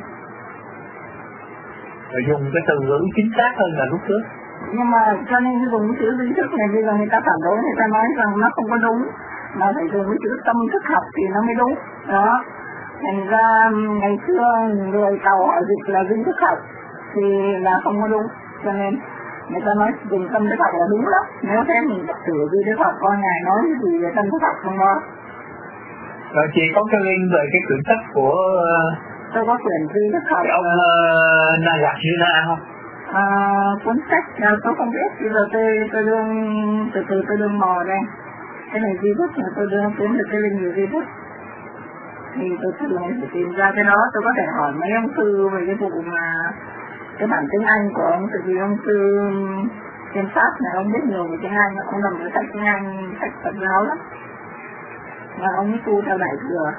Speaker 3: rồi dùng cái từ ngữ chính xác hơn là lúc trước.
Speaker 1: Nhưng mà cho nên dùng cái chữ duy thức này bây giờ người ta phản đối, người ta nói rằng nó không có đúng, mà phải dùng cái chữ tâm thức học thì nó mới đúng đó. Thành ra ngày xưa người Tàu họ dịch là duy thức học thì là không có đúng, cho nên người ta nói dùng tâm thức học là đúng lắm. Nếu thế mình đọc thử duy thức học coi ngài nói cái gì về tâm thức học không đó.
Speaker 3: Rồi chị có cái link về cái quyển sách của
Speaker 1: tôi có quyển duy thức học
Speaker 3: cái ông uh, Nagarjuna không?
Speaker 1: À, cuốn sách nào tôi không biết, bây giờ tôi tôi đương từ từ tôi đương mò đây. Cái này duy thức là tôi đương kiếm được cái link duy thức thì tôi thử phải tìm ra cái đó. Tôi có thể hỏi mấy ông sư về cái vụ mà cái bản tiếng Anh của ông, tại vì ông sư trên Pháp này ông biết nhiều về tiếng Anh, ông làm cái sách tiếng Anh, sách Phật giáo lắm, và ông ấy tu theo Đại Thừa.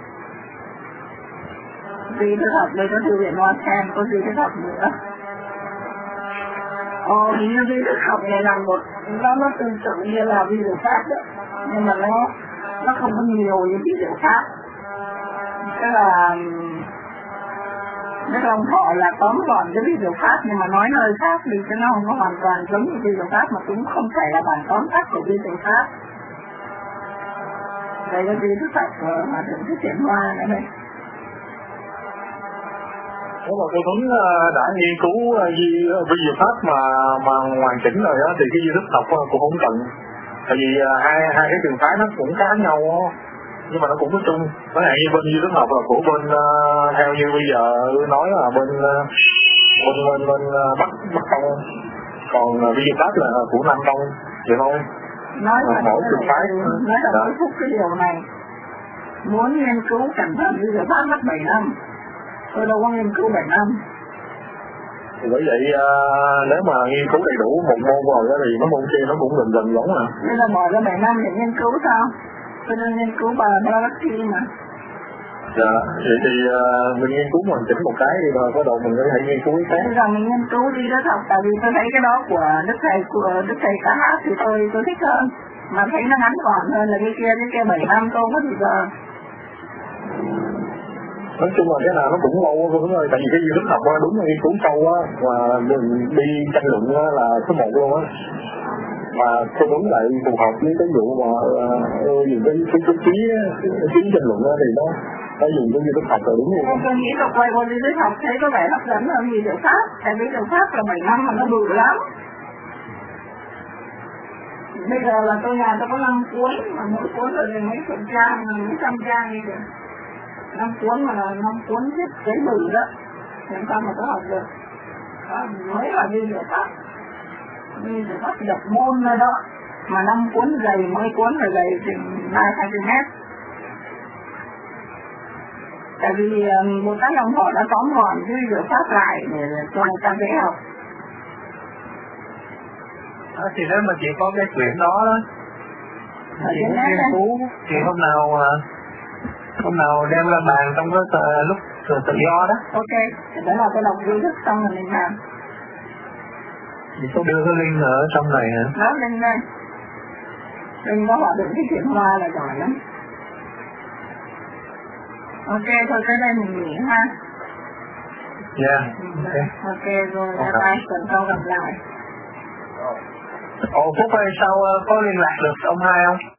Speaker 1: Duy thức học đây có thư viện Hoa Sen, có duy thức học nữa. Ồ, hình như duy thức học này là một, nó nó tương tự như là vi diệu pháp đó, nhưng mà nó nó không có nhiều như vi diệu pháp. Tức là Đức Long Thọ là tóm gọn cái vi diệu pháp nhưng mà nói nơi khác đi chứ nó không có hoàn toàn giống như vi diệu pháp, mà cũng không phải là bản tóm tắt của vi diệu pháp. Đây là duy thức học của Hòa Thượng Thích Thiện Hoa nữa đây.
Speaker 4: Nếu mà cô Tuấn đã nghiên cứu vi diệu pháp mà mà hoàn chỉnh rồi đó, thì cái duy thức học cũng không cần, tại vì hai hai cái trường phái nó cũng khác nhau đó, nhưng mà nó cũng có chung. Có hạn như bên duy thức học là của bên uh, theo như bây giờ nói là bên uh, bên bên bên uh, bắc bắc tông, còn vi diệu pháp là của nam tông, vậy thôi.
Speaker 1: Nói là
Speaker 4: mỗi trường phái
Speaker 1: nói là mỗi phút cái điều này, muốn nghiên cứu cẩn thận vi diệu pháp mất bảy năm. Tôi đâu có nghiên cứu bảy năm.
Speaker 4: Thì bởi vậy uh, nếu mà nghiên cứu đầy đủ một môn rồi đó thì nó môn kia nó cũng gần gần giống à.
Speaker 1: Nên là bỏ ra bảy năm để nghiên cứu sao? Tôi đang nghiên cứu bà Blavatsky mà.
Speaker 4: Dạ, vậy thì uh, mình nghiên cứu hoàn chỉnh một cái đi rồi bắt đầu mình có thể nghiên cứu cái khác.
Speaker 1: Bây giờ mình nghiên cứu đi đó học, tại vì tôi thấy cái đó của Đức Thầy, của Đức Thầy cá hát thì tôi tôi thích hơn. Mà thấy nó ngắn gọn hơn là cái kia, cái kia bảy năm câu mất thì giờ.
Speaker 4: Nói chung là cái nào nó cũng lâu thôi, đúng rồi, tại vì cái duy thức học đúng là nghiên cứu sâu á, và mình đi tranh luận là số một luôn á. Mà tôi đúng lại phù hợp với cái vụ mà uh, dùng cái cái cái trí trí tranh luận thì nó nó dùng cái duy thức học là đúng luôn.
Speaker 1: Tôi nghĩ đọc quay qua duy thức học thấy có vẻ hấp dẫn hơn gì liệu pháp, tại vì liệu pháp là bảy năm mà nó bự lắm. Bây giờ là tôi nhà tôi có năm cuốn, mà mỗi cuốn là mấy chục trang, mấy trăm trang như vậy. Năm cuốn mà là năm cuốn viết giấy bự đó, làm sao mà có học được. Đó, mới là đi liệu pháp. Đi liệu pháp nhập môn rồi đó, mà năm cuốn dày, mỗi cuốn là dày chừng hai xăng-ti-mét. Tại vì Bồ Tát Long Thọ đã tóm gọn cái liệu pháp lại để cho người ta dễ học.
Speaker 3: À, thì nếu mà chị có cái chuyện đó đó, chị cũng nghiên cứu, thì hôm nào hôm nào đem ra bàn trong cái uh, lúc tự, tự do đó.
Speaker 1: Ok, để là tôi đọc duy thức xong rồi mình làm.
Speaker 3: Chị có đưa cái link ở trong này hả?
Speaker 1: Đó, link đây. Link có họ được cái chuyện hoa là giỏi lắm. Ok, thôi tới đây mình nghỉ ha.
Speaker 3: Dạ,
Speaker 1: yeah,
Speaker 3: ok.
Speaker 1: Ok, rồi, bye bye, tuần sau gặp lại.
Speaker 3: Ồ, Phúc ơi, sao có liên lạc được ông hai không?